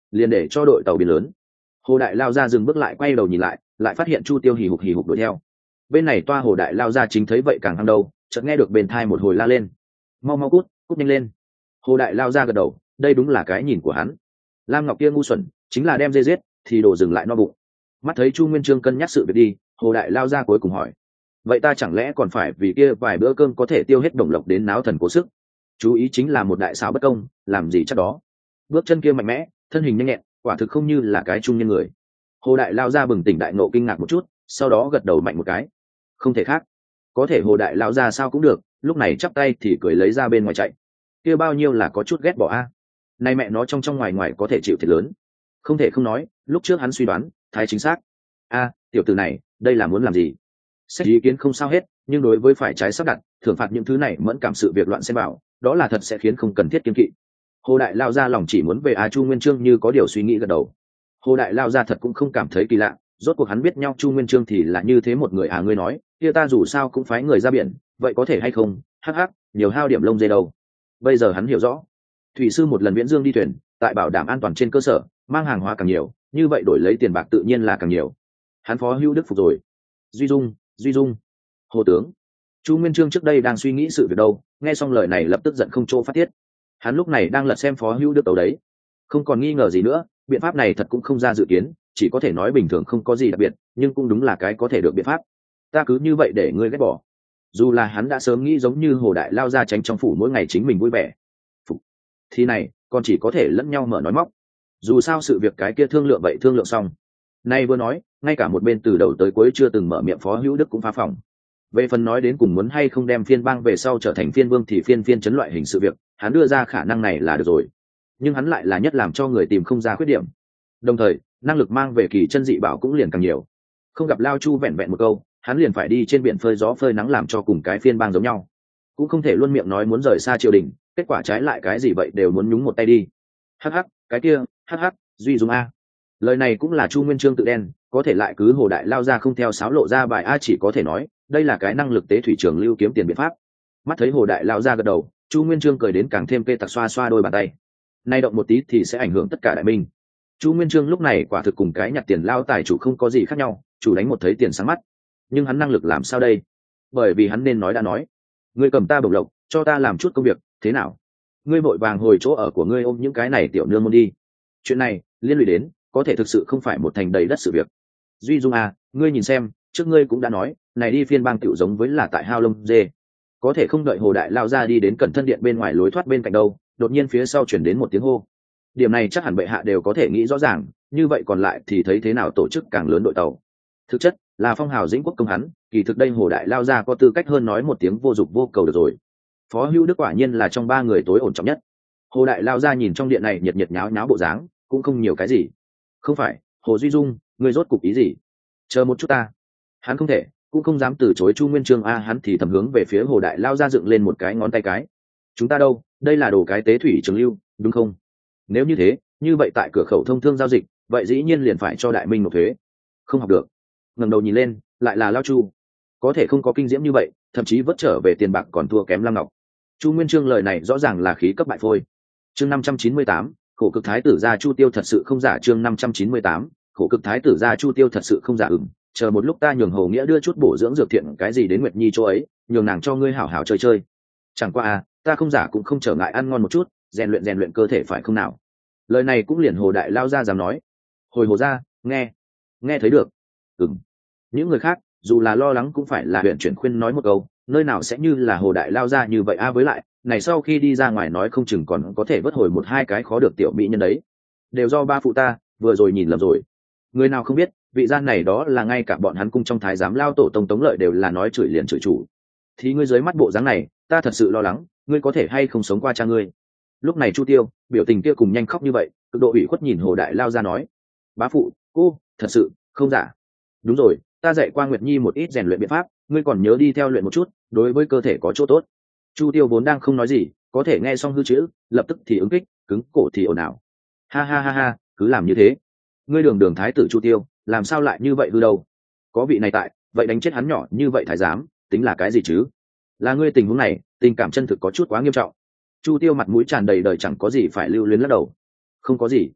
liền để cho đội tàu biển lớn. Hồ Đại lao ra dừng bước lại, quay đầu nhìn lại, lại phát hiện Chu Tiêu hì hục hì hục đuổi theo. Bên này toa Hồ Đại lao ra chính thấy vậy càng hăng đầu, chợt nghe được bên thai một hồi la lên: mau mau cút, cút nhanh lên. Hồ Đại lao ra gật đầu, đây đúng là cái nhìn của hắn. Lam Ngọc kia ngu xuẩn, chính là đem dê giết thì đổ dừng lại no bụng. Mắt thấy Chu Nguyên Chương cân nhắc sự việc đi, Hồ Đại lao ra cuối cùng hỏi: vậy ta chẳng lẽ còn phải vì kia vài bữa cơm có thể tiêu hết đồng lộc đến náo thần cố sức? Chú ý chính là một đại xảo bất công, làm gì chắc đó. Bước chân kia mạnh mẽ, thân hình nhanh nhẹn, quả thực không như là cái trung nhân người. Hồ Đại lao ra bừng tỉnh đại nộ, kinh ngạc một chút, sau đó gật đầu mạnh một cái. Không thể khác, có thể Hồ Đại lao ra sao cũng được, lúc này chắp tay thì cười lấy ra bên ngoài chạy. Kia bao nhiêu là có chút ghét bỏ a. Nay mẹ nó trong trong ngoài ngoài có thể chịu thiệt lớn. Không thể không nói, lúc trước hắn suy đoán thái chính xác. A, tiểu tử này, đây là muốn làm gì? Xét ý kiến không sao hết, nhưng đối với phải trái sắp đặt, thưởng phạt những thứ này mẫn cảm sự việc loạn xen vào, đó là thật sẽ khiến không cần thiết kiên kỵ. Hồ Đại lao ra lòng chỉ muốn về a. Chu Nguyên Chương như có điều suy nghĩ gật đầu. Hồ Đại lao ra thật cũng không cảm thấy kỳ lạ, rốt cuộc hắn biết nhau Chu Nguyên Chương thì là như thế một người. À, ngươi nói kia ta dù sao cũng phái người ra biển, vậy có thể hay không? Hắc hắc, nhiều hao điểm lông dê đâu. Bây giờ hắn hiểu rõ, thủy sư một lần viễn dương đi thuyền, tại bảo đảm an toàn trên cơ sở, mang hàng hóa càng nhiều, như vậy đổi lấy tiền bạc tự nhiên là càng nhiều. Hắn phó hữu đức phục rồi. Duy Dung, Duy Dung, Hồ tướng. Chu Nguyên Chương trước đây đang suy nghĩ sự việc đâu, nghe xong lời này lập tức giận không chỗ phát tiết. Hắn lúc này đang lật xem phó hữu đức tấu đấy, không còn nghi ngờ gì nữa, biện pháp này thật cũng không ra dự kiến, chỉ có thể nói bình thường, không có gì đặc biệt, nhưng cũng đúng là cái có thể được biện pháp. Ta cứ như vậy để ngươi ghét bỏ. Dù là hắn đã sớm nghĩ giống như Hồ Đại lao ra tránh trong phủ mỗi ngày chính mình vui vẻ. Phục. Thì này, còn chỉ có thể lẫn nhau mở nói móc. Dù sao sự việc cái kia thương lượng vậy thương lượng xong. Nay vừa nói, ngay cả một bên từ đầu tới cuối chưa từng mở miệng phó hữu đức cũng phá phòng. Về phần nói đến cùng muốn hay không đem phiên bang về sau trở thành phiên vương thì phiên phiên chấn loại hình sự việc, hắn đưa ra khả năng này là được rồi. Nhưng hắn lại là nhất làm cho người tìm không ra khuyết điểm. Đồng thời, năng lực mang về kỳ chân dị bảo cũng liền càng nhiều. Không gặp Lao Chu vẹn vẹn một câu, hắn liền phải đi trên biển phơi gió phơi nắng làm cho cùng cái phiên bang giống nhau. Cũng không thể luôn miệng nói muốn rời xa triều đình, kết quả trái lại cái gì vậy đều muốn nhúng một tay đi. Hắc hắc, cái kia, hắc hắc, Duy Dung a. Lời này cũng là Chu Nguyên Chương tự đen, có thể lại cứ Hồ Đại lao ra không theo sáo lộ ra bài a, chỉ có thể nói đây là cái năng lực tế thủy trường lưu kiếm tiền biện pháp. Mắt thấy Hồ Đại lao ra gật đầu, Chu Nguyên Chương cười đến càng thêm kê tặc, xoa xoa đôi bàn tay. Nay động một tí thì sẽ ảnh hưởng tất cả đại minh. Chu Nguyên Chương lúc này quả thực cùng cái nhặt tiền lao tài chủ không có gì khác nhau, chủ đánh một thấy tiền sáng mắt. Nhưng hắn năng lực làm sao đây? Bởi vì hắn nên nói đã nói. Ngươi cầm ta bổng lộc, cho ta làm chút công việc, thế nào? Ngươi vội vàng hồi chỗ ở của ngươi ôm những cái này tiểu nương môn đi. Chuyện này liên lụy đến có thể thực sự không phải một thành đầy đất sự việc. Duy Dung à, ngươi nhìn xem, trước ngươi cũng đã nói, này đi phiên bang tiểu giống với là tại hao lông dê. Có thể không đợi Hồ Đại lao ra đi đến cẩn thân điện bên ngoài lối thoát bên cạnh đâu, đột nhiên phía sau chuyển đến một tiếng hô. Điểm này chắc hẳn bệ hạ đều có thể nghĩ rõ ràng, như vậy còn lại thì thấy thế nào tổ chức càng lớn đội tàu. Thực chất là phong hào dĩnh quốc công hắn, kỳ thực đây Hồ Đại lao ra có tư cách hơn nói một tiếng vô dục vô cầu được rồi. Phó Hữu Đức quả nhiên là trong ba người tối ổn trọng nhất. Hồ Đại lao ra nhìn trong điện này nhiệt nhiệt nháo nháo bộ dáng, cũng không nhiều cái gì. Không phải, Hồ Duy Dung, ngươi rốt cục ý gì? Chờ một chút ta. Hắn không thể, cũng không dám từ chối Chu Nguyên Chương a, hắn thì thầm hướng về phía Hồ Đại lao ra dựng lên một cái ngón tay cái. Chúng ta đâu, đây là đồ cái tế thủy trường lưu, đúng không? Nếu như thế, như vậy tại cửa khẩu thông thương giao dịch, vậy dĩ nhiên liền phải cho đại minh nộp thuế. Không học được. Ngẩng đầu nhìn lên, lại là Lao Chu. Có thể không có kinh diễm như vậy, thậm chí vất trở về tiền bạc còn thua kém Lam Ngọc. Chu Nguyên Chương lời này rõ ràng là khí cấp bại phôi. Chương năm trăm chín mươi tám, khổ cực thái tử gia Chu Tiêu thật sự không giả. Chương năm trăm chín mươi tám, khổ cực thái tử gia Chu Tiêu thật sự không giả. Ừm, chờ một lúc ta nhường Hồ Nghĩa đưa chút bổ dưỡng dược thiện cái gì đến Nguyệt Nhi chỗ ấy, nhường nàng cho ngươi hảo hảo chơi chơi. Chẳng qua à, ta không giả cũng không trở ngại ăn ngon một chút, rèn luyện rèn luyện cơ thể phải không nào? Lời này cũng liền Hồ Đại lao ra dám nói. Hồi Hồ gia, nghe, nghe thấy được. Ừm. Những người khác dù là lo lắng cũng phải là huyện chuyển khuyên nói một câu, nơi nào sẽ như là Hồ Đại lao ra như vậy a, với lại này sau khi đi ra ngoài nói không chừng còn có thể vớt hồi một hai cái khó được tiểu mỹ nhân đấy. Đều do ba phụ ta vừa rồi nhìn lầm rồi. Người nào không biết vị gian này đó là ngay cả bọn hắn cung trong thái giám Lao tổ tông Tống Lợi đều là nói chửi liền chửi chủ. Thì ngươi dưới mắt bộ dáng này, ta thật sự lo lắng ngươi có thể hay không sống qua cha ngươi. Lúc này Chu Tiêu biểu tình kia cùng nhanh khóc như vậy, cực độ ủy khuất nhìn Hồ Đại lao ra nói: bá phụ, cô thật sự không giả. Đúng rồi, ta dạy qua Nguyệt Nhi một ít rèn luyện biện pháp, ngươi còn nhớ đi theo luyện một chút, đối với cơ thể có chỗ tốt. Chu Tiêu vốn đang không nói gì, có thể nghe xong hư chữ, lập tức thì ứng kích, cứng cổ thì ồn ào. Ha ha ha ha, cứ làm như thế. Ngươi đường đường thái tử Chu Tiêu, làm sao lại như vậy hư đâu? Có vị này tại, vậy đánh chết hắn nhỏ như vậy thái giám, tính là cái gì chứ? Là ngươi tình huống này, tình cảm chân thực có chút quá nghiêm trọng. Chu Tiêu mặt mũi tràn đầy đời chẳng có gì phải lưu luyến lắc đầu. Không có gì,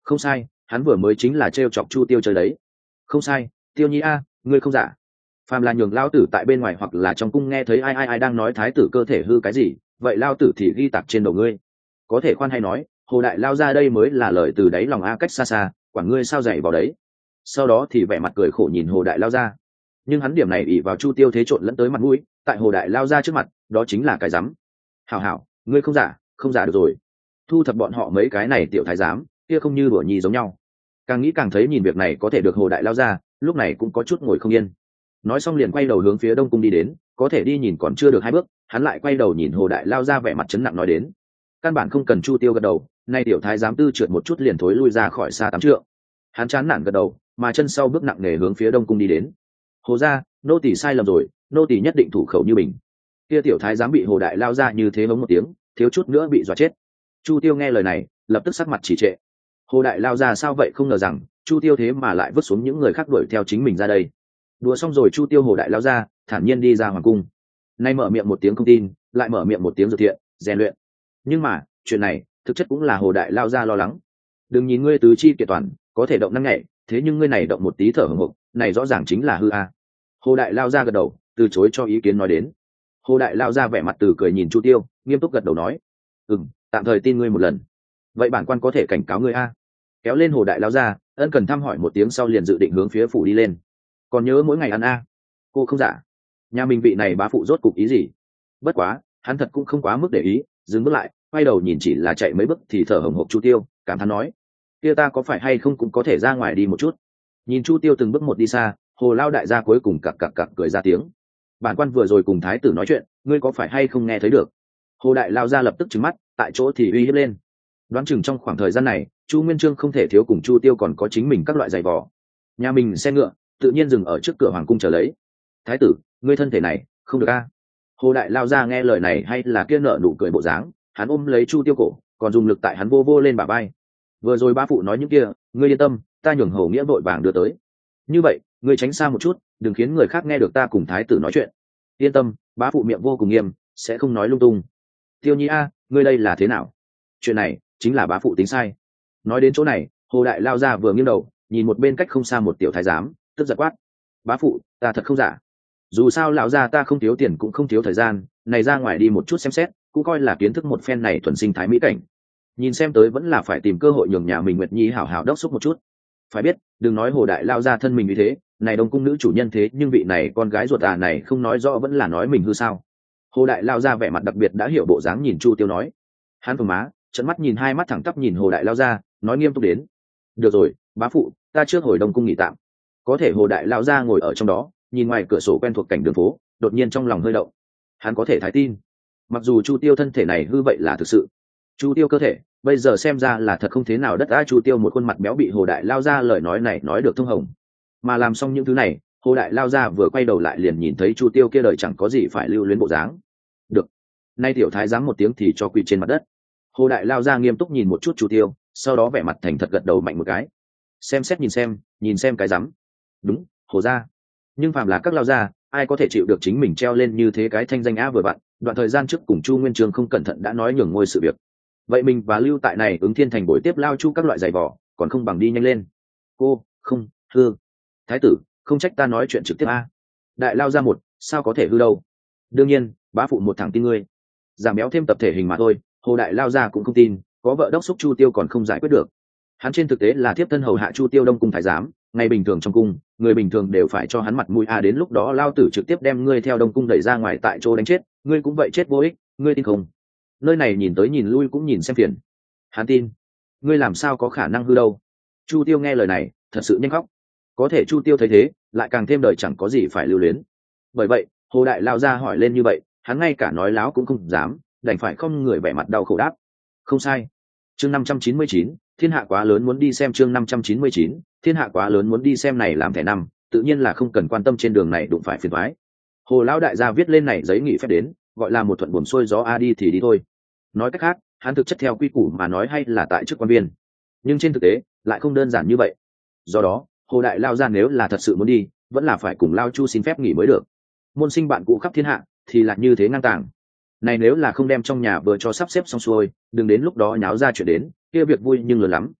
Không sai, hắn vừa mới chính là trêu chọc Chu Tiêu chơi đấy. Không sai, Tiêu Nhi a, ngươi không giả. Phàm là nhường lao tử tại bên ngoài hoặc là trong cung nghe thấy ai ai ai đang nói thái tử cơ thể hư cái gì, vậy lao tử thì ghi tạc trên đầu ngươi. Có thể khoan hay nói, Hồ đại lao ra đây mới là lời từ đáy lòng a cách xa xa, quản ngươi sao dạy vào đấy. Sau đó thì vẻ mặt cười khổ nhìn Hồ đại lao ra. Nhưng hắn điểm này ỷ vào Chu Tiêu thế trộn lẫn tới mặt mũi, tại Hồ đại lao ra trước mặt, đó chính là cái rắm. Hảo hảo, ngươi không giả, không giả được rồi. Thu thập bọn họ mấy cái này tiểu thái giám, kia không như đùa nhì giống nhau. Càng nghĩ càng thấy nhìn việc này có thể được Hồ đại lao ra, lúc này cũng có chút ngồi không yên. Nói xong liền quay đầu hướng phía Đông cung đi đến, có thể đi nhìn còn chưa được hai bước, hắn lại quay đầu nhìn Hồ đại lao ra vẻ mặt chấn nặng nói đến. Căn bản không cần Chu Tiêu gật đầu, nay tiểu thái giám tư trượt một chút liền thối lui ra khỏi xa tám trượng. Hắn chán nản gật đầu, mà chân sau bước nặng nề hướng phía Đông cung đi đến. Hồ gia, nô tỳ sai lầm rồi, nô tỳ nhất định thủ khẩu như bình. Kia tiểu thái giám bị Hồ đại lao ra như thế hống một tiếng, thiếu chút nữa bị dọa chết. Chu Tiêu nghe lời này, lập tức sắc mặt chỉ trệ. Hồ đại lao ra sao vậy, không ngờ rằng Chu Tiêu thế mà lại vứt xuống những người khác đuổi theo chính mình ra đây. Đùa xong rồi Chu Tiêu Hồ đại lao ra thản nhiên đi ra hoàng cung. Nay mở miệng một tiếng không tin, lại mở miệng một tiếng dược thiện, rèn luyện. Nhưng mà chuyện này thực chất cũng là Hồ đại lao ra lo lắng. Đừng nhìn ngươi tứ chi kiện toàn, có thể động năng nhẹ, thế nhưng ngươi này động một tí thở hổn hộc, này rõ ràng chính là hư a. Hồ đại lao ra gật đầu, từ chối cho ý kiến nói đến. Hồ đại lao ra vẻ mặt từ cười nhìn Chu Tiêu, nghiêm túc gật đầu nói: "Ừm, tạm thời tin ngươi một lần. Vậy bản quan có thể cảnh cáo ngươi a." Kéo lên Hồ đại lao ra, ân cần thăm hỏi một tiếng sau liền dự định hướng phía phủ đi lên. Còn nhớ mỗi ngày ăn a? Cô không giả. Nhà mình vị này bá phụ rốt cục ý gì? Bất quá, hắn thật cũng không quá mức để ý, dừng bước lại, quay đầu nhìn chỉ là chạy mấy bước thì thở hổn hộc Chu Tiêu, cảm thán nói: "Kia ta có phải hay không cũng có thể ra ngoài đi một chút." Nhìn Chu Tiêu từng bước một đi xa, Hồ lao đại gia cuối cùng cặc cặc cặc cười ra tiếng. "Bản quan vừa rồi cùng thái tử nói chuyện, ngươi có phải hay không nghe thấy được?" Hồ đại lao ra lập tức trừng mắt, tại chỗ thì uy hiếp lên. Đoán chừng trong khoảng thời gian này, Chu Nguyên Chương không thể thiếu cùng Chu Tiêu còn có chính mình các loại giày vò. Nhà mình xe ngựa tự nhiên dừng ở trước cửa hoàng cung chờ lấy. "Thái tử, ngươi thân thể này không được a." Hồ đại lao ra nghe lời này hay là kia nợ nụ cười bộ dáng, hắn ôm lấy Chu Tiêu cổ, còn dùng lực tại hắn vô vô lên bả vai. "Vừa rồi ba phụ nói những kia, ngươi yên tâm, ta nhường Hầu Nghĩa vội vàng đưa tới. Như vậy, ngươi tránh xa một chút, đừng khiến người khác nghe được ta cùng thái tử nói chuyện." "Yên tâm, bá phụ miệng vô cùng nghiêm, sẽ không nói lung tung." "Tiêu Nhi a, ngươi đây là thế nào? Chuyện này chính là bá phụ tính sai." Nói đến chỗ này, Hồ đại lao ra vừa nghiêng đầu, nhìn một bên cách không xa một tiểu thái giám, tức giận quát: "Bá phụ, ta thật không giả. Dù sao lão gia ta không thiếu tiền cũng không thiếu thời gian, này ra ngoài đi một chút xem xét, cũng coi là kiến thức một phen này thuần sinh thái mỹ cảnh. Nhìn xem tới vẫn là phải tìm cơ hội nhường nhà mình Nguyệt Nhi hảo hảo đốc xúc một chút." Phải biết, đừng nói Hồ đại lao ra thân mình như thế, này Đông cung nữ chủ nhân thế nhưng vị này con gái ruột à này không nói rõ vẫn là nói mình hư sao. Hồ đại lao ra vẻ mặt đặc biệt đã hiểu bộ dáng nhìn Chu Tiêu nói. Hắn phồng má, trận mắt nhìn hai mắt thẳng tắp nhìn Hồ đại lao ra, nói nghiêm túc đến: "Được rồi, bá phụ, ta trước hồi Đông cung nghỉ tạm." Có thể Hồ đại lao ra ngồi ở trong đó, nhìn ngoài cửa sổ quen thuộc cảnh đường phố, đột nhiên trong lòng hơi động. Hắn có thể thái tin, mặc dù Chu Tiêu thân thể này hư vậy là thực sự, Chu Tiêu cơ thể bây giờ xem ra là thật không thế nào đất. A Chu Tiêu một khuôn mặt béo bị Hồ đại lao ra lời nói này nói được thông hồng. Mà làm xong những thứ này, Hồ đại lao ra vừa quay đầu lại liền nhìn thấy Chu Tiêu kia đời chẳng có gì phải lưu luyến bộ dáng. Được, nay tiểu thái giám một tiếng thì cho quỳ trên mặt đất. Hồ đại lao ra nghiêm túc nhìn một chút Chu Tiêu, sau đó vẻ mặt thành thật gật đầu mạnh một cái. Xem xét nhìn xem, nhìn xem cái rắm. Đúng, Hồ gia. Nhưng phàm là các lao gia, ai có thể chịu được chính mình treo lên như thế cái thanh danh á vừa vặn, đoạn thời gian trước cùng Chu Nguyên Chương không cẩn thận đã nói nhường ngôi sự việc. Vậy mình và lưu tại này ứng thiên thành buổi tiếp lao chu các loại giày vò, còn không bằng đi nhanh lên. Cô, không, hư. Thái tử, không trách ta nói chuyện trực tiếp a. Đại lao ra một, sao có thể hư đâu. Đương nhiên, bá phụ một thằng tin ngươi. Giảm béo thêm tập thể hình mà thôi, Hồ đại lao ra cũng không tin, có vợ đốc xúc Chu Tiêu còn không giải quyết được. Hắn trên thực tế là thiếp thân hầu hạ Chu Tiêu Đông cung thái giám, ngày bình thường trong cung, người bình thường đều phải cho hắn mặt mũi a, đến lúc đó lao tử trực tiếp đem ngươi theo Đông cung đẩy ra ngoài tại chỗ đánh chết, ngươi cũng vậy chết vô ích, ngươi tin không? Nơi này nhìn tới nhìn lui cũng nhìn xem phiền. Hắn tin. Ngươi làm sao có khả năng hư đâu. Chu Tiêu nghe lời này thật sự nhanh khóc. Có thể Chu Tiêu thấy thế lại càng thêm đời chẳng có gì phải lưu luyến. Bởi vậy Hồ đại lao ra hỏi lên như vậy, hắn ngay cả nói láo cũng không dám, đành phải không người vẻ mặt đau khổ đáp: "Không sai." Chương năm trăm chín mươi chín, thiên hạ quá lớn muốn đi xem. Chương năm trăm chín mươi chín, thiên hạ quá lớn muốn đi xem này làm thẻ năm, tự nhiên là không cần quan tâm trên đường này đụng phải phiền toái. Hồ lão đại gia viết lên này giấy nghỉ phép đến, gọi là một thuận buồm xuôi gió, a đi thì đi thôi. Nói cách khác, hắn thực chất theo quy củ mà nói hay là tại chức quan viên, nhưng trên thực tế lại không đơn giản như vậy. Do đó Hồ đại lao ra nếu là thật sự muốn đi, vẫn là phải cùng lao chu xin phép nghỉ mới được. Môn sinh bạn cũ khắp thiên hạ thì là như thế ngang tàng. Này nếu là không đem trong nhà vừa cho sắp xếp xong xuôi, đừng đến lúc đó nháo ra chuyện đến, kia việc vui nhưng lớn lắm.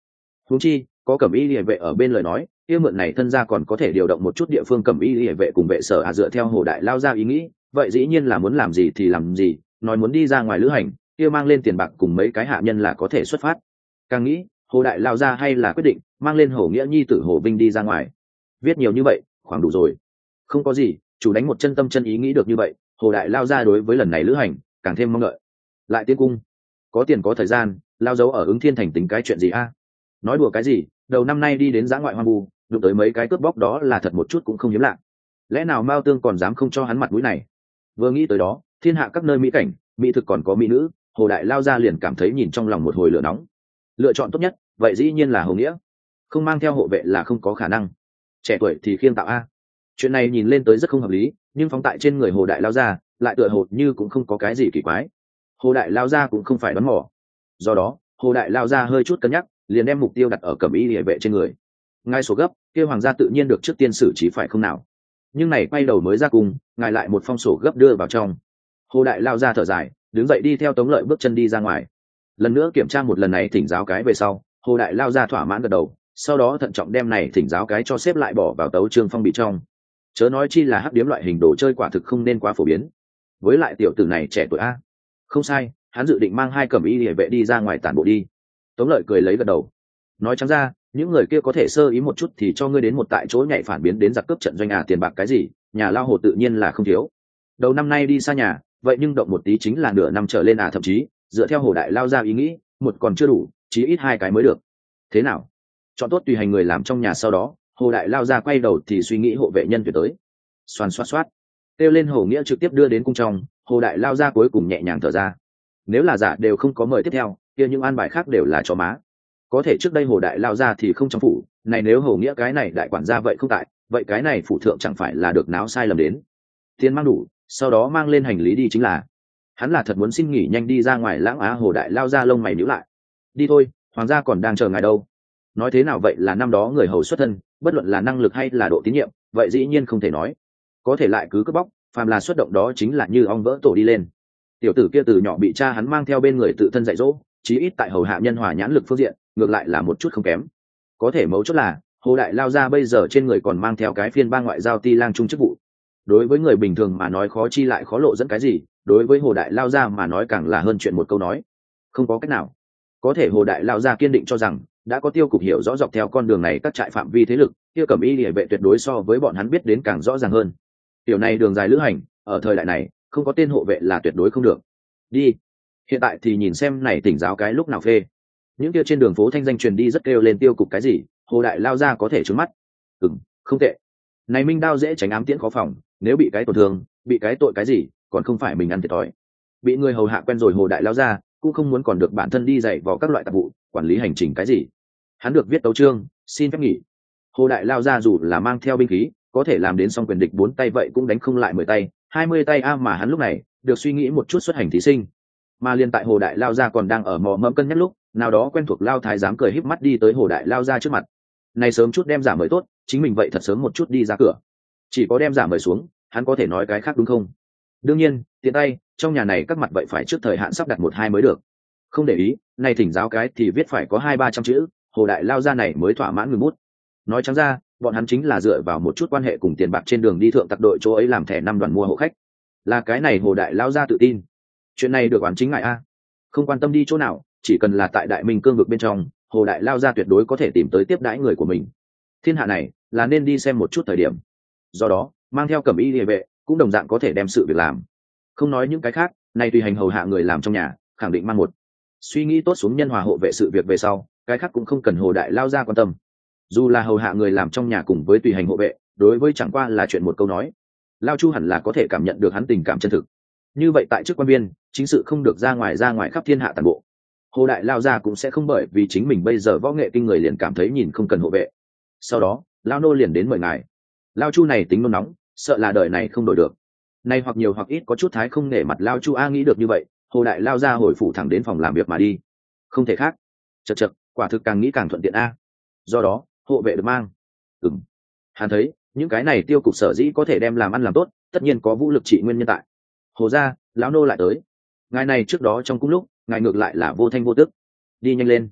huống chi có cẩm y liề vệ ở bên lời nói kia mượn này thân gia còn có thể điều động một chút địa phương cẩm y liề vệ cùng vệ sở à dựa theo hồ đại lao ra ý nghĩ vậy dĩ nhiên là muốn làm gì thì làm gì, nói muốn đi ra ngoài lữ hành kia mang lên tiền bạc cùng mấy cái hạ nhân là có thể xuất phát. Càng nghĩ hồ đại lao ra hay là quyết định mang lên hồ nghĩa nhi tử hồ vinh đi ra ngoài. Viết nhiều như vậy khoảng đủ rồi, không có gì, chủ đánh một chân tâm chân ý nghĩ được như vậy, hồ đại lao ra đối với lần này lữ hành càng thêm mong đợi. Lại tiên cung có tiền có thời gian lao dấu ở ứng thiên thành tính cái chuyện gì a? Nói đùa cái gì, đầu năm nay đi đến giã ngoại hoang vu đụng tới mấy cái cướp bóc đó là thật một chút cũng không hiếm lạ, lẽ nào mao tương còn dám không cho hắn mặt mũi này? Vừa nghĩ tới đó thiên hạ các nơi mỹ cảnh mỹ thực còn có mỹ nữ, hồ đại lao ra liền cảm thấy nhìn trong lòng một hồi lửa nóng. Lựa chọn tốt nhất vậy dĩ nhiên là hồ nghĩa, không mang theo hộ vệ là không có khả năng. Trẻ tuổi thì khiêng tạo a, chuyện này nhìn lên tới rất không hợp lý, nhưng phóng tại trên người hồ đại lao ra lại tựa hồ như cũng không có cái gì kỳ quái. Hồ đại lao ra cũng không phải đoán mò, do đó hồ đại lao ra hơi chút cân nhắc liền đem mục tiêu đặt ở cẩm y địa vệ trên người. Ngay số gấp kêu hoàng gia tự nhiên được trước tiên xử trí phải không nào, nhưng này quay đầu mới ra cùng ngài lại một phong sổ gấp đưa vào trong. Hồ đại lao ra thở dài đứng dậy đi theo Tống Lợi bước chân đi ra ngoài. Lần nữa kiểm tra một lần này thỉnh giáo cái về sau hồ đại lao ra thỏa mãn gật đầu, sau đó thận trọng đem này thỉnh giáo cái cho xếp lại bỏ vào tấu trương phong bị trong. Chớ nói chi là hắc điếm loại hình đồ chơi quả thực không nên quá phổ biến, với lại tiểu tử này trẻ tuổi a. Không sai, hắn dự định mang hai cẩm y địa vệ đi ra ngoài tản bộ đi. Tống Lợi cười lấy gật đầu, nói trắng ra những người kia có thể sơ ý một chút thì cho ngươi đến một tại chỗ nhảy phản biến đến giặc cướp trận doanh à, tiền bạc cái gì nhà lao hồ tự nhiên là không thiếu. Đầu năm nay đi xa nhà vậy nhưng động một tí chính là nửa năm trở lên à, thậm chí dựa theo hồ đại lao ra ý nghĩ một còn chưa đủ, chí ít hai cái mới được. Thế nào, chọn tốt tùy hành người làm trong nhà, sau đó hồ đại lao ra quay đầu thì suy nghĩ hộ vệ nhân tuyệt tới. Xoàn xoát xoát kêu lên hồ nghĩa trực tiếp đưa đến cung trong, hồ đại lao ra cuối cùng nhẹ nhàng thở ra. Nếu là giả đều không có mời tiếp theo kia những an bài khác đều là chó má. Có thể trước đây hồ đại lao ra thì không trong phủ này, nếu hồ nghĩa cái này đại quản gia vậy không tại, vậy cái này phủ thượng chẳng phải là được náo sai lầm đến. Tiền mang đủ sau đó mang lên hành lý đi chính là. Hắn là thật muốn xin nghỉ nhanh đi ra ngoài lãng á. Hồ đại lao ra lông mày nhíu lại, đi thôi, hoàng gia còn đang chờ ngài đâu. Nói thế nào vậy là năm đó người hầu xuất thân, bất luận là năng lực hay là độ tín nhiệm vậy dĩ nhiên không thể nói, có thể lại cứ cướp bóc phàm là xuất động đó chính là như ong vỡ tổ đi lên. Tiểu tử kia từ nhỏ bị cha hắn mang theo bên người tự thân dạy dỗ, chí ít tại hầu hạ nhân hòa nhãn lực phương diện ngược lại là một chút không kém. Có thể mấu chốt là hồ đại lao ra bây giờ trên người còn mang theo cái phiên bang ngoại giao ti lang trung chức vụ. Đối với người bình thường mà nói khó chi lại khó lộ dẫn cái gì, đối với hồ đại lao ra mà nói càng là hơn chuyện một câu nói. Không có cách nào. Có thể hồ đại lao ra kiên định cho rằng đã có tiêu cục hiểu rõ dọc theo con đường này các trại phạm vi thế lực, kia cẩm y địa vệ tuyệt đối so với bọn hắn biết đến càng rõ ràng hơn. Tiểu này đường dài lữ hành ở thời đại này không có tên hộ vệ là tuyệt đối không được. Đi, hiện tại thì nhìn xem này tỉnh giáo cái lúc nào phê. Những kia trên đường phố thanh danh truyền đi rất kêu lên tiêu cục cái gì, hồ đại lao ra có thể trướng mắt. Ừm, không tệ. Này minh đao dễ tránh ám tiễn khó phòng, nếu bị cái tổn thương bị cái tội cái gì còn không phải mình ăn thiệt thòi. Bị người hầu hạ quen rồi hồ đại lao ra cũng không muốn còn được bản thân đi dạy vào các loại tạp vụ quản lý hành trình cái gì. Hắn được viết tấu chương xin phép nghỉ. Hồ đại lao ra dù là mang theo binh khí có thể làm đến song quyền địch bốn tay vậy cũng đánh không lại mười tay hai mươi tay a, mà hắn lúc này được suy nghĩ một chút xuất hành thí sinh. Mà liên tại hồ đại lao ra còn đang ở mò mẫm cân nhắc lúc nào đó quen thuộc lao thái giám cười híp mắt đi tới hồ đại lao ra trước mặt. Này sớm chút đem giả mời tốt, chính mình vậy thật sớm một chút đi ra cửa. Chỉ có đem giả mời xuống hắn có thể nói cái khác đúng không? Đương nhiên tiện tay trong nhà này các mặt vậy phải trước thời hạn sắp đặt một hai mới được. Không để ý này thỉnh giáo cái thì viết phải có hai ba trăm chữ, hồ đại lao ra này mới thỏa mãn ngừng bút. Nói trắng ra bọn hắn chính là dựa vào một chút quan hệ cùng tiền bạc trên đường đi thượng tặc đội chỗ ấy làm thẻ năm đoàn mua hộ khách. Là cái này hồ đại lao ra tự tin chuyện này được oán chính ngại a, không quan tâm đi chỗ nào, chỉ cần là tại đại minh cương vực bên trong hồ đại lao ra tuyệt đối có thể tìm tới tiếp đãi người của mình. Thiên hạ này là nên đi xem một chút thời điểm, do đó mang theo cẩm y địa vệ cũng đồng dạng có thể đem sự việc làm. Không nói những cái khác, nay tùy hành hầu hạ người làm trong nhà khẳng định mang một suy nghĩ tốt xuống nhân hòa hộ vệ sự việc về sau, cái khác cũng không cần hồ đại lao ra quan tâm. Dù là hầu hạ người làm trong nhà cùng với tùy hành hộ vệ đối với chẳng qua là chuyện một câu nói, lao chu hẳn là có thể cảm nhận được hắn tình cảm chân thực. Như vậy tại chức quan viên chính sự không được ra ngoài ra ngoài khắp thiên hạ toàn bộ, hồ đại lao ra cũng sẽ không bởi vì chính mình bây giờ võ nghệ kinh người liền cảm thấy nhìn không cần hộ vệ. Sau đó lao nô liền đến mời ngài. Lao chu này tính nôn nóng, sợ là đời này không đổi được. Nay hoặc nhiều hoặc ít có chút thái không nể mặt lao chu a, nghĩ được như vậy hồ đại lao ra hồi phủ thẳng đến phòng làm việc mà đi. Không thể khác, chật chật quả thực càng nghĩ càng thuận tiện a. Do đó hộ vệ được mang. Ừm, hắn thấy những cái này tiêu cục sở dĩ có thể đem làm ăn làm tốt tất nhiên có vũ lực trị nguyên nhân tại. Hồ gia lão nô lại tới. Ngài này trước đó trong cung lúc ngài ngược lại là vô thanh vô tức, đi nhanh lên.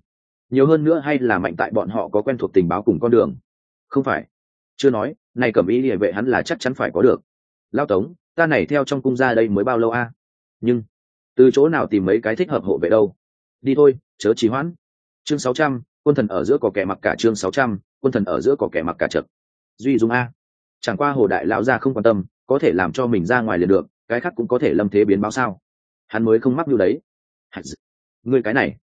nhiều hơn nữa hay là mạnh tại bọn họ có quen thuộc tình báo cùng con đường. Không phải, chưa nói này cẩm y liề vệ hắn là chắc chắn phải có được. Lao Tống, ta này theo trong cung ra đây mới bao lâu a? Nhưng từ chỗ nào tìm mấy cái thích hợp hộ vệ đâu? Đi thôi, chớ trì hoãn. Chương sáu trăm, quân thần ở giữa có kẻ mặc cả. Chương sáu trăm, quân thần ở giữa có kẻ mặc cả chật. Duy Dung a, chẳng qua Hồ đại lão gia không quan tâm, có thể làm cho mình ra ngoài liền được, cái khác cũng có thể lâm thế biến báo sao? Hắn mới không mắc như đấy. Ngươi cái này,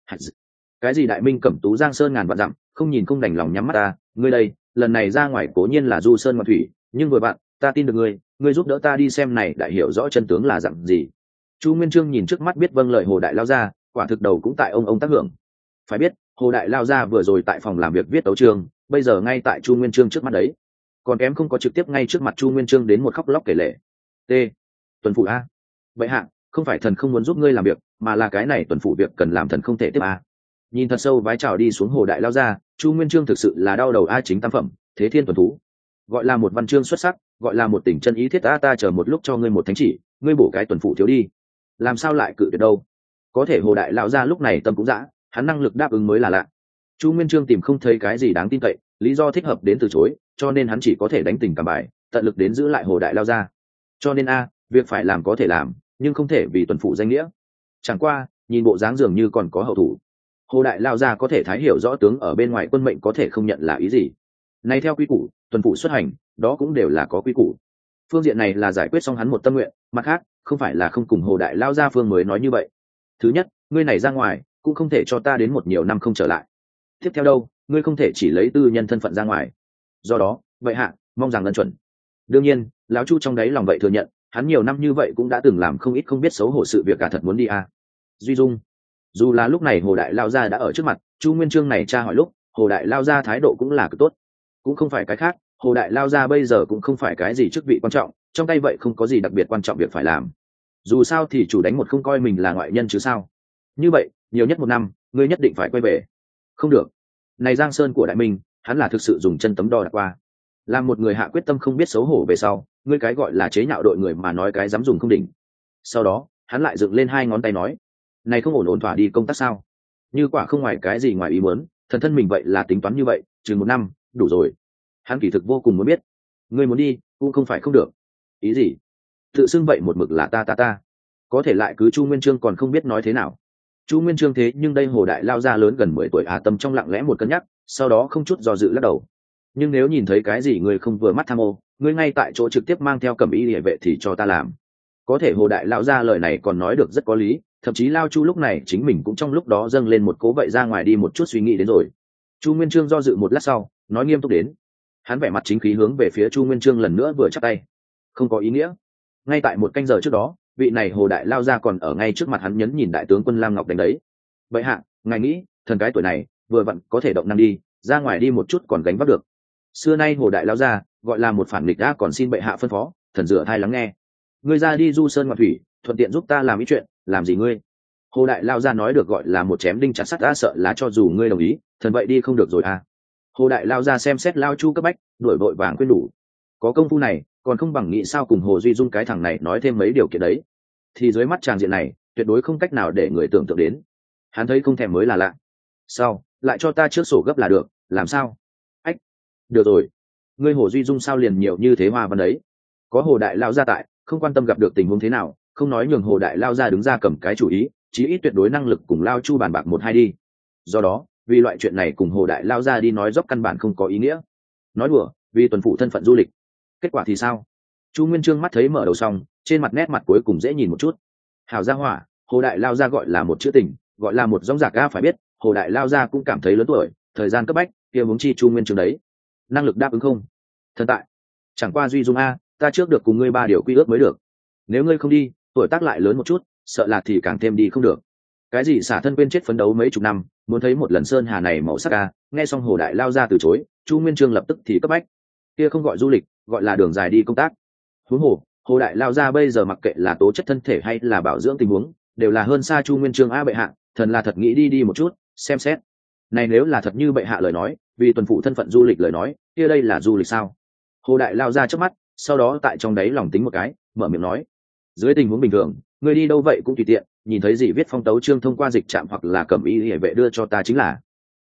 cái gì đại minh cẩm tú giang sơn ngàn vạn dặm, không nhìn không đành lòng nhắm mắt ta. Ngươi đây, lần này ra ngoài cố nhiên là du sơn ngoạn thủy, nhưng vừa bạn, ta tin được ngươi, ngươi giúp đỡ ta đi xem này đại hiểu rõ chân tướng là dặn gì. Chu Nguyên Chương nhìn trước mắt biết vâng lời Hồ đại lao gia, quả thực đầu cũng tại ông ông tác hưởng. Phải biết, Hồ đại lao gia vừa rồi tại phòng làm việc viết tấu chương, bây giờ ngay tại Chu Nguyên Chương trước mắt đấy, còn kém không có trực tiếp ngay trước mặt Chu Nguyên Chương đến một khóc lóc kể lể. T. Tuần phủ a. Vậy hạ, không phải thần không muốn giúp ngươi làm việc, mà là cái này tuần phủ việc cần làm thần không thể tiếp a. Nhìn thật sâu vái chào đi xuống Hồ đại lao gia, Chu Nguyên Chương thực sự là đau đầu a chính tam phẩm, thế thiên tuần thú. Gọi là một văn chương xuất sắc, gọi là một tình chân ý thiết ta ta chờ một lúc cho ngươi một thánh chỉ, ngươi bổ cái tuần phủ thiếu đi. Làm sao lại cự tuyệt đâu? Có thể Hồ đại lão gia lúc này tâm cũng dã, hắn năng lực đáp ứng mới là lạ. Chu Nguyên Chương tìm không thấy cái gì đáng tin cậy, lý do thích hợp đến từ chối, cho nên hắn chỉ có thể đánh tình cảm bài, tận lực đến giữ lại Hồ đại lão gia. Cho nên a, việc phải làm có thể làm, nhưng không thể vì tuần phủ danh nghĩa. Chẳng qua, nhìn bộ dáng dường như còn có hậu thủ. Hồ đại lão gia có thể thái hiểu rõ tướng ở bên ngoài quân mệnh có thể không nhận là ý gì. Này theo quy củ, tuần phủ xuất hành, đó cũng đều là có quy củ. Phương diện này là giải quyết xong hắn một tâm nguyện, mặt khác, không phải là không cùng Hồ đại lão gia phương mới nói như vậy. Thứ nhất, ngươi này ra ngoài, cũng không thể cho ta đến một nhiều năm không trở lại. Tiếp theo đâu, ngươi không thể chỉ lấy tư nhân thân phận ra ngoài. Do đó, vậy hạ, mong rằng ân chuẩn. Đương nhiên, lão Chu trong đấy lòng vậy thừa nhận, hắn nhiều năm như vậy cũng đã từng làm không ít không biết xấu hổ sự việc cả thật muốn đi à. Duy Dung, dù là lúc này Hồ đại lao gia đã ở trước mặt, Chu Nguyên Chương này tra hỏi lúc, Hồ đại lao gia thái độ cũng là cực tốt, cũng không phải cái khác. Hồ đại lao gia bây giờ cũng không phải cái gì chức vị quan trọng, trong tay vậy không có gì đặc biệt quan trọng việc phải làm. Dù sao thì chủ đánh một không coi mình là ngoại nhân chứ sao. Như vậy, nhiều nhất một năm, ngươi nhất định phải quay về. Không được, này giang sơn của đại minh, hắn là thực sự dùng chân tấm đo đạc qua. Làm một người hạ quyết tâm không biết xấu hổ về sau, ngươi cái gọi là chế nhạo đội người mà nói cái dám dùng không đỉnh. Sau đó, hắn lại dựng lên hai ngón tay nói, này không ổn ổn thỏa đi công tác sao? Như quả không ngoài cái gì ngoài ý muốn, thần thân mình vậy là tính toán như vậy, chừng một năm, đủ rồi. Hắn kỳ thực vô cùng muốn biết, ngươi muốn đi, cũng không phải không được. Ý gì? Tự xưng vậy một mực là ta ta ta, có thể lại cứ Chu Nguyên Chương còn không biết nói thế nào. Chu Nguyên Chương thế nhưng đây Hồ đại lao ra lớn gần mười tuổi à, tâm trong lặng lẽ một cân nhắc, sau đó không chút do dự lắc đầu. Nhưng nếu nhìn thấy cái gì người không vừa mắt tham ô, ngươi ngay tại chỗ trực tiếp mang theo cẩm y liề vệ thì cho ta làm. Có thể Hồ đại lao ra lời này còn nói được rất có lý, thậm chí lao Chu lúc này chính mình cũng trong lúc đó dâng lên một cố vậy ra ngoài đi một chút suy nghĩ đến rồi. Chu Nguyên Chương do dự một lát sau, nói nghiêm túc đến. Hắn vẻ mặt chính khí hướng về phía Chu Nguyên Chương lần nữa vừa chắp tay. Không có ý nghĩa. Ngay tại một canh giờ trước đó, vị này Hồ đại lao ra còn ở ngay trước mặt hắn nhấn nhìn đại tướng quân Lam Ngọc đánh đấy. Vậy hạ, ngài nghĩ, thần cái tuổi này, vừa vặn có thể động năng đi, ra ngoài đi một chút còn gánh vác được. Xưa nay Hồ đại lao ra, gọi là một phản nghịch đã còn xin bệ hạ phân phó, thần rửa thai lắng nghe. Ngươi ra đi du sơn ngoạn thủy, thuận tiện giúp ta làm ý chuyện, làm gì ngươi? Hồ đại lao ra nói được gọi là một chém đinh chặt sắt, đã sợ là cho dù ngươi đồng ý, thần vậy đi không được rồi à. Hồ đại lao ra xem xét lao Chu cấp bách, đuổi vội vàng khuyên đủ. Có công phu này, còn không bằng nghĩ sao cùng Hồ Duy Dung cái thằng này nói thêm mấy điều kiện đấy. Thì dưới mắt tràng diện này, tuyệt đối không cách nào để người tưởng tượng đến. Hắn thấy không thèm mới là lạ. Sao, lại cho ta trước sổ gấp là được, làm sao? Ách, được rồi. Ngươi Hồ Duy Dung sao liền nhiều như thế hoa văn đấy? Có Hồ đại lao ra tại, không quan tâm gặp được tình huống thế nào, không nói nhường Hồ đại lao ra đứng ra cầm cái chủ ý, chí ít tuyệt đối năng lực cùng lao Chu bàn bạc một hai đi. Do đó, vì loại chuyện này cùng Hồ đại lao ra đi nói dốc căn bản không có ý nghĩa. Nói đùa, vì tuần phủ thân phận du lịch. Kết quả thì sao? Chu Nguyên Chương mắt thấy mở đầu xong, trên mặt nét mặt cuối cùng dễ nhìn một chút. Hảo gia hỏa, Hồ đại lao ra gọi là một chữ tình, gọi là một dòng giặc ga phải biết, Hồ đại lao ra cũng cảm thấy lớn tuổi, thời gian cấp bách, kia muốn chi Chu Nguyên Chương đấy. Năng lực đáp ứng không? Thần tại. Chẳng qua Duy Dung a, ta trước được cùng ngươi ba điều quy ước mới được. Nếu ngươi không đi, tuổi tác lại lớn một chút, sợ là thì càng thêm đi không được. Cái gì xả thân quên chết phấn đấu mấy chục năm, muốn thấy một lần sơn hà này màu sắc a, nghe xong Hồ đại lao ra từ chối, Chu Nguyên Chương lập tức thì cấp bách. Kia không gọi du lịch, gọi là đường dài đi công tác. Huống hồ, Hồ đại lao ra bây giờ mặc kệ là tố chất thân thể hay là bảo dưỡng tình huống, đều là hơn xa Chu Nguyên Chương a bệ hạ, thần là thật nghĩ đi đi một chút, xem xét. Này nếu là thật như bệ hạ lời nói, vì tuần phụ thân phận du lịch lời nói, kia đây là du lịch sao? Hồ đại lao ra trước mắt, sau đó tại trong đấy lòng tính một cái, mở miệng nói: dưới tình huống bình thường, người đi đâu vậy cũng tùy tiện, nhìn thấy gì viết phong tấu chương thông qua dịch trạm hoặc là cẩm y liề vệ đưa cho ta chính là.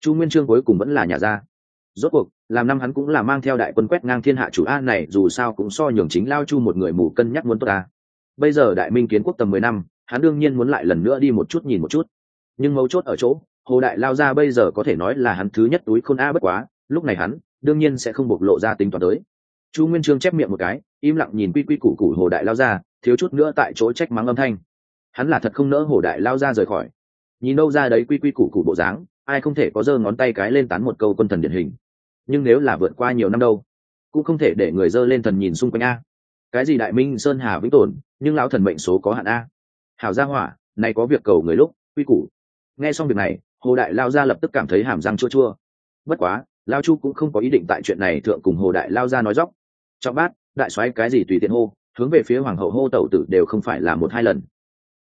Chu Nguyên Chương cuối cùng vẫn là nhà ra. Rốt cuộc làm năm hắn cũng là mang theo đại quân quét ngang thiên hạ chủ a này, dù sao cũng so nhường chính Lao Chu một người mù cân nhắc muốn tốt ta. Bây giờ đại minh kiến quốc tầm mười năm, hắn đương nhiên muốn lại lần nữa đi một chút nhìn một chút. Nhưng mấu chốt ở chỗ Hồ Đại Lao ra bây giờ có thể nói là hắn thứ nhất túi khôn a, bất quá lúc này hắn đương nhiên sẽ không bộc lộ ra tính toán tới. Chu Nguyên Chương chép miệng một cái, im lặng nhìn quy quy củ củ Hồ Đại Lao ra, thiếu chút nữa tại chỗ trách mắng âm thanh. Hắn là thật không nỡ Hồ Đại Lao ra rời khỏi. Nhìn đâu ra đấy quy quy củ củ bộ dáng, ai không thể có giơ ngón tay cái lên tán một câu quân thần điển hình. Nhưng nếu là vượt qua nhiều năm đâu, cũng không thể để người giơ lên thần nhìn xung quanh a. Cái gì đại minh sơn hà vĩnh tồn, nhưng lão thần mệnh số có hạn a. Hảo gia hỏa, này có việc cầu người lúc, quy củ. Nghe xong việc này, Hồ Đại Lao ra lập tức cảm thấy hàm răng chua chua. Bất quá, Lao Chu cũng không có ý định tại chuyện này thượng cùng Hồ Đại Lao ra nói dóc. Trọng bát, đại soái cái gì tùy tiện hô, hướng về phía hoàng hậu hô tẩu tử đều không phải là một hai lần.